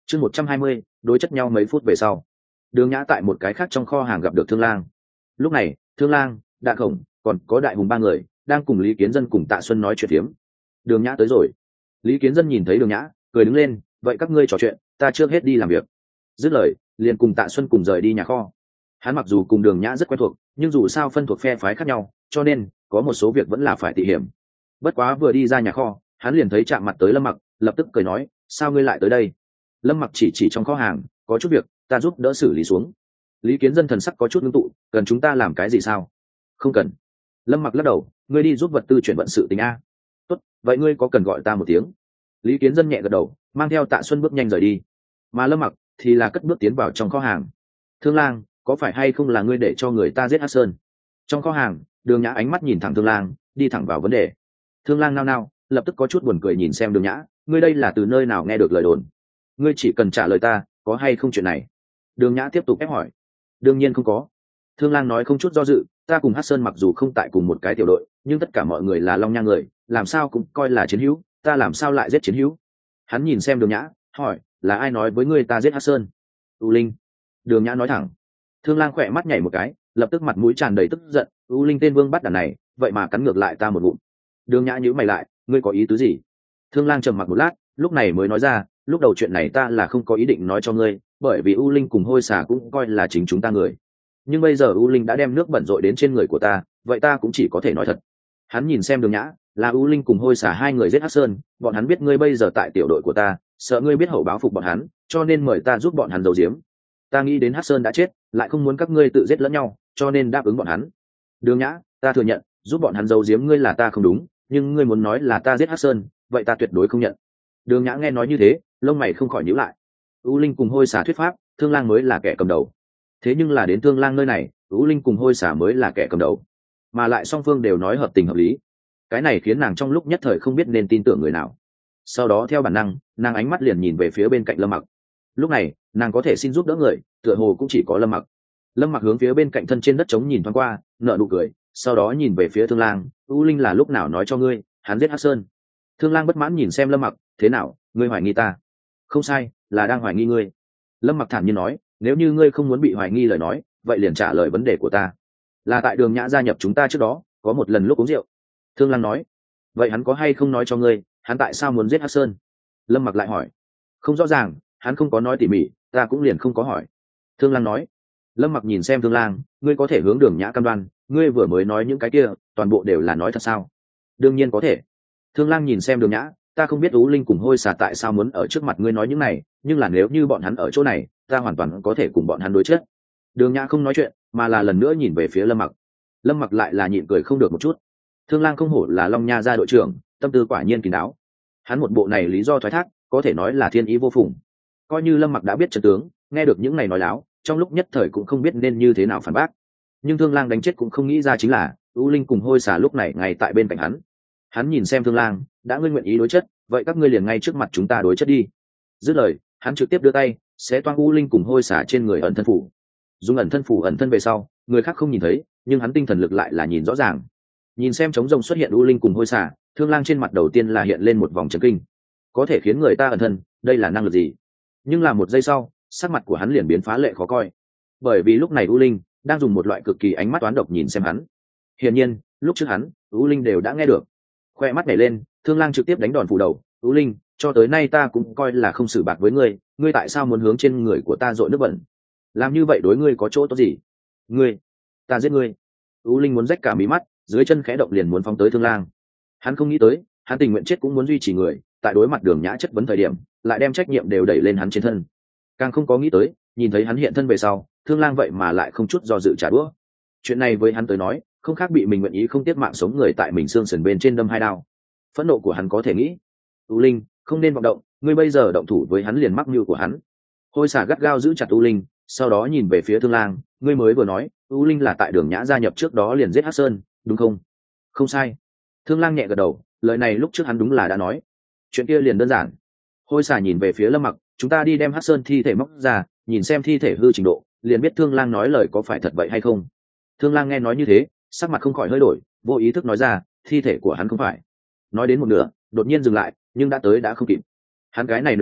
chương 120, đối chất nhau mấy phút về sau, Đường Nhã tại một cái khác trong kho hàng gặp được Thương Lang. Lúc này Thương Lang, Đạn Khổng, còn có Đại Hùng ba người đang cùng Lý Kiến Dân cùng Tạ Xuân nói chuyện phiếm. Đường Nhã tới rồi. Lý Kiến Dân nhìn thấy Đường Nhã cười đứng lên, vậy các ngươi trò chuyện, ta trước hết đi làm việc. Dứt lời liền cùng Tạ Xuân cùng rời đi nhà kho. Hắn mặc dù cùng Đường Nhã rất quen thuộc, nhưng dù sao phân thuộc phe phái khác nhau, cho nên có một số việc vẫn là phải tỉ hiểm. Bất quá vừa đi ra nhà kho, hắn liền thấy chạm mặt tới Lâm Mặc, lập tức cười nói, sao ngươi lại tới đây? Lâm Mặc chỉ trong kho hàng, có chút việc, ta giúp đỡ xử lý xuống. Lý Kiến Dân thần sắc có chút ngưng tụ, cần chúng ta làm cái gì sao? Không cần. Lâm Mặc lắc đầu, ngươi đi giúp vật tư chuyển vận sự tình a. Tốt, vậy ngươi có cần gọi ta một tiếng? Lý Kiến Dân nhẹ gật đầu, mang theo Tạ Xuân bước nhanh rời đi. Mà Lâm Mặc thì là cất bước tiến vào trong kho hàng. Thương Lang, có phải hay không là ngươi để cho người ta giết Hắc Sơn? Trong kho hàng, Đường Nhã ánh mắt nhìn thẳng Thương Lang, đi thẳng vào vấn đề. Thương Lang nao nao, lập tức có chút buồn cười nhìn xem Đường Nhã, ngươi đây là từ nơi nào nghe được lời đồn? Ngươi chỉ cần trả lời ta, có hay không chuyện này? Đường Nhã tiếp tục ép hỏi. Đương nhiên không có. Thương Lang nói không chút do dự, ta cùng Hắc Sơn mặc dù không tại cùng một cái tiểu đội, nhưng tất cả mọi người là Long Nha người, làm sao cũng coi là chiến hữu, ta làm sao lại giết chiến hữu? Hắn nhìn xem Đường Nhã, hỏi, là ai nói với ngươi ta giết Hắc Sơn? U Linh. Đường Nhã nói thẳng. Thương Lang khỏe mắt nhảy một cái, lập tức mặt mũi tràn đầy tức giận, U Linh tên vương bắt đàn này, vậy mà cắn ngược lại ta một ngụm. Đường Nhã nhíu mày lại, ngươi có ý tứ gì? Thương Lang trầm mặc một lát, lúc này mới nói ra, lúc đầu chuyện này ta là không có ý định nói cho ngươi, bởi vì U Linh cùng Hôi Xà cũng coi là chính chúng ta người. Nhưng bây giờ U Linh đã đem nước bẩn rội đến trên người của ta, vậy ta cũng chỉ có thể nói thật. Hắn nhìn xem Đường Nhã, là U Linh cùng Hôi Xà hai người giết Hắc Sơn, bọn hắn biết ngươi bây giờ tại tiểu đội của ta, sợ ngươi biết hậu báo phục bọn hắn, cho nên mời ta giúp bọn hắn giấu giếm. Ta nghĩ đến Hắc Sơn đã chết, lại không muốn các ngươi tự giết lẫn nhau, cho nên đáp ứng bọn hắn. Đường Nhã, ta thừa nhận, giúp bọn hắn giấu giếm ngươi là ta không đúng, nhưng ngươi muốn nói là ta giết Hắc Sơn, vậy ta tuyệt đối không nhận. Đường Nhã nghe nói như thế, lông mày không khỏi nhíu lại. U Linh cùng Hôi Xà thuyết pháp, Thương Lang mới là kẻ cầm đầu. Thế nhưng là đến Thương Lang nơi này, U Linh cùng Hôi Xà mới là kẻ cầm đầu, mà lại song phương đều nói hợp tình hợp lý. Cái này khiến nàng trong lúc nhất thời không biết nên tin tưởng người nào. Sau đó theo bản năng, nàng ánh mắt liền nhìn về phía bên cạnh Lâm Mặc. Lúc này, nàng có thể xin giúp đỡ người, tựa hồ cũng chỉ có Lâm Mặc. Lâm Mặc hướng phía bên cạnh thân trên đất trống nhìn thoáng qua, nở nụ cười, sau đó nhìn về phía Thương Lang, U Linh là lúc nào nói cho ngươi, hắn giết Hắc Sơn? Thương Lang bất mãn nhìn xem Lâm Mặc, thế nào, ngươi hoài nghi ta? Không sai, là đang hoài nghi ngươi. Lâm Mặc thản nhiên nói, nếu như ngươi không muốn bị hoài nghi lời nói, vậy liền trả lời vấn đề của ta. Là tại Đường Nhã gia nhập chúng ta trước đó, có một lần lúc uống rượu. Thương Lang nói, vậy hắn có hay không nói cho ngươi, hắn tại sao muốn giết Hắc Sơn? Lâm Mặc lại hỏi, không rõ ràng, hắn không có nói tỉ mỉ, ta cũng liền không có hỏi. Thương Lang nói. Lâm Mặc nhìn xem Thương Lang, ngươi có thể hướng Đường Nhã cam đoan, ngươi vừa mới nói những cái kia, toàn bộ đều là nói thật sao? Đương nhiên có thể. Thương Lang nhìn xem Đường Nhã, ta không biết Ú Linh cùng Hôi Xà tại sao muốn ở trước mặt ngươi nói những này, nhưng là nếu như bọn hắn ở chỗ này, ta hoàn toàn có thể cùng bọn hắn đối chất. Đường Nhã không nói chuyện, mà là lần nữa nhìn về phía Lâm Mặc. Lâm Mặc lại là nhịn cười không được một chút. Thương Lang không hổ là Long Nha gia đội trưởng, tâm tư quả nhiên kín đáo. Hắn một bộ này lý do thoái thác, có thể nói là thiên ý vô phùng. Coi như Lâm Mặc đã biết trận tướng, nghe được những này nói láo, trong lúc nhất thời cũng không biết nên như thế nào phản bác. Nhưng Thương Lang đánh chết cũng không nghĩ ra chính là, U Linh cùng Hôi Xà lúc này ngay tại bên cạnh hắn. Hắn nhìn xem Thương Lang, đã ngươi nguyện ý đối chất, vậy các ngươi liền ngay trước mặt chúng ta đối chất đi. Dứt lời, hắn trực tiếp đưa tay, sẽ toang U Linh cùng Hôi Xà trên người ẩn thân phủ. Dùng ẩn thân phủ ẩn thân về sau, người khác không nhìn thấy, nhưng hắn tinh thần lực lại là nhìn rõ ràng. Nhìn xem trống rồng xuất hiện U Linh cùng Hôi Xà, Thương Lang trên mặt đầu tiên là hiện lên một vòng chấn kinh. Có thể khiến người ta ẩn thân, đây là năng lực gì? Nhưng là một giây sau, sắc mặt của hắn liền biến phá lệ khó coi. Bởi vì lúc này U Linh đang dùng một loại cực kỳ ánh mắt toán độc nhìn xem hắn. Hiển nhiên, lúc trước hắn, U Linh đều đã nghe được. Khoe mắt nhảy lên, Thương Lang trực tiếp đánh đòn phủ đầu, U Linh, cho tới nay ta cũng coi là không xử bạc với ngươi, ngươi tại sao muốn hướng trên người của ta dội nước bẩn? Làm như vậy đối ngươi có chỗ tốt gì? Ngươi, ta giết ngươi. U Linh muốn rách cả mí mắt, dưới chân khẽ động liền muốn phóng tới Thương Lang. Hắn không nghĩ tới, hắn tình nguyện chết cũng muốn duy trì người, tại đối mặt Đường Nhã chất vấn thời điểm, lại đem trách nhiệm đều đẩy lên hắn trên thân. Càng không có nghĩ tới, nhìn thấy hắn hiện thân về sau, Thương Lang vậy mà lại không chút do dự trả đũa. Chuyện này với hắn tới nói, không khác bị mình nguyện ý không tiếc mạng sống người tại mình xương sườn bên trên đâm hai đao. Phẫn nộ của hắn có thể nghĩ, U Linh, không nên vọng động, ngươi bây giờ động thủ với hắn liền mắc mưu của hắn. Hôi Xà gắt gao giữ chặt U Linh, sau đó nhìn về phía Thương Lang, ngươi mới vừa nói, U Linh là tại Đường Nhã gia nhập trước đó liền giết Hắc Sơn, đúng không? Không sai. Thương Lang nhẹ gật đầu, lời này lúc trước hắn đúng là đã nói. Chuyện kia liền đơn giản. Hôi Xà nhìn về phía Lâm Mặc, chúng ta đi đem Hắc Sơn thi thể móc ra, nhìn xem thi thể hư trình độ, liền biết Thương Lang nói lời có phải thật vậy hay không. Thương Lang nghe nói như thế, sắc mặt không khỏi hơi đổi, vô ý thức nói ra, thi thể của hắn không phải. Nói đến một nửa, đột nhiên dừng lại, nhưng đã tới đã không kịp. Hắn cái này nửa câu,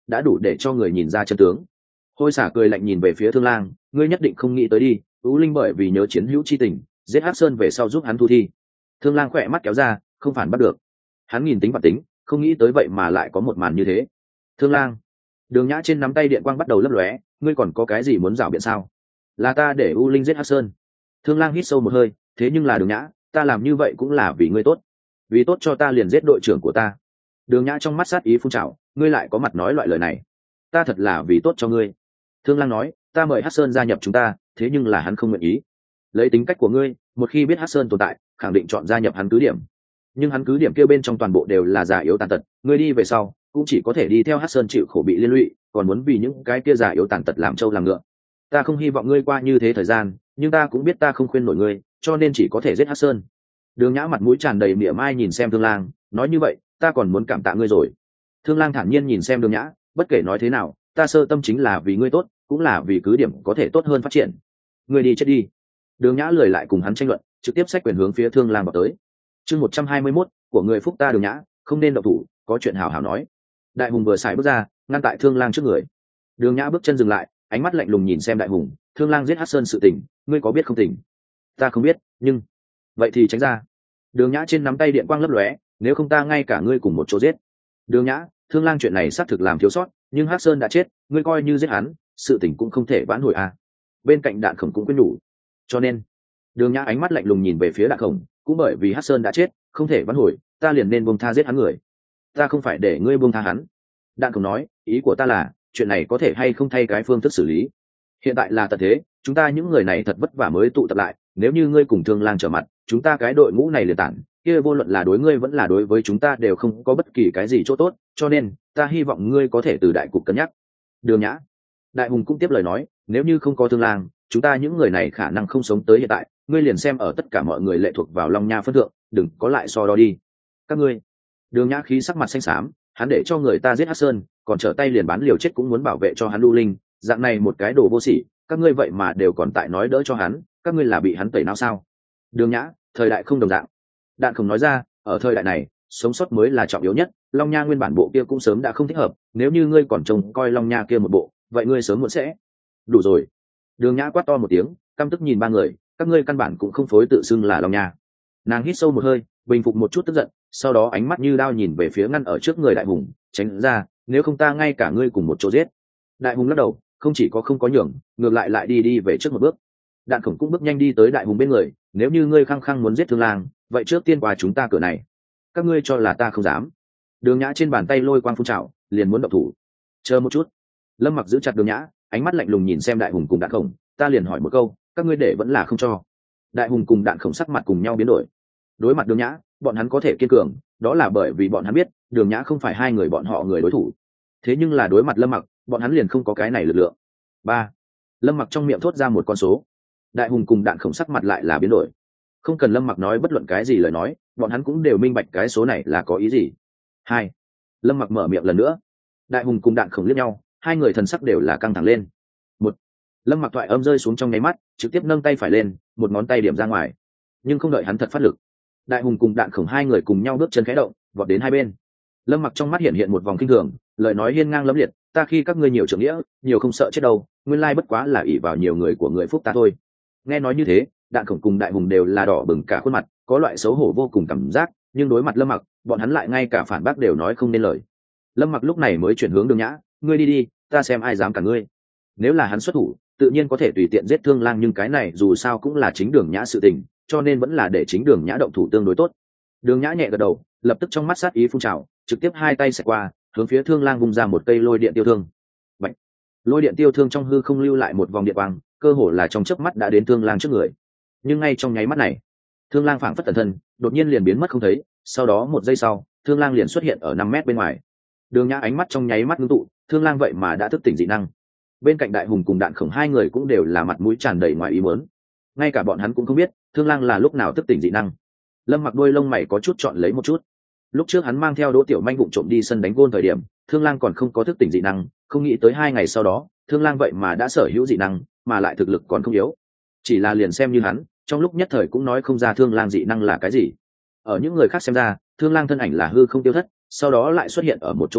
đã đủ để cho người nhìn ra chân tướng. Hôi xả cười lạnh nhìn về phía Thương Lang, ngươi nhất định không nghĩ tới đi, U Linh bởi vì nhớ chiến hữu chi tình, giết Hắc Sơn về sau giúp hắn thu thi. Thương Lang khỏe mắt kéo ra, không phản bắt được. Hắn nhìn tính và tính, không nghĩ tới vậy mà lại có một màn như thế. Thương Lang, Đường Nhã trên nắm tay điện quang bắt đầu lấp lóe, ngươi còn có cái gì muốn rảo biện sao? Là ta để U Linh giết Hắc Sơn. Thương Lang hít sâu một hơi, thế nhưng là Đường Nhã, ta làm như vậy cũng là vì ngươi tốt, vì tốt cho ta liền giết đội trưởng của ta. Đường Nhã trong mắt sát ý phun trào, ngươi lại có mặt nói loại lời này, ta thật là vì tốt cho ngươi. Thương Lang nói, ta mời Hắc Sơn gia nhập chúng ta, thế nhưng là hắn không nguyện ý. Lấy tính cách của ngươi, một khi biết Hắc Sơn tồn tại, khẳng định chọn gia nhập hắn cứ điểm. Nhưng hắn cứ điểm kia bên trong toàn bộ đều là già yếu tàn tật, ngươi đi về sau cũng chỉ có thể đi theo Hắc Sơn chịu khổ bị liên lụy, còn muốn vì những cái kia già yếu tàn tật làm trâu làm ngựa. Ta không hy vọng ngươi qua như thế thời gian, nhưng ta cũng biết ta không khuyên nổi ngươi, cho nên chỉ có thể giết Hắc Sơn. Đường Nhã mặt mũi tràn đầy mỉa mai nhìn xem Thương Lang, nói như vậy, ta còn muốn cảm tạ ngươi rồi. Thương Lang thản nhiên nhìn xem Đường Nhã, bất kể nói thế nào, ta sơ tâm chính là vì ngươi tốt, cũng là vì cứ điểm có thể tốt hơn phát triển. Ngươi đi chết đi. Đường Nhã lười lại cùng hắn tranh luận, trực tiếp xách quyền hướng phía Thương Lang vào tới. Chương 121, của người phúc ta Đường Nhã, không nên động thủ, có chuyện hảo hảo nói. Đại Hùng vừa xài bước ra, ngăn tại Thương Lang trước người. Đường Nhã bước chân dừng lại, ánh mắt lạnh lùng nhìn xem Đại Hùng, Thương Lang giết Hắc Sơn sự tình, ngươi có biết không tình? Ta không biết, nhưng vậy thì tránh ra. Đường Nhã trên nắm tay điện quang lấp lóe, nếu không ta ngay cả ngươi cùng một chỗ giết. Đường Nhã, Thương Lang chuyện này xác thực làm thiếu sót, nhưng Hắc Sơn đã chết, ngươi coi như giết hắn, sự tình cũng không thể vãn hồi à. Bên cạnh Đạn Khổng cũng quyết nhủ. Cho nên, Đường Nhã ánh mắt lạnh lùng nhìn về phía Đạn Khổng, cũng bởi vì Hắc Sơn đã chết, không thể vãn hồi, ta liền nên buông tha giết hắn người. Ta không phải để ngươi buông tha hắn. Đạn Khổng nói, ý của ta là, chuyện này có thể hay không thay cái phương thức xử lý. Hiện tại là tận thế, chúng ta những người này thật vất vả mới tụ tập lại, nếu như ngươi cùng Thương Lang trở mặt, chúng ta cái đội ngũ này liền tản, kia vô luận là đối ngươi vẫn là đối với chúng ta đều không có bất kỳ cái gì chỗ tốt, cho nên ta hy vọng ngươi có thể từ đại cục cân nhắc. Đường Nhã. Đại Hùng cũng tiếp lời nói, nếu như không có Thương Lang, chúng ta những người này khả năng không sống tới hiện tại, ngươi liền xem ở tất cả mọi người lệ thuộc vào Long Nha phân thượng, đừng có lại so đo đi. Các ngươi. Đường Nhã khí sắc mặt xanh xám, hắn để cho người ta giết Hắc Sơn, còn trở tay liền bán liều chết cũng muốn bảo vệ cho hắn U Linh, dạng này một cái đồ vô sỉ, các ngươi vậy mà đều còn tại nói đỡ cho hắn, các ngươi là bị hắn tẩy não sao? Đường Nhã, thời đại không đồng dạng. Đạn Khổng nói ra, ở thời đại này, sống sót mới là trọng yếu nhất, Long Nha nguyên bản bộ kia cũng sớm đã không thích hợp, nếu như ngươi còn trông coi Long Nha kia một bộ, vậy ngươi sớm muộn sẽ. Đủ rồi. Đường Nhã quát to một tiếng, căm tức nhìn ba người, các ngươi căn bản cũng không phối tự xưng là Long Nha. Nàng hít sâu một hơi, bình phục một chút tức giận, sau đó ánh mắt như đao nhìn về phía ngăn ở trước người Đại Hùng, tránh ra, nếu không ta ngay cả ngươi cùng một chỗ giết. Đại Hùng lắc đầu, không chỉ có không có nhường, ngược lại đi về trước một bước. Đạn Khổng cũng bước nhanh đi tới Đại Hùng bên người, nếu như ngươi khăng khăng muốn giết Thương Lang, vậy trước tiên qua chúng ta cửa này. Các ngươi cho là ta không dám? Đường Nhã trên bàn tay lôi quang phun trào, liền muốn động thủ. Chờ một chút. Lâm Mặc giữ chặt Đường Nhã, ánh mắt lạnh lùng nhìn xem Đại Hùng cùng Đạn Khổng, ta liền hỏi một câu, các ngươi để vẫn là không cho? Đại Hùng cùng Đạn Khổng sắc mặt cùng nhau biến đổi. Đối mặt Đường Nhã, bọn hắn có thể kiên cường, đó là bởi vì bọn hắn biết, Đường Nhã không phải hai người bọn họ người đối thủ. Thế nhưng là đối mặt Lâm Mặc, bọn hắn liền không có cái này lực lượng. 3. Lâm Mặc trong miệng thốt ra một con số. Đại Hùng cùng Đạn Khổng sắc mặt lại là biến đổi. Không cần Lâm Mặc nói bất luận cái gì lời nói, bọn hắn cũng đều minh bạch cái số này là có ý gì. 2. Lâm Mặc mở miệng lần nữa. Đại Hùng cùng Đạn Khổng liếc nhau, hai người thần sắc đều là căng thẳng lên. 1. Lâm Mặc thoại âm rơi xuống trong nháy mắt, trực tiếp nâng tay phải lên, một ngón tay điểm ra ngoài. Nhưng không đợi hắn thật phát lực, Đại Hùng cùng Đạn Khổng hai người cùng nhau bước chân khẽ động, vọt đến hai bên. Lâm Mặc trong mắt hiện một vòng kinh thường, lời nói hiên ngang lẫm liệt, ta khi các ngươi nhiều trưởng nghĩa, nhiều không sợ chết đâu, nguyên lai bất quá là ỷ vào nhiều người của người phúc ta thôi. Nghe nói như thế, Đạn Khổng cùng Đại Hùng đều là đỏ bừng cả khuôn mặt, có loại xấu hổ vô cùng cảm giác, nhưng đối mặt Lâm Mặc, bọn hắn lại ngay cả phản bác đều nói không nên lời. Lâm Mặc lúc này mới chuyển hướng Đường Nhã, ngươi đi đi, ta xem ai dám cả ngươi. Nếu là hắn xuất thủ, tự nhiên có thể tùy tiện giết Thương Lang, nhưng cái này dù sao cũng là chính Đường Nhã sự tình, cho nên vẫn là để chính Đường Nhã động thủ tương đối tốt. Đường Nhã nhẹ gật đầu, lập tức trong mắt sát ý phun trào, trực tiếp hai tay xẹt qua, hướng phía Thương Lang vung ra một cây lôi điện tiêu thương. Bạch. Lôi điện tiêu thương trong hư không lưu lại một vòng điện quang, cơ hồ là trong chớp mắt đã đến Thương Lang trước người. Nhưng ngay trong nháy mắt này, Thương Lang phảng phất tẩn thân, đột nhiên liền biến mất không thấy, sau đó một giây sau, Thương Lang liền xuất hiện ở 5 mét bên ngoài. Đường Nhã ánh mắt trong nháy mắt ngưng tụ, Thương Lang vậy mà đã thức tỉnh dị năng. Bên cạnh Đại Hùng cùng Đạn Khổng hai người cũng đều là mặt mũi tràn đầy ngoài ý muốn. Ngay cả bọn hắn cũng không biết, Thương Lang là lúc nào thức tỉnh dị năng. Lâm Mặc đôi lông mày có chút chọn lấy một chút. Lúc trước hắn mang theo Đỗ Tiểu Manh vụng trộm đi sân đánh gôn thời điểm, Thương Lang còn không có thức tỉnh dị năng, không nghĩ tới 2 ngày sau đó, Thương Lang vậy mà đã sở hữu dị năng, mà lại thực lực còn không yếu. Chỉ là liền xem như hắn, trong lúc nhất thời cũng nói không ra Thương Lang dị năng là cái gì. Ở những người khác xem ra, Thương Lang thân ảnh là hư không tiêu thất, sau đó lại xuất hiện ở một chỗ khác,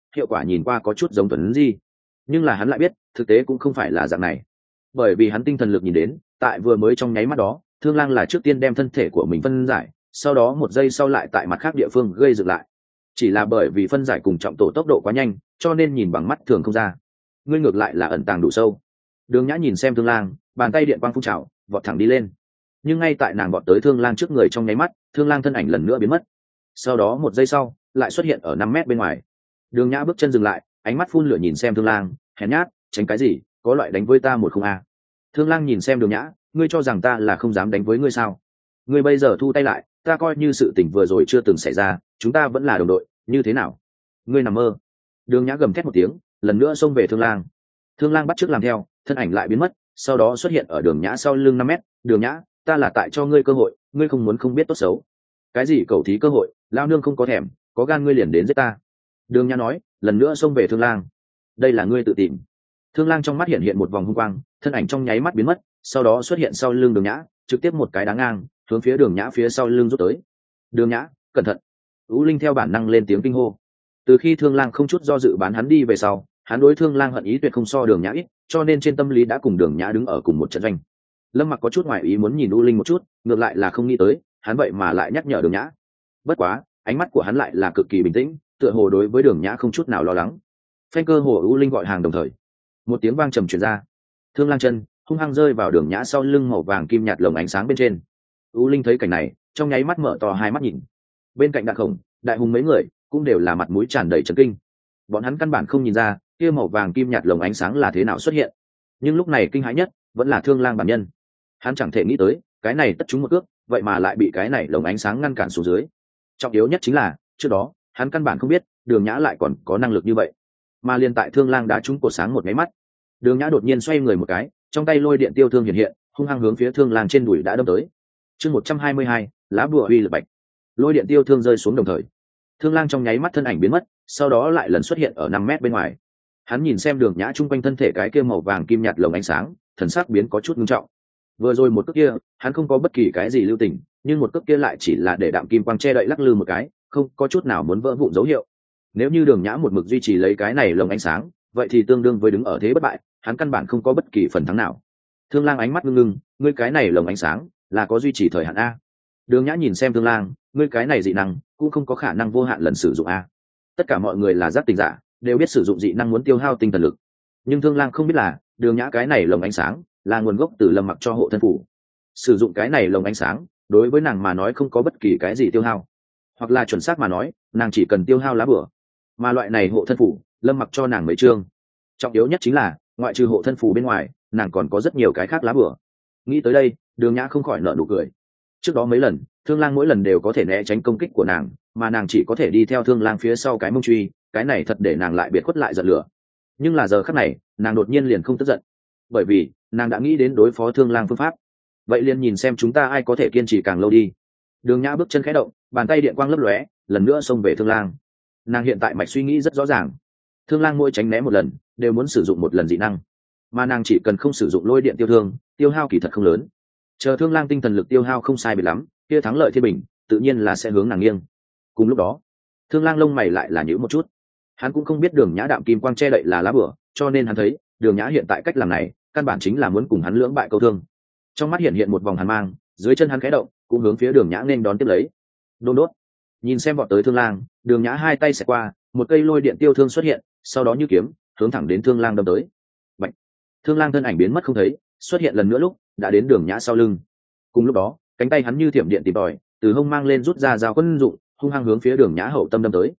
hiệu quả nhìn qua có chút giống Tuấn Di, nhưng là hắn lại biết thực tế cũng không phải là dạng này, bởi vì hắn tinh thần lực nhìn đến tại vừa mới trong nháy mắt đó Thương Lang là trước tiên đem thân thể của mình phân giải, sau đó một giây sau lại tại mặt khác địa phương gây dựng lại. Chỉ là bởi vì phân giải cùng trọng tổ tốc độ quá nhanh, cho nên nhìn bằng mắt thường không ra. Ngươi ngược lại là ẩn tàng đủ sâu. Đường Nhã nhìn xem Thương Lang, bàn tay điện quang phun trào, vọt thẳng đi lên. Nhưng ngay tại nàng vọt tới Thương Lang trước người trong nháy mắt, Thương Lang thân ảnh lần nữa biến mất. Sau đó một giây sau, lại xuất hiện ở 5 mét bên ngoài. Đường Nhã bước chân dừng lại, ánh mắt phun lửa nhìn xem Thương Lang, hèn nhát, tránh cái gì, có loại đánh với ta một không a. Thương Lang nhìn xem Đường Nhã, ngươi cho rằng ta là không dám đánh với ngươi sao? Ngươi bây giờ thu tay lại, ta coi như sự tình vừa rồi chưa từng xảy ra, chúng ta vẫn là đồng đội, như thế nào? Ngươi nằm mơ. Đường Nhã gầm thét một tiếng, lần nữa xông về Thương Lang. Thương Lang bắt chước làm theo, thân ảnh lại biến mất, sau đó xuất hiện ở Đường Nhã sau lưng 5 mét. Đường Nhã, ta là tại cho ngươi cơ hội, ngươi không muốn không biết tốt xấu. Cái gì cầu thí cơ hội, lao nương không có thèm, có gan ngươi liền đến giết ta. Đường Nhã nói, lần nữa xông về Thương Lang. Đây là ngươi tự tìm. Thương Lang trong mắt hiện hiện một vòng hung quang, thân ảnh trong nháy mắt biến mất, sau đó xuất hiện sau lưng Đường Nhã, trực tiếp một cái đá ngang, hướng phía Đường Nhã phía sau lưng rút tới. Đường Nhã, cẩn thận. U Linh theo bản năng lên tiếng kinh hô. Từ khi Thương Lang không chút do dự bán hắn đi về sau, hắn đối Thương Lang hận ý tuyệt không so Đường Nhã ít, cho nên trên tâm lý đã cùng Đường Nhã đứng ở cùng một trận doanh. Lâm Mặc có chút ngoài ý muốn nhìn U Linh một chút, ngược lại là không nghĩ tới, hắn vậy mà lại nhắc nhở Đường Nhã. Bất quá, ánh mắt của hắn lại là cực kỳ bình tĩnh, tựa hồ đối với Đường Nhã không chút nào lo lắng. Phanh cơ hồ U Linh gọi hàng đồng thời, một tiếng vang trầm truyền ra. Thương Lang chân hung hăng rơi vào Đường Nhã sau lưng màu vàng kim nhạt lồng ánh sáng bên trên. U Linh thấy cảnh này, trong nháy mắt mở to hai mắt nhìn. Bên cạnh Đại Khổng, Đại Hùng mấy người cũng đều là mặt mũi tràn đầy chấn kinh. Bọn hắn căn bản không nhìn ra kia màu vàng kim nhạt lồng ánh sáng là thế nào xuất hiện, nhưng lúc này kinh hãi nhất vẫn là Thương Lang bản nhân. Hắn chẳng thể nghĩ tới cái này tất chúng một cước, vậy mà lại bị cái này lồng ánh sáng ngăn cản xuống dưới. Trọng yếu nhất chính là trước đó hắn căn bản không biết Đường Nhã lại còn có năng lực như vậy, mà liền tại Thương Lang đã trúng cột sáng một cái mắt, Đường Nhã đột nhiên xoay người một cái, trong tay lôi điện tiêu thương hiện hiện, hung hăng hướng phía Thương Lang trên đùi đã đâm tới. Chương 122, lá bùa uy lực bạch. Lôi điện tiêu thương rơi xuống đồng thời, Thương Lang trong nháy mắt thân ảnh biến mất, sau đó lại lần xuất hiện ở 5 mét bên ngoài. Hắn nhìn xem Đường Nhã chung quanh thân thể cái kia màu vàng kim nhạt lồng ánh sáng, thần sắc biến có chút nghiêm trọng. Vừa rồi một cước kia, hắn không có bất kỳ cái gì lưu tình, nhưng một cước kia lại chỉ là để đạm kim quang che đậy lắc lư một cái, không có chút nào muốn vỡ vụn dấu hiệu. Nếu như Đường Nhã một mực duy trì lấy cái này lồng ánh sáng, vậy thì tương đương với đứng ở thế bất bại, hắn căn bản không có bất kỳ phần thắng nào. Thương Lang ánh mắt ngưng ngưng, ngươi cái này lồng ánh sáng là có duy trì thời hạn a? Đường Nhã nhìn xem Thương Lang, ngươi cái này dị năng cũng không có khả năng vô hạn lần sử dụng a. Tất cả mọi người là giác tình giả, đều biết sử dụng dị năng muốn tiêu hao tinh thần lực, nhưng Thương Lang không biết là Đường Nhã cái này lồng ánh sáng là nguồn gốc từ Lâm Mặc cho hộ thân phủ. Sử dụng cái này lồng ánh sáng đối với nàng mà nói không có bất kỳ cái gì tiêu hao, hoặc là chuẩn xác mà nói nàng chỉ cần tiêu hao lá bửa, mà loại này hộ thân phủ Lâm Mặc cho nàng mấy chương. Trọng yếu nhất chính là ngoại trừ hộ thân phủ bên ngoài, nàng còn có rất nhiều cái khác lá bửa. Nghĩ tới đây, Đường Nhã không khỏi nở nụ cười. Trước đó mấy lần Thương Lang mỗi lần đều có thể né tránh công kích của nàng, mà nàng chỉ có thể đi theo Thương Lang phía sau cái mông truy, cái này thật để nàng lại biệt khuất lại giận lửa. Nhưng là giờ khắc này nàng đột nhiên liền không tức giận, bởi vì nàng đã nghĩ đến đối phó Thương Lang phương pháp. Vậy liền nhìn xem chúng ta ai có thể kiên trì càng lâu đi. Đường Nhã bước chân khẽ động, bàn tay điện quang lấp lóe, lần nữa xông về Thương Lang. Nàng hiện tại mạch suy nghĩ rất rõ ràng, Thương Lang mỗi tránh né một lần đều muốn sử dụng một lần dị năng, mà nàng chỉ cần không sử dụng lôi điện tiêu thương, tiêu hao kỳ thật không lớn. Chờ Thương Lang tinh thần lực tiêu hao không sai biệt lắm, kia thắng lợi thiên bình tự nhiên là sẽ hướng nàng nghiêng. Cùng lúc đó, Thương Lang lông mày lại là nhíu một chút. Hắn cũng không biết Đường Nhã đạm kim quang che đậy là lá bửa, cho nên hắn thấy Đường Nhã hiện tại cách làm này căn bản chính là muốn cùng hắn lưỡng bại câu thương. Trong mắt hiện hiện một vòng hàn mang, dưới chân hắn khẽ động, cũng hướng phía Đường Nhã nên đón tiếp lấy. Đôn đốt. Nhìn xem vọt tới Thương Lang, Đường Nhã hai tay xẹt qua, một cây lôi điện tiêu thương xuất hiện, sau đó như kiếm hướng thẳng đến Thương Lang đâm tới. Bạch. Thương Lang thân ảnh biến mất không thấy, xuất hiện lần nữa lúc đã đến Đường Nhã sau lưng. Cùng lúc đó, cánh tay hắn như thiểm điện tìm tòi, từ hông mang lên rút ra dao quân dụng, hung hăng hướng phía Đường Nhã hậu tâm đâm tới.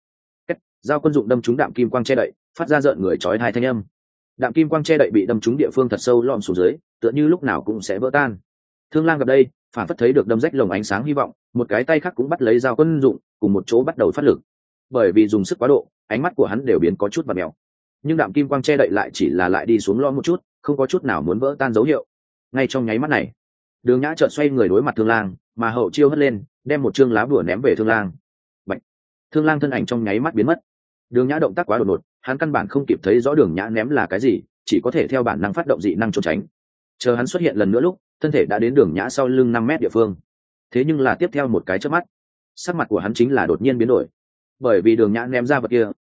Dao quân dụng đâm trúng đạm kim quang che đậy, phát ra rợn người chói tai thanh âm. Đạm kim quang che đậy bị đâm trúng địa phương thật sâu lom xuống dưới, tựa như lúc nào cũng sẽ vỡ tan. Thương Lang gặp đây, phản phất thấy được đâm rách lồng ánh sáng hy vọng, một cái tay khác cũng bắt lấy dao quân dụng, cùng một chỗ bắt đầu phát lực. Bởi vì dùng sức quá độ, ánh mắt của hắn đều biến có chút vặn mèo. Nhưng đạm kim quang che đậy lại chỉ là lại đi xuống lom một chút, không có chút nào muốn vỡ tan dấu hiệu. Ngay trong nháy mắt này, Đường Nhã chợt xoay người đối mặt Thương Lang, mà hậu chiêu hất lên, đem một chương lá bùa ném về Thương Lang. Bạch. Thương Lang thân ảnh trong nháy mắt biến mất. Đường Nhã động tác quá đột ngột, hắn căn bản không kịp thấy rõ Đường Nhã ném là cái gì, chỉ có thể theo bản năng phát động dị năng trốn tránh. Chờ hắn xuất hiện lần nữa lúc, thân thể đã đến Đường Nhã sau lưng 5 mét địa phương. Thế nhưng là tiếp theo một cái chớp mắt, sắc mặt của hắn chính là đột nhiên biến đổi. Bởi vì Đường Nhã ném ra vật kia,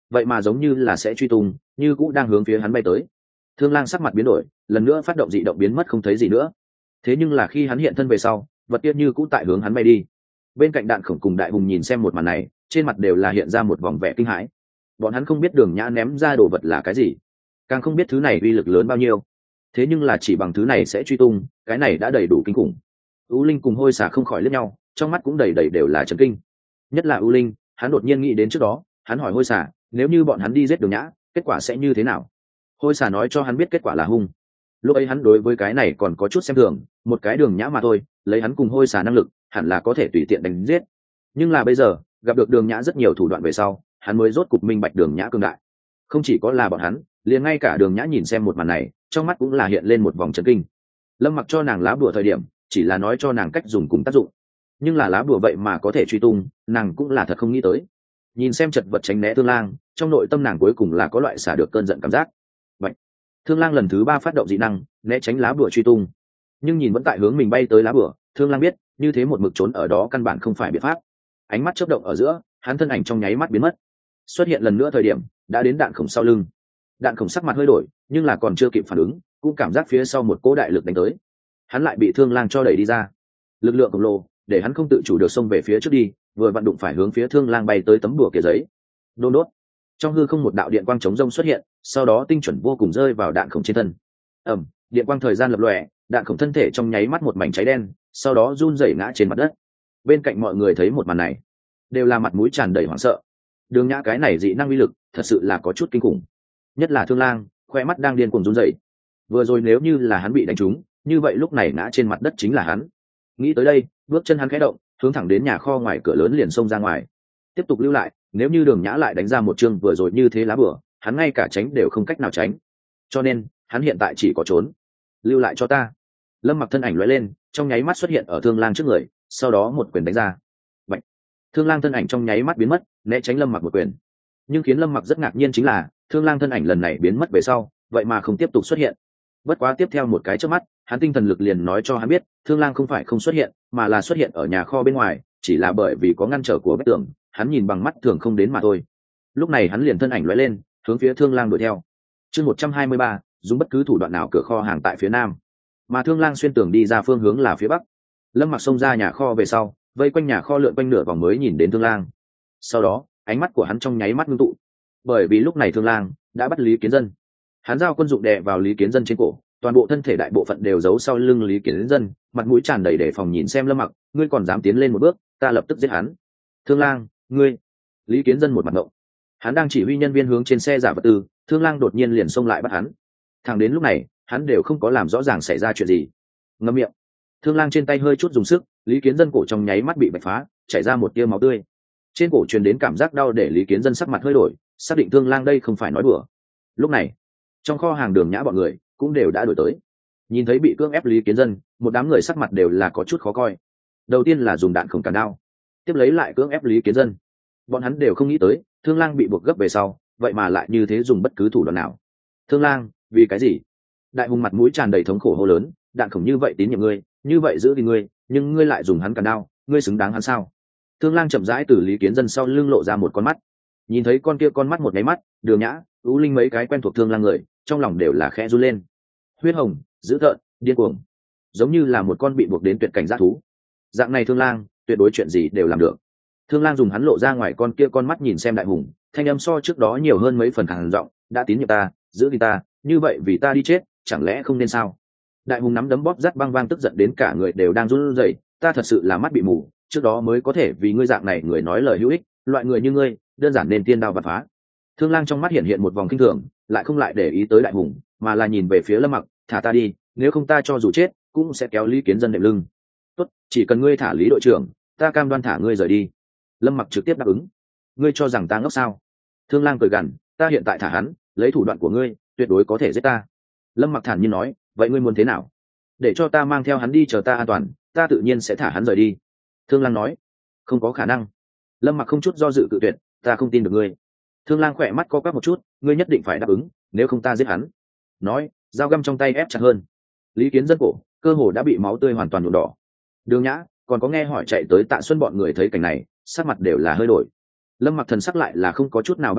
vậy mà giống như là sẽ truy tung, như cũng đang hướng phía hắn bay tới. Thương Lang sắc mặt biến đổi, lần nữa phát động dị động biến mất không thấy gì nữa. Thế nhưng là khi hắn hiện thân về sau, vật kia như cũng tại hướng hắn bay đi. Bên cạnh Đạn Khổng cùng Đại Hùng nhìn xem một màn này, trên mặt đều là hiện ra một vòng vẻ kinh hãi. Bọn hắn không biết Đường Nhã ném ra đồ vật là cái gì, càng không biết thứ này uy lực lớn bao nhiêu. Thế nhưng là chỉ bằng thứ này sẽ truy tung, cái này đã đầy đủ kinh khủng. U Linh cùng Hôi Xà không khỏi liếc nhau, trong mắt cũng đầy đầy đều là chấn kinh. Nhất là U Linh, hắn đột nhiên nghĩ đến trước đó, hắn hỏi Hôi Xà, nếu như bọn hắn đi giết Đường Nhã, kết quả sẽ như thế nào? Hôi Xà nói cho hắn biết kết quả là hung. Lúc ấy hắn đối với cái này còn có chút xem thường, một cái Đường Nhã mà thôi, lấy hắn cùng Hôi Xà năng lực, hẳn là có thể tùy tiện đánh giết. Nhưng là bây giờ, gặp được Đường Nhã rất nhiều thủ đoạn về sau, hắn mới rốt cục minh bạch Đường Nhã cường đại. Không chỉ có là bọn hắn, liền ngay cả Đường Nhã nhìn xem một màn này, trong mắt cũng là hiện lên một vòng chấn kinh. Lâm Mặc cho nàng lá bùa thời điểm, chỉ là nói cho nàng cách dùng cùng tác dụng, nhưng là lá bùa vậy mà có thể truy tung, nàng cũng là thật không nghĩ tới. Nhìn xem chật vật tránh né Thương Lang, trong nội tâm nàng cuối cùng là có loại xả được cơn giận cảm giác. Vậy, Thương Lang lần thứ 3 phát động dị năng, né tránh lá bùa truy tung, nhưng nhìn vẫn tại hướng mình bay tới lá bùa, Thương Lang biết, như thế một mực trốn ở đó căn bản không phải biện pháp. Ánh mắt chớp động ở giữa, hắn thân ảnh trong nháy mắt biến mất. Xuất hiện lần nữa thời điểm, đã đến Đạn Khổng sau lưng. Đạn Khổng sắc mặt hơi đổi, nhưng là còn chưa kịp phản ứng, cũng cảm giác phía sau một cỗ đại lực đánh tới. Hắn lại bị Thương Lang cho đẩy đi ra. Lực lượng khổng lồ để hắn không tự chủ được xông về phía trước đi, vừa vặn đụng phải hướng phía Thương Lang bay tới tấm bùa kia giấy. Đôn đốt. Trong hư không một đạo điện quang chống rông xuất hiện, sau đó tinh chuẩn vô cùng rơi vào Đạn Khổng trên thân. Điện quang thời gian lập lòe, Đạn Khổng thân thể trong nháy mắt một mảnh cháy đen, sau đó run rẩy ngã trên mặt đất. Bên cạnh mọi người thấy một màn này, đều là mặt mũi tràn đầy hoảng sợ. Đường Nhã cái này dị năng uy lực, thật sự là có chút kinh khủng. Nhất là Thương Lang, khoe mắt đang điên cuồng run rẩy. Vừa rồi nếu như là hắn bị đánh trúng, như vậy lúc này ngã trên mặt đất chính là hắn. Nghĩ tới đây, bước chân hắn khẽ động, hướng thẳng đến nhà kho ngoài cửa lớn liền xông ra ngoài. Tiếp tục lưu lại, nếu như Đường Nhã lại đánh ra một chương vừa rồi như thế lá bùa, hắn ngay cả tránh đều không cách nào tránh. Cho nên, hắn hiện tại chỉ có trốn. Lưu lại cho ta. Lâm Mặc thân ảnh lóe lên, trong nháy mắt xuất hiện ở Thương Lang trước người, sau đó một quyền đánh ra. Bạch. Thương Lang thân ảnh trong nháy mắt biến mất, né tránh Lâm Mặc một quyền. Nhưng khiến Lâm Mặc rất ngạc nhiên chính là, Thương Lang thân ảnh lần này biến mất về sau, vậy mà không tiếp tục xuất hiện. Bất quá tiếp theo một cái chớp mắt, hắn tinh thần lực liền nói cho hắn biết, Thương Lang không phải không xuất hiện, mà là xuất hiện ở nhà kho bên ngoài, chỉ là bởi vì có ngăn trở của vách tường, hắn nhìn bằng mắt thường không đến mà thôi. Lúc này hắn liền thân ảnh lóe lên, hướng phía Thương Lang đuổi theo. Chương 123, dùng bất cứ thủ đoạn nào cửa kho hàng tại phía nam, mà Thương Lang xuyên tường đi ra phương hướng là phía bắc. Lâm Mặc xông ra nhà kho về sau, vây quanh nhà kho lượn quanh nửa vòng mới nhìn đến Thương Lang. Sau đó, ánh mắt của hắn trong nháy mắt ngưng tụ, bởi vì lúc này Thương Lang đã bắt Lý Kiến Dân. Hắn giao quân dụng đè vào Lý Kiến Dân trên cổ, toàn bộ thân thể đại bộ phận đều giấu sau lưng Lý Kiến Dân, mặt mũi tràn đầy đề phòng nhìn xem Lâm Mặc, ngươi còn dám tiến lên một bước, ta lập tức giết hắn. Thương Lang, ngươi. Lý Kiến Dân một mặt ngộng. Hắn đang chỉ huy nhân viên hướng trên xe giả vật tư, Thương Lang đột nhiên liền xông lại bắt hắn. Thẳng đến lúc này, hắn đều không có làm rõ ràng xảy ra chuyện gì. Ngậm miệng. Thương Lang trên tay hơi chút dùng sức, Lý Kiến Dân cổ trong nháy mắt bị vạch phá, chảy ra một tia máu tươi. Trên cổ truyền đến cảm giác đau để Lý Kiến Dân sắc mặt hơi đổi, xác định Thương Lang đây không phải nói đùa. Lúc này, trong kho hàng Đường Nhã bọn người cũng đều đã đổi tới. Nhìn thấy bị cưỡng ép Lý Kiến Dân, một đám người sắc mặt đều là có chút khó coi. Đầu tiên là dùng Đạn Khổng cản đao, tiếp lấy lại cưỡng ép Lý Kiến Dân. Bọn hắn đều không nghĩ tới, Thương Lang bị buộc gấp về sau, vậy mà lại như thế dùng bất cứ thủ đoạn nào. Thương Lang, vì cái gì? Đại Hùng mặt mũi tràn đầy thống khổ hô lớn, Đạn Khổng như vậy tín nhiệm ngươi, như vậy giữ thì ngươi, nhưng ngươi lại dùng hắn cản đao, ngươi xứng đáng hắn sao? Thương Lang chậm rãi từ Lý Kiến Dân sau lưng lộ ra một con mắt. Nhìn thấy con kia con mắt một nháy mắt, Đường Nhã, U Linh mấy cái quen thuộc Thương Lang người, trong lòng đều là khẽ run lên. Huyết hồng, dữ tợn, điên cuồng, giống như là một con bị buộc đến tuyệt cảnh dã thú. Dạng này Thương Lang, tuyệt đối chuyện gì đều làm được. Thương Lang dùng hắn lộ ra ngoài con kia con mắt nhìn xem Đại Hùng, thanh âm so trước đó nhiều hơn mấy phần khàn giọng, đã tín nhiệm ta, giữ thì ta, như vậy vì ta đi chết, chẳng lẽ không nên sao? Đại Hùng nắm đấm bóp rát băng vang tức giận đến cả người đều đang run rẩy, ta thật sự là mắt bị mù, trước đó mới có thể vì ngươi dạng này người nói lời hữu ích, loại người như ngươi, đơn giản nên tiên đao vặt phá. Thương Lang trong mắt hiện một vòng kinh thường, lại không lại để ý tới Đại Hùng, mà là nhìn về phía Lâm Mặc, thả ta đi, nếu không ta cho dù chết, cũng sẽ kéo Lý Kiến Dân đệm lưng. Tốt, chỉ cần ngươi thả Lý đội trưởng, ta cam đoan thả ngươi rời đi. Lâm Mặc trực tiếp đáp ứng. Ngươi cho rằng ta ngốc sao? Thương Lang cười gằn, ta hiện tại thả hắn, lấy thủ đoạn của ngươi, tuyệt đối có thể giết ta. Lâm Mặc thản nhiên nói, vậy ngươi muốn thế nào? Để cho ta mang theo hắn đi chờ ta an toàn, ta tự nhiên sẽ thả hắn rời đi. Thương Lang nói, không có khả năng. Lâm Mặc không chút do dự cự tuyệt, ta không tin được ngươi. Thương Lang khỏe mắt co quắp một chút, ngươi nhất định phải đáp ứng, nếu không ta giết hắn. Nói, dao găm trong tay ép chặt hơn. Lý Kiến Dân cổ, cơ hồ đã bị máu tươi hoàn toàn nhuộm đỏ. Đường Nhã, còn có nghe hỏi chạy tới Tạ Xuân bọn người thấy cảnh này, sắc mặt đều là hơi đổi. Lâm Mặc thần sắc lại là không có chút nào ba động,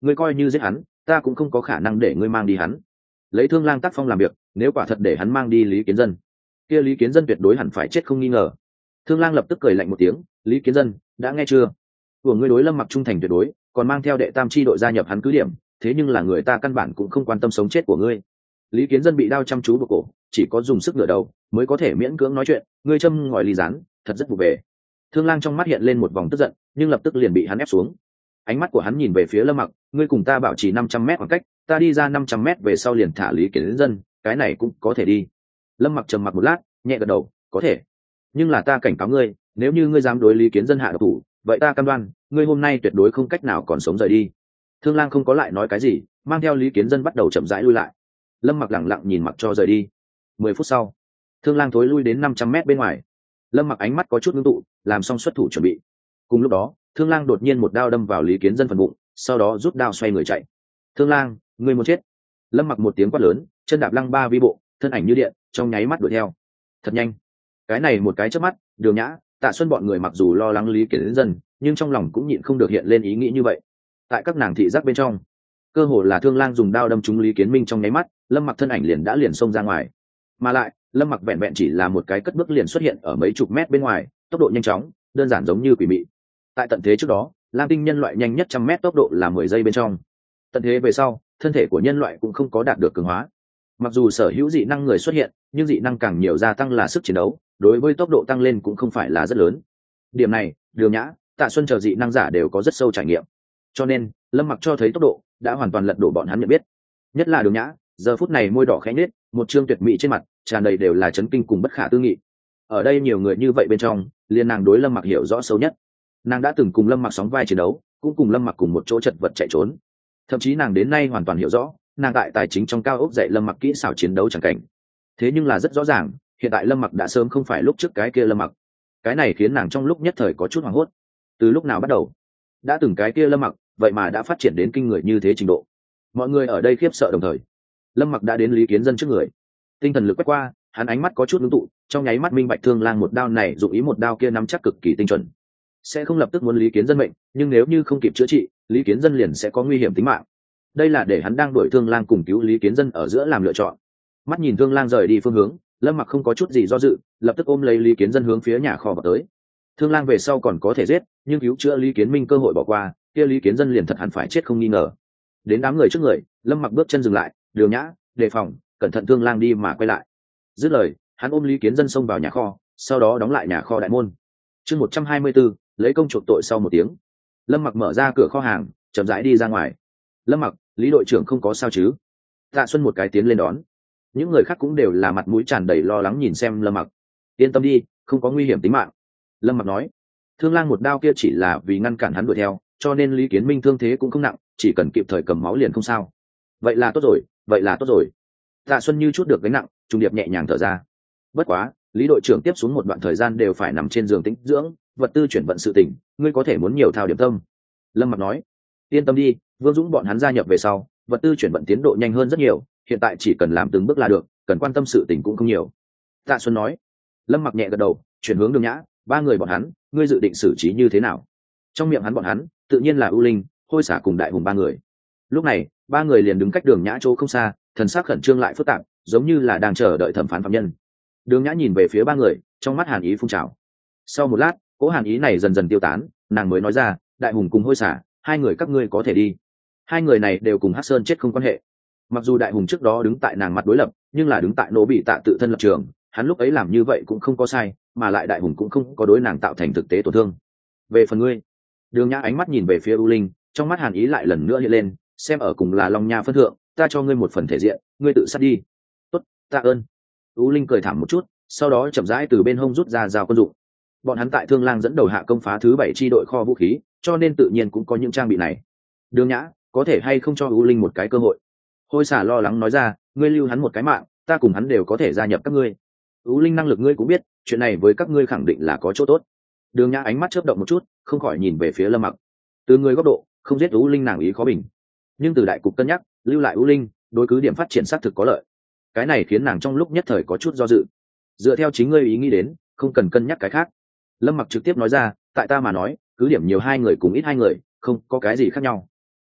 ngươi coi như giết hắn ta cũng không có khả năng để ngươi mang đi hắn. Lấy Thương Lang tác phong làm việc, nếu quả thật để hắn mang đi Lý Kiến Dân, kia Lý Kiến Dân tuyệt đối hẳn phải chết không nghi ngờ. Thương Lang lập tức cười lạnh một tiếng, Lý Kiến Dân, đã nghe chưa? Của ngươi đối Lâm Mặc trung thành tuyệt đối, còn mang theo đệ tam chi đội gia nhập hắn cứ điểm, thế nhưng là người ta căn bản cũng không quan tâm sống chết của ngươi. Lý Kiến Dân bị đao chăm chú buộc cổ, chỉ có dùng sức ngửa đầu mới có thể miễn cưỡng nói chuyện, ngươi châm ngòi ly rán, thật rất vụ về. Thương Lang trong mắt hiện lên một vòng tức giận, nhưng lập tức liền bị hắn ép xuống. Ánh mắt của hắn nhìn về phía Lâm Mặc, ngươi cùng ta bảo trì 500 mét khoảng cách, ta đi ra 500 mét về sau liền thả Lý Kiến Dân, cái này cũng có thể đi. Lâm Mặc trầm mặc một lát, nhẹ gật đầu, có thể. Nhưng là ta cảnh cáo ngươi, nếu như ngươi dám đối Lý Kiến Dân hạ độc thủ, vậy ta cam đoan, ngươi hôm nay tuyệt đối không cách nào còn sống rời đi. Thương Lang không có lại nói cái gì, mang theo Lý Kiến Dân bắt đầu chậm rãi lui lại. Lâm Mặc lẳng lặng nhìn Mặc cho rời đi. 10 phút sau, Thương Lang thối lui đến 500 mét bên ngoài. Lâm Mặc ánh mắt có chút ngưng tụ, làm xong xuất thủ chuẩn bị. Cùng lúc đó, Thương Lang đột nhiên một đao đâm vào Lý Kiến Dân phần bụng, sau đó rút đao xoay người chạy. Thương Lang, ngươi muốn chết! Lâm Mặc một tiếng quát lớn, chân đạp lăng ba vi bộ, thân ảnh như điện, trong nháy mắt đuổi theo. Thật nhanh! Cái này một cái chớp mắt, Đường Nhã, Tạ Xuân bọn người mặc dù lo lắng Lý Kiến Dân, nhưng trong lòng cũng nhịn không được hiện lên ý nghĩ như vậy. Tại các nàng thị giác bên trong, cơ hồ là Thương Lang dùng đao đâm trúng Lý Kiến Minh trong nháy mắt, Lâm Mặc thân ảnh liền đã xông ra ngoài. Mà lại, Lâm Mặc vẹn vẹn chỉ là một cái cất bước liền xuất hiện ở mấy chục mét bên ngoài, tốc độ nhanh chóng, đơn giản giống như quỷ mị. Tại tận thế trước đó, Lam Tinh nhân loại nhanh nhất 100 mét tốc độ là 10 giây bên trong. Tận thế về sau, thân thể của nhân loại cũng không có đạt được cường hóa. Mặc dù sở hữu dị năng người xuất hiện, nhưng dị năng càng nhiều gia tăng là sức chiến đấu, đối với tốc độ tăng lên cũng không phải là rất lớn. Điểm này, Đường Nhã, Tạ Xuân chờ dị năng giả đều có rất sâu trải nghiệm. Cho nên, Lâm Mặc cho thấy tốc độ đã hoàn toàn lật đổ bọn hắn nhận biết. Nhất là Đường Nhã, giờ phút này môi đỏ khẽ nhếch, một trương tuyệt mỹ trên mặt, tràn đầy đều là chấn kinh cùng bất khả tư nghị. Ở đây nhiều người như vậy bên trong, liên nàng đối Lâm Mặc hiểu rõ sâu nhất. Nàng đã từng cùng Lâm Mặc sóng vai chiến đấu, cũng cùng Lâm Mặc cùng một chỗ chật vật chạy trốn. Thậm chí nàng đến nay hoàn toàn hiểu rõ, nàng tại tài chính trong cao ốc dạy Lâm Mặc kỹ xảo chiến đấu chẳng cảnh. Thế nhưng là rất rõ ràng, hiện tại Lâm Mặc đã sớm không phải lúc trước cái kia Lâm Mặc. Cái này khiến nàng trong lúc nhất thời có chút hoảng hốt. Từ lúc nào bắt đầu, đã từng cái kia Lâm Mặc, vậy mà đã phát triển đến kinh người như thế trình độ. Mọi người ở đây khiếp sợ đồng thời. Lâm Mặc đã đến Lý Kiến Dân trước người. Tinh thần lực quét qua, hắn ánh mắt có chút ngưng tụ, trong nháy mắt minh bạch Thương Lang một đao này dụng ý một đao kia nắm chắc cực kỳ tinh chuẩn. Sẽ không lập tức muốn Lý Kiến Dân mệnh, nhưng nếu như không kịp chữa trị, Lý Kiến Dân liền sẽ có nguy hiểm tính mạng. Đây là để hắn đang đuổi Thương Lang cùng cứu Lý Kiến Dân ở giữa làm lựa chọn. Mắt nhìn Thương Lang rời đi phương hướng, Lâm Mặc không có chút gì do dự, lập tức ôm lấy Lý Kiến Dân hướng phía nhà kho vào tới. Thương Lang về sau còn có thể giết, nhưng cứu chữa Lý Kiến Minh cơ hội bỏ qua, kia Lý Kiến Dân liền thật hẳn phải chết không nghi ngờ. Đến đám người trước người, Lâm Mặc bước chân dừng lại, Đường Nhã, đề phòng, cẩn thận Thương Lang đi mà quay lại. Dứt lời, hắn ôm Lý Kiến Dân xông vào nhà kho, sau đó đóng lại nhà kho đại môn. Chương 124, lấy công chuộc tội sau một tiếng. Lâm Mặc mở ra cửa kho hàng, chậm rãi đi ra ngoài. Lâm Mặc, Lý đội trưởng không có sao chứ? Tạ Xuân một cái tiến lên đón. Những người khác cũng đều là mặt mũi tràn đầy lo lắng nhìn xem Lâm Mặc. Yên tâm đi, không có nguy hiểm tính mạng. Lâm Mặc nói. Thương Lang một đao kia chỉ là vì ngăn cản hắn đuổi theo, cho nên Lý Kiến Minh thương thế cũng không nặng, chỉ cần kịp thời cầm máu liền không sao. Vậy là tốt rồi, vậy là tốt rồi. Tạ Xuân như chút được gánh nặng, trung điệp nhẹ nhàng thở ra. Bất quá, Lý đội trưởng tiếp xuống một đoạn thời gian đều phải nằm trên giường tĩnh dưỡng, vật tư chuyển vận sự tình, ngươi có thể muốn nhiều thao điểm tâm. Lâm Mặc nói. Yên tâm đi, Vương Dũng bọn hắn gia nhập về sau, vật tư chuyển vận tiến độ nhanh hơn rất nhiều, hiện tại chỉ cần làm từng bước là được, cần quan tâm sự tình cũng không nhiều. Tạ Xuân nói. Lâm Mặc nhẹ gật đầu, chuyển hướng Đường Nhã, ba người bọn hắn, ngươi dự định xử trí như thế nào? Trong miệng hắn bọn hắn, tự nhiên là ưu linh, hôi xả cùng đại hùng ba người. Lúc này, ba người liền đứng cách Đường Nhã chỗ không xa, thần sắc khẩn trương lại phức tạp, giống như là đang chờ đợi thẩm phán phạm nhân. Đường Nhã nhìn về phía ba người, trong mắt hàn ý phun trào. Sau một lát, cỗ hàn ý này dần dần tiêu tán, nàng mới nói ra, đại hùng cùng hôi xả, hai người các ngươi có thể đi. Hai người này đều cùng Hắc Sơn chết không quan hệ. Mặc dù đại hùng trước đó đứng tại nàng mặt đối lập, nhưng là đứng tại nỗ bị tạ tự thân lập trường, hắn lúc ấy làm như vậy cũng không có sai, mà lại đại hùng cũng không có đối nàng tạo thành thực tế tổn thương. Về phần ngươi, Đường Nhã ánh mắt nhìn về phía U Linh, trong mắt hàn ý lại lần nữa hiện lên, xem ở cùng là Long Nha phân thượng, ta cho ngươi một phần thể diện, ngươi tự sát đi. Tốt, tạ ơn. U Linh cười thảm một chút, sau đó chậm rãi từ bên hông rút ra dao quân dụng. Bọn hắn tại Thương Lang dẫn đầu hạ công phá thứ 7 chi đội kho vũ khí, cho nên tự nhiên cũng có những trang bị này. Đường Nhã, có thể hay không cho U Linh một cái cơ hội? Hôi xả lo lắng nói ra, ngươi lưu hắn một cái mạng, ta cùng hắn đều có thể gia nhập các ngươi. U Linh năng lực ngươi cũng biết, chuyện này với các ngươi khẳng định là có chỗ tốt. Đường Nhã ánh mắt chớp động một chút, không khỏi nhìn về phía Lâm Mặc. Từ người góc độ, không giết U Linh nàng ý khó bình, nhưng từ đại cục cân nhắc, lưu lại U Linh, đối cứ điểm phát triển xác thực có lợi. Cái này khiến nàng trong lúc nhất thời có chút do dự. Dựa theo chính ngươi ý nghĩ đến, không cần cân nhắc cái khác. Lâm Mặc trực tiếp nói ra, tại ta mà nói, cứ điểm nhiều hai người cùng ít hai người, không có cái gì khác nhau.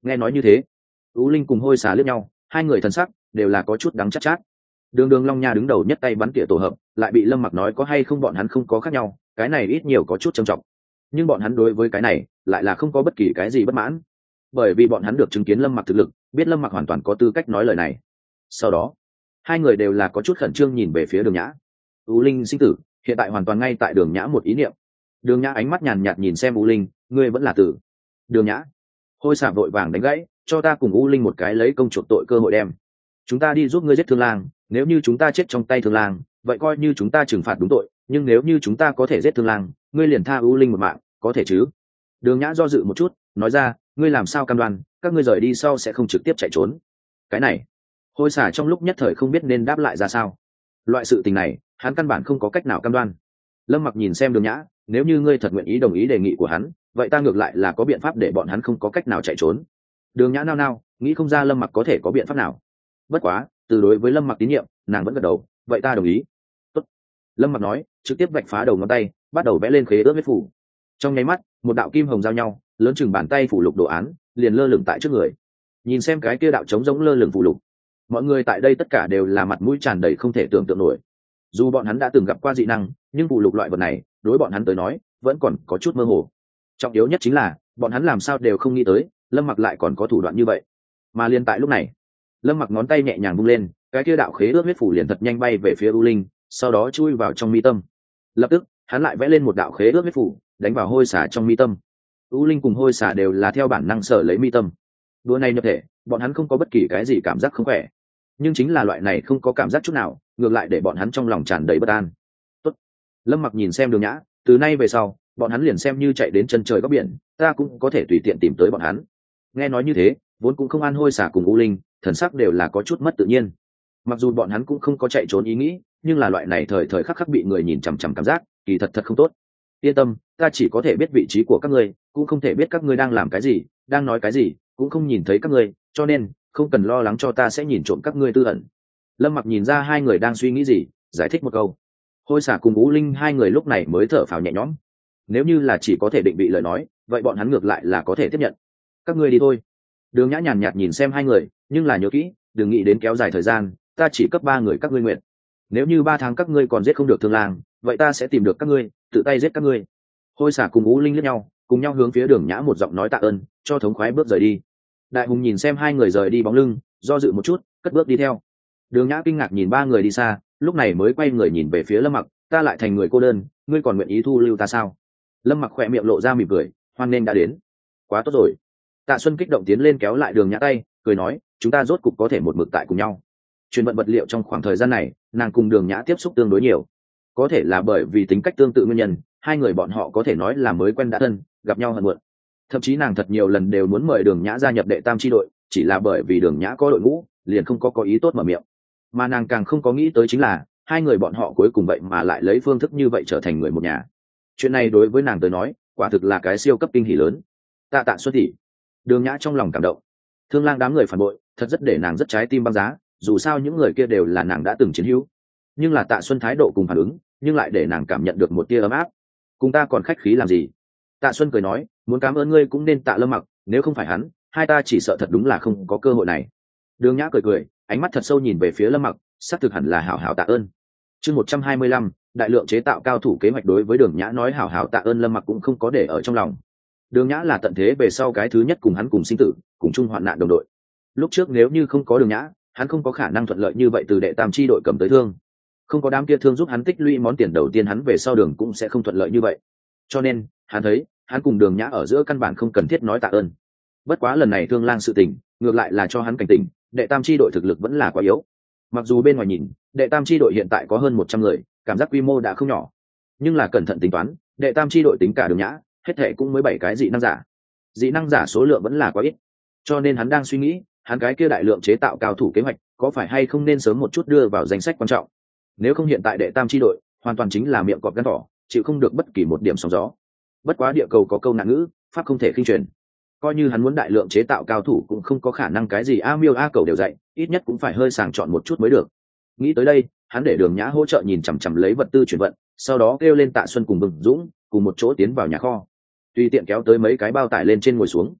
Nghe nói như thế, U Linh cùng Hôi Xà liếc nhau, hai người thần sắc đều là có chút đắng chát chát. Đường Đường Long Nha đứng đầu nhất tay bắn tỉa tổ hợp, lại bị Lâm Mặc nói có hay không bọn hắn không có khác nhau, cái này ít nhiều có chút trầm trọng. Nhưng bọn hắn đối với cái này lại là không có bất kỳ cái gì bất mãn, bởi vì bọn hắn được chứng kiến Lâm Mặc thực lực, biết Lâm Mặc hoàn toàn có tư cách nói lời này. Sau đó, hai người đều là có chút khẩn trương nhìn về phía Đường Nhã. U Linh sinh tử, hiện tại hoàn toàn ngay tại Đường Nhã một ý niệm. Đường Nhã ánh mắt nhàn nhạt nhìn xem U Linh, ngươi vẫn là tử. Đường Nhã, Hôi Xà vội vàng đánh gãy, cho ta cùng U Linh một cái lấy công chuộc tội cơ hội đem. Chúng ta đi giúp ngươi giết Thương Lang, nếu như chúng ta chết trong tay Thương Lang, vậy coi như chúng ta trừng phạt đúng tội, nhưng nếu như chúng ta có thể giết Thương Lang, ngươi liền tha U Linh một mạng, có thể chứ? Đường Nhã do dự một chút, nói ra, ngươi làm sao cam đoan các ngươi rời đi sau sẽ không trực tiếp chạy trốn? Cái này, Hôi Xà trong lúc nhất thời không biết nên đáp lại ra sao. Loại sự tình này, hắn căn bản không có cách nào cam đoan. Lâm Mặc nhìn xem Đường Nhã, nếu như ngươi thật nguyện ý đồng ý đề nghị của hắn, vậy ta ngược lại là có biện pháp để bọn hắn không có cách nào chạy trốn. Đường Nhã nao nao, nghĩ không ra Lâm Mặc có thể có biện pháp nào. Bất quá, từ đối với Lâm Mặc tín nhiệm, nàng vẫn gật đầu, vậy ta đồng ý. Tốt. Lâm Mặc nói, trực tiếp vạch phá đầu ngón tay, bắt đầu vẽ lên khế ước huyết phủ. Trong nháy mắt, một đạo kim hồng giao nhau, lớn chừng bàn tay phủ lục đồ án, liền lơ lửng tại trước người. Nhìn xem cái kia đạo trống giống lơ lửng phủ lục, mọi người tại đây tất cả đều là mặt mũi tràn đầy không thể tưởng tượng nổi. Dù bọn hắn đã từng gặp qua dị năng, nhưng phủ lục loại vật này, đối bọn hắn tới nói, vẫn còn có chút mơ hồ. Trọng yếu nhất chính là, bọn hắn làm sao đều không nghĩ tới, Lâm Mặc lại còn có thủ đoạn như vậy. Mà liền tại lúc này, Lâm Mặc ngón tay nhẹ nhàng vung lên, cái kia đạo khế ước huyết phủ liền thật nhanh bay về phía U Linh, sau đó chui vào trong mi tâm. Lập tức, hắn lại vẽ lên một đạo khế ước huyết phủ, đánh vào Hôi Xà trong mi tâm. U Linh cùng Hôi Xà đều là theo bản năng sở lấy mi tâm. Đùa này nhập thể, bọn hắn không có bất kỳ cái gì cảm giác không khỏe, nhưng chính là loại này không có cảm giác chút nào, ngược lại để bọn hắn trong lòng tràn đầy bất an. Tốt. Lâm Mặc nhìn xem Đường Nhã, từ nay về sau, bọn hắn liền xem như chạy đến chân trời góc biển, ta cũng có thể tùy tiện tìm tới bọn hắn. Nghe nói như thế, vốn cũng không an Hôi Xà cùng U Linh, thần sắc đều là có chút mất tự nhiên. Mặc dù bọn hắn cũng không có chạy trốn ý nghĩ, nhưng là loại này thời thời khắc khắc bị người nhìn chằm chằm cảm giác, kỳ thật thật không tốt. Yên tâm, ta chỉ có thể biết vị trí của các ngươi, cũng không thể biết các ngươi đang làm cái gì, đang nói cái gì, cũng không nhìn thấy các ngươi, cho nên không cần lo lắng cho ta sẽ nhìn trộm các ngươi tư ẩn. Lâm Mặc nhìn ra hai người đang suy nghĩ gì, giải thích một câu. Hôi Xà cùng U Linh hai người lúc này mới thở phào nhẹ nhõm. Nếu như là chỉ có thể định vị lời nói, vậy bọn hắn ngược lại là có thể tiếp nhận. Các ngươi đi thôi. Đường Nhã nhàn nhạt nhìn xem hai người, nhưng là nhớ kỹ, đừng nghĩ đến kéo dài thời gian, ta chỉ cấp 3 người các ngươi nguyện. Nếu như 3 tháng các ngươi còn giết không được Thương Lang, vậy ta sẽ tìm được các ngươi, tự tay giết các ngươi. Hôi Xà cùng U Linh liếc nhau, cùng nhau hướng phía Đường Nhã một giọng nói tạ ơn, cho thống khoái bước rời đi. Đại Hùng nhìn xem hai người rời đi bóng lưng, do dự một chút, cất bước đi theo. Đường Nhã kinh ngạc nhìn 3 người đi xa, lúc này mới quay người nhìn về phía Lâm Mặc, ta lại thành người cô đơn, ngươi còn nguyện ý thu lưu ta sao? Lâm Mặc khỏe miệng lộ ra mỉm cười, hoan nên đã đến. Quá tốt rồi. Tạ Xuân kích động tiến lên kéo lại Đường Nhã tay, cười nói, chúng ta rốt cục có thể một mực tại cùng nhau. Truyền vận vật liệu trong khoảng thời gian này, nàng cùng Đường Nhã tiếp xúc tương đối nhiều, có thể là bởi vì tính cách tương tự nguyên nhân, hai người bọn họ có thể nói là mới quen đã thân, gặp nhau hận muộn. Thậm chí nàng thật nhiều lần đều muốn mời Đường Nhã gia nhập đệ tam chi đội, chỉ là bởi vì Đường Nhã có đội ngũ, liền không có ý tốt mở miệng. Mà nàng càng không có nghĩ tới chính là, hai người bọn họ cuối cùng vậy mà lại lấy phương thức như vậy trở thành người một nhà. Chuyện này đối với nàng tới nói, quả thực là cái siêu cấp kinh hỉ lớn. Tạ Xuân tỷ. Đường Nhã trong lòng cảm động. Thương Lang đám người phản bội, thật rất để nàng rất trái tim băng giá, dù sao những người kia đều là nàng đã từng chiến hữu. Nhưng là Tạ Xuân thái độ cùng phản ứng, nhưng lại để nàng cảm nhận được một tia ấm áp. Cùng ta còn khách khí làm gì? Tạ Xuân cười nói, muốn cảm ơn ngươi cũng nên tạ Lâm Mặc, nếu không phải hắn, hai ta chỉ sợ thật đúng là không có cơ hội này. Đường Nhã cười cười, ánh mắt thật sâu nhìn về phía Lâm Mặc, xác thực hẳn là hảo hảo tạ ơn. Chương 125, đại lượng chế tạo cao thủ kế hoạch. Đối với Đường Nhã nói hảo hảo tạ ơn, Lâm Mặc cũng không có để ở trong lòng. Đường Nhã là tận thế về sau cái thứ nhất cùng hắn cùng sinh tử, cùng chung hoạn nạn đồng đội. Lúc trước nếu như không có Đường Nhã, hắn không có khả năng thuận lợi như vậy từ đệ tam chi đội cầm tới Thương. Không có đám kia Thương giúp hắn tích lũy món tiền đầu tiên, hắn về sau đường cũng sẽ không thuận lợi như vậy. Cho nên, hắn thấy, hắn cùng Đường Nhã ở giữa căn bản không cần thiết nói tạ ơn. Bất quá lần này Thương Lang sự tình, ngược lại là cho hắn cảnh tỉnh, đệ tam chi đội thực lực vẫn là quá yếu. Mặc dù bên ngoài nhìn, đệ tam chi đội hiện tại có hơn 100 người, cảm giác quy mô đã không nhỏ. Nhưng là cẩn thận tính toán, đệ tam chi đội tính cả Đường Nhã, hết thệ cũng mới 7 cái dị năng giả. Dị năng giả số lượng vẫn là quá ít. Cho nên hắn đang suy nghĩ, hắn cái kia đại lượng chế tạo cao thủ kế hoạch, có phải hay không nên sớm một chút đưa vào danh sách quan trọng. Nếu không hiện tại đệ tam chi đội, hoàn toàn chính là miệng cọp gan thỏ, chịu không được bất kỳ một điểm sóng gió. Bất quá địa cầu có câu nạn ngữ, pháp không thể khinh truyền. Coi như hắn muốn đại lượng chế tạo cao thủ cũng không có khả năng cái gì a miêu a cầu đều dạy, ít nhất cũng phải hơi sàng chọn một chút mới được. Nghĩ tới đây, hắn để Đường Nhã hỗ trợ nhìn chằm chằm lấy vật tư chuyển vận, sau đó kêu lên Tạ Xuân cùng Bừng Dũng cùng một chỗ tiến vào nhà kho, tùy tiện kéo tới mấy cái bao tải lên trên ngồi xuống.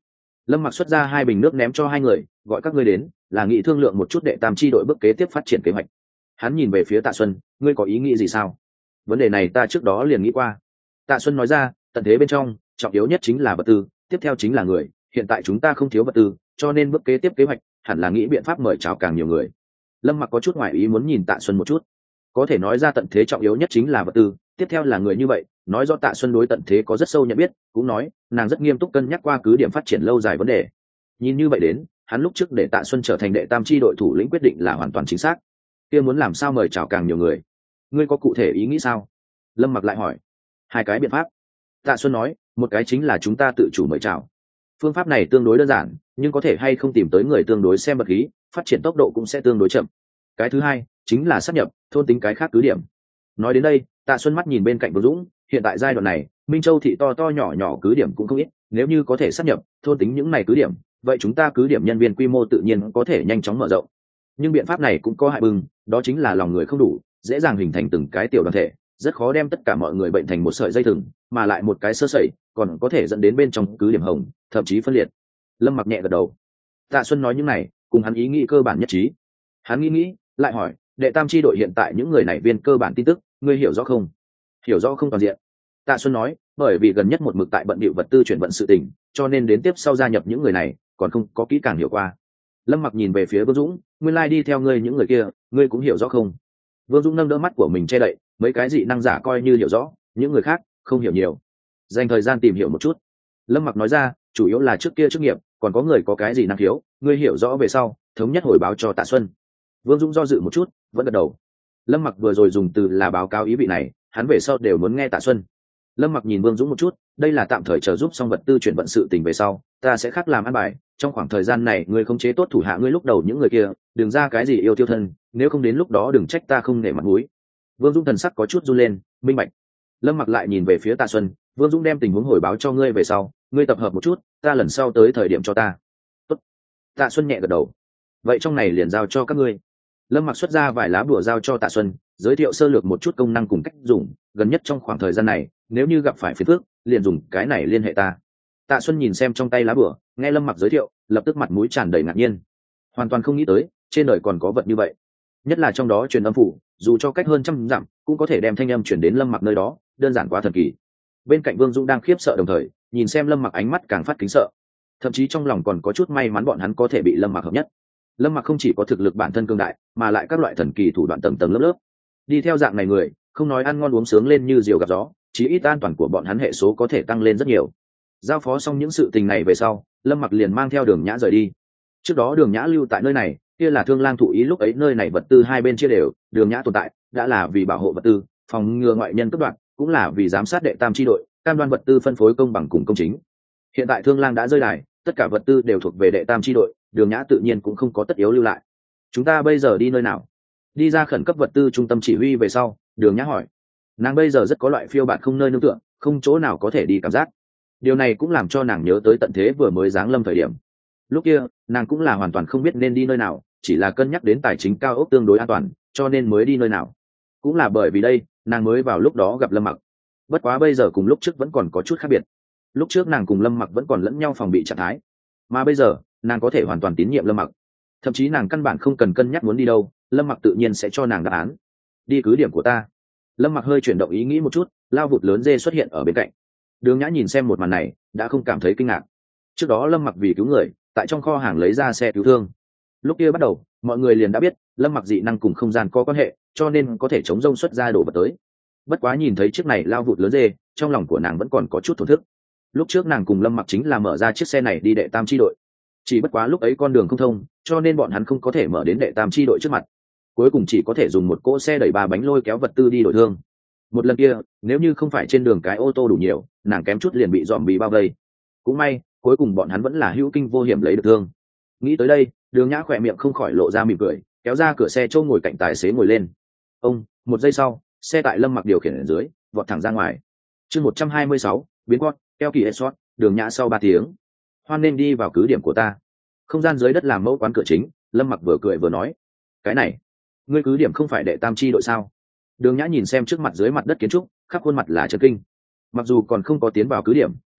Lâm Mặc xuất ra 2 bình nước ném cho 2 người, gọi các ngươi đến là nghị thương lượng một chút đệ tam chi đội bước kế tiếp phát triển kế hoạch. Hắn nhìn về phía Tạ Xuân, ngươi có ý nghĩ gì sao? Vấn đề này ta trước đó liền nghĩ qua. Tạ Xuân nói ra, tận thế bên trong trọng yếu nhất chính là vật tư, tiếp theo chính là người, hiện tại chúng ta không thiếu vật tư, cho nên bước kế tiếp kế hoạch hẳn là nghĩ biện pháp mời chào càng nhiều người. Lâm Mặc có chút ngoài ý muốn nhìn Tạ Xuân một chút. Có thể nói ra tận thế trọng yếu nhất chính là vật tư, tiếp theo là người như vậy, nói do Tạ Xuân đối tận thế có rất sâu nhận biết, cũng nói nàng rất nghiêm túc cân nhắc qua cứ điểm phát triển lâu dài vấn đề. Nhìn như vậy đến, hắn lúc trước để Tạ Xuân trở thành đệ tam chi đội thủ lĩnh quyết định là hoàn toàn chính xác. Kia muốn làm sao mời chào càng nhiều người, ngươi có cụ thể ý nghĩ sao? Lâm Mặc lại hỏi. 2 cái biện pháp. Tạ Xuân nói, một cái chính là chúng ta tự chủ mời chào. Phương pháp này tương đối đơn giản, nhưng có thể hay không tìm tới người tương đối xem vật khí, phát triển tốc độ cũng sẽ tương đối chậm. Cái thứ hai chính là sáp nhập thôn tính cái khác cứ điểm. Nói đến đây, Tạ Xuân mắt nhìn bên cạnh Vương Dũng, hiện tại giai đoạn này Minh Châu thị to to nhỏ nhỏ cứ điểm cũng không ít, nếu như có thể sáp nhập thôn tính những này cứ điểm, vậy chúng ta cứ điểm nhân viên quy mô tự nhiên có thể nhanh chóng mở rộng. Nhưng biện pháp này cũng có hại bừng, đó chính là lòng người không đủ, dễ dàng hình thành từng cái tiểu đoàn thể, rất khó đem tất cả mọi người bệnh thành một sợi dây thừng, mà lại một cái sơ sẩy còn có thể dẫn đến bên trong cứ điểm hồng, thậm chí phân liệt. Lâm Mặc nhẹ gật đầu. Tạ Xuân nói những này cùng hắn ý nghĩ cơ bản nhất trí. Hắn nghĩ lại hỏi, đệ tam chi đội hiện tại những người này viên cơ bản tin tức ngươi hiểu rõ không? Hiểu rõ không toàn diện. Tạ Xuân nói, bởi vì gần nhất một mực tại bận bịu vật tư chuyển vận sự tình, cho nên đến tiếp sau gia nhập những người này còn không có kỹ càng hiểu qua. Lâm Mặc nhìn về phía Vương Dũng, nguyên lai đi theo ngươi những người kia, ngươi cũng hiểu rõ không? Vương Dũng nâng đỡ mắt của mình che đậy, mấy cái dị năng giả coi như hiểu rõ, những người khác không hiểu nhiều. Dành thời gian tìm hiểu một chút. Lâm Mặc nói ra, chủ yếu là trước kia chức nghiệp, còn có người có cái gì năng khiếu, ngươi hiểu rõ về sau thống nhất hồi báo cho Tạ Xuân. Vương Dũng do dự một chút, vẫn gật đầu. Lâm Mặc vừa rồi dùng từ là báo cáo ý vị này, hắn về sau đều muốn nghe Tạ Xuân. Lâm Mặc nhìn Vương Dũng một chút, đây là tạm thời chờ giúp xong vật tư chuyển vận sự tình về sau, ta sẽ khác làm ăn bài, trong khoảng thời gian này ngươi khống chế tốt thủ hạ ngươi lúc đầu những người kia, đừng ra cái gì yêu tiêu thân, nếu không đến lúc đó đừng trách ta không nể mặt mũi. Vương Dũng thần sắc có chút run lên, minh bạch. Lâm Mặc lại nhìn về phía Tạ Xuân, Vương Dũng đem tình huống hồi báo cho ngươi về sau, ngươi tập hợp một chút, ta lần sau tới thời điểm cho ta. Tốt. Tạ Xuân nhẹ gật đầu. Vậy trong này liền giao cho các ngươi. Lâm Mặc xuất ra vài lá bùa giao cho Tạ Xuân, giới thiệu sơ lược một chút công năng cùng cách dùng, gần nhất trong khoảng thời gian này, nếu như gặp phải phiền phức, liền dùng cái này liên hệ ta. Tạ Xuân nhìn xem trong tay lá bùa, nghe Lâm Mặc giới thiệu, lập tức mặt mũi tràn đầy ngạc nhiên. Hoàn toàn không nghĩ tới, trên đời còn có vật như vậy. Nhất là trong đó truyền âm phủ, dù cho cách hơn 100 dặm, cũng có thể đem thanh âm truyền đến Lâm Mặc nơi đó, đơn giản quá thần kỳ. Bên cạnh Vương Dũng đang khiếp sợ đồng thời, nhìn xem Lâm Mặc ánh mắt càng phát kính sợ. Thậm chí trong lòng còn có chút may mắn bọn hắn có thể bị Lâm Mặc hợp nhất. Lâm Mặc không chỉ có thực lực bản thân cường đại, mà lại các loại thần kỳ thủ đoạn tầng tầng lớp lớp. Đi theo dạng này người, không nói ăn ngon uống sướng lên như diều gặp gió, chí ít an toàn của bọn hắn hệ số có thể tăng lên rất nhiều. Giao phó xong những sự tình này về sau, Lâm Mặc liền mang theo Đường Nhã rời đi. Trước đó Đường Nhã lưu tại nơi này, kia là Thương Lang thụ ý lúc ấy nơi này vật tư hai bên chia đều, Đường Nhã tồn tại đã là vì bảo hộ vật tư, phòng ngừa ngoại nhân cướp đoạt, cũng là vì giám sát đệ tam chi đội, cam đoan vật tư phân phối công bằng cùng công chính. Hiện tại Thương Lang đã rơi đài, tất cả vật tư đều thuộc về đệ tam chi đội, Đường Nhã tự nhiên cũng không có tất yếu lưu lại. Chúng ta bây giờ đi nơi nào? Đi ra khẩn cấp vật tư trung tâm chỉ huy về sau, Đường Nhã hỏi. Nàng bây giờ rất có loại phiêu bạt không nơi nương tựa, không chỗ nào có thể đi cảm giác. Điều này cũng làm cho nàng nhớ tới tận thế vừa mới giáng lâm thời điểm. Lúc kia, nàng cũng là hoàn toàn không biết nên đi nơi nào, chỉ là cân nhắc đến tài chính cao ốc tương đối an toàn, cho nên mới đi nơi nào. Cũng là bởi vì đây, nàng mới vào lúc đó gặp Lâm Mặc. Bất quá bây giờ cùng lúc trước vẫn còn có chút khác biệt. Lúc trước nàng cùng Lâm Mặc vẫn còn lẫn nhau phòng bị trạng thái, mà bây giờ nàng có thể hoàn toàn tín nhiệm Lâm Mặc. Thậm chí nàng căn bản không cần cân nhắc muốn đi đâu, Lâm Mặc tự nhiên sẽ cho nàng đáp án. Đi cứ điểm của ta. Lâm Mặc hơi chuyển động ý nghĩ một chút, lao vụt lớn dê xuất hiện ở bên cạnh. Đường Nhã nhìn xem một màn này, đã không cảm thấy kinh ngạc. Trước đó Lâm Mặc vì cứu người, tại trong kho hàng lấy ra xe cứu thương. Lúc kia bắt đầu, mọi người liền đã biết Lâm Mặc dị năng cùng không gian có quan hệ, cho nên có thể chống rông xuất ra đổ vật tới. Bất quá nhìn thấy chiếc này lao vụt lớn dê, trong lòng của nàng vẫn còn có chút thổn thức. Lúc trước nàng cùng Lâm Mặc chính là mở ra chiếc xe này đi đệ tam chi đội, chỉ bất quá lúc ấy con đường không thông, cho nên bọn hắn không có thể mở đến đệ tam chi đội trước mặt, cuối cùng chỉ có thể dùng một cỗ xe đẩy 3 bánh lôi kéo vật tư đi đổi thương. Một lần kia, nếu như không phải trên đường cái ô tô đủ nhiều, nàng kém chút liền bị dòm bị bao vây. Cũng may, cuối cùng bọn hắn vẫn là hữu kinh vô hiểm lấy được thương. Nghĩ tới đây, Đường Nhã khỏe miệng không khỏi lộ ra mỉm cười, kéo ra cửa xe châu ngồi cạnh tài xế ngồi lên. Một giây sau, xe tại Lâm Mặc điều khiển ở dưới, vọt thẳng ra ngoài. Chương 126, biến quát, keo kỳ headshot, Đường Nhã sau 3 tiếng. Hoan nên đi vào cứ điểm của ta. Không gian dưới đất làm mẫu quán cửa chính, Lâm Mặc vừa cười vừa nói, cái này, ngươi cứ điểm không phải đệ tam chi đội sao? Đường Nhã nhìn xem trước mặt dưới mặt đất kiến trúc, khắp khuôn mặt là chấn kinh. Mặc dù còn không có tiến vào cứ điểm,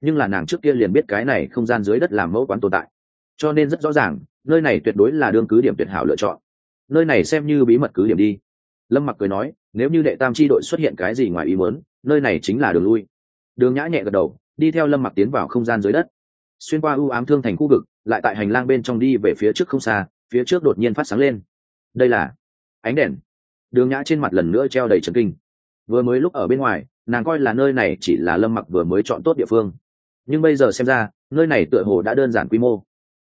nhưng là nàng trước kia liền biết cái này không gian dưới đất làm mẫu quán tồn tại, cho nên rất rõ ràng nơi này tuyệt đối là đương cứ điểm tuyệt hảo lựa chọn. Nơi này xem như bí mật cứ điểm đi. Lâm Mặc cười nói, nếu như đệ tam chi đội xuất hiện cái gì ngoài ý muốn, nơi này chính là đường lui. Đường Nhã nhẹ gật đầu, đi theo Lâm Mặc tiến vào không gian dưới đất, xuyên qua ưu ám thương thành khu vực, lại tại hành lang bên trong đi về phía trước không xa, phía trước đột nhiên phát sáng lên. Đây là ánh đèn. Đường Nhã trên mặt lần nữa treo đầy chấn kinh. Vừa mới lúc ở bên ngoài, nàng coi là nơi này chỉ là Lâm Mặc vừa mới chọn tốt địa phương, nhưng bây giờ xem ra nơi này tựa hồ đã đơn giản quy mô.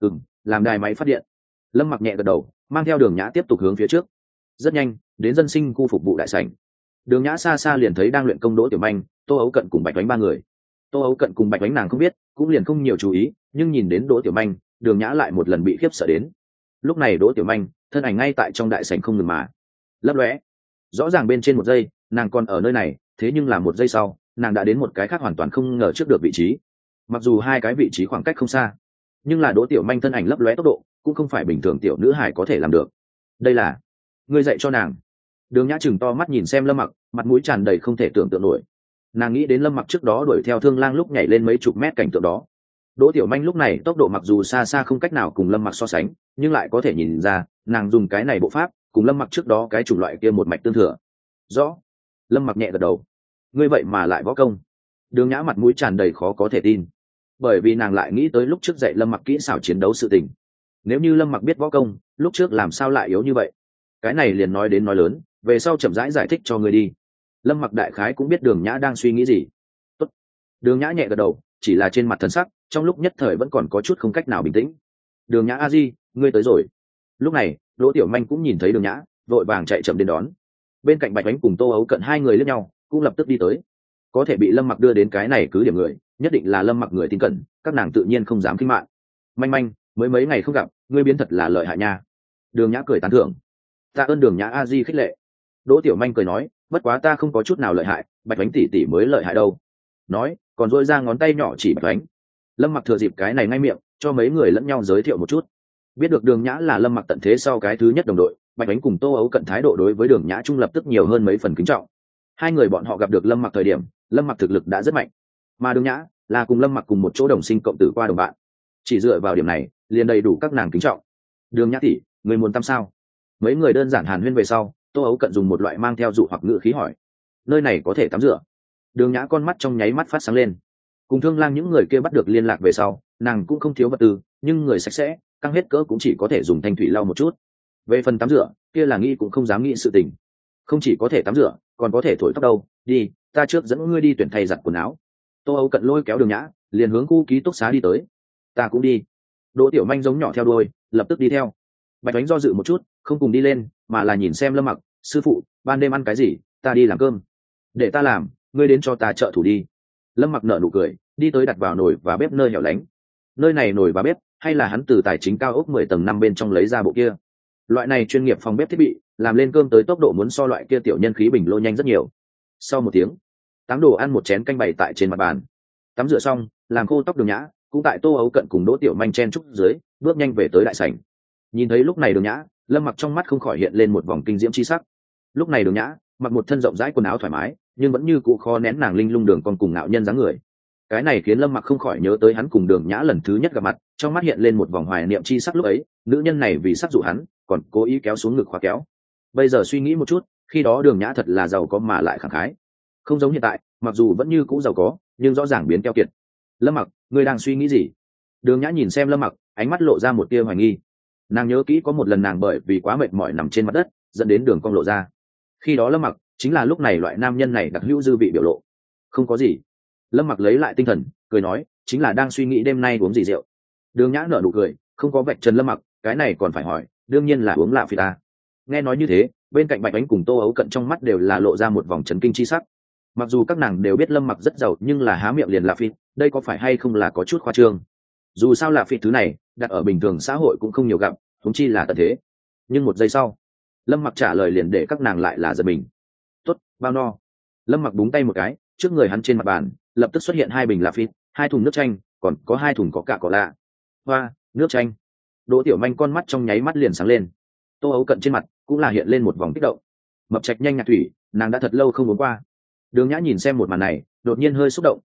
Làm đài máy phát điện. Lâm Mặc nhẹ gật đầu, mang theo Đường Nhã tiếp tục hướng phía trước. Rất nhanh đến dân sinh khu phục vụ đại sảnh. Đường Nhã xa xa liền thấy đang luyện công Đỗ Tiểu Manh, Tô Ấu Cận cùng Bạch Oánh ba người. Tô Ấu Cận cùng Bạch Oánh nàng không biết, cũng liền không nhiều chú ý, nhưng nhìn đến Đỗ Tiểu Manh, Đường Nhã lại một lần bị khiếp sợ đến. Lúc này Đỗ Tiểu Manh thân ảnh ngay tại trong đại sảnh không ngừng mà lấp lóe. Rõ ràng bên trên một giây nàng còn ở nơi này, thế nhưng là một giây sau nàng đã đến một cái khác hoàn toàn không ngờ trước được vị trí. Mặc dù hai cái vị trí khoảng cách không xa, nhưng là Đỗ Tiểu Manh thân ảnh lấp lóe tốc độ cũng không phải bình thường tiểu nữ hài có thể làm được. Đây là ngươi dạy cho nàng? Đường Nhã chừng to mắt nhìn xem Lâm Mặc, mặt mũi tràn đầy không thể tưởng tượng nổi. Nàng nghĩ đến Lâm Mặc trước đó đuổi theo Thương Lang lúc nhảy lên mấy chục mét cảnh tượng đó. Đỗ Tiểu Manh lúc này tốc độ mặc dù xa xa không cách nào cùng Lâm Mặc so sánh, nhưng lại có thể nhìn ra nàng dùng cái này bộ pháp cùng Lâm Mặc trước đó cái chủng loại kia một mạch tương thừa. Rõ. Lâm Mặc nhẹ gật đầu. Ngươi vậy mà lại võ công? Đường Nhã mặt mũi tràn đầy khó có thể tin, bởi vì nàng lại nghĩ tới lúc trước dạy Lâm Mặc kỹ xảo chiến đấu sự tình. Nếu như Lâm Mặc biết võ công, lúc trước làm sao lại yếu như vậy? Cái này liền nói đến nói lớn, về sau chậm rãi giải thích cho ngươi đi. Lâm Mặc đại khái cũng biết Đường Nhã đang suy nghĩ gì. Tốt. Đường Nhã nhẹ gật đầu, chỉ là trên mặt thần sắc trong lúc nhất thời vẫn còn có chút không cách nào bình tĩnh. Đường Nhã a di, ngươi tới rồi. Lúc này Đỗ Tiểu Manh cũng nhìn thấy Đường Nhã, vội vàng chạy chậm đến đón. Bên cạnh Bạch Oánh cùng Tô Ấu Cận hai người liếc nhau, cũng lập tức đi tới. Có thể bị Lâm Mặc đưa đến cái này cứ điểm người, nhất định là Lâm Mặc người tin cẩn, các nàng tự nhiên không dám khinh mạn. Manh Manh, mới mấy ngày không gặp, ngươi biến thật là lợi hại nha. Đường Nhã cười tán thưởng. Tạ ơn Đường Nhã a di khích lệ. Đỗ Tiểu Manh cười nói, bất quá ta không có chút nào lợi hại, Bạch Oánh tỷ tỷ mới lợi hại đâu. Nói còn dỗi ra ngón tay nhỏ chỉ Bạch Oánh. Lâm Mặc thừa dịp cái này ngay miệng, cho mấy người lẫn nhau giới thiệu một chút. Biết được Đường Nhã là Lâm Mặc tận thế sau cái thứ nhất đồng đội, Bạch Oánh cùng Tô Ấu Cận thái độ đối với Đường Nhã trung lập tức nhiều hơn mấy phần kính trọng. Hai người bọn họ gặp được Lâm Mặc thời điểm, Lâm Mặc thực lực đã rất mạnh, mà Đường Nhã là cùng Lâm Mặc cùng một chỗ đồng sinh cộng tử qua đồng bạn, chỉ dựa vào điểm này liền đầy đủ các nàng kính trọng. Đường Nhã tỷ, người muốn tắm sao? Mấy người đơn giản hàn huyên về sau, Tô Ấu Cận dùng một loại mang theo dụ hoặc ngữ khí hỏi. Nơi này có thể tắm rửa? Đường Nhã con mắt trong nháy mắt phát sáng lên. Cùng Thương Lang những người kia bắt được liên lạc về sau, nàng cũng không thiếu vật tư, nhưng người sạch sẽ căng hết cỡ cũng chỉ có thể dùng thanh thủy lau một chút. Về phần tắm rửa kia là nghĩ cũng không dám nghĩ sự tình. Không chỉ có thể tắm rửa, còn có thể thổi tóc đâu. Đi, ta trước dẫn ngươi đi tuyển thay giặt quần áo. Tô Ấu Cận lôi kéo Đường Nhã liền hướng khu ký túc xá đi tới. Ta cũng đi. Đỗ Tiểu Manh giống nhỏ theo đuôi, lập tức đi theo. Bạch Oánh do dự một chút, không cùng đi lên, mà là nhìn xem Lâm Mặc. Sư phụ, ban đêm ăn cái gì? Ta đi làm cơm. Để ta làm, ngươi đến cho ta trợ thủ đi. Lâm Mặc nở nụ cười, đi tới đặt vào nồi và bếp nơi hẻo lánh. Nơi này nồi và bếp hay là hắn từ tài chính cao ốc 10 tầng 5 bên trong lấy ra bộ kia. Loại này chuyên nghiệp phòng bếp thiết bị, làm lên cơm tới tốc độ muốn so loại kia tiểu nhân khí bình lô nhanh rất nhiều. Sau một tiếng, tám đồ ăn một chén canh bày tại trên mặt bàn. Tắm rửa xong, làm khô tóc Đường Nhã, cũng tại Tô Ấu Cận cùng Đỗ Tiểu Manh chen trúc dưới, bước nhanh về tới đại sảnh. Nhìn thấy lúc này Đường Nhã, Lâm Mặc trong mắt không khỏi hiện lên một vòng kinh diễm chi sắc. Lúc này Đường Nhã mặc một thân rộng rãi quần áo thoải mái, nhưng vẫn như cũ khó nén nàng linh lung đường còn cùng ngạo nhân dáng người. Cái này khiến Lâm Mặc không khỏi nhớ tới hắn cùng Đường Nhã lần thứ nhất gặp mặt, trong mắt hiện lên một vòng hoài niệm chi sắc lúc ấy, nữ nhân này vì sắc dụ hắn, còn cố ý kéo xuống ngực khóa kéo. Bây giờ suy nghĩ một chút, khi đó Đường Nhã thật là giàu có mà lại khẳng khái. Không giống hiện tại, mặc dù vẫn như cũ giàu có, nhưng rõ ràng biến keo kiệt. Lâm Mặc, ngươi đang suy nghĩ gì? Đường Nhã nhìn xem Lâm Mặc, ánh mắt lộ ra một tia hoài nghi. Nàng nhớ kỹ có một lần nàng bởi vì quá mệt mỏi nằm trên mặt đất, dẫn đến đường cong lộ ra. Khi đó Lâm Mặc chính là lúc này loại nam nhân này đặc hữu dư vị biểu lộ. Không có gì. Lâm Mặc lấy lại tinh thần, cười nói, chính là đang suy nghĩ đêm nay uống gì rượu. Đường Nhã nở nụ cười, không có vạch trần Lâm Mặc, cái này còn phải hỏi, đương nhiên là uống lạ phi ta. Nghe nói như thế, bên cạnh Bạch Oánh cùng Tô Ấu Cận trong mắt đều là lộ ra một vòng chấn kinh chi sắc. Mặc dù các nàng đều biết Lâm Mặc rất giàu, nhưng là há miệng liền lạ phi, đây có phải hay không là có chút khoa trương. Dù sao lạ phi thứ này, đặt ở bình thường xã hội cũng không nhiều gặp, huống chi là tận thế. Nhưng một giây sau, Lâm Mặc trả lời liền để các nàng lại là giật mình. Tốt, bao no. Lâm Mặc búng tay một cái, trước người hắn trên mặt bàn lập tức xuất hiện hai bình lạ phi, hai thùng nước chanh, còn có hai thùng có cả cỏ lạ. Hoa, nước chanh. Đỗ Tiểu Manh con mắt trong nháy mắt liền sáng lên. Tô Ấu Cận trên mặt cũng là hiện lên một vòng kích động. Mập trạch nhanh nhạt thủy, nàng đã thật lâu không uống qua. Đường Nhã nhìn xem một màn này, đột nhiên hơi xúc động,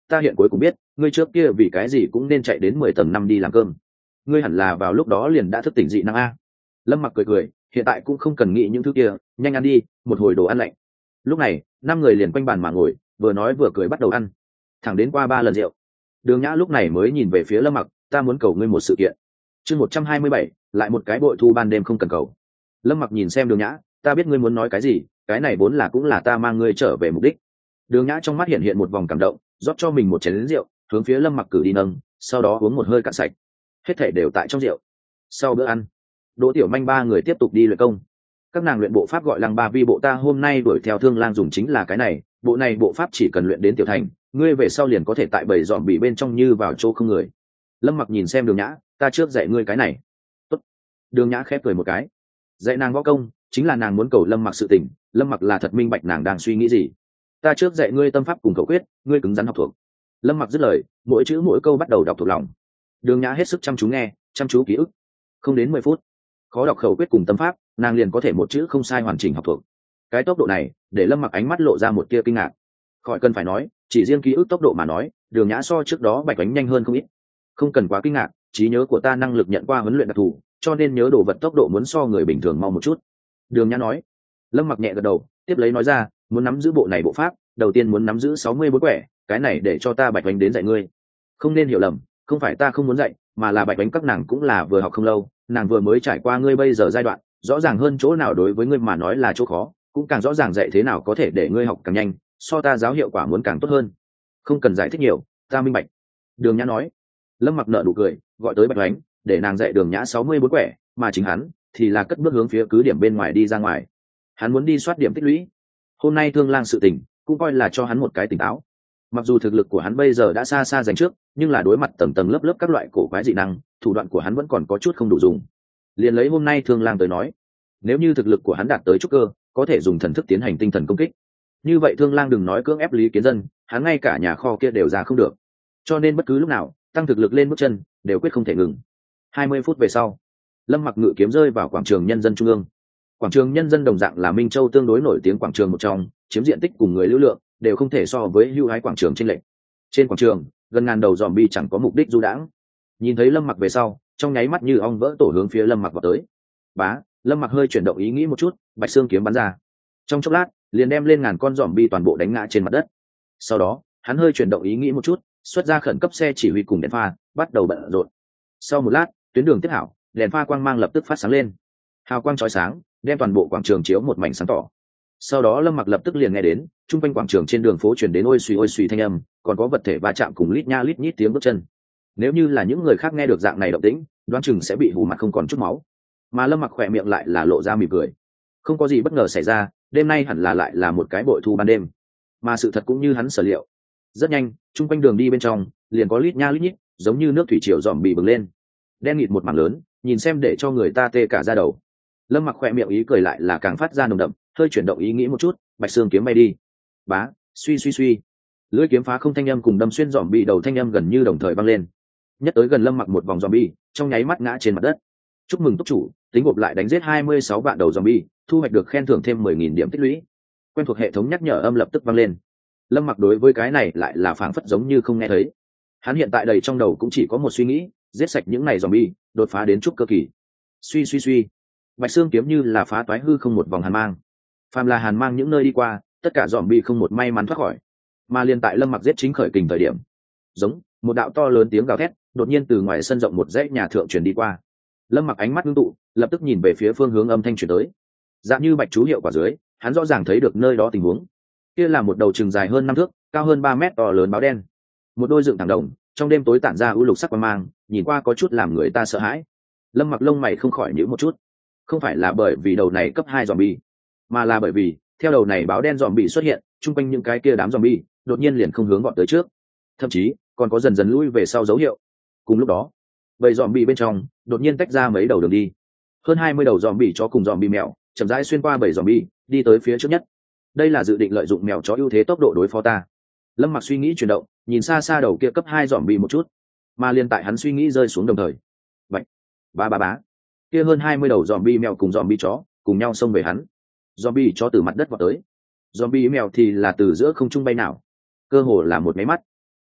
ta hiện cuối cùng biết ngươi trước kia vì cái gì cũng nên chạy đến 10 tầng 5 đi làm cơm. Ngươi hẳn là vào lúc đó liền đã thức tỉnh dị năng a. Lâm Mặc cười cười, hiện tại cũng không cần nghĩ những thứ kia, nhanh ăn đi, một hồi đồ ăn lạnh. Lúc này 5 người liền quanh bàn mà ngồi, vừa nói vừa cười bắt đầu ăn, thẳng đến qua 3 lần rượu. Đường Nhã lúc này mới nhìn về phía Lâm Mặc, ta muốn cầu ngươi một sự kiện. Chương 127, lại một cái bội thu ban đêm không cần cầu. Lâm Mặc nhìn xem Đường Nhã, ta biết ngươi muốn nói cái gì, cái này vốn là cũng là ta mang ngươi trở về mục đích. Đường Nhã trong mắt hiện một vòng cảm động, rót cho mình một chén rượu, hướng phía Lâm Mặc cử đi nâng, sau đó uống một hơi cạn sạch. Hết thảy đều tại trong rượu. Sau bữa ăn, Đỗ Tiểu Manh 3 người tiếp tục đi luyện công. Các nàng luyện bộ pháp gọi Lăng Ba Vi bộ, ta hôm nay đuổi theo Thương Lang dùng chính là cái này, bộ này bộ pháp chỉ cần luyện đến tiểu thành, ngươi về sau liền có thể tại bầy dọn bị bên trong như vào chỗ không người. Lâm Mặc nhìn xem Đường Nhã, ta trước dạy ngươi cái này. Tốt. Đường Nhã khép cười một cái. Dạy nàng võ công chính là nàng muốn cầu Lâm Mặc sự tình, Lâm Mặc là thật minh bạch nàng đang suy nghĩ gì. Ta trước dạy ngươi tâm pháp cùng khẩu quyết, ngươi cứng rắn học thuộc. Lâm Mặc dứt lời, mỗi chữ mỗi câu bắt đầu đọc thuộc lòng. Đường Nhã hết sức chăm chú nghe, chăm chú ký ức. Không đến 10 phút, khó đọc khẩu quyết cùng tâm pháp, nàng liền có thể một chữ không sai hoàn chỉnh học thuộc. Cái tốc độ này để Lâm Mặc ánh mắt lộ ra một tia kinh ngạc. Khỏi cần phải nói, chỉ riêng ký ức tốc độ mà nói, Đường Nhã so trước đó Bạch Ánh nhanh hơn không ít. Không cần quá kinh ngạc, trí nhớ của ta năng lực nhận qua huấn luyện đặc thù, cho nên nhớ đồ vật tốc độ muốn so người bình thường mau một chút. Đường Nhã nói. Lâm Mặc nhẹ gật đầu, tiếp lấy nói ra, muốn nắm giữ bộ này bộ pháp, đầu tiên muốn nắm giữ 64 quẻ, cái này để cho ta Bạch Ánh đến dạy ngươi. Không nên hiểu lầm, không phải ta không muốn dạy, mà là Bạch Ánh các nàng cũng là vừa học không lâu, nàng vừa mới trải qua ngươi bây giờ giai đoạn, rõ ràng hơn chỗ nào đối với ngươi mà nói là chỗ khó, cũng càng rõ ràng dạy thế nào có thể để ngươi học càng nhanh, so ta giáo hiệu quả muốn càng tốt hơn. Không cần giải thích nhiều, ta minh bạch. Đường Nhã nói. Lâm Mặc nở nụ cười, gọi tới Bạch Ánh, để nàng dạy Đường Nhã 64 quẻ, mà chính hắn thì là cất bước hướng phía cứ điểm bên ngoài đi ra ngoài. Hắn muốn đi soát điểm tích lũy. Hôm nay Thương Lang sự tình cũng coi là cho hắn một cái tỉnh táo. Mặc dù thực lực của hắn bây giờ đã xa xa giành trước, nhưng là đối mặt tầng tầng lớp lớp các loại cổ quái dị năng, thủ đoạn của hắn vẫn còn có chút không đủ dùng. Liền lấy hôm nay Thương Lang tới nói, nếu như thực lực của hắn đạt tới trúc cơ, có thể dùng thần thức tiến hành tinh thần công kích. Như vậy Thương Lang đừng nói cưỡng ép Lý Kiến Dân, hắn ngay cả nhà kho kia đều ra không được. Cho nên bất cứ lúc nào tăng thực lực lên bước chân, đều quyết không thể ngừng. 20 phút về sau, Lâm Mặc ngự kiếm rơi vào quảng trường nhân dân trung ương. Quảng trường nhân dân đồng dạng là Minh Châu tương đối nổi tiếng quảng trường một trong, chiếm diện tích cùng người lưu lượng đều không thể so với Hưu Hái quảng trường trên lệnh. Trên quảng trường, gần ngàn đầu zombie chẳng có mục đích du đãng. Nhìn thấy Lâm Mặc về sau, trong nháy mắt như ong vỡ tổ hướng phía Lâm Mặc vào tới. Bá, Lâm Mặc hơi chuyển động ý nghĩ một chút, bạch xương kiếm bắn ra. Trong chốc lát, liền đem lên ngàn con zombie toàn bộ đánh ngã trên mặt đất. Sau đó, hắn hơi chuyển động ý nghĩ một chút, xuất ra khẩn cấp xe chỉ huy cùng đèn pha, bắt đầu bận rộn. Sau một lát, tuyến đường tiếp hảo, đèn pha quang mang lập tức phát sáng lên. Hào quang chói sáng, đem toàn bộ quảng trường chiếu một mảnh sáng tỏ. Sau đó Lâm Mặc lập tức liền nghe đến, trung quanh quảng trường trên đường phố truyền đến ôi xuy thanh âm, còn có vật thể va chạm cùng lít nha lít nhít tiếng bước chân. Nếu như là những người khác nghe được dạng này động tĩnh, đoán chừng sẽ bị hù mặt không còn chút máu. Mà Lâm Mặc khỏe miệng lại là lộ ra mỉm cười. Không có gì bất ngờ xảy ra, đêm nay hẳn là lại là một cái bội thu ban đêm. Mà sự thật cũng như hắn sở liệu. Rất nhanh, trung quanh đường đi bên trong, liền có lít nha lít nhít, giống như nước thủy triều dòm bị bừng lên. Đen nghịt một mảng lớn, nhìn xem để cho người ta tê cả da đầu. Lâm Mặc khỏe miệng ý cười lại là càng phát ra nồng đậm, hơi chuyển động ý nghĩ một chút, bạch xương kiếm bay đi. Bá, suy, lưỡi kiếm phá không thanh âm cùng đâm xuyên dòm bị đầu thanh âm gần như đồng thời vang lên. Nhất tới gần Lâm Mặc một vòng zombie, trong nháy mắt ngã trên mặt đất. Chúc mừng túc chủ, tính gộp lại đánh giết 26 vạn đầu zombie, thu hoạch được khen thưởng thêm 10.000 điểm tích lũy. Quen thuộc hệ thống nhắc nhở âm lập tức vang lên. Lâm Mặc đối với cái này lại là phảng phất giống như không nghe thấy. Hắn hiện tại đầy trong đầu cũng chỉ có một suy nghĩ, giết sạch những này zombie, đột phá đến trúc cơ kỳ. Suy, bạch xương kiếm như là phá toái hư không một vòng hàn mang. Phàm là hàn mang những nơi đi qua, tất cả zombie không một may mắn thoát khỏi. Mà liền tại Lâm Mặc giết chính khởi kình thời điểm, giống một đạo to lớn tiếng gào thét đột nhiên từ ngoài sân rộng một dãy nhà thượng truyền đi qua. Lâm Mặc ánh mắt ngưng tụ, lập tức nhìn về phía phương hướng âm thanh truyền tới. Dạng như bạch chú hiệu quả dưới, hắn rõ ràng thấy được nơi đó tình huống. Kia là một đầu chừng dài hơn 5 thước, cao hơn 3 mét to lớn báo đen. Một đôi dựng thẳng đồng, trong đêm tối tản ra u lục sắc quang mang, nhìn qua có chút làm người ta sợ hãi. Lâm Mặc lông mày không khỏi nhíu một chút. Không phải là bởi vì đầu này cấp 2 zombie, mà là bởi vì theo đầu này báo đen zombie xuất hiện, chung quanh những cái kia đám zombie đột nhiên liền không hướng gọn tới trước, thậm chí còn có dần dần lui về sau dấu hiệu. Cùng lúc đó, bầy zombie bên trong đột nhiên tách ra mấy đầu đường đi, hơn 20 đầu zombie chó cùng zombie mèo chậm rãi xuyên qua bầy zombie đi tới phía trước nhất. Đây là dự định lợi dụng mèo chó ưu thế tốc độ đối phó ta. Lâm Mặc suy nghĩ chuyển động, nhìn xa xa đầu kia cấp 2 zombie một chút, mà liên tại hắn suy nghĩ rơi xuống đồng thời, bạch bá kia hơn 20 đầu zombie mèo cùng zombie chó cùng nhau xông về hắn. Zombie chó từ mặt đất vọt tới, zombie mèo thì là từ giữa không trung bay nào, cơ hồ là một máy mắt.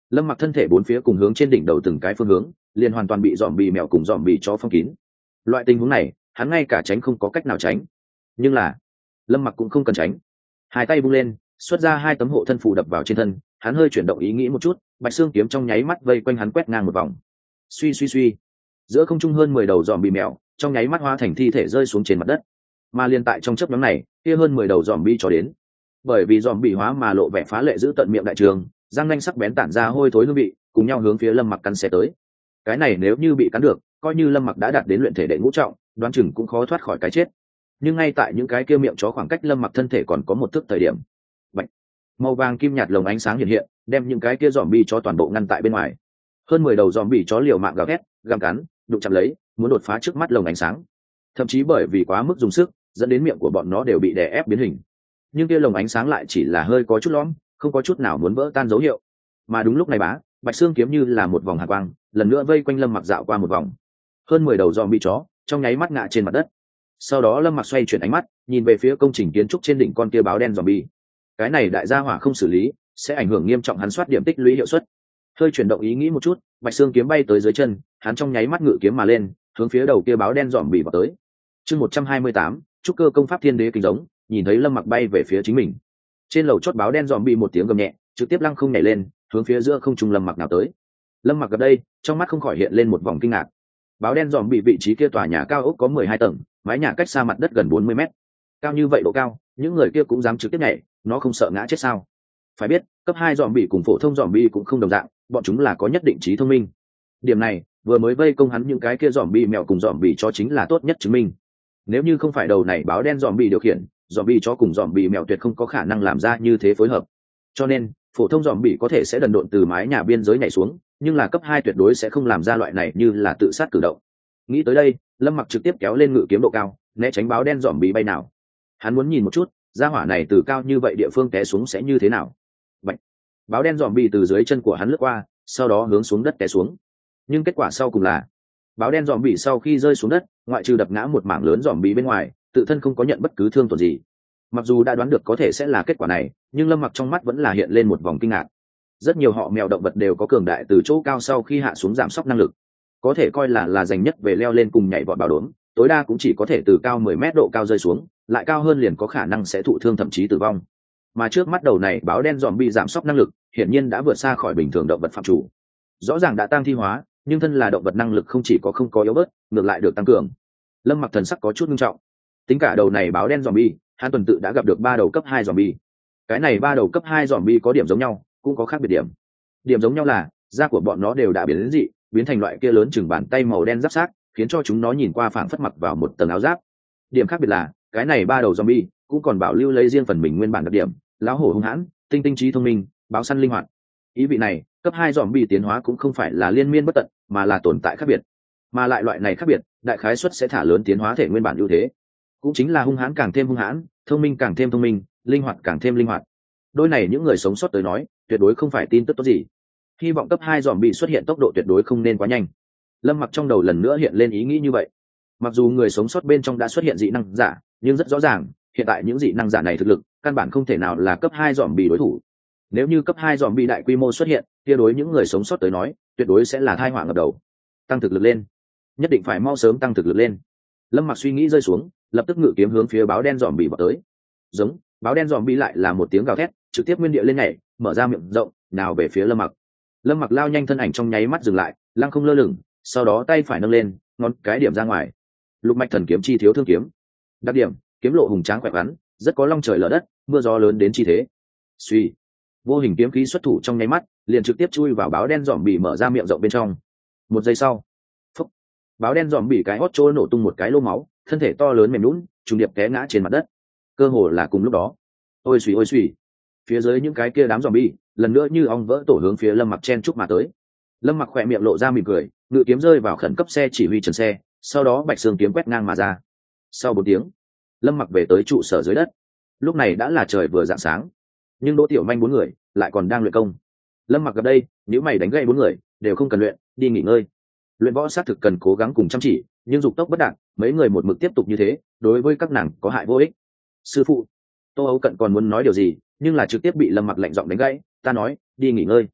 Lâm Mặc thân thể bốn phía cùng hướng trên đỉnh đầu từng cái phương hướng, liền hoàn toàn bị dòm bì mèo cùng dòm bì chó phong kín. Loại tình huống này, hắn ngay cả tránh không có cách nào tránh. Nhưng là, Lâm Mặc cũng không cần tránh. Hai tay vung lên, xuất ra hai tấm hộ thân phù đập vào trên thân, hắn hơi chuyển động ý nghĩ một chút, bạch xương kiếm trong nháy mắt vây quanh hắn quét ngang một vòng. Suy suy suy, giữa không trung hơn 10 đầu dòm bì mèo, trong nháy mắt hóa thành thi thể rơi xuống trên mặt đất. Mà liên tại trong chớp nhoáng này, kia hơn 10 đầu dòm bì cho đến. Bởi vì dòm bì hóa mà lộ vẻ phá lệ giữ tận miệng đại trường, răng nanh sắc bén tản ra hôi thối hương vị, cùng nhau hướng phía Lâm Mặc cắn xé tới. Cái này nếu như bị cắn được, coi như Lâm Mặc đã đạt đến luyện thể đệ ngũ trọng, đoán chừng cũng khó thoát khỏi cái chết. Nhưng ngay tại những cái kia miệng chó khoảng cách Lâm Mặc thân thể còn có một thước thời điểm, bạch, màu vàng kim nhạt lồng ánh sáng hiện hiện, đem những cái kia dòm bì chó toàn bộ ngăn tại bên ngoài. Hơn 10 đầu dòm bì chó liều mạng gào thét, gặm cắn, đụng chạm lấy, muốn đột phá trước mắt lồng ánh sáng. Thậm chí bởi vì quá mức dùng sức, dẫn đến miệng của bọn nó đều bị đè ép biến hình. Nhưng kia lồng ánh sáng lại chỉ là hơi có chút lõm, không có chút nào muốn vỡ tan dấu hiệu. Mà đúng lúc này bạch xương kiếm như là một vòng hàn quang, lần nữa vây quanh Lâm Mặc dạo qua một vòng. Hơn 10 đầu dòm bì chó trong nháy mắt ngã trên mặt đất. Sau đó Lâm Mặc xoay chuyển ánh mắt, nhìn về phía công trình kiến trúc trên đỉnh con kia báo đen dòm bì. Cái này đại gia hỏa không xử lý, sẽ ảnh hưởng nghiêm trọng hắn soát điểm tích lũy hiệu suất. Hơi chuyển động ý nghĩ một chút, bạch xương kiếm bay tới dưới chân, hắn trong nháy mắt ngự kiếm mà lên, hướng phía đầu kia báo đen dòm bì vào tới. Chương 128, trúc cơ công pháp thiên đế kính giống, nhìn thấy Lâm Mặc bay về phía chính mình. Trên lầu chót báo đen dòm bì một tiếng gầm nhẹ, trực tiếp lăng không nhảy lên, hướng phía giữa không trung Lâm Mặc nào tới. Lâm Mặc gặp đây, trong mắt không khỏi hiện lên một vòng kinh ngạc. Báo đen dòm bị vị trí kia tòa nhà cao ốc có 12 tầng, mái nhà cách xa mặt đất gần 40 mét. Cao như vậy độ cao, những người kia cũng dám trực tiếp nhảy, nó không sợ ngã chết sao? Phải biết, cấp 2 dòm bị cùng phổ thông dòm bị cũng không đồng dạng, bọn chúng là có nhất định trí thông minh. Điểm này, vừa mới vây công hắn những cái kia dòm bị mèo cùng dòm bị cho chính là tốt nhất chứng minh. Nếu như không phải đầu này báo đen dòm bị điều khiển, dòm bị chó cùng dòm bị mèo tuyệt không có khả năng làm ra như thế phối hợp. Cho nên, phổ thông dòm bị có thể sẽ đần độn từ mái nhà biên giới nhảy xuống, nhưng là cấp 2 tuyệt đối sẽ không làm ra loại này như là tự sát cử động. Nghĩ tới đây, Lâm Mặc trực tiếp kéo lên ngự kiếm độ cao, né tránh báo đen dòm bị bay nào. Hắn muốn nhìn một chút, gia hỏa này từ cao như vậy địa phương té xuống sẽ như thế nào. Bạch. Báo đen dòm bị từ dưới chân của hắn lướt qua, sau đó hướng xuống đất té xuống. Nhưng kết quả sau cùng là, báo đen dòm bị sau khi rơi xuống đất, ngoại trừ đập ngã một mảng lớn dòm bị bên ngoài, tự thân không có nhận bất cứ thương tổn gì. Mặc dù đã đoán được có thể sẽ là kết quả này, nhưng Lâm Mặc trong mắt vẫn là hiện lên một vòng kinh ngạc. Rất nhiều họ mèo động vật đều có cường đại từ chỗ cao sau khi hạ xuống giảm sốc năng lực, có thể coi là dành nhất về leo lên cùng nhảy vọt bảo đốn, tối đa cũng chỉ có thể từ cao 10 mét độ cao rơi xuống, lại cao hơn liền có khả năng sẽ thụ thương thậm chí tử vong. Mà trước mắt đầu này báo đen dòm bị giảm sốc năng lực, hiển nhiên đã vượt xa khỏi bình thường động vật phạm chủ. Rõ ràng đã tăng thi hóa, nhưng thân là động vật năng lực không chỉ có không có yếu bớt, ngược lại được tăng cường. Lâm Mặc thần sắc có chút nghiêm trọng. Tính cả đầu này báo đen zombie, hắn tuần tự đã gặp được 3 đầu cấp 2 zombie. Cái này 3 đầu cấp 2 zombie có điểm giống nhau, cũng có khác biệt điểm. Điểm giống nhau là da của bọn nó đều đã biến dị, biến thành loại kia lớn chừng bàn tay màu đen giáp xác, khiến cho chúng nó nhìn qua phảng phất mặc vào một tầng áo giáp. Điểm khác biệt là, cái này 3 đầu zombie cũng còn bảo lưu lấy riêng phần mình nguyên bản đặc điểm, lão hổ hung hãn, tinh tinh trí thông minh, báo săn linh hoạt. Ý vị này, cấp 2 zombie tiến hóa cũng không phải là liên miên bất tận, mà là tồn tại khác biệt. Mà lại loại này khác biệt, đại khái suất sẽ thả lớn tiến hóa thể nguyên bản ưu thế. Cũng chính là hung hãn càng thêm hung hãn, thông minh càng thêm thông minh, linh hoạt càng thêm linh hoạt. Đôi này những người sống sót tới nói, tuyệt đối không phải tin tức tốt gì. Hy vọng cấp 2 zombie xuất hiện tốc độ tuyệt đối không nên quá nhanh. Lâm Mặc trong đầu lần nữa hiện lên ý nghĩ như vậy. Mặc dù người sống sót bên trong đã xuất hiện dị năng giả, nhưng rất rõ ràng, hiện tại những dị năng giả này thực lực, căn bản không thể nào là cấp 2 zombie đối thủ. Nếu như cấp 2 zombie đại quy mô xuất hiện, kia đối những người sống sót tới nói, tuyệt đối sẽ là tai họa ngập đầu. Tăng thực lực lên, nhất định phải mau sớm tăng thực lực lên. Lâm Mặc suy nghĩ rơi xuống, lập tức ngự kiếm hướng phía báo đen zombie vào tới. Giống, báo đen zombie lại là một tiếng gào thét, trực tiếp nguyên địa lên nhảy, mở ra miệng rộng, nào về phía Lâm Mặc. Lâm Mặc lao nhanh thân ảnh trong nháy mắt dừng lại, lăng không lơ lửng, sau đó tay phải nâng lên, ngón cái điểm ra ngoài. Lục mạch thần kiếm chi thiếu thương kiếm. Đặc điểm, kiếm lộ hùng tráng khỏe khoắn, rất có long trời lở đất, mưa gió lớn đến chi thế. Suy, vô hình kiếm khí xuất thủ trong nháy mắt, liền trực tiếp chui vào báo đen zombie mở ra miệng rộng bên trong. Một giây sau, phúc, báo đen zombie cái hót trôi nổ tung một cái lô máu, thân thể to lớn mềm nhũn, trùng điệp té ngã trên mặt đất. Cơ hồ là cùng lúc đó, ôi xuy, phía dưới những cái kia đám zombie lần nữa như ong vỡ tổ hướng phía Lâm Mặc chen chúc mà tới. Lâm Mặc khỏe miệng lộ ra mỉm cười, ngự kiếm rơi vào khẩn cấp xe chỉ huy trần xe, sau đó bạch xương kiếm quét ngang mà ra. Sau 4 tiếng, Lâm Mặc về tới trụ sở dưới đất. Lúc này đã là trời vừa rạng sáng, nhưng Đỗ Tiểu Manh 4 người lại còn đang luyện công. Lâm Mặc gặp đây, nếu mày đánh gãy 4 người đều không cần luyện, đi nghỉ ngơi. Luyện võ xác thực cần cố gắng cùng chăm chỉ, nhưng dục tốc bất đạt, mấy người một mực tiếp tục như thế, đối với các nàng có hại vô ích. Sư phụ, Tô Âu Cận còn muốn nói điều gì, nhưng là trực tiếp bị Lâm Mặc lạnh giọng đánh gãy. Ta nói, đi nghỉ ngơi.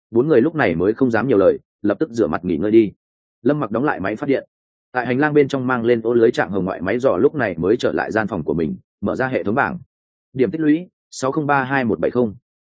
Bốn người lúc này mới không dám nhiều lời, lập tức rửa mặt nghỉ ngơi đi. Lâm Mặc đóng lại máy phát điện, tại hành lang bên trong mang lên ô lưới trạng hồng ngoại máy dò, lúc này mới trở lại gian phòng của mình, mở ra hệ thống bảng. Điểm tích lũy 6032170,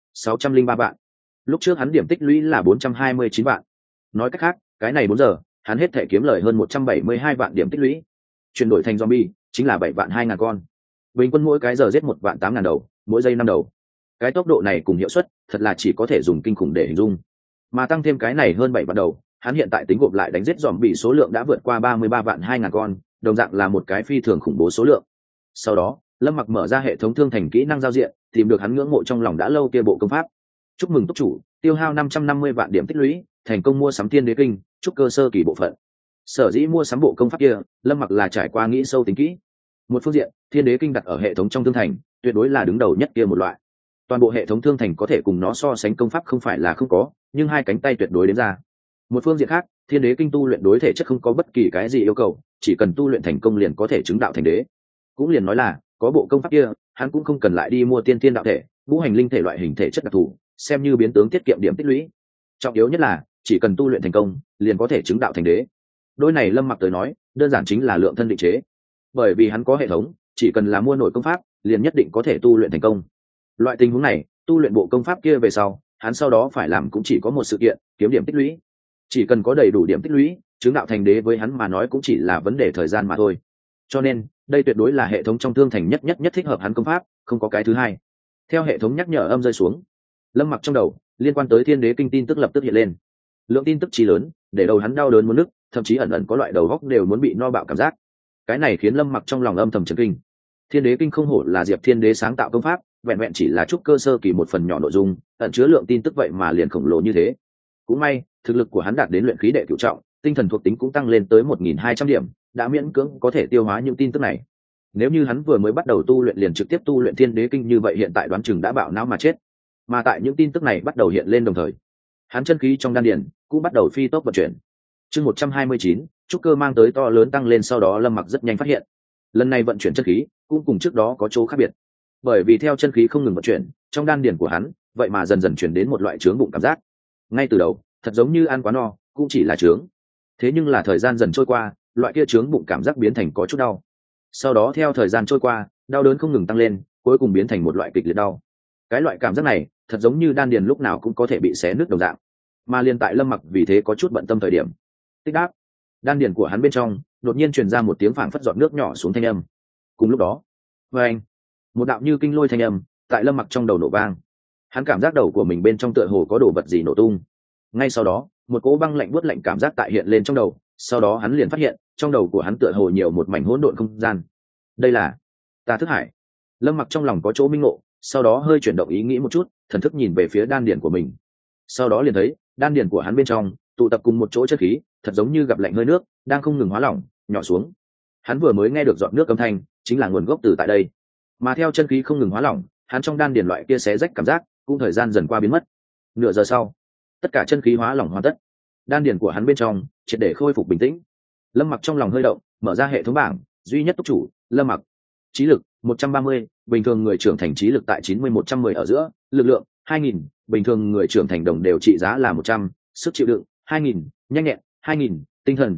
603 vạn. Lúc trước hắn điểm tích lũy là 429 vạn. Nói cách khác, cái này 4 giờ hắn hết thể kiếm lời hơn 172 vạn điểm tích lũy. Chuyển đổi thành zombie chính là 7 vạn 2 ngàn con, bình quân mỗi cái giờ giết 1 vạn 8 ngàn đầu, mỗi giây 5 đầu. Cái tốc độ này cùng hiệu suất thật là chỉ có thể dùng kinh khủng để hình dung. Mà tăng thêm cái này hơn 7 vạn đầu, hắn hiện tại tính gộp lại đánh giết zombie số lượng đã vượt qua 33 vạn 2 ngàn con, đồng dạng là một cái phi thường khủng bố số lượng. Sau đó Lâm Mặc mở ra hệ thống thương thành kỹ năng giao diện, tìm được hắn ngưỡng mộ trong lòng đã lâu kia bộ công pháp. Chúc mừng túc chủ tiêu hao 550 vạn điểm tích lũy, thành công mua sắm Thiên Đế Kinh trúc cơ sơ kỳ bộ phận. Sở dĩ mua sắm bộ công pháp kia, Lâm Mặc là trải qua nghĩ sâu tính kỹ. Một phương diện, Thiên Đế Kinh đặt ở hệ thống trong thương thành tuyệt đối là đứng đầu nhất kia một loại, toàn bộ hệ thống thương thành có thể cùng nó so sánh công pháp không phải là không có, nhưng hai cánh tay tuyệt đối đến ra. Một phương diện khác, Thiên Đế Kinh tu luyện đối thể chất không có bất kỳ cái gì yêu cầu, chỉ cần tu luyện thành công liền có thể chứng đạo thành đế. Cũng liền nói là có bộ công pháp kia, hắn cũng không cần lại đi mua tiên thiên đạo thể, ngũ hành linh thể loại hình thể chất đặc thù, xem như biến tướng tiết kiệm điểm tích lũy. Trọng yếu nhất là chỉ cần tu luyện thành công liền có thể chứng đạo thành đế. Đôi này Lâm Mặc tới nói đơn giản chính là lượng thân định chế, bởi vì hắn có hệ thống, chỉ cần là mua nổi công pháp liền nhất định có thể tu luyện thành công. Loại tình huống này, tu luyện bộ công pháp kia về sau, hắn sau đó phải làm cũng chỉ có một sự kiện, kiếm điểm tích lũy. Chỉ cần có đầy đủ điểm tích lũy, chứng đạo thành đế với hắn mà nói cũng chỉ là vấn đề thời gian mà thôi. Cho nên đây tuyệt đối là hệ thống trong thương thành nhất thích hợp hắn công pháp, không có cái thứ hai. Theo hệ thống nhắc nhở âm rơi xuống, Lâm Mặc trong đầu liên quan tới Thiên Đế Kinh tin tức lập tức hiện lên. Lượng tin tức chi lớn, để đầu hắn đau đớn muốn nức, thậm chí ẩn ẩn có loại đầu góc đều muốn bị no bạo cảm giác. Cái này khiến Lâm Mặc trong lòng âm thầm chấn kinh. Thiên Đế Kinh không hổ là Diệp Thiên Đế sáng tạo công pháp, vẹn vẹn chỉ là trúc cơ sơ kỳ một phần nhỏ nội dung, ẩn chứa lượng tin tức vậy mà liền khổng lồ như thế. Cũng may, thực lực của hắn đạt đến luyện khí đệ cửu trọng, tinh thần thuộc tính cũng tăng lên tới 1200 điểm, đã miễn cưỡng có thể tiêu hóa những tin tức này. Nếu như hắn vừa mới bắt đầu tu luyện liền trực tiếp tu luyện Thiên Đế Kinh như vậy, hiện tại đoán chừng đã bạo não mà chết. Mà tại những tin tức này bắt đầu hiện lên đồng thời, hắn chân khí trong đan điền cũng bắt đầu phi tốc vận chuyển. Chương 129, trúc cơ mang tới to lớn tăng lên, sau đó Lâm Mặc rất nhanh phát hiện, lần này vận chuyển chân khí cũng cùng trước đó có chỗ khác biệt. Bởi vì theo chân khí không ngừng vận chuyển, trong đan điền của hắn vậy mà dần dần chuyển đến một loại chướng bụng cảm giác. Ngay từ đầu, thật giống như ăn quá no, cũng chỉ là chướng. Thế nhưng là thời gian dần trôi qua, loại kia chướng bụng cảm giác biến thành có chút đau. Sau đó theo thời gian trôi qua, đau đớn không ngừng tăng lên, cuối cùng biến thành một loại kịch liệt đau. Cái loại cảm giác này, thật giống như đan điền lúc nào cũng có thể bị xé nứt đồng dạng. Mà liên tại Lâm Mặc vì thế có chút bận tâm thời điểm, tích đáp, đan điền của hắn bên trong đột nhiên truyền ra một tiếng phảng phất giọt nước nhỏ xuống thanh âm. Cùng lúc đó, anh, một đạo như kinh lôi thanh âm tại Lâm Mặc trong đầu nổ vang. Hắn cảm giác đầu của mình bên trong tựa hồ có đồ vật gì nổ tung. Ngay sau đó, một cỗ băng lạnh buốt lạnh cảm giác tại hiện lên trong đầu, sau đó hắn liền phát hiện trong đầu của hắn tựa hồ nhiều một mảnh hỗn độn không gian. Đây là Tà Thức Hải. Lâm Mặc trong lòng có chỗ minh ngộ, sau đó hơi chuyển động ý nghĩ một chút, thần thức nhìn về phía đan điền của mình. Sau đó liền thấy đan điền của hắn bên trong tụ tập cùng một chỗ chất khí, thật giống như gặp lạnh hơi nước đang không ngừng hóa lỏng nhỏ xuống. Hắn vừa mới nghe được giọt nước âm thanh, chính là nguồn gốc từ tại đây. Mà theo chân khí không ngừng hóa lỏng, hắn trong đan điền loại kia xé rách cảm giác cũng thời gian dần qua biến mất. Nửa giờ sau, tất cả chân khí hóa lỏng hoàn tất, đan điền của hắn bên trong triệt để khôi phục bình tĩnh. Lâm Mặc trong lòng hơi động, mở ra hệ thống bảng, duy nhất túc chủ Lâm Mặc. Trí lực 130, bình thường người trưởng thành trí lực tại 90-110 ở giữa, lực lượng 2000, bình thường người trưởng thành đồng đều trị giá là 100, sức chịu đựng 2000, nhanh nhẹn 2000, tinh thần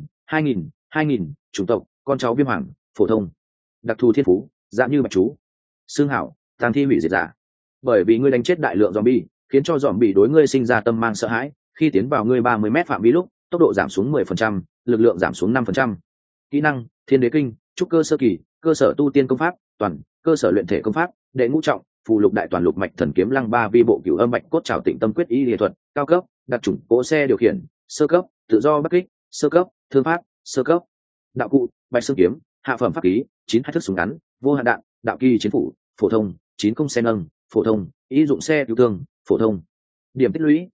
2000, chủng tộc con cháu viêm hoàng, phổ thông. Đặc thù thiên phú, dạng như bạch chú. Xương hảo, tang thi hủy diệt giả. Bởi vì ngươi đánh chết đại lượng zombie, khiến cho zombie đối ngươi sinh ra tâm mang sợ hãi, khi tiến vào ngươi 30 mét phạm vi lúc, tốc độ giảm xuống 10%, lực lượng giảm xuống 5%. Kỹ năng: Thiên Đế Kinh, trúc cơ sơ kỳ, cơ sở tu tiên công pháp, toàn, cơ sở luyện thể công pháp, đệ ngũ trọng, phù lục đại toàn lục mạch thần kiếm lăng ba vi bộ cửu âm bạch cốt trảo tịnh tâm quyết y lý thuật, cao cấp, đặc chủng cỗ xe điều khiển, sơ cấp, tự do bất kích, sơ cấp, thương pháp, sơ cấp. Đạo cụ: bạch xương kiếm, hạ phẩm pháp khí, 9 hai thức súng ngắn, vô hạn đạn, đạo kỳ chiến phủ, phổ thông, 90 xe nâng, phổ thông, ý dụng xe cứu thương, phổ thông. Điểm tích lũy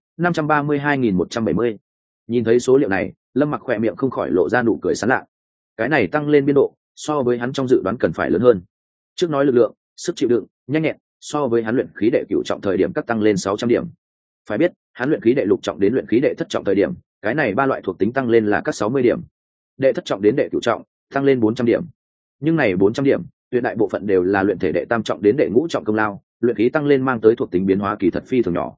532.170. Nhìn thấy số liệu này, Lâm Mặc khỏe miệng không khỏi lộ ra nụ cười sán lạ. Cái này tăng lên biên độ so với hắn trong dự đoán cần phải lớn hơn. Trước nói lực lượng, sức chịu đựng, nhanh nhẹn, so với hắn luyện khí đệ cửu trọng thời điểm cắt tăng lên 600 điểm. Phải biết, hắn luyện khí đệ lục trọng đến luyện khí đệ thất trọng thời điểm, cái này ba loại thuộc tính tăng lên là cắt 60 điểm. Đệ thất trọng đến đệ cửu trọng tăng lên 400 điểm. Nhưng này 400 điểm, tuyệt đại bộ phận đều là luyện thể đệ tam trọng đến đệ ngũ trọng công lao, luyện khí tăng lên mang tới thuộc tính biến hóa kỳ thật phi thường nhỏ.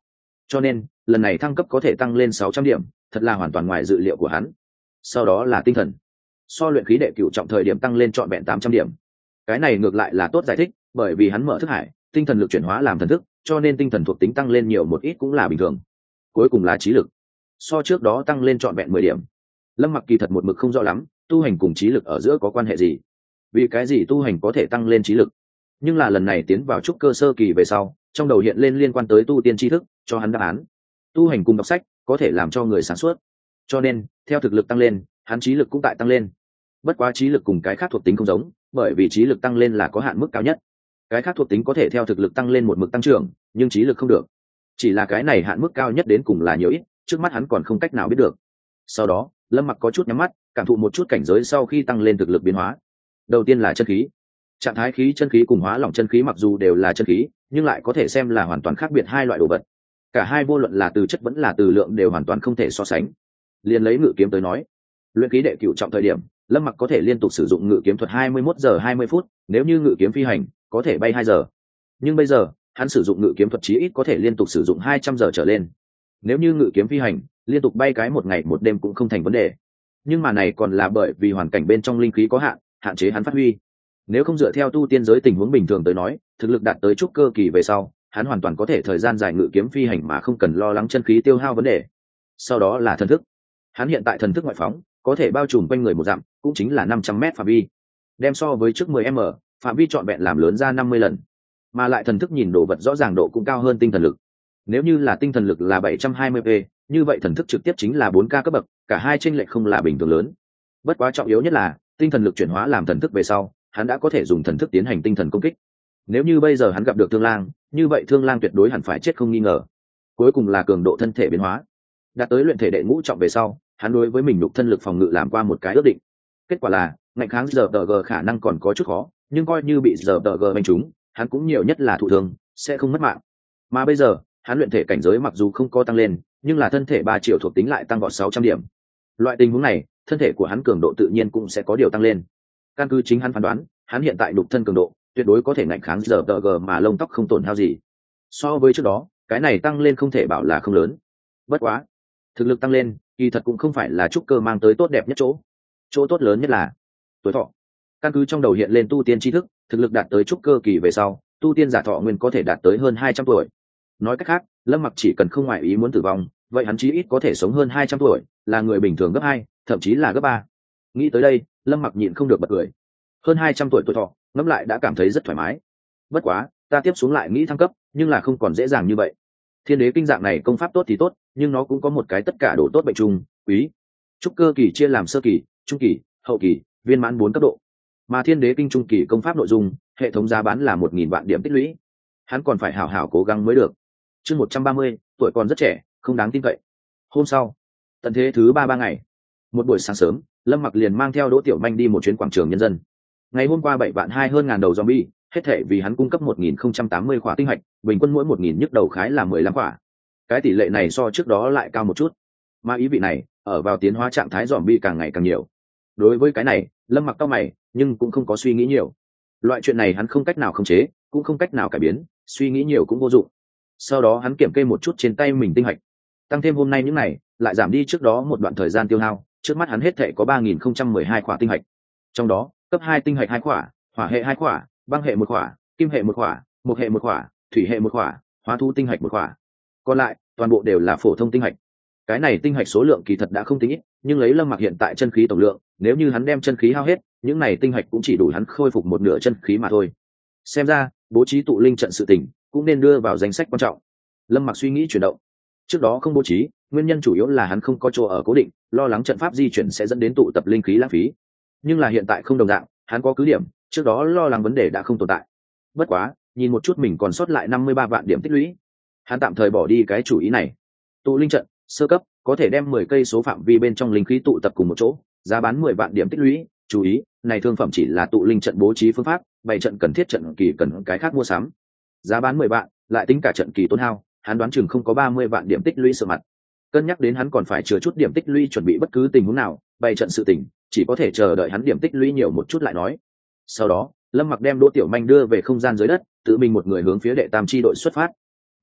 cho nên lần này thăng cấp có thể tăng lên 600 điểm, thật là hoàn toàn ngoài dự liệu của hắn. Sau đó là tinh thần, so luyện khí đệ cửu trọng thời điểm tăng lên trọn vẹn 800 điểm. Cái này ngược lại là tốt giải thích, bởi vì hắn mở thức hải, tinh thần lực chuyển hóa làm thần thức, cho nên tinh thần thuộc tính tăng lên nhiều một ít cũng là bình thường. Cuối cùng là trí lực, so trước đó tăng lên trọn vẹn 10 điểm. Lâm Mặc kỳ thật một mực không rõ lắm, tu hành cùng trí lực ở giữa có quan hệ gì, vì cái gì tu hành có thể tăng lên trí lực. Nhưng là lần này tiến vào trúc cơ sơ kỳ về sau, trong đầu hiện lên liên quan tới tu tiên tri thức, cho hắn đáp án. Tu hành cùng đọc sách có thể làm cho người sáng suốt, cho nên theo thực lực tăng lên, hắn trí lực cũng tại tăng lên. Bất quá trí lực cùng cái khác thuộc tính không giống, bởi vì trí lực tăng lên là có hạn mức cao nhất. Cái khác thuộc tính có thể theo thực lực tăng lên một mực tăng trưởng, nhưng trí lực không được. Chỉ là cái này hạn mức cao nhất đến cùng là nhiều ít, trước mắt hắn còn không cách nào biết được. Sau đó Lâm Mặc có chút nhắm mắt, cảm thụ một chút cảnh giới sau khi tăng lên thực lực biến hóa. Đầu tiên là chân khí. Trạng thái khí chân khí cùng hóa lỏng chân khí mặc dù đều là chân khí, nhưng lại có thể xem là hoàn toàn khác biệt hai loại đồ vật. Cả hai vô luận là từ chất vẫn là từ lượng đều hoàn toàn không thể so sánh. Liên lấy ngự kiếm tới nói, luyện khí đệ cửu trọng thời điểm, Lâm Mặc có thể liên tục sử dụng ngự kiếm thuật 21 giờ 20 phút, nếu như ngự kiếm phi hành, có thể bay 2 giờ. Nhưng bây giờ, hắn sử dụng ngự kiếm thuật chí ít có thể liên tục sử dụng 200 giờ trở lên. Nếu như ngự kiếm phi hành, liên tục bay cái một ngày một đêm cũng không thành vấn đề. Nhưng mà này còn là bởi vì hoàn cảnh bên trong linh khí có hạn, hạn chế hắn phát huy. Nếu không dựa theo tu tiên giới tình huống bình thường tới nói, thực lực đạt tới trúc cơ kỳ về sau, hắn hoàn toàn có thể thời gian dài ngự kiếm phi hành mà không cần lo lắng chân khí tiêu hao vấn đề. Sau đó là thần thức. Hắn hiện tại thần thức ngoại phóng, có thể bao trùm quanh người một dặm, cũng chính là 500 mét phạm vi. Đem so với trước 10m, phạm vi trọn vẹn làm lớn ra 50 lần. Mà lại thần thức nhìn đồ vật rõ ràng độ cũng cao hơn tinh thần lực. Nếu như là tinh thần lực là 720p, như vậy thần thức trực tiếp chính là 4K cấp bậc, cả hai chênh lệch không là bình thường lớn. Bất quá trọng yếu nhất là, tinh thần lực chuyển hóa làm thần thức về sau, hắn đã có thể dùng thần thức tiến hành tinh thần công kích. Nếu như bây giờ hắn gặp được Thương Lang, như vậy Thương Lang tuyệt đối hẳn phải chết không nghi ngờ. Cuối cùng là cường độ thân thể biến hóa. Đạt tới luyện thể đệ ngũ trọng về sau, hắn đối với mình nhục thân lực phòng ngự làm qua một cái ước định. Kết quả là, ngạnh kháng ZTG khả năng còn có chút khó, nhưng coi như bị ZTG đánh trúng, hắn cũng nhiều nhất là thụ thương, sẽ không mất mạng. Mà bây giờ, hắn luyện thể cảnh giới mặc dù không có tăng lên, nhưng là thân thể 3 triệu thuộc tính lại tăng vọt 600 điểm. Loại tình huống này, thân thể của hắn cường độ tự nhiên cũng sẽ có điều tăng lên. Căn cứ chính hắn phán đoán, hắn hiện tại nhục thân cường độ tuyệt đối có thể ngạnh kháng ZTG mà lông tóc không tổn hao gì. So với trước đó, cái này tăng lên không thể bảo là không lớn. Bất quá, thực lực tăng lên, kỳ thật cũng không phải là trúc cơ mang tới tốt đẹp nhất chỗ. Chỗ tốt lớn nhất là tuổi thọ. Căn cứ trong đầu hiện lên tu tiên tri thức, thực lực đạt tới trúc cơ kỳ về sau, tu tiên giả thọ nguyên có thể đạt tới hơn 200 tuổi. Nói cách khác, Lâm Mặc chỉ cần không ngoại ý muốn tử vong, vậy hắn chí ít có thể sống hơn 200 tuổi, là người bình thường gấp 2, thậm chí là gấp 3. Nghĩ tới đây, Lâm Mặc nhịn không được bật cười. Hơn 200 tuổi thọ, ngẫm lại đã cảm thấy rất thoải mái. Bất quá, ta tiếp xuống lại nghĩ thăng cấp, nhưng là không còn dễ dàng như vậy. Thiên đế kinh dạng này công pháp tốt thì tốt, nhưng nó cũng có một cái tất cả độ tốt bệnh chung, quý. Trúc cơ kỳ chia làm sơ kỳ, trung kỳ, hậu kỳ, viên mãn 4 cấp độ. Mà thiên đế kinh trung kỳ công pháp nội dung, hệ thống giá bán là 1000 vạn điểm tích lũy. Hắn còn phải hảo hảo cố gắng mới được. Chương 130, tuổi còn rất trẻ, không đáng tin cậy. Hôm sau, tận thế thứ 3 ngày. Một buổi sáng sớm, Lâm Mặc liền mang theo Đỗ Tiểu Manh đi một chuyến quảng trường nhân dân. Ngày hôm qua 7 vạn 2 hơn ngàn đầu zombie, hết thể vì hắn cung cấp 1080 khỏa tinh hạch, bình quân mỗi 1000 nhức đầu khái là 15 khỏa. Cái tỷ lệ này so trước đó lại cao một chút. Mà ý vị này, ở vào tiến hóa trạng thái zombie càng ngày càng nhiều. Đối với cái này, Lâm Mặc cau mày, nhưng cũng không có suy nghĩ nhiều. Loại chuyện này hắn không cách nào khống chế, cũng không cách nào cải biến, suy nghĩ nhiều cũng vô dụng. Sau đó hắn kiểm kê một chút trên tay mình tinh hạch, tăng thêm hôm nay những này, lại giảm đi trước đó một đoạn thời gian tiêu hao. Trước mắt hắn hết thể có 3012 khỏa tinh hạch, trong đó cấp 2 tinh hạch 2 khỏa, hỏa hệ 2 khỏa, băng hệ 1 khỏa, kim hệ 1 khỏa, mộc hệ 1 khỏa, thủy hệ 1 khỏa, hóa thú tinh hạch 1 khỏa. Còn lại toàn bộ đều là phổ thông tinh hạch. Cái này tinh hạch số lượng kỳ thật đã không tính ít, nhưng lấy Lâm Mặc hiện tại chân khí tổng lượng, nếu như hắn đem chân khí hao hết, những này tinh hạch cũng chỉ đủ hắn khôi phục một nửa chân khí mà thôi. Xem ra, bố trí tụ linh trận sự tình cũng nên đưa vào danh sách quan trọng. Lâm Mặc suy nghĩ chuyển động. Trước đó không bố trí, nguyên nhân chủ yếu là hắn không có chỗ ở cố định, lo lắng trận pháp di chuyển sẽ dẫn đến tụ tập linh khí lãng phí. Nhưng là hiện tại không đồng dạng, hắn có cứ điểm, trước đó lo lắng vấn đề đã không tồn tại. Bất quá, nhìn một chút mình còn sót lại 53 vạn điểm tích lũy, hắn tạm thời bỏ đi cái chủ ý này. Tụ linh trận sơ cấp có thể đem 10 cây số phạm vi bên trong linh khí tụ tập cùng một chỗ, giá bán 10 vạn điểm tích lũy. Chú ý, này thương phẩm chỉ là tụ linh trận bố trí phương pháp, bày trận cần thiết trận kỳ cần cái khác mua sắm. Giá bán 10 vạn, lại tính cả trận kỳ tốn hao, hắn đoán chừng không có 30 vạn điểm tích lũy sợ mặt. Cân nhắc đến hắn còn phải chừa chút điểm tích lũy chuẩn bị bất cứ tình huống nào, bày trận sự tình, chỉ có thể chờ đợi hắn điểm tích lũy nhiều một chút lại nói. Sau đó, Lâm Mặc đem Đỗ Tiểu Manh đưa về không gian dưới đất, tự mình một người hướng phía đệ tam chi đội xuất phát.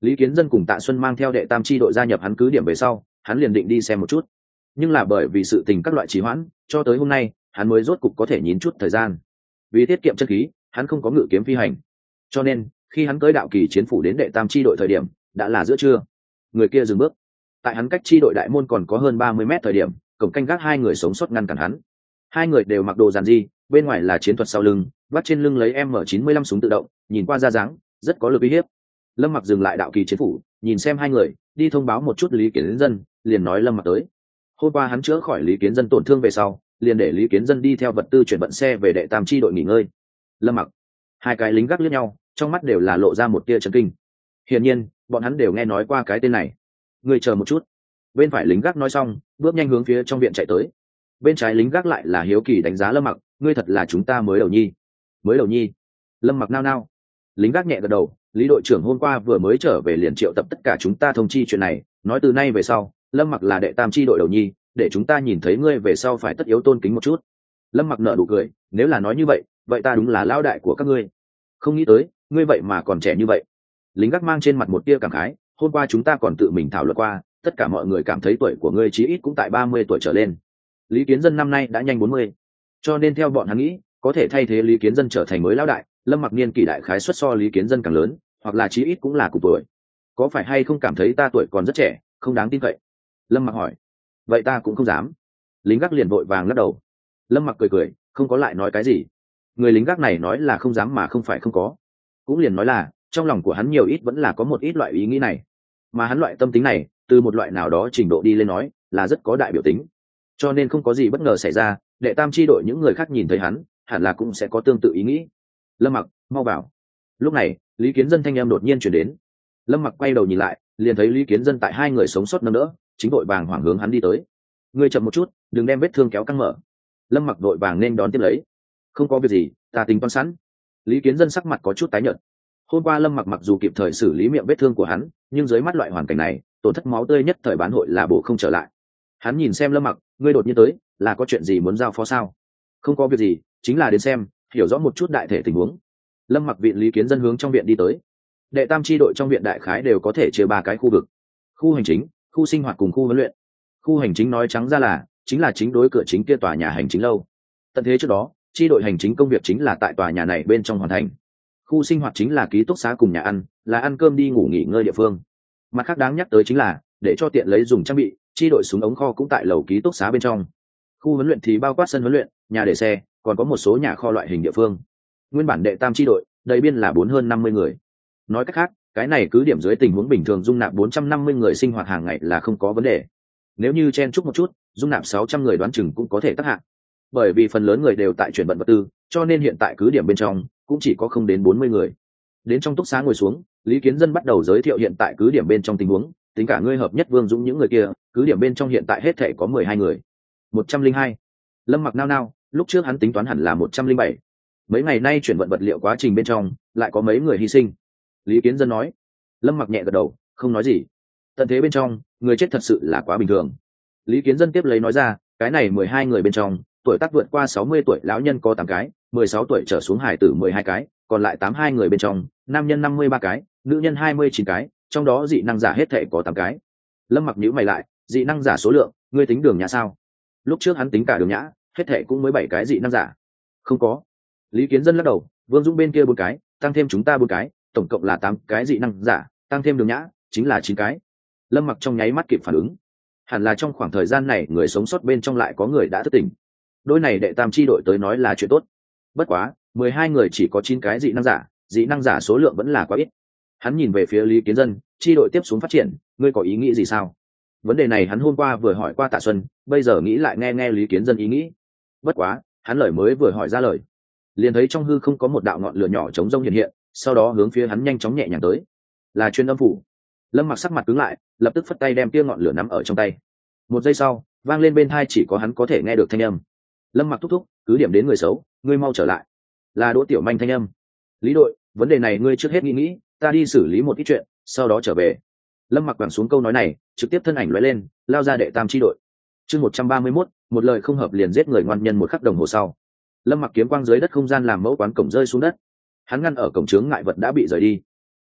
Lý Kiến Dân cùng Tạ Xuân mang theo đệ tam chi đội gia nhập hắn cứ điểm về sau, hắn liền định đi xem một chút, nhưng là bởi vì sự tình các loại trì hoãn, cho tới hôm nay hắn mới rốt cục có thể nhịn chút thời gian. Vì tiết kiệm chân khí, hắn không có ngự kiếm phi hành, cho nên khi hắn tới đạo kỳ chiến phủ đến đệ tam chi đội thời điểm đã là giữa trưa. Người kia dừng bước, tại hắn cách chi đội đại môn còn có hơn 30 mét thời điểm, cổng canh gác hai người sống sót ngăn cản hắn. Hai người đều mặc đồ giản dị, bên ngoài là chiến thuật sau lưng, vắt trên lưng lấy M95 súng tự động, nhìn qua ra dáng rất có lực uy hiếp. Lâm Mặc dừng lại đạo kỳ chiến phủ, nhìn xem hai người, đi thông báo một chút Lý Kiến Dân, liền nói Lâm Mặc tới. Hôm qua hắn chữa khỏi Lý Kiến Dân tổn thương về sau, liền để Lý Kiến Dân đi theo vật tư chuyển vận xe về đệ tam chi đội nghỉ ngơi. Lâm Mặc, hai cái lính gác liếc nhau, trong mắt đều là lộ ra một tia chấn kinh. Hiển nhiên, bọn hắn đều nghe nói qua cái tên này. Người chờ một chút. Bên phải lính gác nói xong, bước nhanh hướng phía trong viện chạy tới. Bên trái lính gác lại là hiếu kỳ đánh giá Lâm Mặc, ngươi thật là chúng ta mới đầu nhi. Mới đầu nhi? Lâm Mặc nao nao. Lính gác nhẹ gật đầu, Lý đội trưởng hôm qua vừa mới trở về liền triệu tập tất cả chúng ta thông chi chuyện này, nói từ nay về sau, Lâm Mặc là đệ tam chi đội đầu nhi, để chúng ta nhìn thấy ngươi về sau phải tất yếu tôn kính một chút. Lâm Mặc nở nụ cười, nếu là nói như vậy, vậy ta đúng là lão đại của các ngươi. Không nghĩ tới, ngươi vậy mà còn trẻ như vậy. Lính gác mang trên mặt một tia cảm khái, hôm qua chúng ta còn tự mình thảo luận qua, tất cả mọi người cảm thấy tuổi của ngươi chí ít cũng tại 30 tuổi trở lên. Lý Kiến Dân năm nay đã nhanh 40, cho nên theo bọn hắn nghĩ, có thể thay thế Lý Kiến Dân trở thành mới lão đại, Lâm Mặc niên kỷ đại khái suất so Lý Kiến Dân càng lớn, hoặc là chí ít cũng là cùng tuổi. Có phải hay không cảm thấy ta tuổi còn rất trẻ, không đáng tin cậy? Lâm Mặc hỏi. Vậy ta cũng không dám. Lính gác liền vội vàng lắc đầu. Lâm Mặc cười cười, không có lại nói cái gì. Người lính gác này nói là không dám mà không phải không có, cũng liền nói là trong lòng của hắn nhiều ít vẫn là có một ít loại ý nghĩ này, mà hắn loại tâm tính này từ một loại nào đó trình độ đi lên nói là rất có đại biểu tính, cho nên không có gì bất ngờ xảy ra, đệ tam chi đội những người khác nhìn thấy hắn hẳn là cũng sẽ có tương tự ý nghĩ. Lâm Mặc, mau vào. Lúc này Lý Kiến Dân thanh em đột nhiên chuyển đến. Lâm Mặc quay đầu nhìn lại, liền thấy Lý Kiến Dân tại hai người sống sót nâng đỡ, chính đội vàng hoảng hướng hắn đi tới. Ngươi chậm một chút, đừng đem vết thương kéo căng mở. Lâm Mặc đội vàng nên đón tiếp lấy. Không có việc gì, ta tính toán sẵn. Lý Kiến Dân sắc mặt có chút tái nhợt. Hôm qua Lâm Mặc mặc dù kịp thời xử lý miệng vết thương của hắn, nhưng dưới mắt loại hoàn cảnh này, tổn thất máu tươi nhất thời bán hội là bổ không trở lại. Hắn nhìn xem Lâm Mặc, ngươi đột nhiên tới, là có chuyện gì muốn giao phó sao? Không có việc gì, chính là đến xem, hiểu rõ một chút đại thể tình huống. Lâm Mặc viện Lý Kiến Dân hướng trong viện đi tới. Đệ tam chi đội trong viện đại khái đều có thể chia ba cái khu vực: khu hành chính, khu sinh hoạt cùng khu huấn luyện. Khu hành chính nói trắng ra là chính là chính đối cửa chính kia tòa nhà hành chính lâu. Tận thế trước đó, chi đội hành chính công việc chính là tại tòa nhà này bên trong hoàn thành. Khu sinh hoạt chính là ký túc xá cùng nhà ăn, là ăn cơm đi ngủ nghỉ ngơi địa phương. Mặt khác đáng nhắc tới chính là để cho tiện lấy dùng trang bị, chi đội súng ống kho cũng tại lầu ký túc xá bên trong. Khu huấn luyện thì bao quát sân huấn luyện, nhà để xe, còn có một số nhà kho loại hình địa phương. Nguyên bản đệ tam chi đội đầy biên là hơn 50 người. Nói cách khác, cái này cứ điểm dưới tình huống bình thường dung nạp 450 người sinh hoạt hàng ngày là không có vấn đề. Nếu như chen chúc một chút, dung nạp 600 người đoán chừng cũng có thể tác hạng. Bởi vì phần lớn người đều tại chuyển vận vật tư, cho nên hiện tại cứ điểm bên trong cũng chỉ có không đến 40 người. Đến trong túc xá ngồi xuống, Lý Kiến Dân bắt đầu giới thiệu hiện tại cứ điểm bên trong tình huống, tính cả ngươi hợp nhất Vương Dũng những người kia, cứ điểm bên trong hiện tại hết thể có 12 người. 102. Lâm Mặc nao nao, lúc trước hắn tính toán hẳn là 107. Mấy ngày nay chuyển vận vật liệu quá trình bên trong, lại có mấy người hy sinh. Lý Kiến Dân nói. Lâm Mặc nhẹ gật đầu, không nói gì. Tận thế bên trong, người chết thật sự là quá bình thường. Lý Kiến Dân tiếp lấy nói ra, cái này 12 người bên trong, tuổi tác vượt qua 60 tuổi lão nhân có 8 cái, 16 tuổi trở xuống hải tử 12 cái, còn lại 82 người bên trong, nam nhân 53 cái, nữ nhân 29 cái, trong đó dị năng giả hết thể có 8 cái. Lâm Mặc nhíu mày lại, dị năng giả số lượng, ngươi tính đường nhã sao? Lúc trước hắn tính cả đường nhã, hết thể cũng mới 7 cái dị năng giả. Không có. Lý Kiến Dân lắc đầu, Vương Dũng bên kia 4 cái, tăng thêm chúng ta 4 cái, tổng cộng là 8 cái dị năng giả, tăng thêm đường nhã, chính là 9 cái. Lâm Mặc trong nháy mắt kịp phản ứng. Hẳn là trong khoảng thời gian này người sống sót bên trong lại có người đã thức tỉnh. Đôi này đệ tam chi đội tới nói là chuyện tốt. Bất quá 12 người chỉ có 9 cái dị năng giả số lượng vẫn là quá ít. Hắn nhìn về phía Lý Kiến Dân, chi đội tiếp xuống phát triển, ngươi có ý nghĩ gì sao? Vấn đề này hắn hôm qua vừa hỏi qua Tạ Xuân, bây giờ nghĩ lại nghe nghe Lý Kiến Dân ý nghĩ. Bất quá hắn lời mới vừa hỏi ra lời, liền thấy trong hư không có một đạo ngọn lửa nhỏ chống rông hiện hiện, sau đó hướng phía hắn nhanh chóng nhẹ nhàng tới. Là truyền âm phủ. Lâm Mặc sắc mặt cứng lại, lập tức phất tay đem kia ngọn lửa nắm ở trong tay. Một giây sau, vang lên bên tai chỉ có hắn có thể nghe được thanh âm. Lâm Mặc thúc thúc, cứ điểm đến người xấu, ngươi mau trở lại. Là Đỗ Tiểu Manh thanh âm. Lý đội, vấn đề này ngươi trước hết nghĩ, ta đi xử lý một ít chuyện, sau đó trở về. Lâm Mặc quẳng xuống câu nói này, trực tiếp thân ảnh lóe lên, lao ra đệ tam chi đội. Chương 131, một lời không hợp liền giết người ngoan nhân một khắc đồng hồ sau. Lâm Mặc kiếm quang dưới đất không gian làm mẫu quán cổng rơi xuống đất. Hắn ngăn ở cổng chướng ngại vật đã bị rời đi.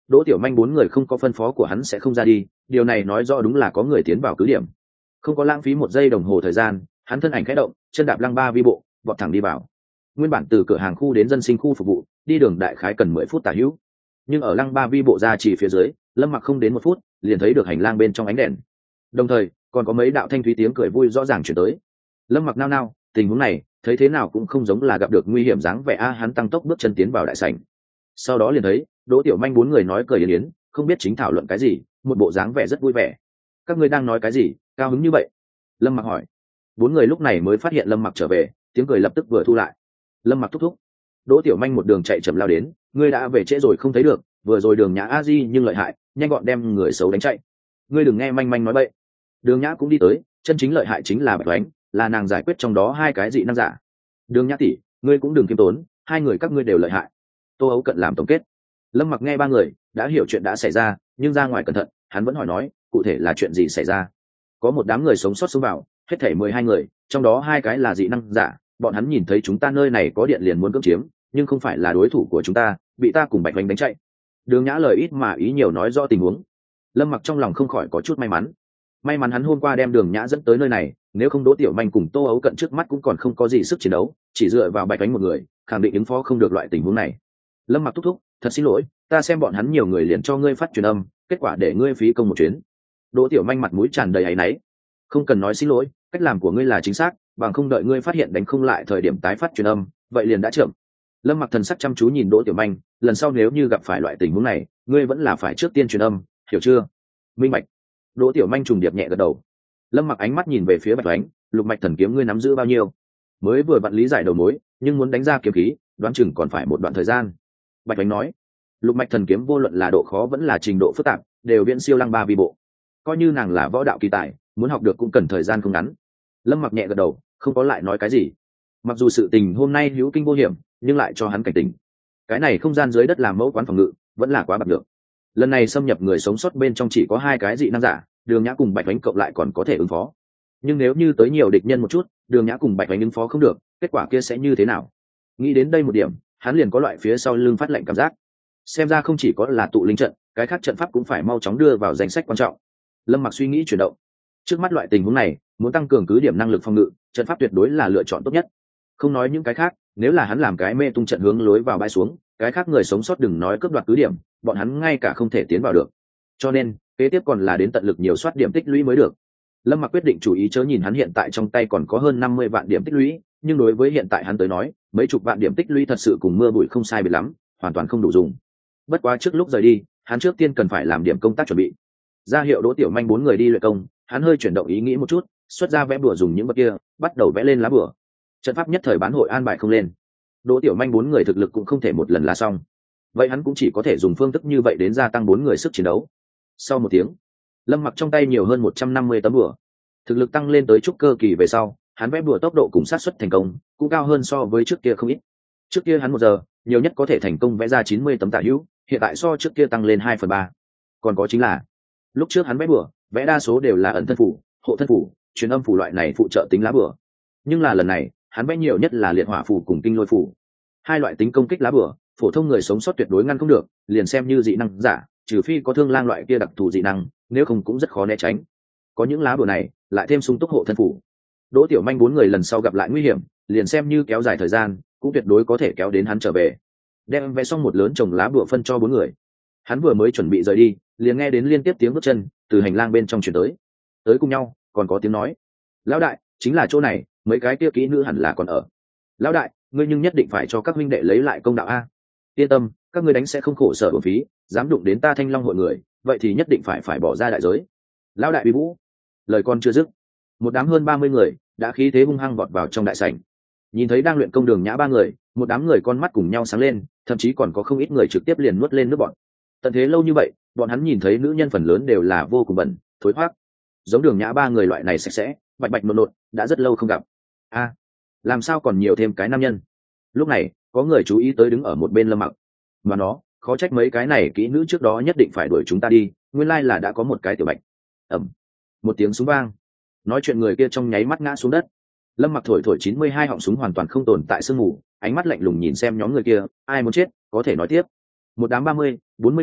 Đỗ Tiểu Manh bốn người không có phân phó của hắn sẽ không ra đi, điều này nói rõ đúng là có người tiến vào cứ điểm. Không có lãng phí một giây đồng hồ thời gian, hắn thân ảnh khẽ động, chân đạp lăng ba vi bộ, vọt thẳng đi vào. Nguyên bản từ cửa hàng khu đến dân sinh khu phục vụ, đi đường đại khái cần 10 phút tả hữu. Nhưng ở lăng ba vi bộ ra chỉ phía dưới, Lâm Mặc không đến 1 phút, liền thấy được hành lang bên trong ánh đèn. Đồng thời, còn có mấy đạo thanh thúy tiếng cười vui rõ ràng truyền tới. Lâm Mặc nao nao, tình huống này, thấy thế nào cũng không giống là gặp được nguy hiểm dáng vẻ a, hắn tăng tốc bước chân tiến vào đại sảnh. Sau đó liền thấy, Đỗ Tiểu Manh bốn người nói cười yến yến, không biết chính thảo luận cái gì, một bộ dáng vẻ rất vui vẻ. Các ngươi đang nói cái gì, cao hứng như vậy? Lâm Mặc hỏi. Bốn người lúc này mới phát hiện Lâm Mặc trở về, tiếng cười lập tức vừa thu lại. Lâm Mặc thúc thúc. Đỗ Tiểu Manh một đường chạy chậm lao đến, ngươi đã về trễ rồi không thấy được, vừa rồi Đường Nhã a di nhưng lợi hại, nhanh gọn đem người xấu đánh chạy. Ngươi đừng nghe manh manh nói bậy. Đường Nhã cũng đi tới, chân chính lợi hại chính là Bạch Oánh, là nàng giải quyết trong đó hai cái dị năng giả. Đường Nhã tỷ, ngươi cũng đừng kiêm tốn, hai người các ngươi đều lợi hại. Tô Ấu Cận làm tổng kết. Lâm Mặc nghe ba người đã hiểu chuyện đã xảy ra, nhưng ra ngoài cẩn thận, hắn vẫn hỏi nói, cụ thể là chuyện gì xảy ra? Có một đám người sống sót xuống vào, hết thảy 12 người, trong đó hai cái là dị năng giả, bọn hắn nhìn thấy chúng ta nơi này có điện liền muốn cưỡng chiếm, nhưng không phải là đối thủ của chúng ta, bị ta cùng Bạch Oánh đánh chạy. Đường Nhã lời ít mà ý nhiều nói rõ tình huống. Lâm Mặc trong lòng không khỏi có chút may mắn. May mắn hắn hôm qua đem Đường Nhã dẫn tới nơi này, nếu không Đỗ Tiểu Manh cùng Tô Ấu Cận trước mắt cũng còn không có gì sức chiến đấu, chỉ dựa vào Bạch Oánh một người, khẳng định ứng phó không được loại tình huống này. Lâm Mặc thúc thúc, thật xin lỗi, ta xem bọn hắn nhiều người liền cho ngươi phát truyền âm, kết quả để ngươi phí công một chuyến. Đỗ Tiểu Manh mặt mũi tràn đầy áy náy. Không cần nói xin lỗi, cách làm của ngươi là chính xác, bằng không đợi ngươi phát hiện đánh không lại thời điểm tái phát truyền âm, vậy liền đã chậm. Lâm Mặc thần sắc chăm chú nhìn Đỗ Tiểu Manh, lần sau nếu như gặp phải loại tình huống này, ngươi vẫn là phải trước tiên truyền âm, hiểu chưa? Minh bạch. Đỗ Tiểu Manh trùng điệp nhẹ gật đầu. Lâm Mặc ánh mắt nhìn về phía Bạch Oánh, lục mạch thần kiếm ngươi nắm giữ bao nhiêu? Mới vừa vặn lý giải đầu mối, nhưng muốn đánh ra kiếm khí, đoán chừng còn phải một đoạn thời gian. Bạch Oánh nói, lục mạch thần kiếm vô luận là độ khó vẫn là trình độ phức tạp, đều viễn siêu lăng ba vi bộ. Coi như nàng là võ đạo kỳ tài, muốn học được cũng cần thời gian không ngắn. Lâm Mặc nhẹ gật đầu, không có lại nói cái gì. Mặc dù sự tình hôm nay hữu kinh vô hiểm, nhưng lại cho hắn cảnh tỉnh. Cái này không gian dưới đất làm mẫu quán phòng ngự, vẫn là quá bạc được. Lần này xâm nhập người sống sót bên trong chỉ có hai cái dị năng giả, Đường Nhã cùng Bạch Oánh cộng lại còn có thể ứng phó. Nhưng nếu như tới nhiều địch nhân một chút, Đường Nhã cùng Bạch Oánh ứng phó không được, kết quả kia sẽ như thế nào? Nghĩ đến đây một điểm, hắn liền có loại phía sau lưng phát lạnh cảm giác. Xem ra không chỉ có là tụ linh trận, cái khác trận pháp cũng phải mau chóng đưa vào danh sách quan trọng. Lâm Mặc suy nghĩ chuyển động. Trước mắt loại tình huống này, muốn tăng cường cứ điểm năng lực phòng ngự, trận pháp tuyệt đối là lựa chọn tốt nhất. Không nói những cái khác, nếu là hắn làm cái mê tung trận hướng lối vào bãi xuống, cái khác người sống sót đừng nói cướp đoạt cứ điểm, bọn hắn ngay cả không thể tiến vào được. Cho nên, kế tiếp còn là đến tận lực nhiều soát điểm tích lũy mới được. Lâm Mặc quyết định chú ý chớ nhìn hắn hiện tại trong tay còn có hơn 50 vạn điểm tích lũy, nhưng đối với hiện tại hắn tới nói, mấy chục vạn điểm tích lũy thật sự cùng mưa bụi không sai biệt lắm, hoàn toàn không đủ dùng. Bất quá trước lúc rời đi, hắn trước tiên cần phải làm điểm công tác chuẩn bị. Ra hiệu Đỗ Tiểu Manh bốn người đi luyện công, hắn hơi chuyển động ý nghĩ một chút, xuất ra vẽ bùa dùng những vật kia, bắt đầu vẽ lên lá bùa. Trận pháp nhất thời bán hội an bài không lên. Đỗ Tiểu Manh bốn người thực lực cũng không thể một lần là xong. Vậy hắn cũng chỉ có thể dùng phương thức như vậy đến gia tăng bốn người sức chiến đấu. Sau một tiếng, Lâm Mặc trong tay nhiều hơn 150 tấm bùa. Thực lực tăng lên tới trúc cơ kỳ về sau, hắn vẽ bùa tốc độ cùng sát suất thành công cũng cao hơn so với trước kia không ít. Trước kia hắn 1 giờ, nhiều nhất có thể thành công vẽ ra 90 tấm tả hữu, hiện tại so trước kia tăng lên 2/3. Còn có chính là, lúc trước hắn vẽ bùa, vẽ đa số đều là ẩn thân phủ, hộ thân phủ, truyền âm phủ loại này phụ trợ tính lá bùa. Nhưng là lần này, hắn vẽ nhiều nhất là liệt hỏa phủ cùng kinh lôi phủ. Hai loại tính công kích lá bùa, phổ thông người sống sót tuyệt đối ngăn không được, liền xem như dị năng giả, trừ phi có thương lang loại kia đặc thù dị năng, nếu không cũng rất khó né tránh. Có những lá bùa này, lại thêm sung túc hộ thân phủ. Đỗ Tiểu Manh bốn người lần sau gặp lại nguy hiểm, liền xem như kéo dài thời gian, cũng tuyệt đối có thể kéo đến hắn trở về. Đem vẽ xong một lớn chồng lá bùa phân cho 4 người. Hắn vừa mới chuẩn bị rời đi, liền nghe đến liên tiếp tiếng bước chân từ hành lang bên trong truyền tới. Tới cùng nhau, còn có tiếng nói. Lão đại, chính là chỗ này, mấy cái kia kỹ nữ hẳn là còn ở. Lão đại, ngươi nhưng nhất định phải cho các huynh đệ lấy lại công đạo a. Yên tâm, các ngươi đánh sẽ không khổ sở uổng phí, dám đụng đến ta Thanh Long hội người, vậy thì nhất định phải bỏ ra đại giới. Lão đại uy vũ. Lời con chưa dứt, một đám hơn 30 người đã khí thế hung hăng vọt vào trong đại sảnh. Nhìn thấy đang luyện công Đường Nhã ba người, một đám người con mắt cùng nhau sáng lên, thậm chí còn có không ít người trực tiếp liền nuốt lên nước bọt. Tận thế lâu như vậy, bọn hắn nhìn thấy nữ nhân phần lớn đều là vô cùng bẩn, thối thoát. Giống Đường Nhã ba người loại này sạch sẽ, bạch bạch nộn nộn, đã rất lâu không gặp. A, làm sao còn nhiều thêm cái nam nhân? Lúc này, có người chú ý tới đứng ở một bên Lâm Mặc. Mà nó, khó trách mấy cái này kỹ nữ trước đó nhất định phải đuổi chúng ta đi, nguyên lai là đã có một cái tiểu bạch. Ầm. Một tiếng súng vang. Nói chuyện người kia trong nháy mắt ngã xuống đất. Lâm Mặc thổi 92 họng súng hoàn toàn không tồn tại sương mù, ánh mắt lạnh lùng nhìn xem nhóm người kia, ai muốn chết, có thể nói tiếp. Một đám 30, 40 người,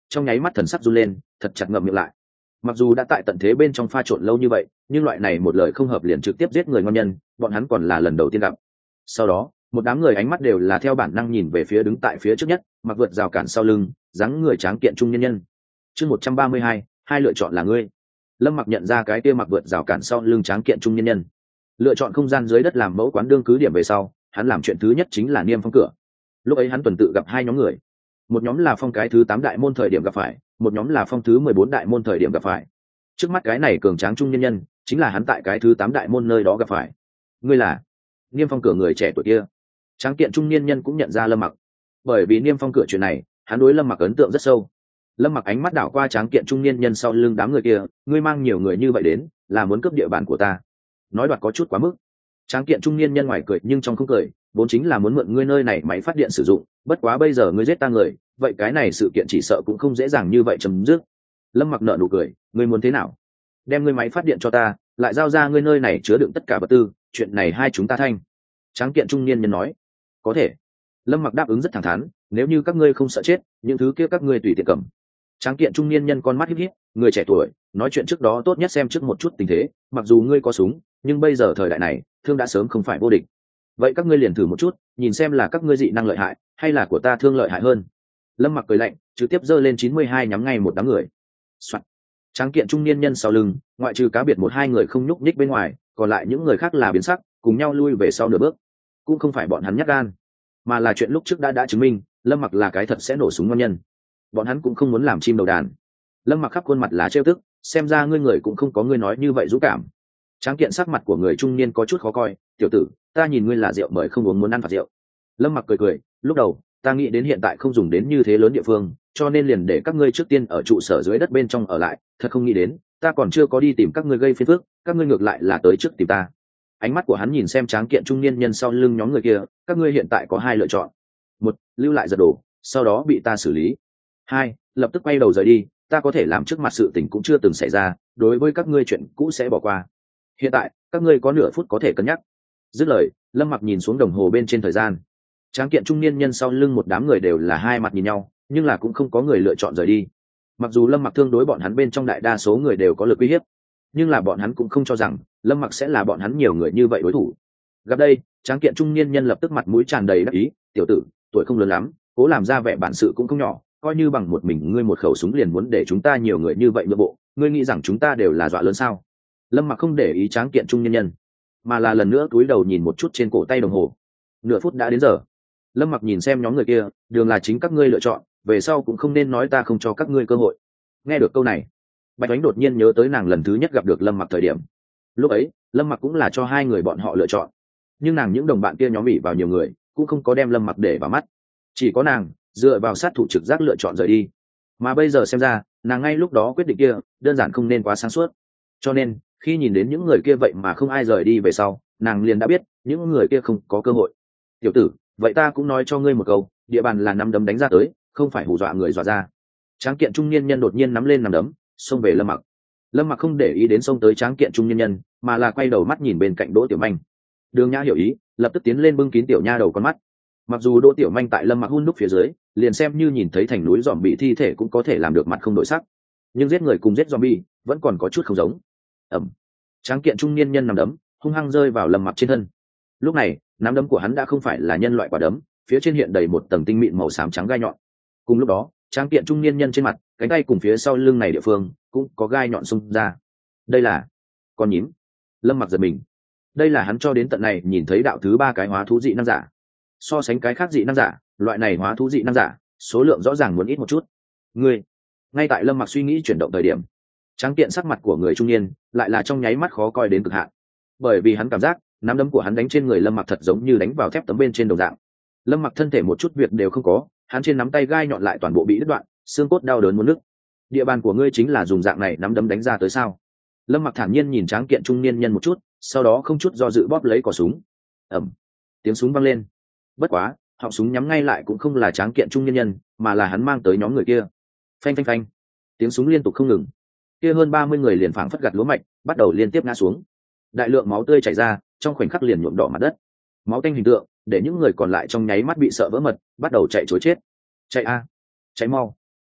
trong nháy mắt thần sắc run lên, thật chặt ngậm miệng lại. Mặc dù đã tại tận thế bên trong pha trộn lâu như vậy, nhưng loại này một lời không hợp liền trực tiếp giết người ngon nhân, bọn hắn còn là lần đầu tiên gặp. Sau đó, một đám người ánh mắt đều là theo bản năng nhìn về phía đứng tại phía trước nhất, mặc vượt rào cản sau lưng, dáng người tráng kiện trung nhân nhân. Chương 132, hai lựa chọn là ngươi. Lâm Mặc nhận ra cái kia mặc vượt rào cản sau lưng tráng kiện trung nhân nhân. Lựa chọn không gian dưới đất làm mẫu quán đương cứ điểm về sau, hắn làm chuyện thứ nhất chính là niêm phong cửa. Lúc ấy hắn tuần tự gặp hai nhóm người. Một nhóm là phong cái thứ 8 đại môn thời điểm gặp phải, một nhóm là phong thứ 14 đại môn thời điểm gặp phải. Trước mắt cái này cường tráng trung nhân nhân, chính là hắn tại cái thứ 8 đại môn nơi đó gặp phải. Ngươi là niêm phong cửa người trẻ tuổi kia. Tráng kiện trung niên nhân cũng nhận ra Lâm Mặc. Bởi vì niêm phong cửa chuyện này, hắn đối Lâm Mặc ấn tượng rất sâu. Lâm Mặc ánh mắt đảo qua tráng kiện trung niên nhân sau lưng đám người kia, ngươi mang nhiều người như vậy đến, là muốn cướp địa bàn của ta. Nói đoạt có chút quá mức. Tráng kiện trung niên nhân ngoài cười nhưng trong không cười, vốn chính là muốn mượn ngươi nơi này máy phát điện sử dụng, bất quá bây giờ ngươi giết ta người, vậy cái này sự kiện chỉ sợ cũng không dễ dàng như vậy chấm dứt. Lâm Mặc nở nụ cười, ngươi muốn thế nào? Đem ngươi máy phát điện cho ta, lại giao ra ngươi nơi này chứa đựng tất cả vật tư, chuyện này hai chúng ta thanh. Tráng kiện trung niên nhân nói, có thể. Lâm Mặc đáp ứng rất thẳng thắn, nếu như các ngươi không sợ chết, những thứ kia các ngươi tùy tiện cầm. Tráng kiện trung niên nhân con mắt híp híp, người trẻ tuổi, nói chuyện trước đó tốt nhất xem trước một chút tình thế, mặc dù ngươi có súng, nhưng bây giờ thời đại này, thương đã sớm không phải vô địch. Vậy các ngươi liền thử một chút, nhìn xem là các ngươi dị năng lợi hại, hay là của ta thương lợi hại hơn. Lâm Mặc cười lạnh, trực tiếp giơ lên 92 nhắm ngay một đám người. Soạn. Tráng kiện trung niên nhân sau lưng, ngoại trừ cá biệt một hai người không nhúc nhích bên ngoài, còn lại những người khác là biến sắc, cùng nhau lui về sau nửa bước. Cũng không phải bọn hắn nhát gan, mà là chuyện lúc trước đã chứng minh, Lâm Mặc là cái thật sẽ nổ súng ngon nhân. Bọn hắn cũng không muốn làm chim đầu đàn. Lâm Mặc khắp khuôn mặt là trêu tức, xem ra ngươi người cũng không có ngươi nói như vậy dũng cảm. Tráng kiện sắc mặt của người trung niên có chút khó coi, tiểu tử, ta nhìn ngươi là rượu mời không uống muốn ăn phạt rượu. Lâm Mặc cười cười, lúc đầu ta nghĩ đến hiện tại không dùng đến như thế lớn địa phương, cho nên liền để các ngươi trước tiên ở trụ sở dưới đất bên trong ở lại, thật không nghĩ đến, ta còn chưa có đi tìm các ngươi gây phiền phức, các ngươi ngược lại là tới trước tìm ta. Ánh mắt của hắn nhìn xem tráng kiện trung niên nhân sau lưng nhóm người kia, các ngươi hiện tại có hai lựa chọn. Một, lưu lại giật đồ, sau đó bị ta xử lý. Hai, lập tức quay đầu rời đi, ta có thể làm trước mặt sự tình cũng chưa từng xảy ra, đối với các ngươi chuyện cũ sẽ bỏ qua. Hiện tại, các ngươi có nửa phút có thể cân nhắc. Dứt lời, Lâm Mặc nhìn xuống đồng hồ bên trên thời gian. Tráng kiện trung niên nhân sau lưng một đám người đều là hai mặt nhìn nhau, nhưng là cũng không có người lựa chọn rời đi. Mặc dù Lâm Mặc thương đối bọn hắn bên trong đại đa số người đều có lực uy hiếp, nhưng là bọn hắn cũng không cho rằng Lâm Mặc sẽ là bọn hắn nhiều người như vậy đối thủ. Gặp đây, tráng kiện trung niên nhân lập tức mặt mũi tràn đầy đắc ý, tiểu tử, tuổi không lớn lắm, cố làm ra vẻ bản sự cũng không nhỏ, coi như bằng một mình ngươi một khẩu súng liền muốn để chúng ta nhiều người như vậy nhượng bộ, ngươi nghĩ rằng chúng ta đều là dọa lớn sao? Lâm Mặc không để ý tráng kiện trung nhân nhân, mà là lần nữa cúi đầu nhìn một chút trên cổ tay đồng hồ. Nửa phút đã đến giờ. Lâm Mặc nhìn xem nhóm người kia, đường là chính các ngươi lựa chọn, về sau cũng không nên nói ta không cho các ngươi cơ hội. Nghe được câu này, Bạch Oánh đột nhiên nhớ tới nàng lần thứ nhất gặp được Lâm Mặc thời điểm. Lúc ấy, Lâm Mặc cũng là cho hai người bọn họ lựa chọn, nhưng nàng những đồng bạn kia nhóm ỉ vào nhiều người, cũng không có đem Lâm Mặc để vào mắt. Chỉ có nàng dựa vào sát thủ trực giác lựa chọn rời đi. Mà bây giờ xem ra, nàng ngay lúc đó quyết định kia đơn giản không nên quá sáng suốt. Cho nên, khi nhìn đến những người kia vậy mà không ai rời đi về sau, nàng liền đã biết những người kia không có cơ hội. Tiểu tử, vậy ta cũng nói cho ngươi một câu, địa bàn là nắm đấm đánh ra tới, không phải hù dọa người dọa ra. Tráng kiện trung niên nhân đột nhiên nắm lên nắm đấm, xông về Lâm Mặc. Lâm Mặc không để ý đến xông tới tráng kiện trung niên nhân, mà là quay đầu mắt nhìn bên cạnh Đỗ Tiểu Manh. Đường Nhã hiểu ý, lập tức tiến lên bưng kín tiểu nha đầu con mắt. Mặc dù Đỗ Tiểu Manh tại Lâm Mặc hun đúc phía dưới, liền xem như nhìn thấy thành núi dòm bị thi thể cũng có thể làm được mặt không đổi sắc, nhưng giết người cùng giết zombie vẫn còn có chút không giống. Ẩm. Tráng kiện trung niên nhân nắm đấm hung hăng rơi vào Lâm Mặc trên thân. Lúc này, nắm đấm của hắn đã không phải là nhân loại quả đấm, phía trên hiện đầy một tầng tinh mịn màu xám trắng gai nhọn. Cùng lúc đó, tráng kiện trung niên nhân trên mặt, cánh tay cùng phía sau lưng này địa phương cũng có gai nhọn xung ra. Đây là con nhím. Lâm Mặc giật mình. Đây là hắn cho đến tận này nhìn thấy đạo thứ 3 cái hóa thú dị năng giả. So sánh cái khác dị năng giả, loại này hóa thú dị năng giả số lượng rõ ràng muốn ít một chút. Ngươi, ngay tại Lâm Mặc suy nghĩ chuyển động thời điểm, tráng kiện sắc mặt của người trung niên lại là trong nháy mắt khó coi đến cực hạn, bởi vì hắn cảm giác nắm đấm của hắn đánh trên người Lâm Mặc thật giống như đánh vào thép tấm bên trên đồng dạng. Lâm Mặc thân thể một chút việc đều không có, hắn trên nắm tay gai nhọn lại toàn bộ bị đứt đoạn, xương cốt đau đớn muốn nứt. Địa bàn của ngươi chính là dùng dạng này nắm đấm đánh ra tới sao? Lâm Mặc thản nhiên nhìn tráng kiện trung niên nhân một chút, sau đó không chút do dự bóp lấy cò súng. Ầm, tiếng súng vang lên. Bất quá, họng súng nhắm ngay lại cũng không là tráng kiện trung niên nhân, mà là hắn mang tới nhóm người kia. Phanh phanh phanh, tiếng súng liên tục không ngừng. Kia hơn 30 người liền phảng phất gặt lúa mạch, bắt đầu liên tiếp ngã xuống. Đại lượng máu tươi chảy ra, trong khoảnh khắc liền nhuộm đỏ mặt đất. Máu tanh hình tượng, để những người còn lại trong nháy mắt bị sợ vỡ mật, bắt đầu chạy trối chết. Chạy a, chạy mau!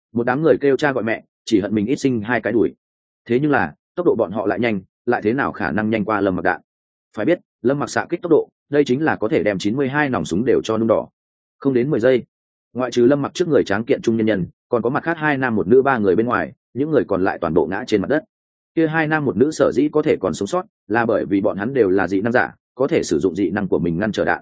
một đám người kêu cha gọi mẹ, chỉ hận mình ít sinh hai cái đuổi. Thế nhưng là tốc độ bọn họ lại nhanh, lại thế nào khả năng nhanh qua Lâm Mặc đạn. Phải biết Lâm Mặc xạ kích tốc độ, đây chính là có thể đem 92 nòng súng đều cho nung đỏ, không đến 10 giây. Ngoại trừ Lâm Mặc trước người tráng kiện trung nhân nhân, còn có mặt khác 2 nam 1 nữ 3 người bên ngoài, những người còn lại toàn bộ ngã trên mặt đất. Kia 2 nam 1 nữ sở dĩ có thể còn sống sót, là bởi vì bọn hắn đều là dị năng giả, có thể sử dụng dị năng của mình ngăn trở đạn.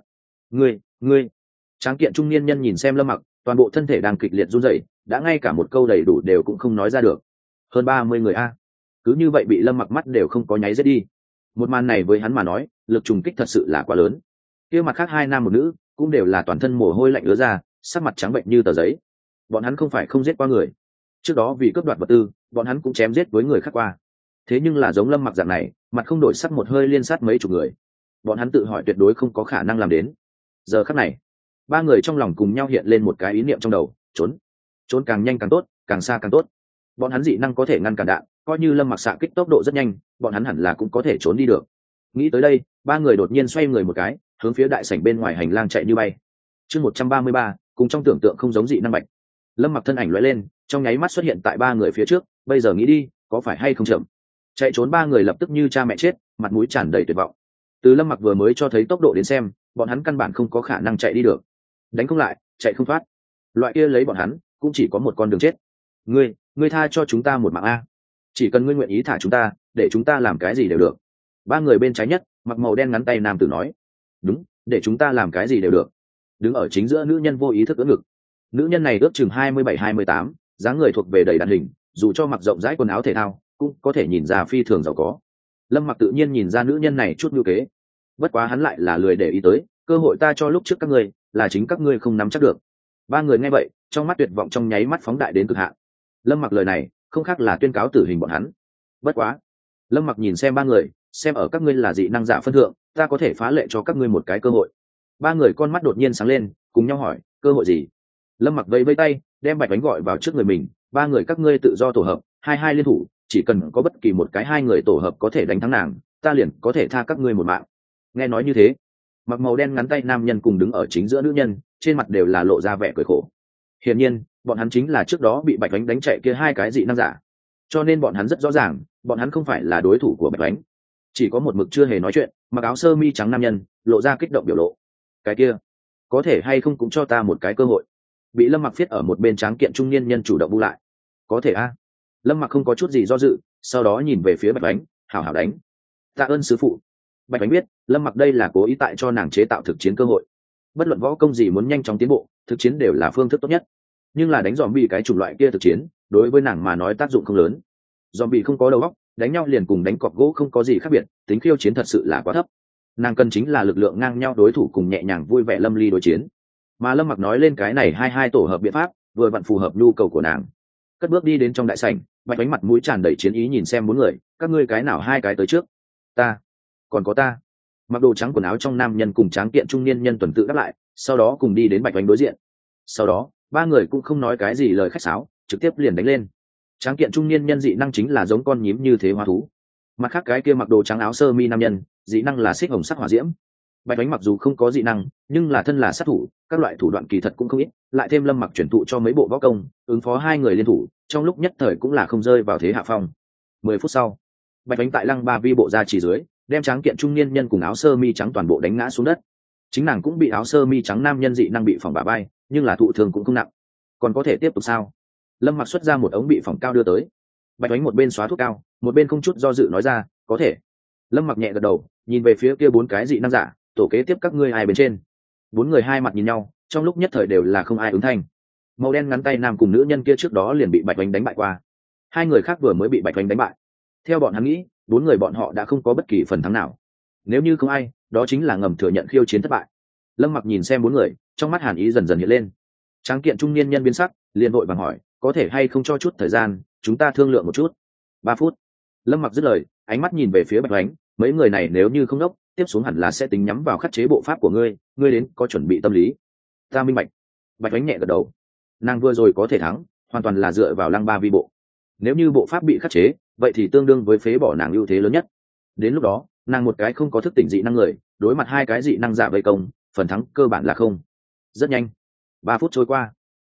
Ngươi, tráng kiện trung niên nhân nhìn xem Lâm Mặc, toàn bộ thân thể đang kịch liệt run rẩy, đã ngay cả một câu đầy đủ đều cũng không nói ra được. Hơn 30 người a, cứ như vậy bị Lâm Mặc mắt đều không có nháy giết đi. Một màn này với hắn mà nói, lực trùng kích thật sự là quá lớn. Kia mặt khác 2 nam 1 nữ, cũng đều là toàn thân mồ hôi lạnh ứa ra, sắc mặt trắng bệnh như tờ giấy. Bọn hắn không phải không giết qua người, trước đó vì cướp đoạt vật tư, bọn hắn cũng chém giết với người khác qua. Thế nhưng là giống Lâm Mặc dạng này, mặt không đổi sắc một hơi liên sát mấy chục người, bọn hắn tự hỏi tuyệt đối không có khả năng làm đến. Giờ khắc này, 3 người trong lòng cùng nhau hiện lên một cái ý niệm trong đầu: trốn càng nhanh càng tốt, càng xa càng tốt. Bọn hắn dị năng có thể ngăn cản đạn, coi như Lâm Mặc xạ kích tốc độ rất nhanh, bọn hắn hẳn là cũng có thể trốn đi được. Nghĩ tới đây, 3 người đột nhiên xoay người một cái, hướng phía đại sảnh bên ngoài hành lang chạy như bay. Chương 133, cùng trong tưởng tượng không giống dị năng bạch. Lâm Mặc thân ảnh lóe lên, trong nháy mắt xuất hiện tại 3 người phía trước, bây giờ nghĩ đi, có phải hay không chậm. Chạy trốn 3 người lập tức như cha mẹ chết, mặt mũi tràn đầy tuyệt vọng. Từ Lâm Mặc vừa mới cho thấy tốc độ đến xem, bọn hắn căn bản không có khả năng chạy đi được. Đánh không lại, chạy không thoát. Loại kia lấy bọn hắn, cũng chỉ có một con đường chết. Ngươi tha cho chúng ta một mạng a. Chỉ cần ngươi nguyện ý thả chúng ta, để chúng ta làm cái gì đều được. 3 người bên trái nhất, mặc màu đen ngắn tay nam tử nói. Đúng, để chúng ta làm cái gì đều được. Đứng ở chính giữa nữ nhân vô ý thức ưỡn ngực. Nữ nhân này ước chừng 27-28, dáng người thuộc về đầy đặn hình, dù cho mặc rộng rãi quần áo thể thao, cũng có thể nhìn ra phi thường giàu có. Lâm Mặc tự nhiên nhìn ra nữ nhân này chút nhu kế, bất quá hắn lại là lười để ý tới, cơ hội ta cho lúc trước các ngươi, là chính các ngươi không nắm chắc được. 3 người nghe vậy, trong mắt tuyệt vọng trong nháy mắt phóng đại đến cực hạn. Lâm Mặc lời này không khác là tuyên cáo tử hình bọn hắn. Bất quá, Lâm Mặc nhìn xem 3 người, xem ở các ngươi là dị năng giả phân thượng, ta có thể phá lệ cho các ngươi một cái cơ hội. 3 người con mắt đột nhiên sáng lên, cùng nhau hỏi, cơ hội gì? Lâm Mặc vẫy vẫy tay, đem Bạch Bánh gọi vào trước người mình. 3 người các ngươi tự do tổ hợp, 2-2 liên thủ, chỉ cần có bất kỳ một cái 2 người tổ hợp có thể đánh thắng nàng, ta liền có thể tha các ngươi một mạng. Nghe nói như thế, mặc màu đen ngắn tay nam nhân cùng đứng ở chính giữa nữ nhân, trên mặt đều là lộ ra vẻ cười khổ. Hiển nhiên, bọn hắn chính là trước đó bị Bạch Bánh đánh chạy kia 2 cái dị năng giả, cho nên bọn hắn rất rõ ràng, bọn hắn không phải là đối thủ của Bạch Bánh. Chỉ có một mực chưa hề nói chuyện, mặc áo sơ mi trắng nam nhân, lộ ra kích động biểu lộ. Cái kia, có thể hay không cũng cho ta một cái cơ hội? Bị Lâm Mặc viết ở một bên tráng kiện trung niên nhân chủ động bu lại. Có thể a. Lâm Mặc không có chút gì do dự, sau đó nhìn về phía Bạch Bánh, hảo hảo đánh. Tạ ơn sư phụ. Bạch Bánh biết Lâm Mặc đây là cố ý tại cho nàng chế tạo thực chiến cơ hội. Bất luận võ công gì muốn nhanh chóng tiến bộ, thực chiến đều là phương thức tốt nhất. Nhưng là đánh zombie cái chủng loại kia thực chiến, đối với nàng mà nói tác dụng không lớn. Zombie không có đầu óc, đánh nhau liền cùng đánh cọp gỗ không có gì khác biệt, tính khiêu chiến thật sự là quá thấp. Nàng cần chính là lực lượng ngang nhau đối thủ cùng nhẹ nhàng vui vẻ lâm ly đối chiến. Mà Lâm Mặc nói lên cái này 2-2 tổ hợp biện pháp, vừa vặn phù hợp nhu cầu của nàng. Cất bước đi đến trong đại sảnh, Bạch Bánh mặt mũi tràn đầy chiến ý nhìn xem 4 người, các ngươi cái nào 2 cái tới trước? Ta, còn có ta. Mặc đồ trắng quần áo trong nam nhân cùng tráng kiện trung niên nhân tuần tự đáp lại, sau đó cùng đi đến Bạch Bánh đối diện. Sau đó, 3 người cũng không nói cái gì lời khách sáo, trực tiếp liền đánh lên. Tráng kiện trung niên nhân dị năng chính là giống con nhím như thế hóa thú. Mặt khác cái kia mặc đồ trắng áo sơ mi nam nhân, dị năng là xích hồng sắc hỏa diễm. Bạch Bánh mặc dù không có dị năng, nhưng là thân là sát thủ, các loại thủ đoạn kỳ thật cũng không ít, lại thêm Lâm Mặc chuyển thụ cho mấy bộ võ công, ứng phó 2 người liên thủ, trong lúc nhất thời cũng là không rơi vào thế hạ phong. 10 phút sau, Bạch Bánh tại lăng ba vi bộ ra chỉ dưới, đem tráng kiện trung niên nhân cùng áo sơ mi trắng toàn bộ đánh ngã xuống đất. Chính nàng cũng bị áo sơ mi trắng nam nhân dị năng bị phỏng bả vai, nhưng là thụ thương cũng không nặng. Còn có thể tiếp tục sao? Lâm Mặc xuất ra một ống bị phỏng cao đưa tới. Bạch Bánh một bên xóa thuốc cao, một bên không chút do dự nói ra, có thể. Lâm Mặc nhẹ gật đầu, nhìn về phía kia 4 cái dị năng giả, tổ kế tiếp các ngươi ai bên trên? 4 người hai mặt nhìn nhau, trong lúc nhất thời đều là không ai ứng thanh. Màu đen ngắn tay nam cùng nữ nhân kia trước đó liền bị Bạch Bánh đánh bại qua, 2 người khác vừa mới bị Bạch Bánh đánh bại. Theo bọn hắn nghĩ, 4 người bọn họ đã không có bất kỳ phần thắng nào. Nếu như không ai, đó chính là ngầm thừa nhận khiêu chiến thất bại. Lâm Mặc nhìn xem 4 người, trong mắt hàn ý dần dần hiện lên. Tráng kiện trung niên nhân biến sắc, liền vội vàng hỏi, có thể hay không cho chút thời gian, chúng ta thương lượng một chút. 3 phút. Lâm Mặc dứt lời, ánh mắt nhìn về phía Bạch Bánh, mấy người này nếu như không đốc, tiếp xuống hẳn là sẽ tính nhắm vào khắc chế bộ pháp của ngươi, ngươi đến có chuẩn bị tâm lý. Ta minh bạch. Bạch Bánh nhẹ gật đầu. Nàng vừa rồi có thể thắng, hoàn toàn là dựa vào lăng ba vi bộ. Nếu như bộ pháp bị khắc chế, vậy thì tương đương với phế bỏ nàng ưu thế lớn nhất. Đến lúc đó, nàng một cái không có thức tỉnh dị năng người, đối mặt 2 cái dị năng giả vây công, phần thắng cơ bản là không. Rất nhanh, 3 phút trôi qua.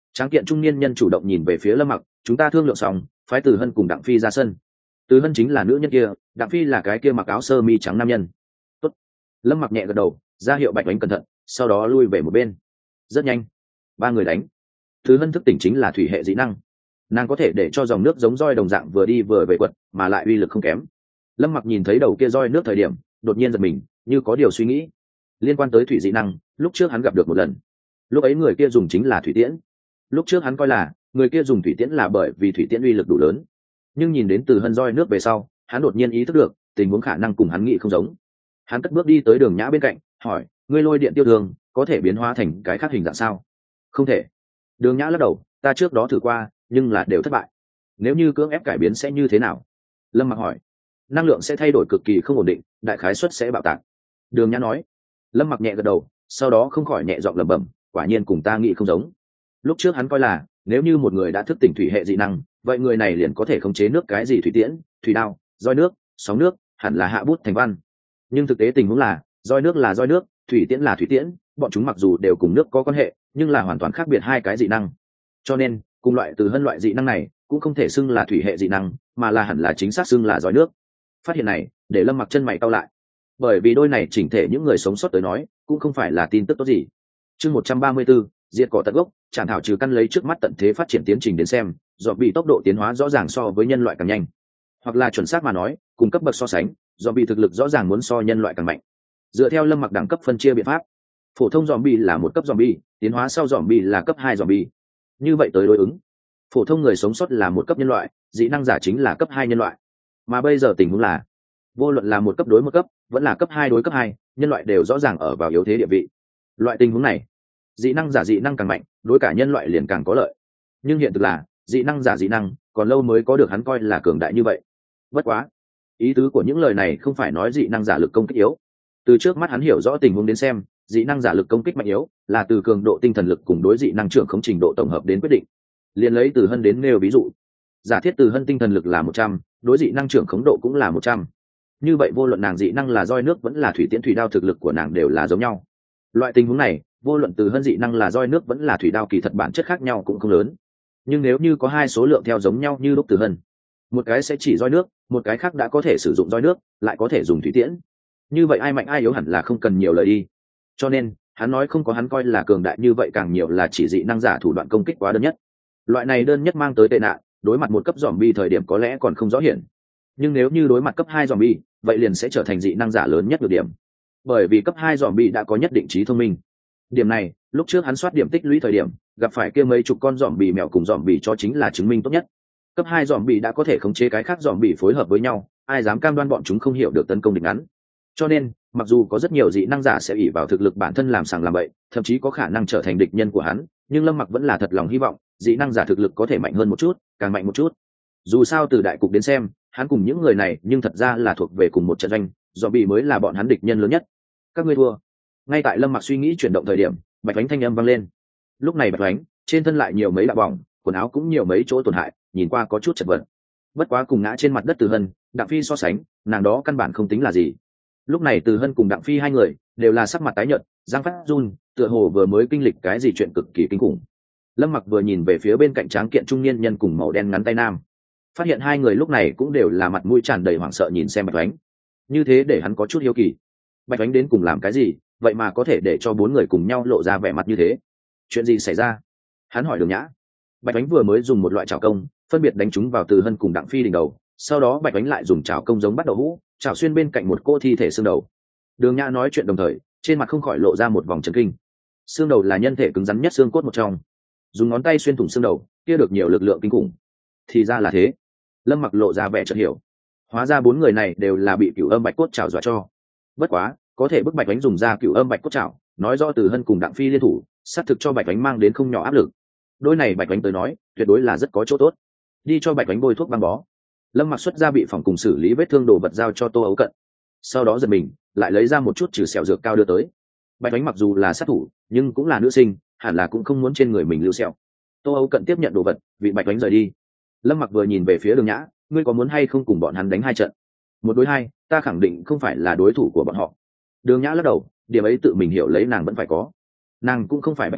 Tráng kiện trung niên nhân chủ động nhìn về phía Lâm Mặc, chúng ta thương lượng xong, phái Từ Hân cùng Đặng Phi ra sân. Từ Hân chính là nữ nhân kia, Đặng Phi là cái kia mặc áo sơ mi trắng nam nhân. Tốt. Lâm Mặc nhẹ gật đầu, ra hiệu Bạch Oánh cẩn thận, sau đó lui về một bên. Rất nhanh, ba người đánh. Từ Hân thức tỉnh chính là thủy hệ dị năng, nàng có thể để cho dòng nước giống roi đồng dạng vừa đi vừa về quật, mà lại uy lực không kém. Lâm Mặc nhìn thấy đầu kia roi nước thời điểm, đột nhiên giật mình, như có điều suy nghĩ. Liên quan tới thủy dị năng, lúc trước hắn gặp được một lần. Lúc ấy người kia dùng chính là thủy tiễn. Lúc trước hắn coi là người kia dùng thủy tiễn là bởi vì thủy tiễn uy lực đủ lớn, nhưng nhìn đến Từ Hân roi nước về sau, hắn đột nhiên ý thức được tình huống khả năng cùng hắn nghĩ không giống. Hắn cất bước đi tới Đường Nhã bên cạnh, hỏi, ngươi lôi điện tiêu thường có thể biến hóa thành cái khác hình dạng sao? Không thể. Đường Nhã lắc đầu, ta trước đó thử qua, nhưng là đều thất bại. Nếu như cưỡng ép cải biến sẽ như thế nào? Lâm Mặc hỏi. Năng lượng sẽ thay đổi cực kỳ không ổn định, đại khái suất sẽ bạo tạc. Đường Nhã nói. Lâm Mặc nhẹ gật đầu, sau đó không khỏi nhẹ giọng lẩm bẩm, quả nhiên cùng ta nghĩ không giống. Lúc trước hắn coi là nếu như một người đã thức tỉnh thủy hệ dị năng, vậy người này liền có thể khống chế nước, cái gì thủy tiễn, thủy đao, roi nước, sóng nước, hẳn là hạ bút thành văn. Nhưng thực tế tình huống là roi nước là roi nước, thủy tiễn là thủy tiễn, bọn chúng mặc dù đều cùng nước có quan hệ, nhưng là hoàn toàn khác biệt hai cái dị năng. Cho nên cùng loại Từ Hân loại dị năng này cũng không thể xưng là thủy hệ dị năng, mà là hẳn là chính xác xưng là roi nước. Phát hiện này để Lâm Mặc chân mày cau lại, bởi vì đôi này chỉnh thể những người sống sót tới nói cũng không phải là tin tức tốt gì. Chương 134, diệt cỏ tận gốc, chạm thảo trừ căn, lấy trước mắt tận thế phát triển tiến trình đến xem, zombie tốc độ tiến hóa rõ ràng so với nhân loại càng nhanh, hoặc là chuẩn xác mà nói, cùng cấp bậc so sánh, zombie thực lực rõ ràng muốn so nhân loại càng mạnh. Dựa theo Lâm Mặc đẳng cấp phân chia biện pháp, phổ thông zombie là một cấp zombie, tiến hóa sau zombie là cấp 2 zombie. Như vậy tới đối ứng, phổ thông người sống sót là một cấp nhân loại, dị năng giả chính là cấp 2 nhân loại. Mà bây giờ tình huống là, vô luận là một cấp đối một cấp, vẫn là cấp 2 đối cấp 2, nhân loại đều rõ ràng ở vào yếu thế địa vị. Loại tình huống này, dị năng giả dị năng càng mạnh, đối cả nhân loại liền càng có lợi. Nhưng hiện thực là, dị năng giả dị năng còn lâu mới có được hắn coi là cường đại như vậy. Bất quá, ý tứ của những lời này không phải nói dị năng giả lực công kích yếu. Từ trước mắt hắn hiểu rõ tình huống đến xem, dị năng giả lực công kích mạnh yếu là từ cường độ tinh thần lực cùng đối dị năng trưởng khống trình độ tổng hợp đến quyết định. Liên lấy Từ Hân đến nêu ví dụ, giả thiết Từ Hân tinh thần lực là 100, đối dị năng trưởng khống độ cũng là 100. Như vậy vô luận nàng dị năng là roi nước vẫn là thủy tiễn thủy đao, thực lực của nàng đều là giống nhau. Loại tình huống này, vô luận Từ Hân dị năng là roi nước vẫn là thủy đao, kỳ thật bản chất khác nhau cũng không lớn. Nhưng nếu như có hai số lượng theo giống nhau như lúc Từ Hân, một cái sẽ chỉ roi nước, một cái khác đã có thể sử dụng roi nước, lại có thể dùng thủy tiễn, như vậy ai mạnh ai yếu hẳn là không cần nhiều lời đi. Cho nên hắn nói không có hắn coi là cường đại như vậy, càng nhiều là chỉ dị năng giả thủ đoạn công kích quá đơn nhất. Loại này đơn nhất mang tới tệ nạn, đối mặt một cấp zombie thời điểm có lẽ còn không rõ hiển, nhưng nếu như đối mặt cấp 2 zombie, vậy liền sẽ trở thành dị năng giả lớn nhất được điểm. Bởi vì cấp 2 zombie đã có nhất định trí thông minh. Điểm này, lúc trước hắn soát điểm tích lũy thời điểm, gặp phải kia mấy chục con zombie mèo cùng zombie cho chính là chứng minh tốt nhất. Cấp 2 zombie đã có thể khống chế cái khác zombie phối hợp với nhau, ai dám cam đoan bọn chúng không hiểu được tấn công địch ngắn. Cho nên, mặc dù có rất nhiều dị năng giả sẽ ỷ vào thực lực bản thân làm sàng làm bậy, thậm chí có khả năng trở thành địch nhân của hắn, nhưng Lâm Mặc vẫn là thật lòng hy vọng dị năng giả thực lực có thể mạnh hơn một chút, càng mạnh một chút. Dù sao từ đại cục đến xem, hắn cùng những người này nhưng thật ra là thuộc về cùng một trận doanh, zombie mới là bọn hắn địch nhân lớn nhất. Các ngươi thua. Ngay tại Lâm Mặc suy nghĩ chuyển động thời điểm, Bạch Oánh thanh âm vang lên. Lúc này Bạch Oánh trên thân lại nhiều mấy đạo bỏng, quần áo cũng nhiều mấy chỗ tổn hại, nhìn qua có chút chật vật. Bất quá cùng ngã trên mặt đất Từ Hân, Đặng Phi so sánh, nàng đó căn bản không tính là gì. Lúc này Từ Hân cùng Đặng Phi hai người đều là sắc mặt tái nhợt, răng phát run, tựa hồ vừa mới kinh lịch cái gì chuyện cực kỳ kinh khủng. Lâm Mặc vừa nhìn về phía bên cạnh tráng kiện trung niên nhân cùng màu đen ngắn tay nam, phát hiện hai người lúc này cũng đều là mặt mũi tràn đầy hoảng sợ nhìn xem Bạch Oánh. Như thế để hắn có chút hiếu kỳ, Bạch Oánh đến cùng làm cái gì, vậy mà có thể để cho bốn người cùng nhau lộ ra vẻ mặt như thế? Chuyện gì xảy ra? Hắn hỏi Đường Nhã. Bạch Oánh vừa mới dùng một loại chảo công phân biệt đánh trúng vào Từ Hân cùng Đặng Phi đỉnh đầu, sau đó Bạch Oánh lại dùng chảo công giống bắt đầu hũ chảo xuyên bên cạnh một cô thi thể xương đầu. Đường Nhã nói chuyện đồng thời, trên mặt không khỏi lộ ra một vòng chấn kinh. Xương đầu là nhân thể cứng rắn nhất xương cốt một trong, dùng ngón tay xuyên thủng xương đầu, kia được nhiều lực lượng kinh khủng. Thì ra là thế. Lâm Mặc lộ ra vẻ chợt hiểu, hóa ra bốn người này đều là bị Cửu Âm Bạch Cốt chảo dọa cho. Bất quá, có thể bức Bạch Oánh dùng ra Cửu Âm Bạch Cốt chảo, nói rõ Từ Hân cùng Đặng Phi liên thủ, sát thực cho Bạch Oánh mang đến không nhỏ áp lực. Đôi này Bạch Oánh tới nói, tuyệt đối là rất có chỗ tốt. Đi cho Bạch Oánh bôi thuốc băng bó. Lâm Mặc xuất ra bị phòng cùng xử lý vết thương đồ vật giao cho Tô Ấu Cận, sau đó giật mình lại lấy ra một chút trừ sẹo dược cao đưa tới. Bạch Oánh mặc dù là sát thủ, nhưng cũng là nữ sinh, hẳn là cũng không muốn trên người mình lưu sẹo. Tô Ấu Cận tiếp nhận đồ vật, vị Bạch Oánh rời đi. Lâm Mặc vừa nhìn về phía Đường Nhã, ngươi có muốn hay không cùng bọn hắn đánh hai trận? Một đối hai, ta khẳng định không phải là đối thủ của bọn họ. Đường Nhã lắc đầu, điểm ấy tự mình hiểu lấy nàng vẫn phải có. Nàng cũng không phải Bạch Oánh,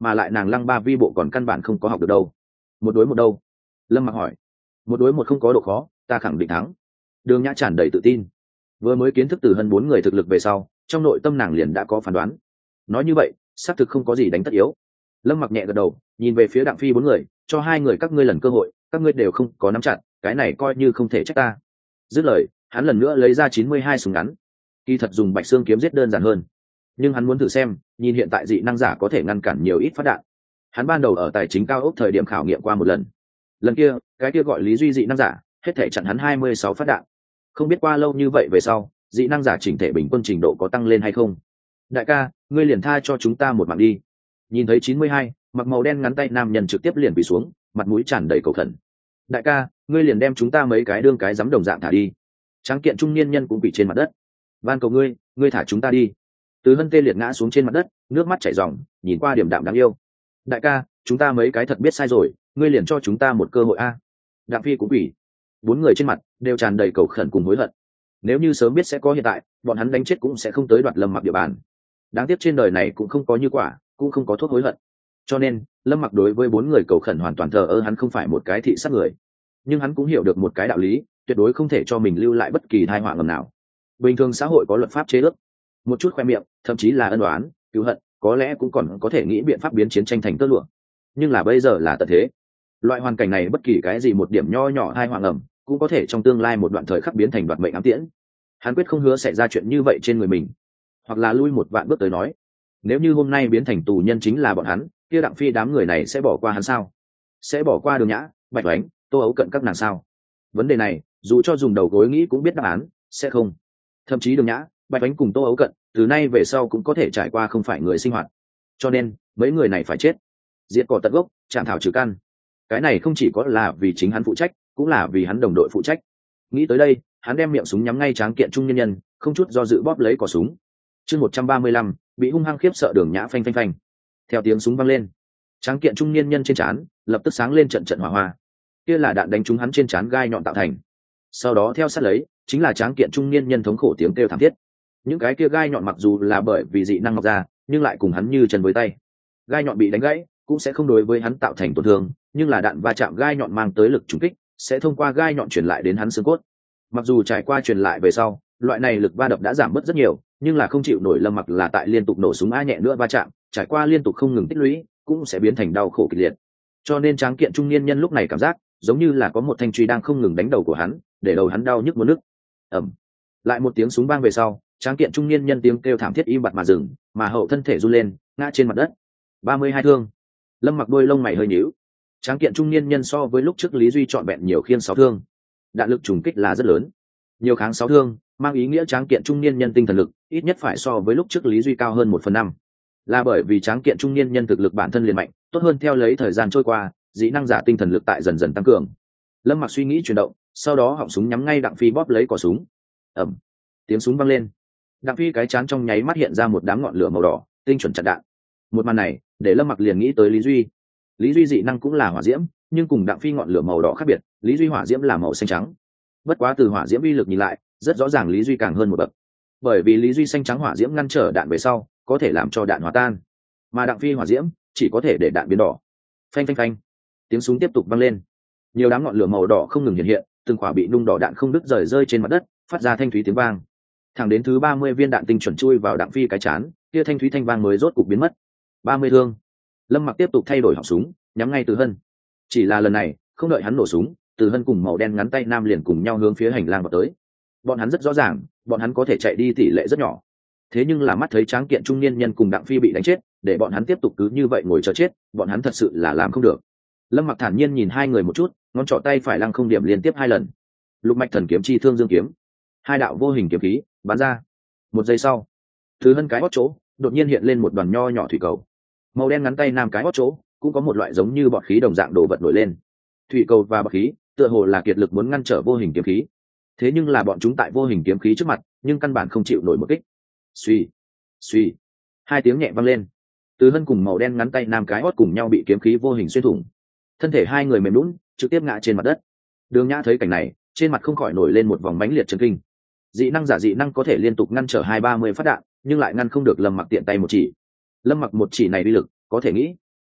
mà lại nàng lăng ba vi bộ còn căn bản không có học được đâu. Một đối một đâu? Lâm Mặc hỏi. Một đối một không có độ khó, ta khẳng định thắng. Đường Nhã tràn đầy tự tin. Vừa mới kiến thức từ hơn 4 người thực lực về sau, trong nội tâm nàng liền đã có phán đoán. Nói như vậy, xác thực không có gì đánh tất yếu. Lâm Mặc nhẹ gật đầu, nhìn về phía Đặng Phi 4 người, cho 2 người các ngươi lần cơ hội, các ngươi đều không có nắm chặt, cái này coi như không thể trách ta. Dứt lời, hắn lần nữa lấy ra 92 súng ngắn. Kỳ thật dùng Bạch Xương kiếm giết đơn giản hơn, nhưng hắn muốn thử xem, nhìn hiện tại dị năng giả có thể ngăn cản nhiều ít phát đạn. Hắn ban đầu ở tài chính cao ốc thời điểm khảo nghiệm qua một lần. Lần kia, cái kia gọi Lý Duy dị năng giả, hết thể chặn hắn 26 phát đạn. Không biết qua lâu như vậy về sau, dị năng giả chỉnh thể bình quân trình độ có tăng lên hay không. Đại ca, ngươi liền tha cho chúng ta một mạng đi. Nhìn thấy 92, mặc màu đen ngắn tay nam nhân trực tiếp liền quỳ xuống, mặt mũi tràn đầy cầu khẩn. Đại ca, ngươi liền đem chúng ta mấy cái đương cái dám đồng dạng thả đi. Tráng kiện trung niên nhân cũng quỳ trên mặt đất. Van cầu ngươi, ngươi thả chúng ta đi. Từ Hân tê liệt ngã xuống trên mặt đất, nước mắt chảy ròng, nhìn qua điểm đạm đáng yêu. Đại ca, chúng ta mấy cái thật biết sai rồi, ngươi liền cho chúng ta một cơ hội a. Đặng Phi cũng quỳ. 4 người trên mặt đều tràn đầy cầu khẩn cùng hối hận. Nếu như sớm biết sẽ có hiện tại, bọn hắn đánh chết cũng sẽ không tới đoạt Lâm Mặc địa bàn. Đáng tiếc trên đời này cũng không có như quả, cũng không có thuốc hối hận. Cho nên, Lâm Mặc đối với 4 người cầu khẩn hoàn toàn thờ ơ, hắn không phải một cái thị sát người. Nhưng hắn cũng hiểu được một cái đạo lý, tuyệt đối không thể cho mình lưu lại bất kỳ tai họa ngầm nào. Bình thường xã hội có luật pháp chế ước, một chút khoe miệng, thậm chí là ân oán, cứu hận, có lẽ cũng còn có thể nghĩ biện pháp biến chiến tranh thành tơ lụa. Nhưng là bây giờ là tận thế. Loại hoàn cảnh này bất kỳ cái gì một điểm nho nhỏ tai họa ngầm, cũng có thể trong tương lai một đoạn thời khắc biến thành đoạt mệnh ám tiễn. Hắn quyết không hứa sẽ ra chuyện như vậy trên người mình. Hoặc là lui một vạn bước tới nói, nếu như hôm nay biến thành tù nhân chính là bọn hắn, kia Đặng Phi đám người này sẽ bỏ qua hắn sao? Sẽ bỏ qua Đường Nhã, Bạch Oánh, Tô Ấu Cận các nàng sao? Vấn đề này, dù cho dùng đầu gối nghĩ cũng biết đáp án, sẽ không. Thậm chí Đường Nhã, Bạch Oánh cùng Tô Ấu Cận, từ nay về sau cũng có thể trải qua không phải người sinh hoạt. Cho nên, mấy người này phải chết. Diệt cỏ tận gốc, chạm thảo trừ căn. Cái này không chỉ có là vì chính hắn phụ trách, cũng là vì hắn đồng đội phụ trách. Nghĩ tới đây, hắn đem miệng súng nhắm ngay tráng kiện trung nhân nhân, không chút do dự bóp lấy cò súng. Chương 135, bị hung hăng khiếp sợ Đường Nhã phanh phanh phanh. Theo tiếng súng vang lên, tráng kiện trung niên nhân trên trán lập tức sáng lên trận trận hỏa hoa. Kia là đạn đánh trúng hắn trên trán gai nhọn tạo thành. Sau đó theo sát lấy, chính là tráng kiện trung niên nhân thống khổ tiếng kêu thảm thiết. Những cái kia gai nhọn mặc dù là bởi vì dị năng mọc ra, nhưng lại cùng hắn như chân với tay. Gai nhọn bị đánh gãy, cũng sẽ không đối với hắn tạo thành tổn thương, nhưng là đạn va chạm gai nhọn mang tới lực trùng kích, sẽ thông qua gai nhọn truyền lại đến hắn xương cốt. Mặc dù trải qua truyền lại về sau, loại này lực va đập đã giảm bớt rất nhiều, nhưng là không chịu nổi Lâm Mặc là tại liên tục nổ súng a nhẹ nữa va chạm, trải qua liên tục không ngừng tích lũy, cũng sẽ biến thành đau khổ kịch liệt. Cho nên tráng kiện trung niên nhân lúc này cảm giác giống như là có một thanh truy đang không ngừng đánh đầu của hắn, để đầu hắn đau nhức muốn nức. Ầm. Lại một tiếng súng vang về sau, tráng kiện trung niên nhân tiếng kêu thảm thiết im bặt mà dừng, mà hậu thân thể run lên, ngã trên mặt đất. 32 thương. Lâm Mặc đôi lông mày hơi nhíu. Tráng kiện trung niên nhân so với lúc trước Lý Duy trọn vẹn nhiều khiên 6 thương. Đạn lực trùng kích là rất lớn. Nhiều kháng 6 thương, mang ý nghĩa tráng kiện trung niên nhân tinh thần lực ít nhất phải so với lúc trước Lý Duy cao hơn 1/5. Là bởi vì tráng kiện trung niên nhân thực lực bản thân liền mạnh, tốt hơn theo lấy thời gian trôi qua, dị năng giả tinh thần lực tại dần dần tăng cường. Lâm Mặc suy nghĩ chuyển động, sau đó họng súng nhắm ngay Đặng Phi bóp lấy cò súng. Ầm. Tiếng súng vang lên. Đặng Phi cái chán trong nháy mắt hiện ra một đám ngọn lửa màu đỏ, tinh chuẩn chặn đạn. Một màn này, để Lâm Mặc liền nghĩ tới Lý Duy. Lý Duy dị năng cũng là hỏa diễm, nhưng cùng Đặng Phi ngọn lửa màu đỏ khác biệt, Lý Duy hỏa diễm là màu xanh trắng. Bất quá từ hỏa diễm uy lực nhìn lại, rất rõ ràng Lý Duy càng hơn một bậc. Bởi vì Lý Duy xanh trắng hỏa diễm ngăn trở đạn về sau, có thể làm cho đạn hòa tan, mà Đặng Phi hỏa diễm chỉ có thể để đạn biến đỏ. Phanh phanh phanh. Tiếng súng tiếp tục vang lên. Nhiều đám ngọn lửa màu đỏ không ngừng hiện hiện, từng quả bị nung đỏ đạn không đứt rời rơi trên mặt đất, phát ra thanh thúy tiếng vang. Thẳng đến thứ 30 viên đạn tinh chuẩn chui vào Đặng Phi cái chán, kia thanh thúy thanh vang mới rốt cục biến mất. 30 thương. Lâm Mặc tiếp tục thay đổi họng súng, nhắm ngay Từ Hân. Chỉ là lần này, không đợi hắn nổ súng, Từ Hân cùng màu đen ngắn tay nam liền cùng nhau hướng phía hành lang vào tới. Bọn hắn rất rõ ràng, bọn hắn có thể chạy đi tỷ lệ rất nhỏ. Thế nhưng là mắt thấy tráng kiện trung niên nhân cùng Đặng Phi bị đánh chết, để bọn hắn tiếp tục cứ như vậy ngồi chờ chết, bọn hắn thật sự là làm không được. Lâm Mặc thản nhiên nhìn hai người một chút, ngón trỏ tay phải lăng không điểm liên tiếp 2 lần. Lục mạch thần kiếm chi thương dương kiếm, 2 đạo vô hình kiếm khí bắn ra. 1 giây sau, Từ Hân cái hót chỗ đột nhiên hiện lên một đoàn nho nhỏ thủy cầu. Màu đen ngắn tay nam cái hót chỗ cũng có một loại giống như bọt khí đồng dạng đồ vật nổi lên. Thủy cầu và bọt khí tựa hồ là kiệt lực muốn ngăn trở vô hình kiếm khí. Thế nhưng là bọn chúng tại vô hình kiếm khí trước mặt, nhưng căn bản không chịu nổi một kích. Suy, suy, 2 tiếng nhẹ vang lên. Từ Hân cùng màu đen ngắn tay nam cái hót cùng nhau bị kiếm khí vô hình xuyên thủng. Thân thể hai người mềm nhũn, trực tiếp ngã trên mặt đất. Đường Nhã thấy cảnh này, trên mặt không khỏi nổi lên một vòng mãnh liệt chấn kinh. Dị năng giả dị năng có thể liên tục ngăn trở 20-30 phát đạn, nhưng lại ngăn không được Lâm Mặc tiện tay một chỉ. Lâm Mặc một chỉ này uy lực, có thể nghĩ.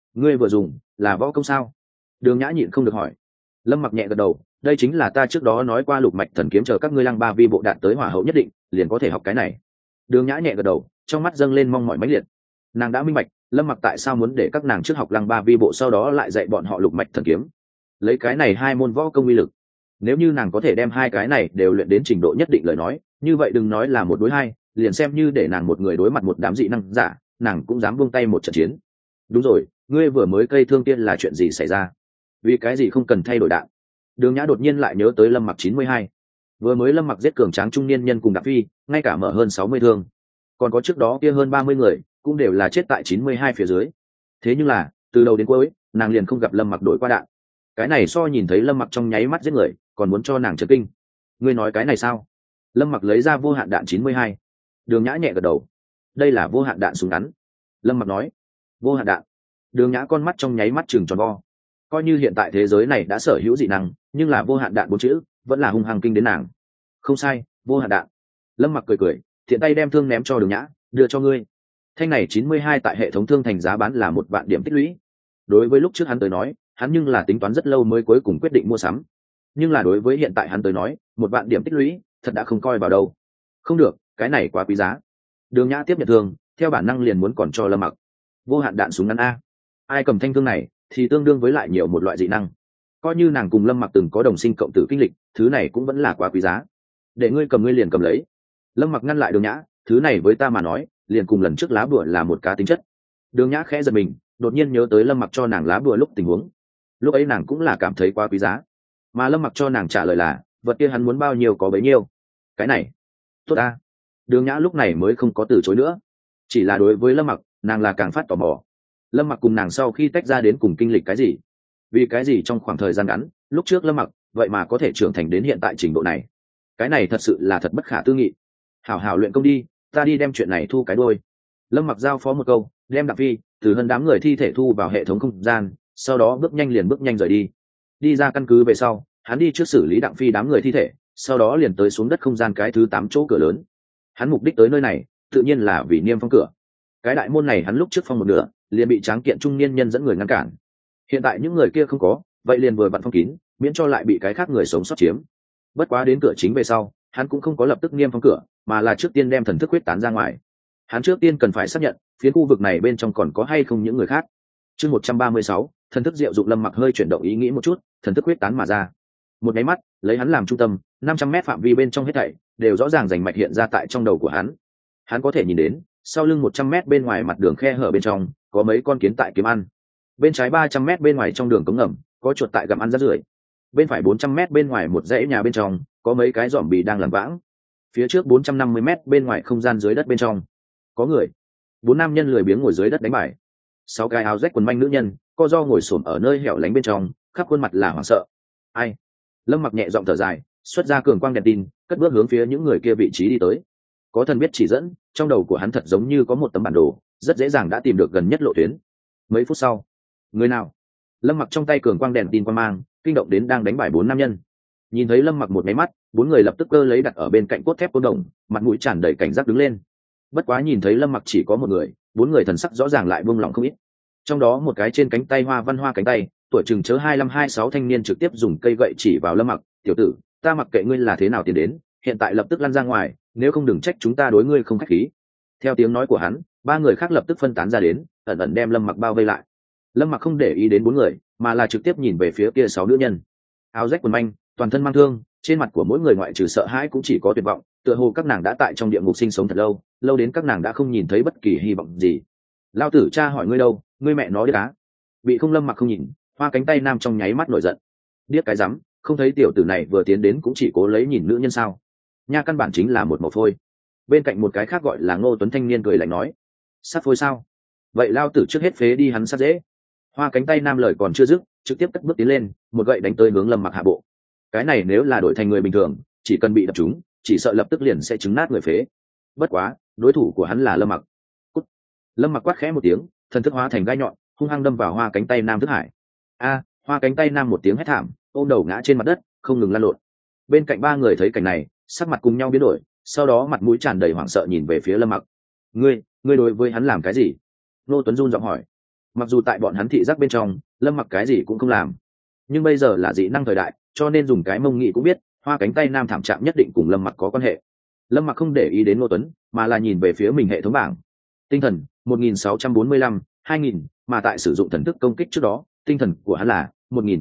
ngươi vừa dùng là võ công sao? Đường Nhã nhịn không được hỏi. Lâm Mặc nhẹ gật đầu, đây chính là ta trước đó nói qua lục mạch thần kiếm, chờ các ngươi lăng ba vi bộ đạt tới hỏa hậu nhất định liền có thể học cái này. Đường Nhã nhẹ gật đầu, trong mắt dâng lên mong mỏi mãnh liệt. Nàng đã minh bạch Lâm Mặc tại sao muốn để các nàng trước học lăng ba vi bộ, sau đó lại dạy bọn họ lục mạch thần kiếm. Lấy cái này hai môn võ công uy lực, nếu như nàng có thể đem hai cái này đều luyện đến trình độ nhất định lời nói, như vậy đừng nói là một đối hai, liền xem như để nàng một người đối mặt một đám dị năng giả, nàng cũng dám buông tay một trận chiến. Đúng rồi, ngươi vừa mới cây thương tiên là chuyện gì xảy ra? Vì cái gì không cần thay đổi đạn? Đường Nhã đột nhiên lại nhớ tới Lâm Mặc 92. Vừa mới Lâm Mặc giết cường tráng trung niên nhân cùng Đặng Phi, ngay cả mở hơn 60 thương. Còn có trước đó kia hơn 30 người, cũng đều là chết tại 92 phía dưới. Thế nhưng là, từ đầu đến cuối, nàng liền không gặp Lâm Mặc đổi qua đạn. Cái này so nhìn thấy Lâm Mặc trong nháy mắt giết người, còn muốn cho nàng chấn kinh. Ngươi nói cái này sao? Lâm Mặc lấy ra vô hạn đạn 92. Đường Nhã nhẹ gật đầu. Đây là vô hạn đạn súng ngắn. Lâm Mặc nói. Vô hạn đạn. Đường Nhã con mắt trong nháy mắt trừng tròn vo. Coi như hiện tại thế giới này đã sở hữu dị năng, nhưng là vô hạn đạn bốn chữ vẫn là hung hăng kinh đến nàng. Không sai, vô hạn đạn. Lâm Mặc cười cười, thiện tay đem thương ném cho Đường Nhã, đưa cho ngươi. Thanh này 92 tại hệ thống thương thành giá bán là 1 vạn điểm tích lũy. Đối với lúc trước hắn tới nói, hắn nhưng là tính toán rất lâu mới cuối cùng quyết định mua sắm. Nhưng là đối với hiện tại hắn tới nói, 1 vạn điểm tích lũy thật đã không coi vào đâu. Không được, cái này quá quý giá. Đường Nhã tiếp nhận thương, theo bản năng liền muốn còn cho Lâm Mặc. Vô hạn đạn súng ngắn a. Ai cầm thanh thương này thì tương đương với lại nhiều một loại dị năng. Coi như nàng cùng Lâm Mặc từng có đồng sinh cộng tử kinh lịch, thứ này cũng vẫn là quá quý giá. Để ngươi cầm ngươi liền cầm lấy. Lâm Mặc ngăn lại Đường Nhã, thứ này với ta mà nói, liền cùng lần trước lá bùa là một cá tính chất. Đường Nhã khẽ giật mình, đột nhiên nhớ tới Lâm Mặc cho nàng lá bùa lúc tình huống. Lúc ấy nàng cũng là cảm thấy quá quý giá, mà Lâm Mặc cho nàng trả lời là, vật kia hắn muốn bao nhiêu có bấy nhiêu. Cái này, tốt ta. Đường Nhã lúc này mới không có từ chối nữa. Chỉ là đối với Lâm Mặc, nàng là càng phát tò mò. Lâm Mặc cùng nàng sau khi tách ra đến cùng kinh lịch cái gì? Vì cái gì trong khoảng thời gian ngắn, lúc trước Lâm Mặc vậy mà có thể trưởng thành đến hiện tại trình độ này? Cái này thật sự là thật bất khả tư nghị. Hảo hảo luyện công đi, ta đi đem chuyện này thu cái đôi. Lâm Mặc giao phó một câu, đem Đặng Phi từ hơn đám người thi thể thu vào hệ thống không gian, sau đó bước nhanh rời đi. Đi ra căn cứ về sau, hắn đi trước xử lý Đặng Phi đám người thi thể, sau đó liền tới xuống đất không gian cái thứ 8 chỗ cửa lớn. Hắn mục đích tới nơi này, tự nhiên là vì niêm phong cửa. Cái đại môn này hắn lúc trước phong một nửa, liền bị tráng kiện trung niên nhân dẫn người ngăn cản. Hiện tại những người kia không có, vậy liền vừa vặn phong kín, miễn cho lại bị cái khác người sống sót chiếm. Bất quá đến cửa chính về sau, hắn cũng không có lập tức niêm phong cửa, mà là trước tiên đem thần thức huyết tán ra ngoài. Hắn trước tiên cần phải xác nhận, phía khu vực này bên trong còn có hay không những người khác. Chương 136, thần thức diệu dụng. Lâm Mặc hơi chuyển động ý nghĩ một chút, thần thức huyết tán mà ra. Một cái mắt, lấy hắn làm trung tâm, 500 mét phạm vi bên trong hết thảy đều rõ ràng rành mạch hiện ra tại trong đầu của hắn. Hắn có thể nhìn đến, sau lưng 100 mét bên ngoài mặt đường khe hở bên trong, có mấy con kiến tại kiếm ăn. Bên trái 300 mét bên ngoài trong đường cống ngầm, có chuột tại gặm ăn rác rưởi. Bên phải 400 mét bên ngoài một dãy nhà bên trong, có mấy cái giòm bì đang làm vãng. Phía trước 450 mét bên ngoài không gian dưới đất bên trong, có người. 4 nam nhân lười biếng ngồi dưới đất đánh bài. 6 cái áo rách quần manh nữ nhân, co ro ngồi xổm ở nơi hẻo lánh bên trong, khắp khuôn mặt là hoảng sợ. Ai? Lâm Mặc nhẹ giọng thở dài, xuất ra cường quang đèn tin, cất bước hướng phía những người kia vị trí đi tới. Có thần biết chỉ dẫn, trong đầu của hắn thật giống như có một tấm bản đồ, rất dễ dàng đã tìm được gần nhất lộ tuyến. Mấy phút sau, người nào? Lâm Mặc trong tay cường quang đèn tin quang mang, kinh động đến đang đánh bài 4 nam nhân. Nhìn thấy Lâm Mặc một máy mắt, 4 người lập tức cơ lấy đặt ở bên cạnh cốt thép côn đồng, mặt mũi tràn đầy cảnh giác đứng lên. Bất quá nhìn thấy Lâm Mặc chỉ có một người, 4 người thần sắc rõ ràng lại buông lỏng không ít. Trong đó một cái trên cánh tay hoa văn hoa cánh tay, tuổi chừng chớ 25-26 thanh niên trực tiếp dùng cây gậy chỉ vào Lâm Mặc, "Tiểu tử, ta mặc kệ ngươi là thế nào tiến đến, hiện tại lập tức lăn ra ngoài, nếu không đừng trách chúng ta đối ngươi không khách khí." Theo tiếng nói của hắn, 3 người khác lập tức phân tán ra đến, ẩn ẩn đem Lâm Mặc bao vây lại. Lâm Mặc không để ý đến 4 người, mà là trực tiếp nhìn về phía kia 6 nữ nhân. Áo rách quần manh, toàn thân mang thương, trên mặt của mỗi người ngoại trừ sợ hãi cũng chỉ có tuyệt vọng, tựa hồ các nàng đã tại trong địa ngục sinh sống thật lâu, lâu đến các nàng đã không nhìn thấy bất kỳ hy vọng gì. "Lao tử cha hỏi ngươi đâu, ngươi mẹ nó điếc á?" Bị không Lâm Mặc không nhìn, hoa cánh tay nam trong nháy mắt nổi giận. "Điếc cái rắm, không thấy tiểu tử này vừa tiến đến cũng chỉ cố lấy nhìn nữ nhân sao? Nha, căn bản chính là một màu phôi." Bên cạnh một cái khác gọi là Ngô Tuấn thanh niên cười lạnh nói, "Sát phôi sao? Vậy lao tử trước hết phế đi hắn sát dễ." Hoa cánh tay nam lời còn chưa dứt, trực tiếp cất bước tiến lên, một gậy đánh tới hướng Lâm Mặc hạ bộ. Cái này nếu là đổi thành người bình thường, chỉ cần bị đập trúng, chỉ sợ lập tức liền sẽ trứng nát người phế. Bất quá, đối thủ của hắn là Lâm Mặc. Cút. Lâm Mặc quát khẽ một tiếng, thần thức hóa thành gai nhọn, hung hăng đâm vào hoa cánh tay nam thức hải. A! Hoa cánh tay nam một tiếng hét thảm, ôm đầu ngã trên mặt đất, không ngừng lăn lộn. Bên cạnh 3 người thấy cảnh này, sắc mặt cùng nhau biến đổi, sau đó mặt mũi tràn đầy hoảng sợ nhìn về phía Lâm Mặc. Ngươi đối với hắn làm cái gì?" Nô Tuấn run giọng hỏi. Mặc dù tại bọn hắn thị giác bên trong lâm mặc cái gì cũng không làm, nhưng bây giờ là dị năng thời đại, cho nên dùng cái mông nghị cũng biết hoa cánh tay nam thảm trạng nhất định cùng lâm mặc có quan hệ. Lâm mặc không để ý đến Ngô Tuấn mà là nhìn về phía mình hệ thống bảng. Tinh thần 1645, 2000, mà tại sử dụng thần thức công kích trước đó tinh thần của hắn là